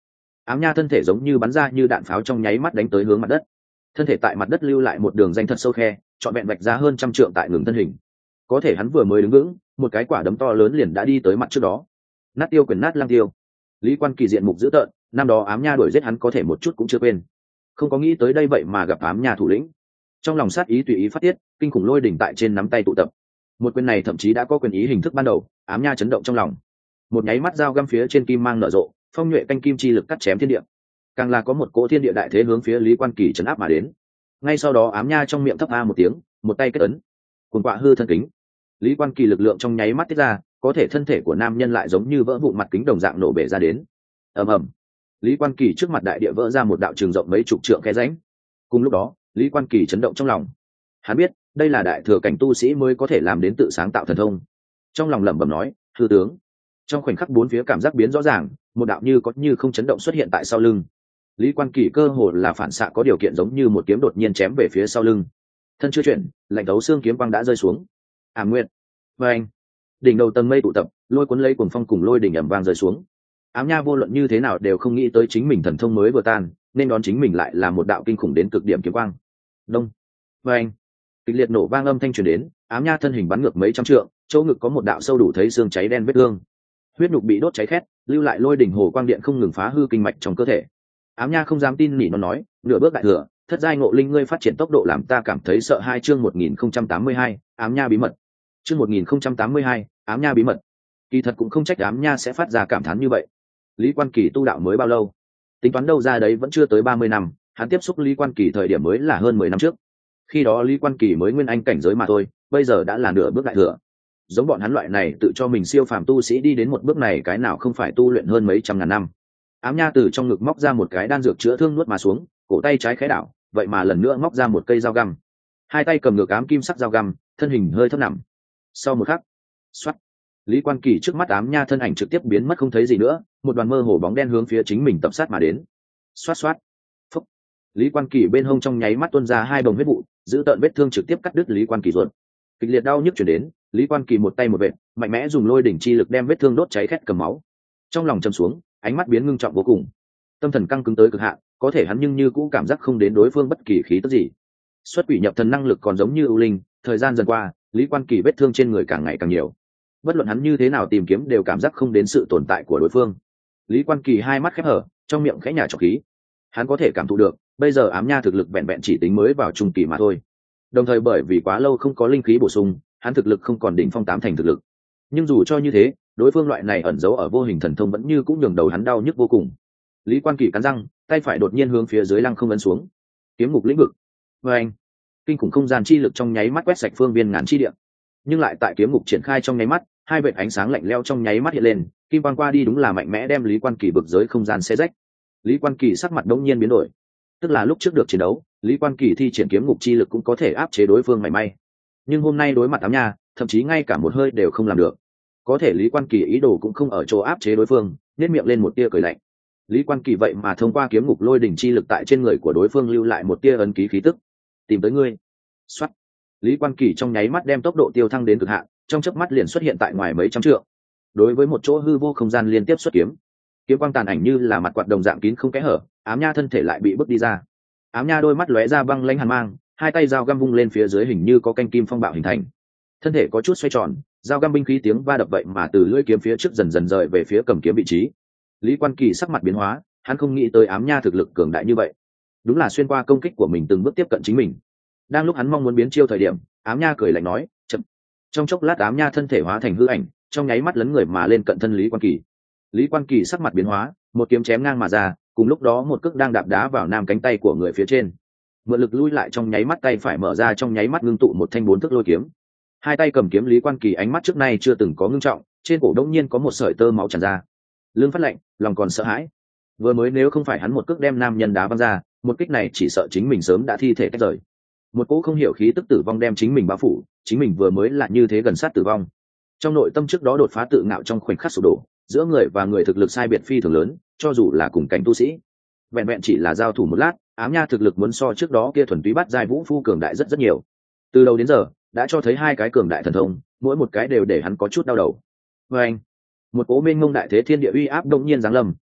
Ám nha thân thể giống như bắn ra như đạn pháo trong nháy mắt đánh tới hướng mặt đất, thân thể tại mặt đất lưu lại một đường danh thật sâu khe, trọn vẹn vạch ra hơn trăm trượng tại ngừng thân hình. Có thể hắn vừa mới đứng vững, một cái quả đấm to lớn liền đã đi tới mặt trước đó. Nát tiêu quyền nát lang tiêu. Lý Quan Kỳ diện mục dữ tợn, năm đó ám nha đuổi giết hắn có thể một chút cũng chưa quên, không có nghĩ tới đây vậy mà gặp ám nha thủ lĩnh. Trong lòng sát ý tùy ý phát tiết, kinh khủng lôi đỉnh tại trên nắm tay tụ tập. Một quyền này thậm chí đã có quyền ý hình thức ban đầu, ám nha chấn động trong lòng. Một nháy mắt dao găm phía trên kim mang nở rộ, phong nhuệ canh kim chi lực cắt chém thiên địa. Càng là có một cỗ thiên địa đại thế hướng phía Lý Quan Kỳ chấn áp mà đến. Ngay sau đó ám nha trong miệng thấp a một tiếng, một tay kết ấn, cuồng quạ hư thân kính. Lý Quan Kỳ lực lượng trong nháy mắt tiết ra, có thể thân thể của nam nhân lại giống như vỡ vụn mặt kính đồng dạng nổ bể ra đến. Ầm ầm. Lý Quan Kỳ trước mặt đại địa vỡ ra một đạo trường rộng mấy chục trượng khe rãnh. Cùng lúc đó, Lý Quan Kỳ chấn động trong lòng. Hắn biết, đây là đại thừa cảnh tu sĩ mới có thể làm đến tự sáng tạo thần thông. Trong lòng lẩm bẩm nói, "Hư tướng." Trong khoảnh khắc bốn phía cảm giác biến rõ ràng, một đạo như có như không chấn động xuất hiện tại sau lưng. Lý Quan Kỳ cơ hồ là phản xạ có điều kiện giống như một kiếm đột nhiên chém về phía sau lưng. Thân chưa chuyển, lạnh thấu xương kiếm quang đã rơi xuống. Ảm Nguyệt. Và anh. Đỉnh đầu tầng mây tụ tập, lôi cuốn lấy cuồng phong cùng lôi đỉnh ầm vang rơi xuống. Ám nha vô luận như thế nào đều không nghĩ tới chính mình thần thông mới vừa tan, nên đón chính mình lại là một đạo kinh khủng đến cực điểm kiếm quang. Đông. Và anh. Kịch liệt nổ vang âm thanh truyền đến, ám nha thân hình bắn ngược mấy trăm trượng, chỗ ngực có một đạo sâu đủ thấy xương cháy đen vết thương. Huyết nhục bị đốt cháy khét, lưu lại lôi đỉnh hồ quang điện không ngừng phá hư kinh mạch trong cơ thể. Ám nha không dám tin nỉ nó nói, nửa bước đại thừa, thất giai ngộ linh ngươi phát triển tốc độ làm ta cảm thấy sợ hai. Chương một nghìn không trăm tám mươi hai, ám nha bí mật. Chương một nghìn không trăm tám mươi hai, ám nha bí mật. Kỳ thật cũng không trách ám nha sẽ phát ra cảm thán như vậy. Lý Quan Kỳ tu đạo mới bao lâu? Tính toán đâu ra đấy vẫn chưa tới ba mươi năm, hắn tiếp xúc Lý Quan Kỳ thời điểm mới là hơn mười năm trước. Khi đó Lý Quan Kỳ mới nguyên anh cảnh giới mà thôi, bây giờ đã là nửa bước đại thừa. Giống bọn hắn loại này tự cho mình siêu phàm tu sĩ đi đến một bước này cái nào không phải tu luyện hơn mấy trăm ngàn năm. Ám nha từ trong ngực móc ra một cái đan dược chữa thương nuốt mà xuống, cổ tay trái khẽ đảo, vậy mà lần nữa móc ra một cây dao găm. Hai tay cầm ngược ám kim sắc dao găm, thân hình hơi thấp nằm. Sau một khắc, xoát, Lý Quan Kỳ trước mắt ám nha thân ảnh trực tiếp biến mất không thấy gì nữa, một đoàn mơ hồ bóng đen hướng phía chính mình tập sát mà đến. Xoát xoát, phúc. Lý Quan Kỳ bên hông trong nháy mắt tuôn ra hai bồng huyết vụ, giữ tợn vết thương trực tiếp cắt đứt Lý Quan Kỳ ruột. Kịch liệt đau nhức truyền đến, Lý Quan Kỳ một tay một vệt, mạnh mẽ dùng lôi đỉnh chi lực đem vết thương đốt cháy khét cầm máu. Trong lòng trầm xuống, ánh mắt biến ngưng trọng vô cùng, tâm thần căng cứng tới cực hạn, có thể hắn nhưng như cũ cảm giác không đến đối phương bất kỳ khí tức gì. Xuất quỷ nhập thần năng lực còn giống như ưu linh, thời gian dần qua, Lý Quan Kỳ vết thương trên người càng ngày càng nhiều. Bất luận hắn như thế nào tìm kiếm đều cảm giác không đến sự tồn tại của đối phương. Lý Quan Kỳ hai mắt khép hở, trong miệng khẽ nhả trọc khí. Hắn có thể cảm thụ được, bây giờ ám nha thực lực vẹn vẹn chỉ tính mới vào trung kỳ mà thôi. Đồng thời bởi vì quá lâu không có linh khí bổ sung, hắn thực lực không còn đỉnh phong tám thành thực lực. Nhưng dù cho như thế, đối phương loại này ẩn giấu ở vô hình thần thông vẫn như cũng nhường đầu hắn đau nhức vô cùng. Lý Quan Kỳ cắn răng, tay phải đột nhiên hướng phía dưới lăng không ấn xuống. Kiếm ngục lĩnh vực. Và anh, kinh khủng không gian chi lực trong nháy mắt quét sạch phương viên ngàn chi địa. Nhưng lại tại kiếm ngục triển khai trong nháy mắt, hai vệt ánh sáng lạnh lẽo trong nháy mắt hiện lên, kim quang qua đi đúng là mạnh mẽ đem Lý Quan Kỳ vực giới không gian xé rách. Lý Quan Kỳ sắc mặt đống nhiên biến đổi. Tức là lúc trước được chiến đấu, Lý Quan Kỳ thi triển kiếm ngục chi lực cũng có thể áp chế đối phương mảy may. Nhưng hôm nay đối mặt ám nha, thậm chí ngay cả một hơi đều không làm được. Có thể Lý Quan Kỳ ý đồ cũng không ở chỗ áp chế đối phương, nhếch miệng lên một tia cười lạnh. Lý Quan Kỳ vậy mà thông qua kiếm ngục lôi đỉnh chi lực tại trên người của đối phương lưu lại một tia ấn ký khí tức. Tìm tới ngươi. Soát. Lý Quan Kỳ trong nháy mắt đem tốc độ tiêu thăng đến cực hạn, trong chớp mắt liền xuất hiện tại ngoài mấy trăm trượng. Đối với một chỗ hư vô không gian liên tiếp xuất kiếm. Kiếm quang tàn ảnh như là mặt quạt đồng dạng kín không kẽ hở, ám nha thân thể lại bị bước đi ra. Ám nha đôi mắt lóe ra băng lãnh hàn mang, hai tay dao găm vung lên phía dưới hình như có canh kim phong bạo hình thành. Thân thể có chút xoay tròn, dao găm binh khí tiếng va đập vậy mà từ lưỡi kiếm phía trước dần dần rời về phía cầm kiếm vị trí. Lý Quan Kỳ sắc mặt biến hóa, hắn không nghĩ tới ám nha thực lực cường đại như vậy, đúng là xuyên qua công kích của mình từng bước tiếp cận chính mình. Đang lúc hắn mong muốn biến chiêu thời điểm, ám nha cười lạnh nói, chậm. Trong chốc lát ám nha thân thể hóa thành hư ảnh, trong nháy mắt lấn người mà lên cận thân Lý Quan Kỳ. Lý Quan Kỳ sắc mặt biến hóa, một kiếm chém ngang mà ra, cùng lúc đó một cước đang đạp đá vào nam cánh tay của người phía trên. Mượn lực lui lại trong nháy mắt tay phải mở ra trong nháy mắt ngưng tụ một thanh bốn thước lôi kiếm. Hai tay cầm kiếm Lý Quan Kỳ ánh mắt trước nay chưa từng có ngưng trọng, trên cổ đông nhiên có một sợi tơ máu tràn ra. Lưng phát lạnh, lòng còn sợ hãi. Vừa mới nếu không phải hắn một cước đem nam nhân đá văng ra, một kích này chỉ sợ chính mình sớm đã thi thể tách rời. Một cỗ không hiểu khí tức tử vong đem chính mình bao phủ, chính mình vừa mới là như thế gần sát tử vong. Trong nội tâm trước đó đột phá tự ngạo trong khoảnh khắc sụp đổ, giữa người và người thực lực sai biệt phi thường lớn, cho dù là cùng cảnh tu sĩ. Vẹn vẹn chỉ là giao thủ một lát, ám nha thực lực muốn so trước đó kia thuần túy bắt giai vũ phu cường đại rất rất nhiều. Từ đầu đến giờ, đã cho thấy hai cái cường đại thần thông, mỗi một cái đều để hắn có chút đau đầu. Và anh, một cỗ mênh mông đại thế thiên địa uy áp đông nhiên giáng lâm,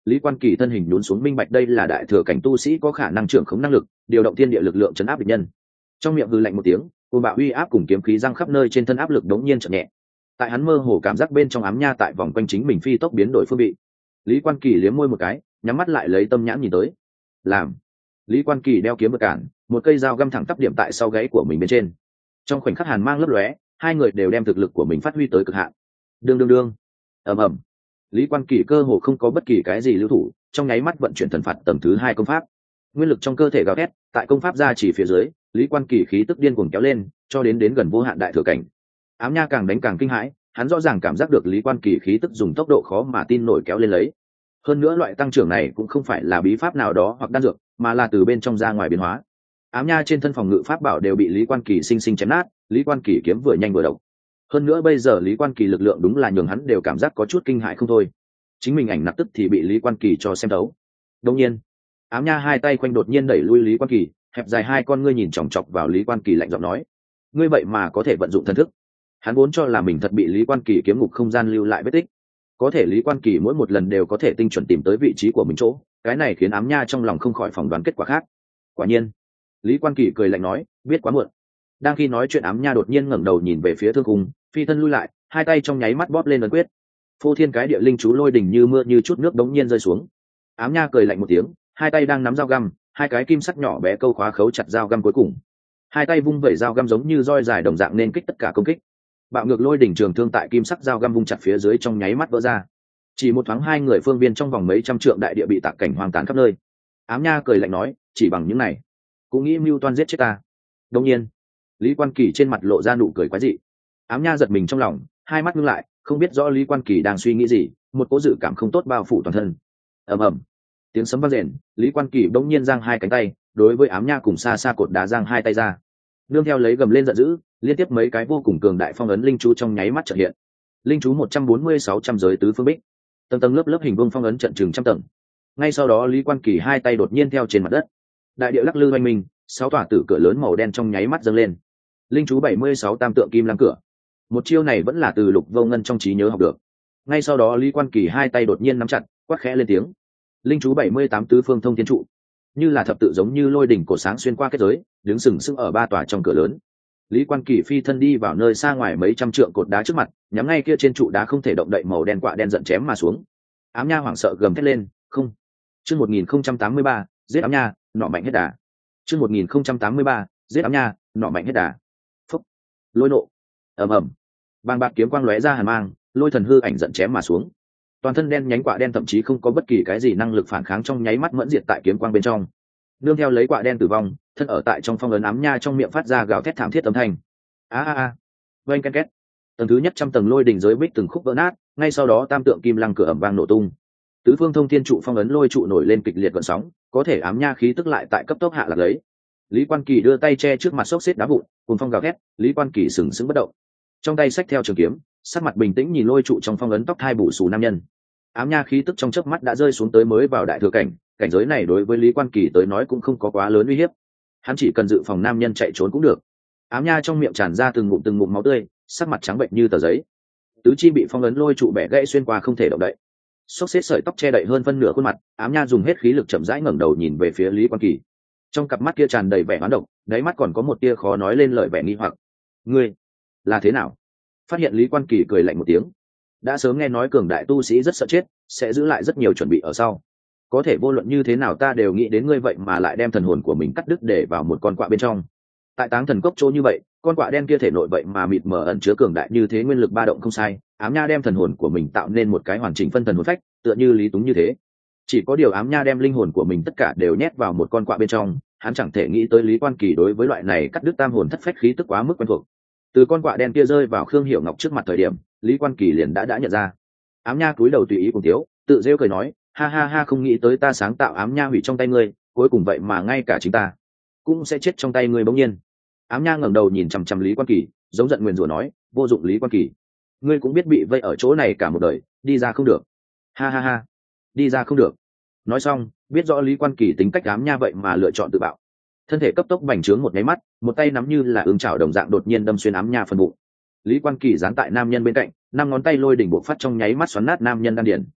Lý Quan Kỳ thân hình nhún xuống, minh bạch đây là đại thừa cảnh tu sĩ có khả năng trưởng khống năng lực, điều động thiên địa lực lượng chấn áp địch nhân. Trong miệng hừ lạnh một tiếng, cuồng bạo uy áp cùng kiếm khí răng khắp nơi trên thân, áp lực đống nhiên chậm nhẹ. Tại hắn mơ hồ cảm giác bên trong ám nha tại vòng quanh chính mình phi tốc biến đổi phương vị. Lý Quan Kỳ liếm môi một cái, nhắm mắt lại lấy tâm nhãn nhìn tới. Làm. Lý Quan Kỳ đeo kiếm bật cản, một cây dao găm thẳng tắp điểm tại sau gáy của mình bên trên. Trong khoảnh khắc hàn mang lấp lóe, hai người đều đem thực lực của mình phát huy tới cực hạn. Đương đương đương. Ầm ầm. Lý Quan Kỳ cơ hồ không có bất kỳ cái gì lưu thủ, trong nháy mắt vận chuyển thần phạt tầng thứ hai công pháp. Nguyên lực trong cơ thể gào thét, tại công pháp ra chỉ phía dưới, Lý Quan Kỳ khí tức điên cuồng kéo lên, cho đến đến gần vô hạn đại thừa cảnh. Ám nha càng đánh càng kinh hãi, hắn rõ ràng cảm giác được Lý Quan Kỳ khí tức dùng tốc độ khó mà tin nổi kéo lên lấy. Hơn nữa loại tăng trưởng này cũng không phải là bí pháp nào đó hoặc đan dược, mà là từ bên trong ra ngoài biến hóa. Ám nha trên thân phòng ngự pháp bảo đều bị Lý Quan Kỳ sinh sinh chém nát, Lý Quan Kỳ kiếm vừa nhanh vừa độc. Hơn nữa bây giờ Lý Quan Kỳ lực lượng đúng là nhường hắn đều cảm giác có chút kinh hãi không thôi. Chính mình ảnh nặc tức thì bị Lý Quan Kỳ cho xem thấu. Đương nhiên, ám nha hai tay quanh đột nhiên đẩy lui Lý Quan Kỳ, hẹp dài hai con ngươi nhìn chòng chọc vào Lý Quan Kỳ lạnh giọng nói: "Ngươi vậy mà có thể vận dụng thần thức?" Hắn vốn cho là mình thật bị Lý Quan Kỳ kiếm ngục không gian lưu lại vết tích, có thể Lý Quan Kỳ mỗi một lần đều có thể tinh chuẩn tìm tới vị trí của mình chỗ, cái này khiến ám nha trong lòng không khỏi phỏng đoán kết quả khác. Quả nhiên, Lý Quan Kỳ cười lạnh nói: "Biết quá muộn." Đang khi nói chuyện, ám nha đột nhiên ngẩng đầu nhìn về phía thương cung, phi thân lui lại, hai tay trong nháy mắt bóp lên ấn quyết. Phô thiên cái địa linh chú lôi đỉnh như mưa như chút nước đống nhiên rơi xuống. Ám nha cười lạnh một tiếng, hai tay đang nắm dao găm, hai cái kim sắc nhỏ bé câu khóa khấu chặt dao găm cuối cùng. Hai tay vung vẩy dao găm giống như roi dài đồng dạng nên kích tất cả công kích. Bạo ngược lôi đỉnh trường thương tại kim sắc dao găm vung chặt phía dưới trong nháy mắt vỡ ra. Chỉ một thoáng hai người phương viên trong vòng mấy trăm trượng đại địa bị tạc cảnh hoang tàn khắp nơi. Ám nha cười lạnh nói: "Chỉ bằng những này, cũng nghĩ mưu toan giết chết ta?" Đương nhiên, Lý Quan Kỳ trên mặt lộ ra nụ cười quái dị. Ám nha giật mình trong lòng, hai mắt ngưng lại, không biết rõ Lý Quan Kỳ đang suy nghĩ gì, một cỗ dự cảm không tốt bao phủ toàn thân. Ầm ầm, tiếng sấm vang rền, Lý Quan Kỳ bỗng nhiên giang hai cánh tay, đối với ám nha cùng xa xa cột đá giang hai tay ra. Nương theo lấy gầm lên giận dữ, liên tiếp mấy cái vô cùng cường đại phong ấn linh chú trong nháy mắt chợt hiện. Linh chú một trăm bốn mươi sáu trăm giới tứ phương bích, tầng tầng lớp lớp hình vuông phong ấn trận chừng trăm tầng. Ngay sau đó Lý Quan Kỳ hai tay đột nhiên theo trên mặt đất, đại địa lắc lư oanh minh, sáu tòa tử cửa lớn màu đen trong nháy mắt dâng lên. Linh chú bảy mươi sáu tam tượng kim lăng cửa, một chiêu này vẫn là từ Lục Vô Ngân trong trí nhớ học được. Ngay sau đó Lý Quan Kỳ hai tay đột nhiên nắm chặt, quát khẽ lên tiếng. Linh chú bảy mươi tám tứ phương thông thiên trụ, như là thập tự giống như lôi đỉnh cổ sáng xuyên qua kết giới, đứng sừng sững ở ba tòa trong cửa lớn. Lý Quan Kỳ phi thân đi vào nơi xa ngoài mấy trăm trượng cột đá trước mặt, nhắm ngay kia trên trụ đá không thể động đậy màu đen quạ đen giận chém mà xuống. Ám nha hoảng sợ gầm thét lên: "Không!" Chương một nghìn không trăm tám mươi ba, giết ám nha, nọ mạnh hết đà. Chương một nghìn không trăm tám mươi ba, giết ám nha, nọ mạnh hết đà. Phúc! Lôi nộ. Ầm ầm. Bàng bạc kiếm quang lóe ra hàn mang, lôi thần hư ảnh giận chém mà xuống. Toàn thân đen nhánh quạ đen thậm chí không có bất kỳ cái gì năng lực phản kháng, trong nháy mắt mẫn diệt tại kiếm quang bên trong. Nương theo lấy quạ đen tử vong, thân ở tại trong phong ấn ám nha trong miệng phát ra gào thét thảm thiết âm thanh. A a a. Vang ken két. Tầng thứ nhất trăm tầng lôi đỉnh giới bích từng khúc vỡ nát, ngay sau đó tam tượng kim lăng cửa ầm vang nổ tung. Tứ phương thông thiên trụ phong ấn lôi trụ nổi lên kịch liệt gợn sóng, có thể ám nha khí tức lại tại cấp tốc hạ lạc lấy. Lý Quan Kỳ đưa tay che trước mặt xốc xếp đá vụn, cùng phong gào thét, Lý Quan Kỳ sừng sững bất động. Trong tay xách theo trường kiếm, sắc mặt bình tĩnh nhìn lôi trụ trong phong ấn tóc hai bù xù nam nhân. Ám nha khí tức trong chớp mắt đã rơi xuống tới mới vào đại thừa cảnh, cảnh giới này đối với Lý Quan Kỳ tới nói cũng không có quá lớn uy hiếp. Hắn chỉ cần dự phòng nam nhân chạy trốn cũng được. Ám nha trong miệng tràn ra từng ngụm từng ngụm máu tươi, sắc mặt trắng bệnh như tờ giấy. Tứ chi bị phong ấn lôi trụ bẻ gãy xuyên qua không thể động đậy. Xốc xếp sợi tóc che đậy hơn phân nửa khuôn mặt, ám nha dùng hết khí lực chậm rãi ngẩng đầu nhìn về phía Lý Quan Kỳ. Trong cặp mắt kia tràn đầy vẻ hoán độc, đáy mắt còn có một tia khó nói lên lời vẻ nghi hoặc. "Ngươi là thế nào?" Phát hiện Lý Quan Kỳ cười lạnh một tiếng. Đã sớm nghe nói cường đại tu sĩ rất sợ chết, sẽ giữ lại rất nhiều chuẩn bị ở sau. Có thể vô luận như thế nào ta đều nghĩ đến ngươi, vậy mà lại đem thần hồn của mình cắt đứt để vào một con quạ bên trong. Tại Táng Thần Cốc chỗ như vậy, con quạ đen kia thể nội vậy mà mịt mờ ẩn chứa cường đại như thế, nguyên lực ba động không sai. Ám nha đem thần hồn của mình tạo nên một cái hoàn chỉnh phân thần hồn phách, tựa như Lý Túng như thế. Chỉ có điều ám nha đem linh hồn của mình tất cả đều nhét vào một con quạ bên trong, hắn chẳng thể nghĩ tới Lý Quan Kỳ đối với loại này cắt đứt tam hồn thất phách khí tức quá mức quen thuộc. Từ con quạ đen kia rơi vào Khương Hiểu Ngọc trước mặt thời điểm, Lý Quan Kỳ liền đã đã nhận ra. Ám nha cúi đầu tùy ý cùng thiếu, tự rêu cười nói: "Ha ha ha, không nghĩ tới ta sáng tạo ám nha hủy trong tay ngươi, cuối cùng vậy mà ngay cả chính ta cũng sẽ chết trong tay ngươi." Bỗng nhiên, ám nha ngẩng đầu nhìn chằm chằm Lý Quan Kỳ, giống giận nguyền rủa nói: "Vô dụng Lý Quan Kỳ, ngươi cũng biết bị vây ở chỗ này cả một đời, đi ra không được." Ha ha ha, đi ra không được. Nói xong, biết rõ Lý Quan Kỳ tính cách, ám nha vậy mà lựa chọn tự bạo. Thân thể cấp tốc bành trướng một cái mắt, một tay nắm như là ương chảo đồng dạng đột nhiên đâm xuyên ám nha phần bụng. Lý Quan Kỳ giáng tại nam nhân bên cạnh, năm ngón tay lôi đỉnh bộc phát trong nháy mắt xoắn nát nam nhân đan điền.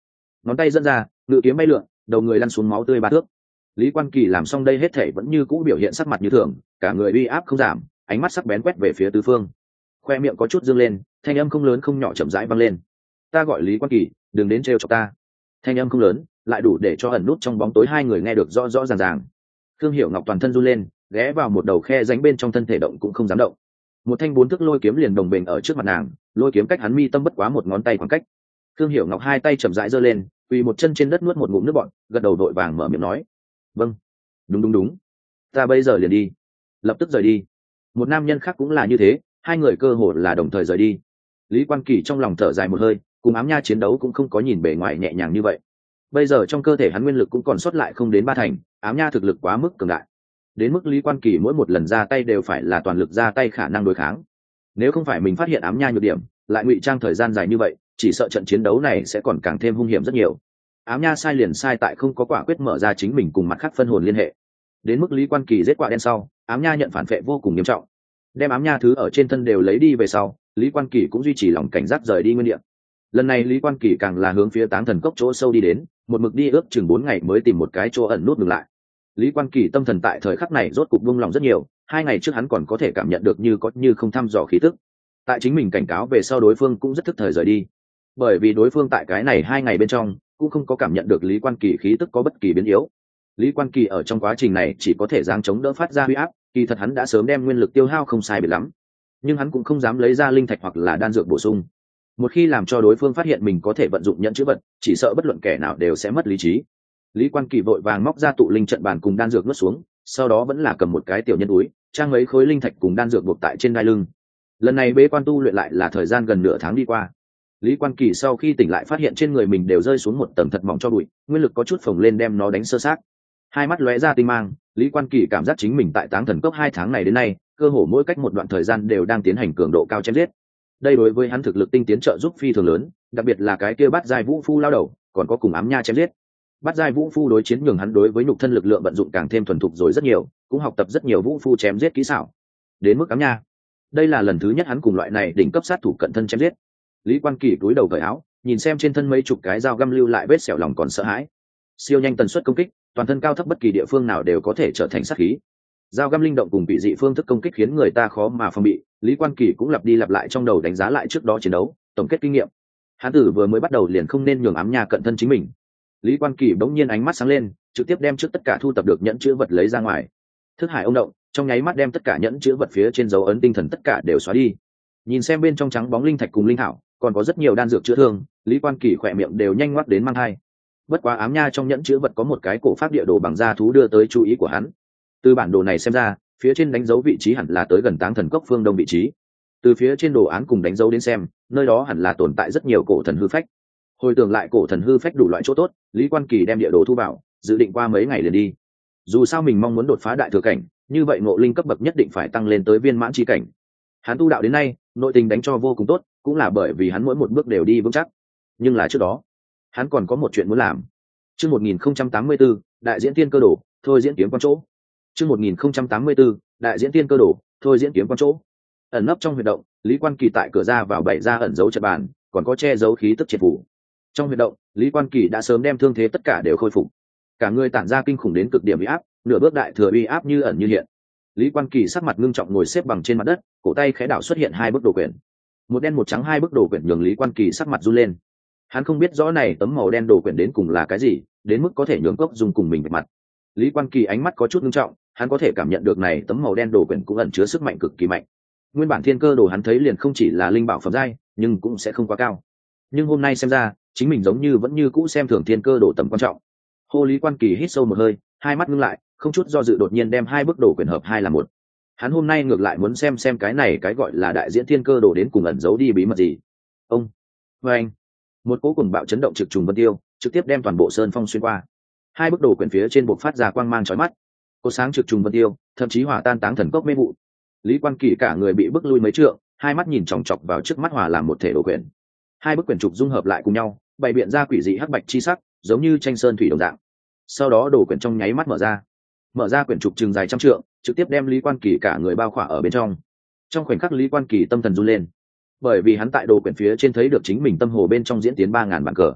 ngón tay dẫn ra, ngự kiếm bay lượn, đầu người lăn xuống máu tươi ba thước. Lý Quan Kỳ làm xong đây hết thể vẫn như cũ biểu hiện sắc mặt như thường, cả người uy áp không giảm, ánh mắt sắc bén quét về phía tứ phương. Khoe miệng có chút dương lên, thanh âm không lớn không nhỏ chậm rãi vang lên. Ta gọi Lý Quan Kỳ, đừng đến trêu chọc ta. Thanh âm không lớn, lại đủ để cho ẩn nút trong bóng tối hai người nghe được rõ rõ ràng ràng. Thương Hiểu Ngọc toàn thân run lên, ghé vào một đầu khe rãnh bên trong thân thể động cũng không dám động. Một thanh bốn thước lôi kiếm liền đồng bền ở trước mặt nàng, lôi kiếm cách hắn mi tâm bất quá một ngón tay khoảng cách. Thương Hiểu Ngọc hai tay chậm rãi giơ lên, quỳ một chân trên đất nuốt một ngụm nước bọt, gật đầu đội vàng mở miệng nói: "Vâng, đúng đúng đúng, ta bây giờ liền đi." Lập tức rời đi. Một nam nhân khác cũng là như thế, hai người cơ hồ là đồng thời rời đi. Lý Quan Kỳ trong lòng thở dài một hơi, cùng ám nha chiến đấu cũng không có nhìn bề ngoài nhẹ nhàng như vậy. Bây giờ trong cơ thể hắn nguyên lực cũng còn sót lại không đến ba thành, ám nha thực lực quá mức cường đại, đến mức Lý Quan Kỳ mỗi một lần ra tay đều phải là toàn lực ra tay khả năng đối kháng. Nếu không phải mình phát hiện ám nha nhược điểm, lại ngụy trang thời gian dài như vậy, chỉ sợ trận chiến đấu này sẽ còn càng thêm hung hiểm rất nhiều. Ám nha sai liền sai tại không có quả quyết mở ra chính mình cùng mặt khác phân hồn liên hệ. Đến mức Lý Quan Kỳ giết quả đen sau, ám nha nhận phản vệ vô cùng nghiêm trọng, đem ám nha thứ ở trên thân đều lấy đi về sau, Lý Quan Kỳ cũng duy trì lòng cảnh giác rời đi nguyên địa. Lần này Lý Quan Kỳ càng là hướng phía Táng Thần Cốc chỗ sâu đi đến, một mực đi ước chừng bốn ngày mới tìm một cái chỗ ẩn nút dừng lại. Lý Quan Kỳ tâm thần tại thời khắc này rốt cục buông lòng rất nhiều, hai ngày trước hắn còn có thể cảm nhận được như có như không thăm dò khí tức. Tại chính mình cảnh cáo về sau đối phương cũng rất thức thời rời đi, bởi vì đối phương tại cái này hai ngày bên trong cũng không có cảm nhận được Lý Quan Kỳ khí tức có bất kỳ biến yếu. Lý Quan Kỳ ở trong quá trình này chỉ có thể giáng chống đỡ phát ra huy áp, kỳ thật hắn đã sớm đem nguyên lực tiêu hao không sai biệt lắm, nhưng hắn cũng không dám lấy ra linh thạch hoặc là đan dược bổ sung. Một khi làm cho đối phương phát hiện mình có thể vận dụng nhận chữ vật, chỉ sợ bất luận kẻ nào đều sẽ mất lý trí. Lý Quan Kỳ vội vàng móc ra tụ linh trận bàn cùng đan dược nuốt xuống, sau đó vẫn là cầm một cái tiểu nhân túi, trang mấy khối linh thạch cùng đan dược buộc tại trên đai lưng. Lần này bế quan tu luyện lại là thời gian gần nửa tháng đi qua. Lý Quan Kỳ sau khi tỉnh lại phát hiện trên người mình đều rơi xuống một tầng thật mỏng cho bụi, nguyên lực có chút phồng lên đem nó đánh sơ sát. Hai mắt lóe ra tinh mang, Lý Quan Kỳ cảm giác chính mình tại Táng Thần Cốc hai tháng này đến nay, cơ hồ mỗi cách một đoạn thời gian đều đang tiến hành cường độ cao chém giết. Đây đối với hắn thực lực tinh tiến trợ giúp phi thường lớn, đặc biệt là cái kia Bát Giai Vũ Phu lao đầu, còn có cùng ám nha chém giết. Bát Giai Vũ Phu đối chiến nhường hắn đối với nhục thân lực lượng vận dụng càng thêm thuần thục rồi rất nhiều, cũng học tập rất nhiều Vũ Phu chém giết kỹ xảo. Đến mức ám nha, đây là lần thứ nhất hắn cùng loại này đỉnh cấp sát thủ cận thân chém giết. Lý Quan Kỳ cúi đầu cởi áo, nhìn xem trên thân mấy chục cái dao găm lưu lại vết sẹo lòng còn sợ hãi. Siêu nhanh tần suất công kích, toàn thân cao thấp bất kỳ địa phương nào đều có thể trở thành sát khí. Dao găm linh động cùng bị dị phương thức công kích khiến người ta khó mà phòng bị. Lý Quan Kỳ cũng lặp đi lặp lại trong đầu đánh giá lại trước đó chiến đấu, tổng kết kinh nghiệm. Hắn tử vừa mới bắt đầu liền không nên nhường ám nha cận thân chính mình. Lý Quan Kỳ bỗng nhiên ánh mắt sáng lên, trực tiếp đem trước tất cả thu tập được nhẫn chữ vật lấy ra ngoài. Thức hải ông động, trong nháy mắt đem tất cả nhẫn chữ vật phía trên dấu ấn tinh thần tất cả đều xóa đi. Nhìn xem bên trong trắng bóng linh thạch cùng linh thảo, còn có rất nhiều đan dược chữa thương, Lý Quan Kỳ khỏe miệng đều nhanh ngoắc đến mang hai. Bất quá ám nha trong nhẫn chữ vật có một cái cổ pháp địa đồ bằng da thú đưa tới chú ý của hắn. Từ bản đồ này xem ra, phía trên đánh dấu vị trí hẳn là tới gần Táng Thần Cốc phương đông vị trí. Từ phía trên đồ án cùng đánh dấu đến xem, nơi đó hẳn là tồn tại rất nhiều cổ thần hư phách. Hồi tưởng lại cổ thần hư phách đủ loại chỗ tốt, Lý Quan Kỳ đem địa đồ thu vào, dự định qua mấy ngày liền đi. Dù sao mình mong muốn đột phá đại thừa cảnh, như vậy ngộ linh cấp bậc nhất định phải tăng lên tới viên mãn chi cảnh. Hắn tu đạo đến nay, nội tình đánh cho vô cùng tốt, cũng là bởi vì hắn mỗi một bước đều đi vững chắc. Nhưng là trước đó, hắn còn có một chuyện muốn làm. Chương một nghìn không trăm tám mươi tư, đại diễn tiên cơ đồ, thôi diễn kiếm quan chỗ. Chương một nghìn không trăm tám mươi tư, đại diễn tiên cơ đồ, thôi diễn kiếm quan chỗ. Ẩn nấp trong huyệt động, Lý Quan Kỳ tại cửa ra vào bày ra ẩn dấu trận bàn, còn có che giấu khí tức triệt phủ. Trong huyệt động, Lý Quan Kỳ đã sớm đem thương thế tất cả đều khôi phục, cả người tản ra kinh khủng đến cực điểm uy áp, nửa bước đại thừa uy áp như ẩn như hiện. Lý Quan Kỳ sắc mặt ngưng trọng ngồi xếp bằng trên mặt đất, cổ tay khẽ đảo xuất hiện hai bức đồ quyển, một đen một trắng hai bức đồ quyển nhường Lý Quan Kỳ sắc mặt run lên. Hắn không biết rõ này tấm màu đen đồ quyển đến cùng là cái gì, đến mức có thể nhường cốc dùng cùng mình về mặt. Lý Quan Kỳ ánh mắt có chút ngưng trọng, hắn có thể cảm nhận được này tấm màu đen đồ quyển cũng ẩn chứa sức mạnh cực kỳ mạnh. Nguyên bản thiên cơ đồ hắn thấy liền không chỉ là linh bảo phẩm giai, nhưng cũng sẽ không quá cao. Nhưng hôm nay xem ra, chính mình giống như vẫn như cũ xem thường thiên cơ đồ tầm quan trọng. Hô Lý Quan Kỳ hít sâu một hơi, hai mắt ngưng lại, không chút do dự đột nhiên đem hai bức đồ quyển hợp hai là một. Hắn hôm nay ngược lại muốn xem xem cái này cái gọi là đại diễn thiên cơ đồ đến cùng ẩn giấu đi bí mật gì. Ông, với anh, một cỗ cùng bạo chấn động trực trùng vân tiêu, trực tiếp đem toàn bộ sơn phong xuyên qua. Hai bức đồ quyển phía trên buộc phát ra quang mang chói mắt, cột sáng trực trùng vân tiêu, thậm chí hòa tan Táng Thần Cốc mê vụ. Lý Quan Kỳ cả người bị bức lui mấy trượng, hai mắt nhìn chòng chọc vào trước mắt hòa làm một thể đồ quyển. Hai bức quyển trục dung hợp lại cùng nhau, bày biện ra quỷ dị hắc bạch chi sắc, giống như tranh sơn thủy đồng dạng. Sau đó đồ quyển trong nháy mắt mở ra, mở ra quyển trục chừng dài trăm trượng, trực tiếp đem Lý Quan Kỳ cả người bao khỏa ở bên trong. Trong khoảnh khắc Lý Quan Kỳ tâm thần run lên, bởi vì hắn tại đồ quyển phía trên thấy được chính mình tâm hồ bên trong diễn tiến ba ngàn bàn cờ.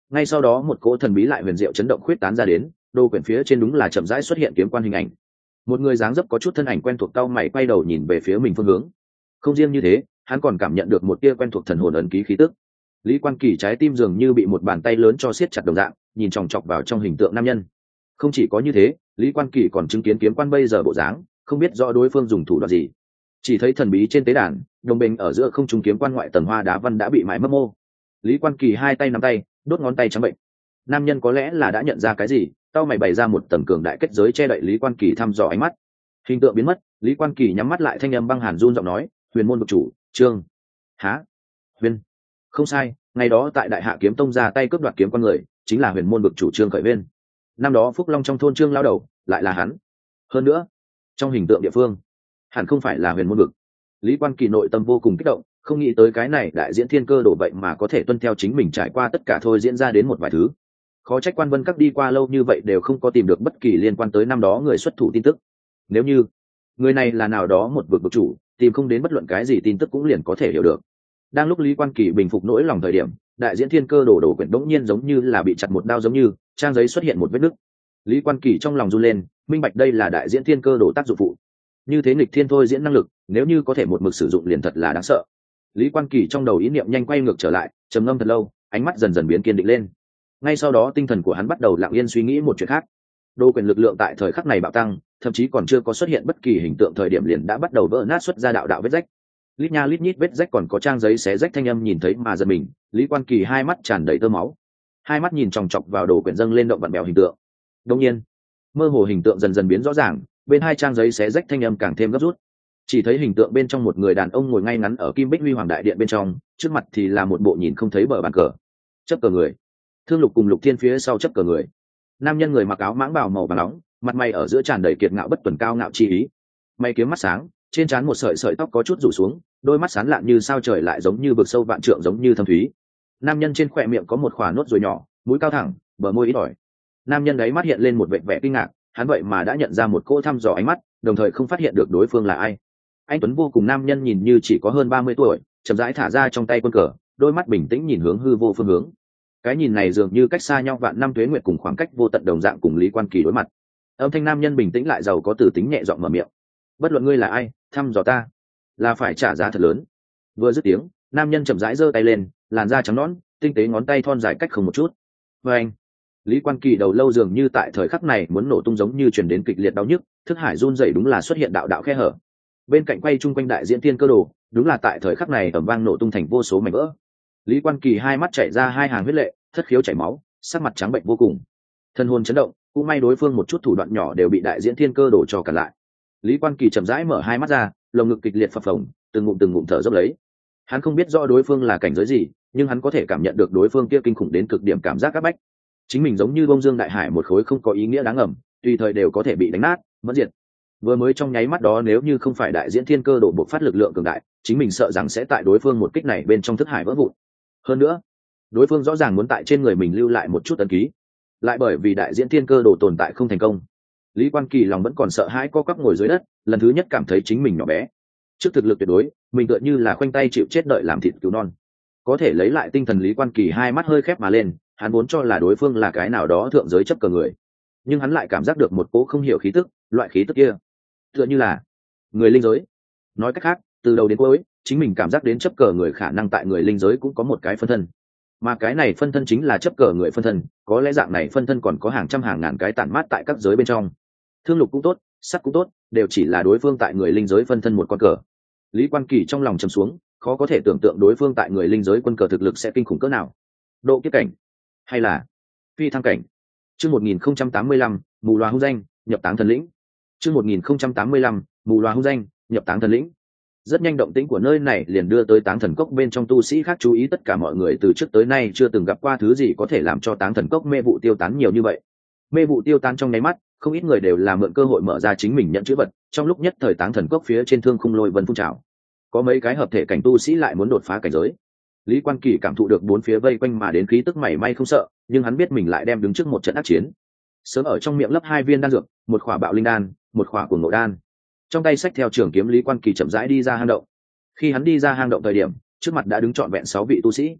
ngay sau đó một cỗ thần bí lại huyền diệu chấn động khuyết tán ra đến, đồ quyển phía trên đúng là chậm rãi xuất hiện kiếm quan hình ảnh. Một người dáng dấp có chút thân ảnh quen thuộc, cau mày quay đầu nhìn về phía mình phương hướng. Không riêng như thế, hắn còn cảm nhận được một tia quen thuộc thần hồn ấn ký khí tức. Lý Quan Kỳ trái tim dường như bị một bàn tay lớn cho siết chặt đồng dạng, nhìn chòng chọc vào trong hình tượng nam nhân. Không chỉ có như thế, Lý Quan Kỳ còn chứng kiến kiếm quan bây giờ bộ dáng, không biết rõ đối phương dùng thủ đoạn gì. Chỉ thấy thần bí trên tế đàn, đồng bình ở giữa không trung kiếm quan ngoại tầng hoa đá văn đã bị mãi mất mô. Lý Quan Kỳ hai tay nắm tay, đốt ngón tay trắng bệnh. Nam nhân có lẽ là đã nhận ra cái gì, tao mày bày ra một tầng cường đại kết giới che đậy Lý Quan Kỳ thăm dò ánh mắt. Hình tượng biến mất, Lý Quan Kỳ nhắm mắt lại, thanh âm băng hàn run giọng nói, huyền môn vực chủ trương há huyền. Không sai, ngày đó tại Đại Hạ kiếm tông ra tay cướp đoạt kiếm con người chính là huyền môn vực chủ Trương Khởi Viên. Năm đó Phúc Long trong thôn Trương lao đầu lại là hắn. Hơn nữa, trong hình tượng địa phương hẳn không phải là huyền môn vực. Lý Quan Kỳ nội tâm vô cùng kích động, không nghĩ tới cái này đại diễn thiên cơ đổ vậy mà có thể tuân theo chính mình trải qua tất cả thôi diễn ra đến một vài thứ. Khó trách Quan Vân Các đi qua lâu như vậy đều không có tìm được bất kỳ liên quan tới năm đó người xuất thủ tin tức. Nếu như người này là nào đó một vực vực chủ, tìm không đến bất luận cái gì tin tức cũng liền có thể hiểu được. Đang lúc Lý Quan Kỳ bình phục nỗi lòng thời điểm, đại diễn thiên cơ đổ đổ quyển đống nhiên giống như là bị chặt một đao, giống như trang giấy xuất hiện một vết nứt. Lý Quan Kỳ trong lòng run lên, minh bạch đây là đại diễn thiên cơ đổ tác dụng phụ. Như thế nghịch thiên thôi diễn năng lực, nếu như có thể một mực sử dụng liền thật là đáng sợ. Lý Quan Kỳ trong đầu ý niệm nhanh quay ngược trở lại, trầm ngâm thật lâu, ánh mắt dần dần biến kiên định lên. Ngay sau đó tinh thần của hắn bắt đầu lặng yên suy nghĩ một chuyện khác. Đô quyền lực lượng tại thời khắc này bạo tăng, thậm chí còn chưa có xuất hiện bất kỳ hình tượng thời điểm liền đã bắt đầu vỡ nát, xuất ra đạo đạo vết rách. Lít nha lít nhít vết rách, còn có trang giấy xé rách thanh âm nhìn thấy mà giật mình. Lý Quan Kỳ hai mắt tràn đầy tơ máu, hai mắt nhìn chòng chọc vào đồ quyển dâng lên động vặn bèo hình tượng. Đương nhiên, mơ hồ hình tượng dần dần biến rõ ràng, bên hai trang giấy xé rách thanh âm càng thêm gấp rút. Chỉ thấy hình tượng bên trong một người đàn ông ngồi ngay ngắn ở Kim Bích Huy Hoàng đại điện bên trong, trước mặt thì là một bộ nhìn không thấy bờ bàn cờ, chấp cờ người. Thương Lục cùng Lục Thiên phía sau chấp cờ người. Nam nhân người mặc áo mãng bào màu vàng nóng, mặt mày ở giữa tràn đầy kiệt ngạo bất tuần cao ngạo chi ý. Mày kiếm mắt sáng, trên trán một sợi sợi tóc có chút rủ xuống, đôi mắt sáng lạn như sao trời, lại giống như vực sâu vạn trượng, giống như thâm thúy. Nam nhân trên khóe miệng có một khỏa nốt ruồi nhỏ, mũi cao thẳng, bờ môi ít ỏi. Nam nhân đấy mắt hiện lên một vẻ vẻ kinh ngạc, hắn vậy mà đã nhận ra một cô thăm dò ánh mắt, đồng thời không phát hiện được đối phương là ai. Anh tuấn vô cùng nam nhân nhìn như chỉ có hơn ba mươi tuổi, chậm rãi thả ra trong tay quân cờ, đôi mắt bình tĩnh nhìn hướng hư vô phương hướng. Cái nhìn này dường như cách xa nhau vạn năm tuế nguyệt, cùng khoảng cách vô tận đồng dạng cùng Lý Quan Kỳ đối mặt. Âm thanh nam nhân bình tĩnh lại giàu có từ tính nhẹ giọng mở miệng, bất luận ngươi là ai, thăm dò ta là phải trả giá thật lớn. Vừa dứt tiếng, nam nhân chậm rãi giơ tay lên, làn da trắng nõn, tinh tế ngón tay thon dài cách không một chút. Và anh, Lý Quan Kỳ đầu lâu dường như tại thời khắc này muốn nổ tung, giống như truyền đến kịch liệt đau nhức, thức hải run rẩy, đúng là xuất hiện đạo đạo khe hở. Bên cạnh quay chung quanh đại diễn thiên cơ đồ, đúng là tại thời khắc này ầm vang nổ tung thành vô số mảnh vỡ. Lý Quan Kỳ hai mắt chảy ra hai hàng huyết lệ, thất khiếu chảy máu, sắc mặt trắng bệnh vô cùng, thân hồn chấn động. Cũng may đối phương một chút thủ đoạn nhỏ đều bị đại diễn thiên cơ đồ cho cản lại. Lý Quan Kỳ chậm rãi mở hai mắt ra, lồng ngực kịch liệt phập phồng, từng ngụm từng ngụm thở dốc lấy. Hắn không biết rõ đối phương là cảnh giới gì, nhưng hắn có thể cảm nhận được đối phương kia kinh khủng đến cực điểm cảm giác áp bách. Chính mình giống như bông dương đại hải, một khối không có ý nghĩa đáng ngầm, tùy thời đều có thể bị đánh nát, mất diệt. Vừa mới trong nháy mắt đó, nếu như không phải đại diễn thiên cơ đổ bộc phát lực lượng cường đại, chính mình sợ rằng sẽ tại đối phương một kích này bên trong thức hải vỡ vụn. Hơn nữa, đối phương rõ ràng muốn tại trên người mình lưu lại một chút ấn ký, lại bởi vì đại diễn thiên cơ đồ tồn tại không thành công. Lý Quan Kỳ lòng vẫn còn sợ hãi, co quắp ngồi dưới đất, lần thứ nhất cảm thấy chính mình nhỏ bé. Trước thực lực tuyệt đối, mình tựa như là khoanh tay chịu chết đợi làm thịt cứu non. Có thể lấy lại tinh thần, Lý Quan Kỳ hai mắt hơi khép mà lên, hắn vốn cho là đối phương là cái nào đó thượng giới chấp cờ người, nhưng hắn lại cảm giác được một cỗ không hiểu khí tức, loại khí tức kia tựa như là người linh giới. Nói cách khác, từ đầu đến cuối, chính mình cảm giác đến chấp cờ người khả năng tại người linh giới cũng có một cái phân thân, mà cái này phân thân chính là chấp cờ người phân thân. Có lẽ dạng này phân thân còn có hàng trăm hàng ngàn cái tản mát tại các giới bên trong. Thương Lục cũng tốt, sắt cũng tốt, đều chỉ là đối phương tại người linh giới phân thân một con cờ. Lý Quan Kỳ trong lòng trầm xuống, khó có thể tưởng tượng đối phương tại người linh giới quân cờ thực lực sẽ kinh khủng cỡ nào. Độ kiếp cảnh hay là phi thăng cảnh? Chương một nghìn không trăm tám mươi lăm, mù loà hung danh, nhập táng thần lĩnh. Chương một nghìn không trăm tám mươi lăm, mù loà hung danh, nhập táng thần lĩnh. Rất nhanh, động tĩnh của nơi này liền đưa tới Táng Thần Cốc bên trong tu sĩ khác chú ý. Tất cả mọi người từ trước tới nay chưa từng gặp qua thứ gì có thể làm cho Táng Thần Cốc mê vụ tiêu tán nhiều như vậy. Mê vụ tiêu tán trong nháy mắt, không ít người đều là mượn cơ hội mở ra chính mình nhận chữ vật. Trong lúc nhất thời, Táng Thần Cốc phía trên thương khung lôi vân phun trào, có mấy cái hợp thể cảnh tu sĩ lại muốn đột phá cảnh giới. Lý Quan Kỳ cảm thụ được bốn phía vây quanh mà đến khí tức, mảy may không sợ, nhưng hắn biết mình lại đem đứng trước một trận ác chiến. Sớm ở trong miệng lấp hai viên đan dược, một khỏa bạo linh đan, một khỏa cuồng ngộ đan. Trong tay xách theo trường kiếm, Lý Quan Kỳ chậm rãi đi ra hang động. Khi hắn đi ra hang động thời điểm, trước mặt đã đứng trọn vẹn sáu vị tu sĩ.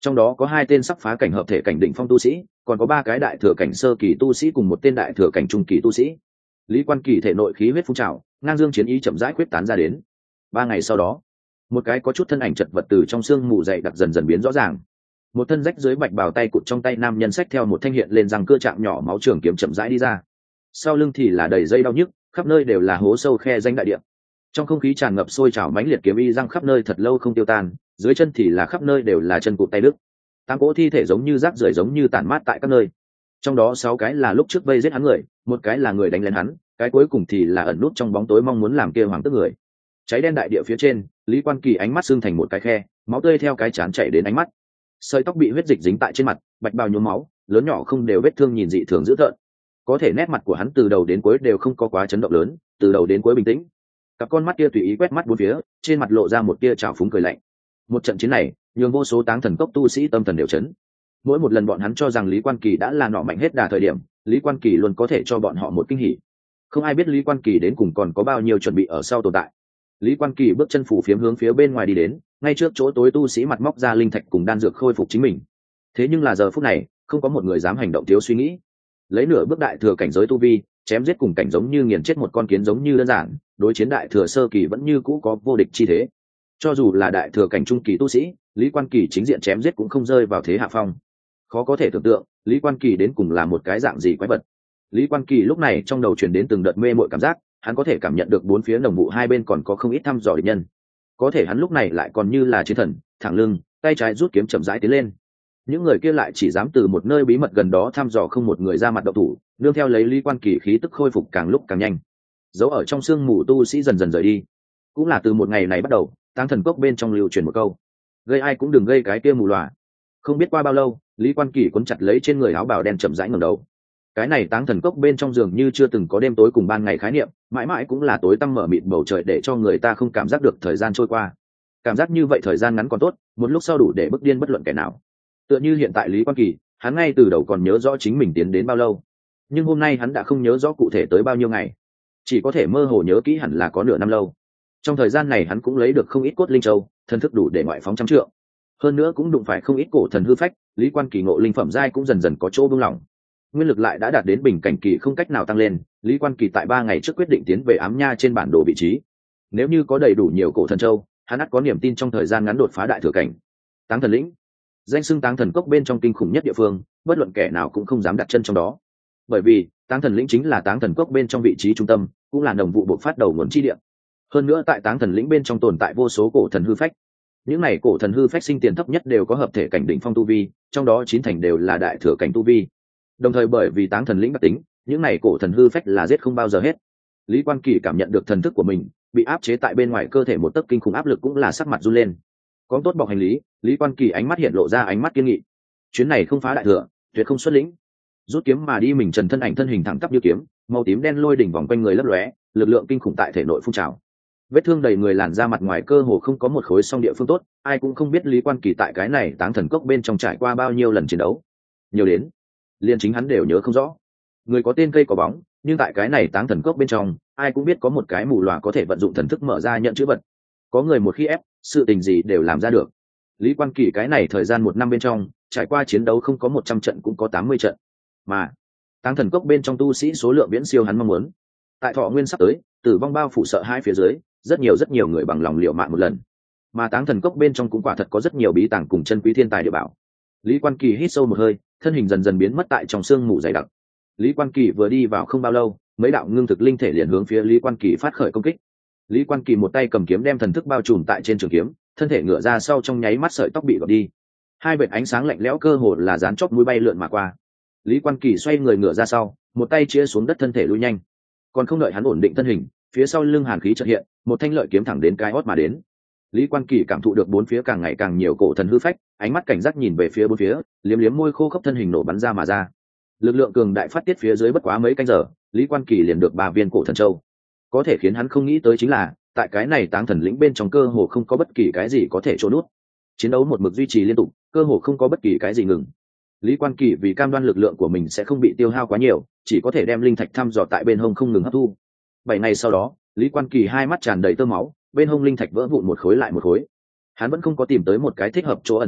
trong đó có hai tên sắp phá cảnh hợp thể cảnh đỉnh phong tu sĩ, còn có ba cái đại thừa cảnh sơ kỳ tu sĩ cùng một tên đại thừa cảnh trung kỳ tu sĩ. Lý Quan Kỳ thể nội khí huyết phun trào, ngang dương chiến ý chậm rãi quyết tán ra đến. Ba ngày sau đó, một cái có chút thân ảnh chật vật từ trong xương mù dày đặc dần dần biến rõ ràng. Một thân rách dưới bạch bào tay cụt trong tay nam nhân xách theo một thanh hiện lên răng cưa chạm nhỏ máu trường kiếm chậm rãi đi ra. Sau lưng thì là đầy dây đau nhức, khắp nơi đều là hố sâu khe danh đại địa. Trong không khí tràn ngập sôi trào mãnh liệt kiếm y răng khắp nơi thật lâu không tiêu tan, dưới chân thì là khắp nơi đều là chân cụt tay đứt. Tám cỗ thi thể giống như rác rưởi giống như tản mát tại các nơi. Trong đó sáu cái là lúc trước vây giết hắn người, một cái là người đánh lên hắn, cái cuối cùng thì là ẩn nút trong bóng tối mong muốn làm kia hoàng tước người. Cháy đen đại địa phía trên, Lý Quan Kỳ ánh mắt xương thành một cái khe, máu tươi theo cái chán chảy đến ánh mắt. Sợi tóc bị huyết dịch dính tại trên mặt, bạch bào nhuốm máu, lớn nhỏ không đều vết thương nhìn dị thường dữ tợn. Có thể nét mặt của hắn từ đầu đến cuối đều không có quá chấn động lớn, từ đầu đến cuối bình tĩnh. Cặp con mắt kia tùy ý quét mắt bốn phía, trên mặt lộ ra một tia trào phúng cười lạnh. Một trận chiến này, nhường vô số táng thần cốc tu sĩ tâm thần đều chấn. Mỗi một lần bọn hắn cho rằng Lý Quan Kỳ đã là nọ mạnh hết đà thời điểm, Lý Quan Kỳ luôn có thể cho bọn họ một kinh hỉ. Không ai biết Lý Quan Kỳ đến cùng còn có bao nhiêu chuẩn bị ở sau tồn tại. Lý Quan Kỳ bước chân phủ phiếm hướng phía bên ngoài đi đến, ngay trước chỗ tối tu sĩ mặt móc ra linh thạch cùng đan dược khôi phục chính mình. Thế nhưng là giờ phút này, không có một người dám hành động thiếu suy nghĩ. Lấy nửa bước đại thừa cảnh giới tu vi, chém giết cùng cảnh giống như nghiền chết một con kiến giống như đơn giản, đối chiến đại thừa sơ kỳ vẫn như cũ có vô địch chi thế. Cho dù là đại thừa cảnh trung kỳ tu sĩ, Lý Quan Kỳ chính diện chém giết cũng không rơi vào thế hạ phong. Khó có thể tưởng tượng, Lý Quan Kỳ đến cùng là một cái dạng gì quái vật. Lý Quan Kỳ lúc này trong đầu truyền đến từng đợt mê mội cảm giác, hắn có thể cảm nhận được bốn phía đồng vụ hai bên còn có không ít thăm dò địch nhân. Có thể hắn lúc này lại còn như là chiến thần, thẳng lưng, tay trái rút kiếm chậm rãi tiến lên. Những người kia lại chỉ dám từ một nơi bí mật gần đó thăm dò, không một người ra mặt động thủ, nương theo lấy Lý Quan Kỳ khí tức khôi phục càng lúc càng nhanh. Giấu ở trong sương mù tu sĩ dần dần rời đi. Cũng là từ một ngày này bắt đầu, Táng Thần Cốc bên trong lưu truyền một câu: gây ai cũng đừng gây cái kia mù lòa. Không biết qua bao lâu, Lý Quan Kỳ cuốn chặt lấy trên người áo bào đen chậm rãi ngẩng đầu. Cái này Táng Thần Cốc bên trong giường như chưa từng có đêm tối cùng ban ngày khái niệm, mãi mãi cũng là tối tăm mở mịt bầu trời để cho người ta không cảm giác được thời gian trôi qua. Cảm giác như vậy thời gian ngắn còn tốt, một lúc sau đủ để bức điên bất luận kẻ nào. Tựa như hiện tại Lý Quan Kỳ, hắn ngay từ đầu còn nhớ rõ chính mình tiến đến bao lâu, nhưng hôm nay hắn đã không nhớ rõ cụ thể tới bao nhiêu ngày, chỉ có thể mơ hồ nhớ kỹ hẳn là có nửa năm lâu. Trong thời gian này hắn cũng lấy được không ít cốt linh châu, thân thức đủ để ngoại phóng trăm trượng, hơn nữa cũng đụng phải không ít cổ thần hư phách. Lý Quan Kỳ ngộ linh phẩm giai cũng dần dần có chỗ buông lỏng, nguyên lực lại đã đạt đến bình cảnh kỳ không cách nào tăng lên. Lý Quan Kỳ tại ba ngày trước quyết định tiến về ám nha trên bản đồ vị trí, nếu như có đầy đủ nhiều cổ thần châu, hắn ắt có niềm tin trong thời gian ngắn đột phá đại thừa cảnh. Táng Thần Lĩnh, danh xưng Táng Thần Cốc bên trong kinh khủng nhất địa phương, bất luận kẻ nào cũng không dám đặt chân trong đó, bởi vì Táng Thần Lĩnh chính là Táng Thần Cốc bên trong vị trí trung tâm, cũng là đồng vụ bộc phát đầu nguồn chi địa. Hơn nữa tại Táng Thần Lĩnh bên trong tồn tại vô số cổ thần hư phách, những này cổ thần hư phách sinh tiền thấp nhất đều có hợp thể cảnh đỉnh phong tu vi, trong đó chín thành đều là đại thừa cảnh tu vi. Đồng thời bởi vì Táng Thần Lĩnh đặc tính, những này cổ thần hư phách là giết không bao giờ hết. Lý Quan Kỳ cảm nhận được thần thức của mình bị áp chế tại bên ngoài cơ thể một tấc kinh khủng áp lực, cũng là sắc mặt run lên. Có tốt bọc hành lý, Lý Quan Kỳ ánh mắt hiện lộ ra ánh mắt kiên nghị. Chuyến này không phá đại thừa, tuyệt không xuất lĩnh. Rút kiếm mà đi, mình trần thân ảnh thân hình thẳng tắp như kiếm, màu tím đen lôi đỉnh vòng quanh người lấp lóe, lực lượng kinh khủng tại thể nội phun trào. Vết thương đầy người, làn da mặt ngoài cơ hồ không có một khối song địa phương tốt, ai cũng không biết Lý Quan Kỳ tại cái này Táng Thần Cốc bên trong trải qua bao nhiêu lần chiến đấu, nhiều đến liền chính hắn đều nhớ không rõ. Người có tên cây có bóng, nhưng tại cái này Táng Thần Cốc bên trong, ai cũng biết có một cái mù lòa có thể vận dụng thần thức mở ra nhận chữ vật. Có người một khi ép, sự tình gì đều làm ra được. Lý Quan Kỳ cái này thời gian một năm bên trong, trải qua chiến đấu không có một trăm trận cũng có tám mươi trận, mà Táng Thần Cốc bên trong tu sĩ số lượng viễn siêu hắn mong muốn. Tại thọ nguyên sắp tới, tử vong bao phủ sợ hai phía dưới, rất nhiều rất nhiều người bằng lòng liều mạng một lần. Mà Táng Thần Cốc bên trong cũng quả thật có rất nhiều bí tàng cùng chân quý thiên tài địa bảo. Lý Quan Kỳ hít sâu một hơi, thân hình dần dần biến mất tại trong sương mù dày đặc. Lý Quan Kỳ vừa đi vào không bao lâu, mấy đạo ngưng thực linh thể liền hướng phía Lý Quan Kỳ phát khởi công kích. Lý Quan Kỳ một tay cầm kiếm đem thần thức bao trùm tại trên trường kiếm, thân thể ngửa ra sau, trong nháy mắt sợi tóc bị gọt đi. Hai vệt ánh sáng lạnh lẽo cơ hồ là dán chóp mũi bay lượn mà qua. Lý Quan Kỳ xoay người ngửa ra sau, một tay chia xuống đất, thân thể lui nhanh. Còn không đợi hắn ổn định thân hình, phía sau lưng hàn khí chợt hiện, một thanh lợi kiếm thẳng đến cái hót mà đến. Lý Quan Kỳ cảm thụ được bốn phía càng ngày càng nhiều cổ thần hư phách, ánh mắt cảnh giác nhìn về phía bốn phía, liếm liếm môi khô khốc, thân hình nổ bắn ra mà ra. Lực lượng cường đại phát tiết phía dưới, bất quá mấy canh giờ, Lý Quan Kỳ liền được ba viên cổ thần châu. Có thể khiến hắn không nghĩ tới chính là, tại cái này Táng Thần Lĩnh bên trong cơ hồ không có bất kỳ cái gì có thể trốn nút. Chiến đấu một mực duy trì liên tục, cơ hồ không có bất kỳ cái gì ngừng. Lý Quan Kỳ vì cam đoan lực lượng của mình sẽ không bị tiêu hao quá nhiều, chỉ có thể đem linh thạch thăm dò tại bên hông không ngừng hấp thu. Bảy ngày sau đó, Lý Quan Kỳ hai mắt tràn đầy tơ máu, bên hông linh thạch vỡ vụn một khối lại một khối. Hắn vẫn không có tìm tới một cái thích hợp chỗ ẩn thân,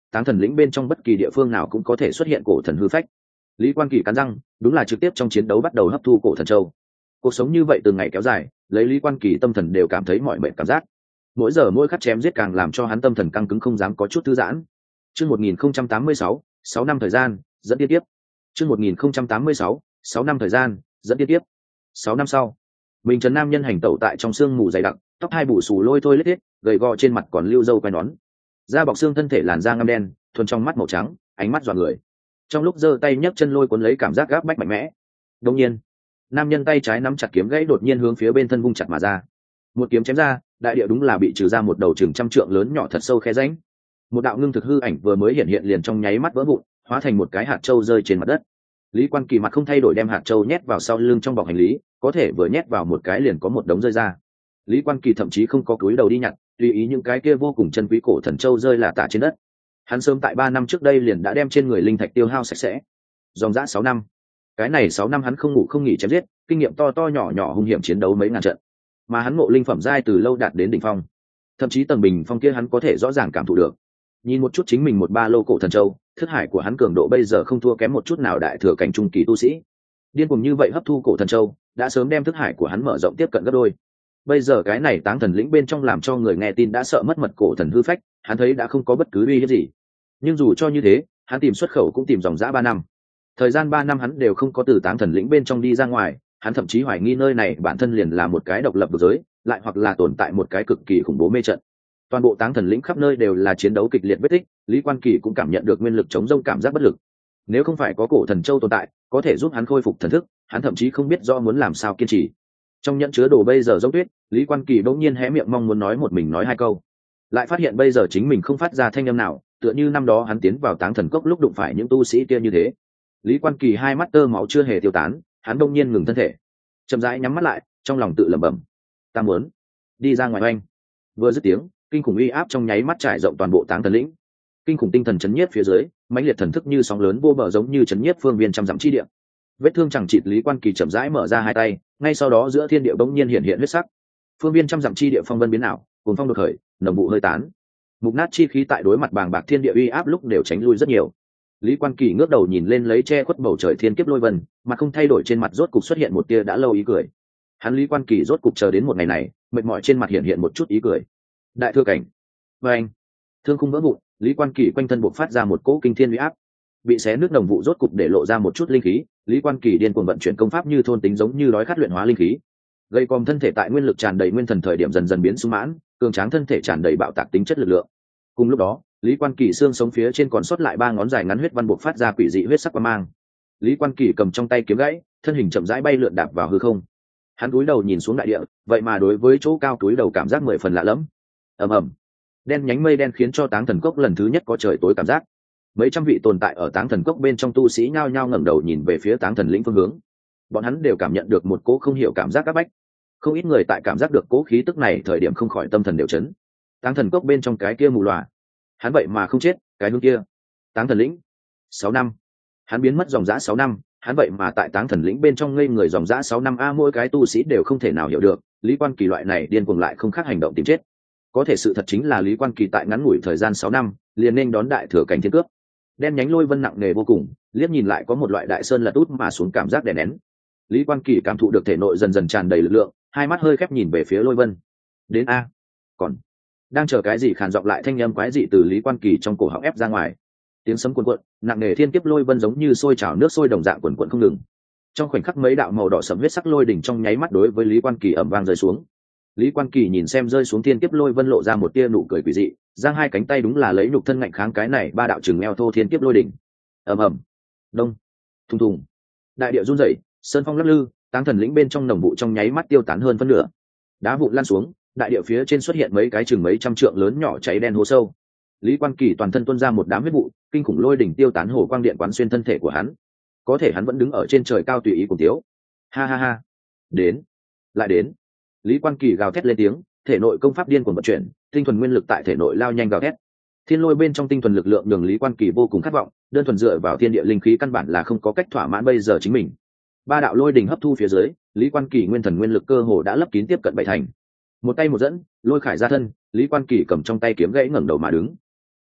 táng thần lĩnh bên trong bất kỳ địa phương nào cũng có thể xuất hiện cổ thần hư phách. Lý Quan Kỳ cắn răng, đúng là trực tiếp trong chiến đấu bắt đầu hấp thu cổ thần châu. Cuộc sống như vậy từng ngày kéo dài, lấy Lý Quan Kỳ tâm thần đều cảm thấy mỏi mệt cảm giác. Mỗi giờ mỗi khắc chém giết càng làm cho hắn tâm thần căng cứng không dám có chút thư giãn. Chương một nghìn không trăm tám mươi sáu, sáu năm thời gian, dẫn tiếp tiếp. Chương một nghìn không trăm tám mươi sáu, sáu năm thời gian, dẫn tiếp tiếp. Sáu năm sau, Bình Trần nam nhân hành tẩu tại trong sương mù dày đặc, tóc hai bù xù lôi thôi lết hết, gầy gò trên mặt còn lưu râu quai nón. Da bọc xương thân thể làn da ngăm đen, thuần trong mắt màu trắng, ánh mắt dọa người. Trong lúc giơ tay nhấc chân lôi cuốn lấy cảm giác gáp bách mạnh mẽ. Đột nhiên, nam nhân tay trái nắm chặt kiếm gãy đột nhiên hướng phía bên thân vung chặt mà ra. Một kiếm chém ra, đại địa đúng là bị trừ ra một đầu chừng trăm trượng lớn nhỏ thật sâu khe rãnh. Một đạo ngưng thực hư ảnh vừa mới hiện hiện liền trong nháy mắt vỡ vụn, hóa thành một cái hạt châu rơi trên mặt đất. Lý Quan Kỳ mặt không thay đổi đem hạt châu nhét vào sau lưng trong bọc hành lý, có thể vừa nhét vào một cái liền có một đống rơi ra. Lý Quan Kỳ thậm chí không có cúi đầu đi nhặt, tùy ý những cái kia vô cùng chân quý cổ thần châu rơi là tả trên đất. Hắn sớm tại ba năm trước đây liền đã đem trên người linh thạch tiêu hao sạch sẽ. Dòng dã sáu năm. Cái này sáu năm hắn không ngủ không nghỉ chém giết, kinh nghiệm to to nhỏ nhỏ hung hiểm chiến đấu mấy ngàn trận. Mà hắn ngộ linh phẩm giai từ lâu đạt đến đỉnh phong. Thậm chí tầng bình phong kia hắn có thể rõ ràng cảm thụ được. Nhìn một chút chính mình một ba lô cổ thần châu, thức hải của hắn cường độ bây giờ không thua kém một chút nào đại thừa cảnh trung kỳ tu sĩ. Điên cuồng như vậy hấp thu cổ thần châu, đã sớm đem thức hải của hắn mở rộng tiếp cận gấp đôi. Bây giờ cái này táng thần lĩnh bên trong làm cho người nghe tin đã sợ mất mật cổ thần hư phách, hắn thấy đã không có bất cứ uy hiếp gì. Nhưng dù cho như thế, hắn tìm xuất khẩu cũng tìm dòng dã ba năm. Thời gian ba năm hắn đều không có từ táng thần lĩnh bên trong đi ra ngoài, hắn thậm chí hoài nghi nơi này bản thân liền là một cái độc lập vực giới, lại hoặc là tồn tại một cái cực kỳ khủng bố mê trận. Toàn bộ táng thần lĩnh khắp nơi đều là chiến đấu kịch liệt vết tích, Lý Quan Kỳ cũng cảm nhận được nguyên lực chống rông cảm giác bất lực. Nếu không phải có cổ thần châu tồn tại, có thể giúp hắn khôi phục thần thức, hắn thậm chí không biết rõ muốn làm sao kiên trì. Trong nhẫn chứa đồ bây giờ giống tuyết, Lý Quan Kỳ bỗng nhiên hé miệng mong muốn nói một mình nói hai câu, lại phát hiện bây giờ chính mình không phát ra thanh âm nào, tựa như năm đó hắn tiến vào táng thần cốc lúc đụng phải những tu sĩ kia như thế. Lý Quan Kỳ hai mắt tơ máu chưa hề tiêu tán, hắn bỗng nhiên ngừng thân thể, chậm rãi nhắm mắt lại, trong lòng tự lẩm bẩm: ta muốn đi ra ngoài oanh. Vừa dứt tiếng, kinh khủng uy áp trong nháy mắt trải rộng toàn bộ táng thần lĩnh. Kinh khủng tinh thần chấn nhiếp phía dưới, mãnh liệt thần thức như sóng lớn vô bờ giống như chấn nhiếp phương viên trăm dặm chi địa. Vết thương chẳng chịt Lý Quan Kỳ chậm rãi mở ra hai tay, ngay sau đó giữa thiên địa bỗng nhiên hiện hiện huyết sắc. Phương viên trăm dặm chi địa phong vân biến ảo, cuồng phong đột khởi, nồng vụ hơi tán. Mục nát chi khí tại đối mặt bàng bạc thiên địa uy áp lúc đều tránh lui rất nhiều. Lý Quan Kỳ ngước đầu nhìn lên lấy che khuất bầu trời thiên kiếp lôi vân, mặt không thay đổi trên mặt rốt cục xuất hiện một tia đã lâu ý cười. Hắn Lý Quan Kỳ rốt cục chờ đến một ngày này, mệt mỏi trên mặt hiện hiện một chút ý cười. Đại thừa cảnh. Và anh, thương khung vỡ vụn, Lý Quan Kỳ quanh thân bộc phát ra một cỗ kinh thiên uy áp. Bị xé nước đồng vụ rốt cục để lộ ra một chút linh khí, Lý Quan Kỳ điên cuồng vận chuyển công pháp như thôn tính giống như đói khát luyện hóa linh khí. Gây còm thân thể tại nguyên lực tràn đầy nguyên thần thời điểm dần dần biến sung mãn, cường tráng thân thể tràn đầy bạo tạc tính chất lực lượng. Cùng lúc đó, Lý Quan Kỳ xương sống phía trên còn sót lại ba ngón dài ngắn huyết văn bộc phát ra quỷ dị huyết sắc quang mang. Lý Quan Kỳ cầm trong tay kiếm gãy, thân hình chậm rãi bay lượn đạp vào hư không. Hắn cúi đầu nhìn xuống đại địa, vậy mà đối với chỗ cao túi đầu cảm giác mười phần lạ lẫm. Ầm ầm, đen nhánh mây đen khiến cho táng thần cốc lần thứ nhất có trời tối cảm giác. Mấy trăm vị tồn tại ở táng thần cốc bên trong tu sĩ nhao nhao ngẩng đầu nhìn về phía táng thần lĩnh phương hướng. Bọn hắn đều cảm nhận được một cỗ không hiểu cảm giác áp bách. Không ít người tại cảm giác được cỗ khí tức này thời điểm không khỏi tâm thần đều chấn. Táng thần cốc bên trong cái kia mù lòa, hắn vậy mà không chết, cái hướng kia. Táng thần lĩnh, sáu năm. Hắn biến mất dòng dã sáu năm, hắn vậy mà tại táng thần lĩnh bên trong ngây người dòng dã sáu năm a, mỗi cái tu sĩ đều không thể nào hiểu được, Lý Quan Kỳ loại này điên cuồng lại không khác hành động tìm chết. Có thể sự thật chính là Lý Quan Kỳ tại ngắn ngủi thời gian sáu năm, liền nên đón đại thừa cảnh thiên cướp. Đen nhánh lôi vân nặng nề vô cùng, liếc nhìn lại có một loại đại sơn lật út mà xuống cảm giác đè nén. Lý Quan Kỳ cảm thụ được thể nội dần dần tràn đầy lực lượng, hai mắt hơi khép nhìn về phía lôi vân. Đến a, còn đang chờ cái gì? Khàn giọng lại thanh âm quái dị từ Lý Quan Kỳ trong cổ họng ép ra ngoài. Tiếng sấm cuồn cuộn, nặng nề thiên kiếp lôi vân giống như sôi trào nước sôi đồng dạng cuồn cuộn không ngừng. Trong khoảnh khắc mấy đạo màu đỏ sẫm huyết sắc lôi đỉnh trong nháy mắt đối với Lý Quan Kỳ ầm vang rơi xuống. Lý Quan Kỳ nhìn xem rơi xuống thiên kiếp lôi vân lộ ra một tia nụ cười quỷ dị, giang hai cánh tay đúng là lấy nhục thân ngạnh kháng cái này ba đạo chừng eo thô thiên kiếp lôi đỉnh. Ầm ầm, đông, thùng thùng, đại địa run rẩy, sơn phong lắc lư, táng thần lĩnh bên trong nồng vụ trong nháy mắt tiêu tán hơn phân nửa. Đá vụn lan xuống, đại địa phía trên xuất hiện mấy cái chừng mấy trăm trượng lớn nhỏ cháy đen hố sâu. Lý Quan Kỳ toàn thân tuôn ra một đám huyết vụ, kinh khủng lôi đỉnh tiêu tán hồ quang điện quán xuyên thân thể của hắn. Có thể hắn vẫn đứng ở trên trời cao tùy ý cùng tiếu. Ha ha ha, đến, lại đến. Lý Quan Kỳ gào thét lên tiếng, thể nội công pháp điên cuồng vận chuyển, tinh thuần nguyên lực tại thể nội lao nhanh gào thét. Thiên lôi bên trong tinh thuần lực lượng nhường Lý Quan Kỳ vô cùng khát vọng, đơn thuần dựa vào thiên địa linh khí căn bản là không có cách thỏa mãn bây giờ chính mình. Ba đạo lôi đỉnh hấp thu phía dưới, Lý Quan Kỳ nguyên thần nguyên lực cơ hồ đã lấp kín tiếp cận bảy thành. Một tay một dẫn, lôi khải ra thân, Lý Quan Kỳ cầm trong tay kiếm gãy ngẩng đầu mà đứng.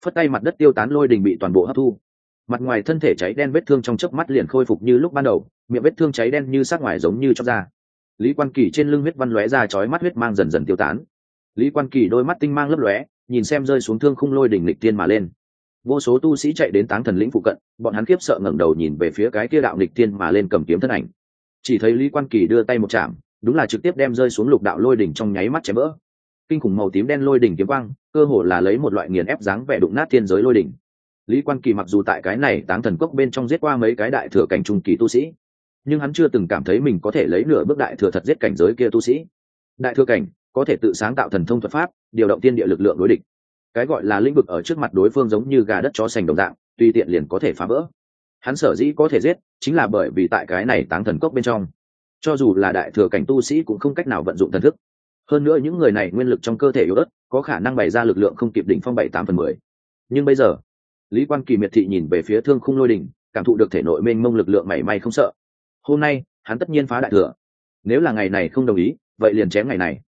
phất tay mặt đất tiêu tán lôi đình bị toàn bộ hấp thu. Mặt ngoài thân thể cháy đen vết thương trong chớp mắt liền khôi phục như lúc ban đầu, miệng vết thương cháy đen như sát ngoài giống như chóc ra. Lý Quan Kỳ trên lưng huyết văn lóe ra, chói mắt huyết mang dần dần tiêu tán. Lý Quan Kỳ đôi mắt tinh mang lấp lóe, nhìn xem rơi xuống thương khung lôi đỉnh lịch tiên mà lên. Vô số tu sĩ chạy đến Táng Thần lĩnh phụ cận, bọn hắn khiếp sợ ngẩng đầu nhìn về phía cái kia đạo lịch tiên mà lên cầm kiếm thân ảnh. Chỉ thấy Lý Quan Kỳ đưa tay một chạm, đúng là trực tiếp đem rơi xuống lục đạo lôi đỉnh trong nháy mắt chém vỡ. Kinh khủng màu tím đen lôi đỉnh kiếm quang, cơ hồ là lấy một loại nghiền ép dáng vẻ đụng nát thiên giới lôi đỉnh. Lý Quan Kỳ mặc dù tại cái này Táng Thần cốc bên trong giết qua mấy cái đại thừa cảnh trung kỳ tu sĩ, nhưng hắn chưa từng cảm thấy mình có thể lấy nửa bước đại thừa thật giết cảnh giới kia tu sĩ. Đại thừa cảnh có thể tự sáng tạo thần thông thuật pháp, điều động tiên địa lực lượng đối địch. Cái gọi là lĩnh vực ở trước mặt đối phương giống như gà đất chó sành đồng dạng, tùy tiện liền có thể phá vỡ. Hắn sở dĩ có thể giết, chính là bởi vì tại cái này Táng Thần cốc bên trong, cho dù là đại thừa cảnh tu sĩ cũng không cách nào vận dụng thần thức. Hơn nữa những người này nguyên lực trong cơ thể yếu ớt, có khả năng bày ra lực lượng không kịp đỉnh phong bảy tám phần mười. Nhưng bây giờ, Lý Quan Kỳ miệt thị nhìn về phía thương khung lôi đỉnh, cảm thụ được thể nội mênh mông lực lượng mảy may không sợ. Hôm nay, hắn tất nhiên phá đại thừa. Nếu là ngày này không đồng ý, vậy liền chém ngày này.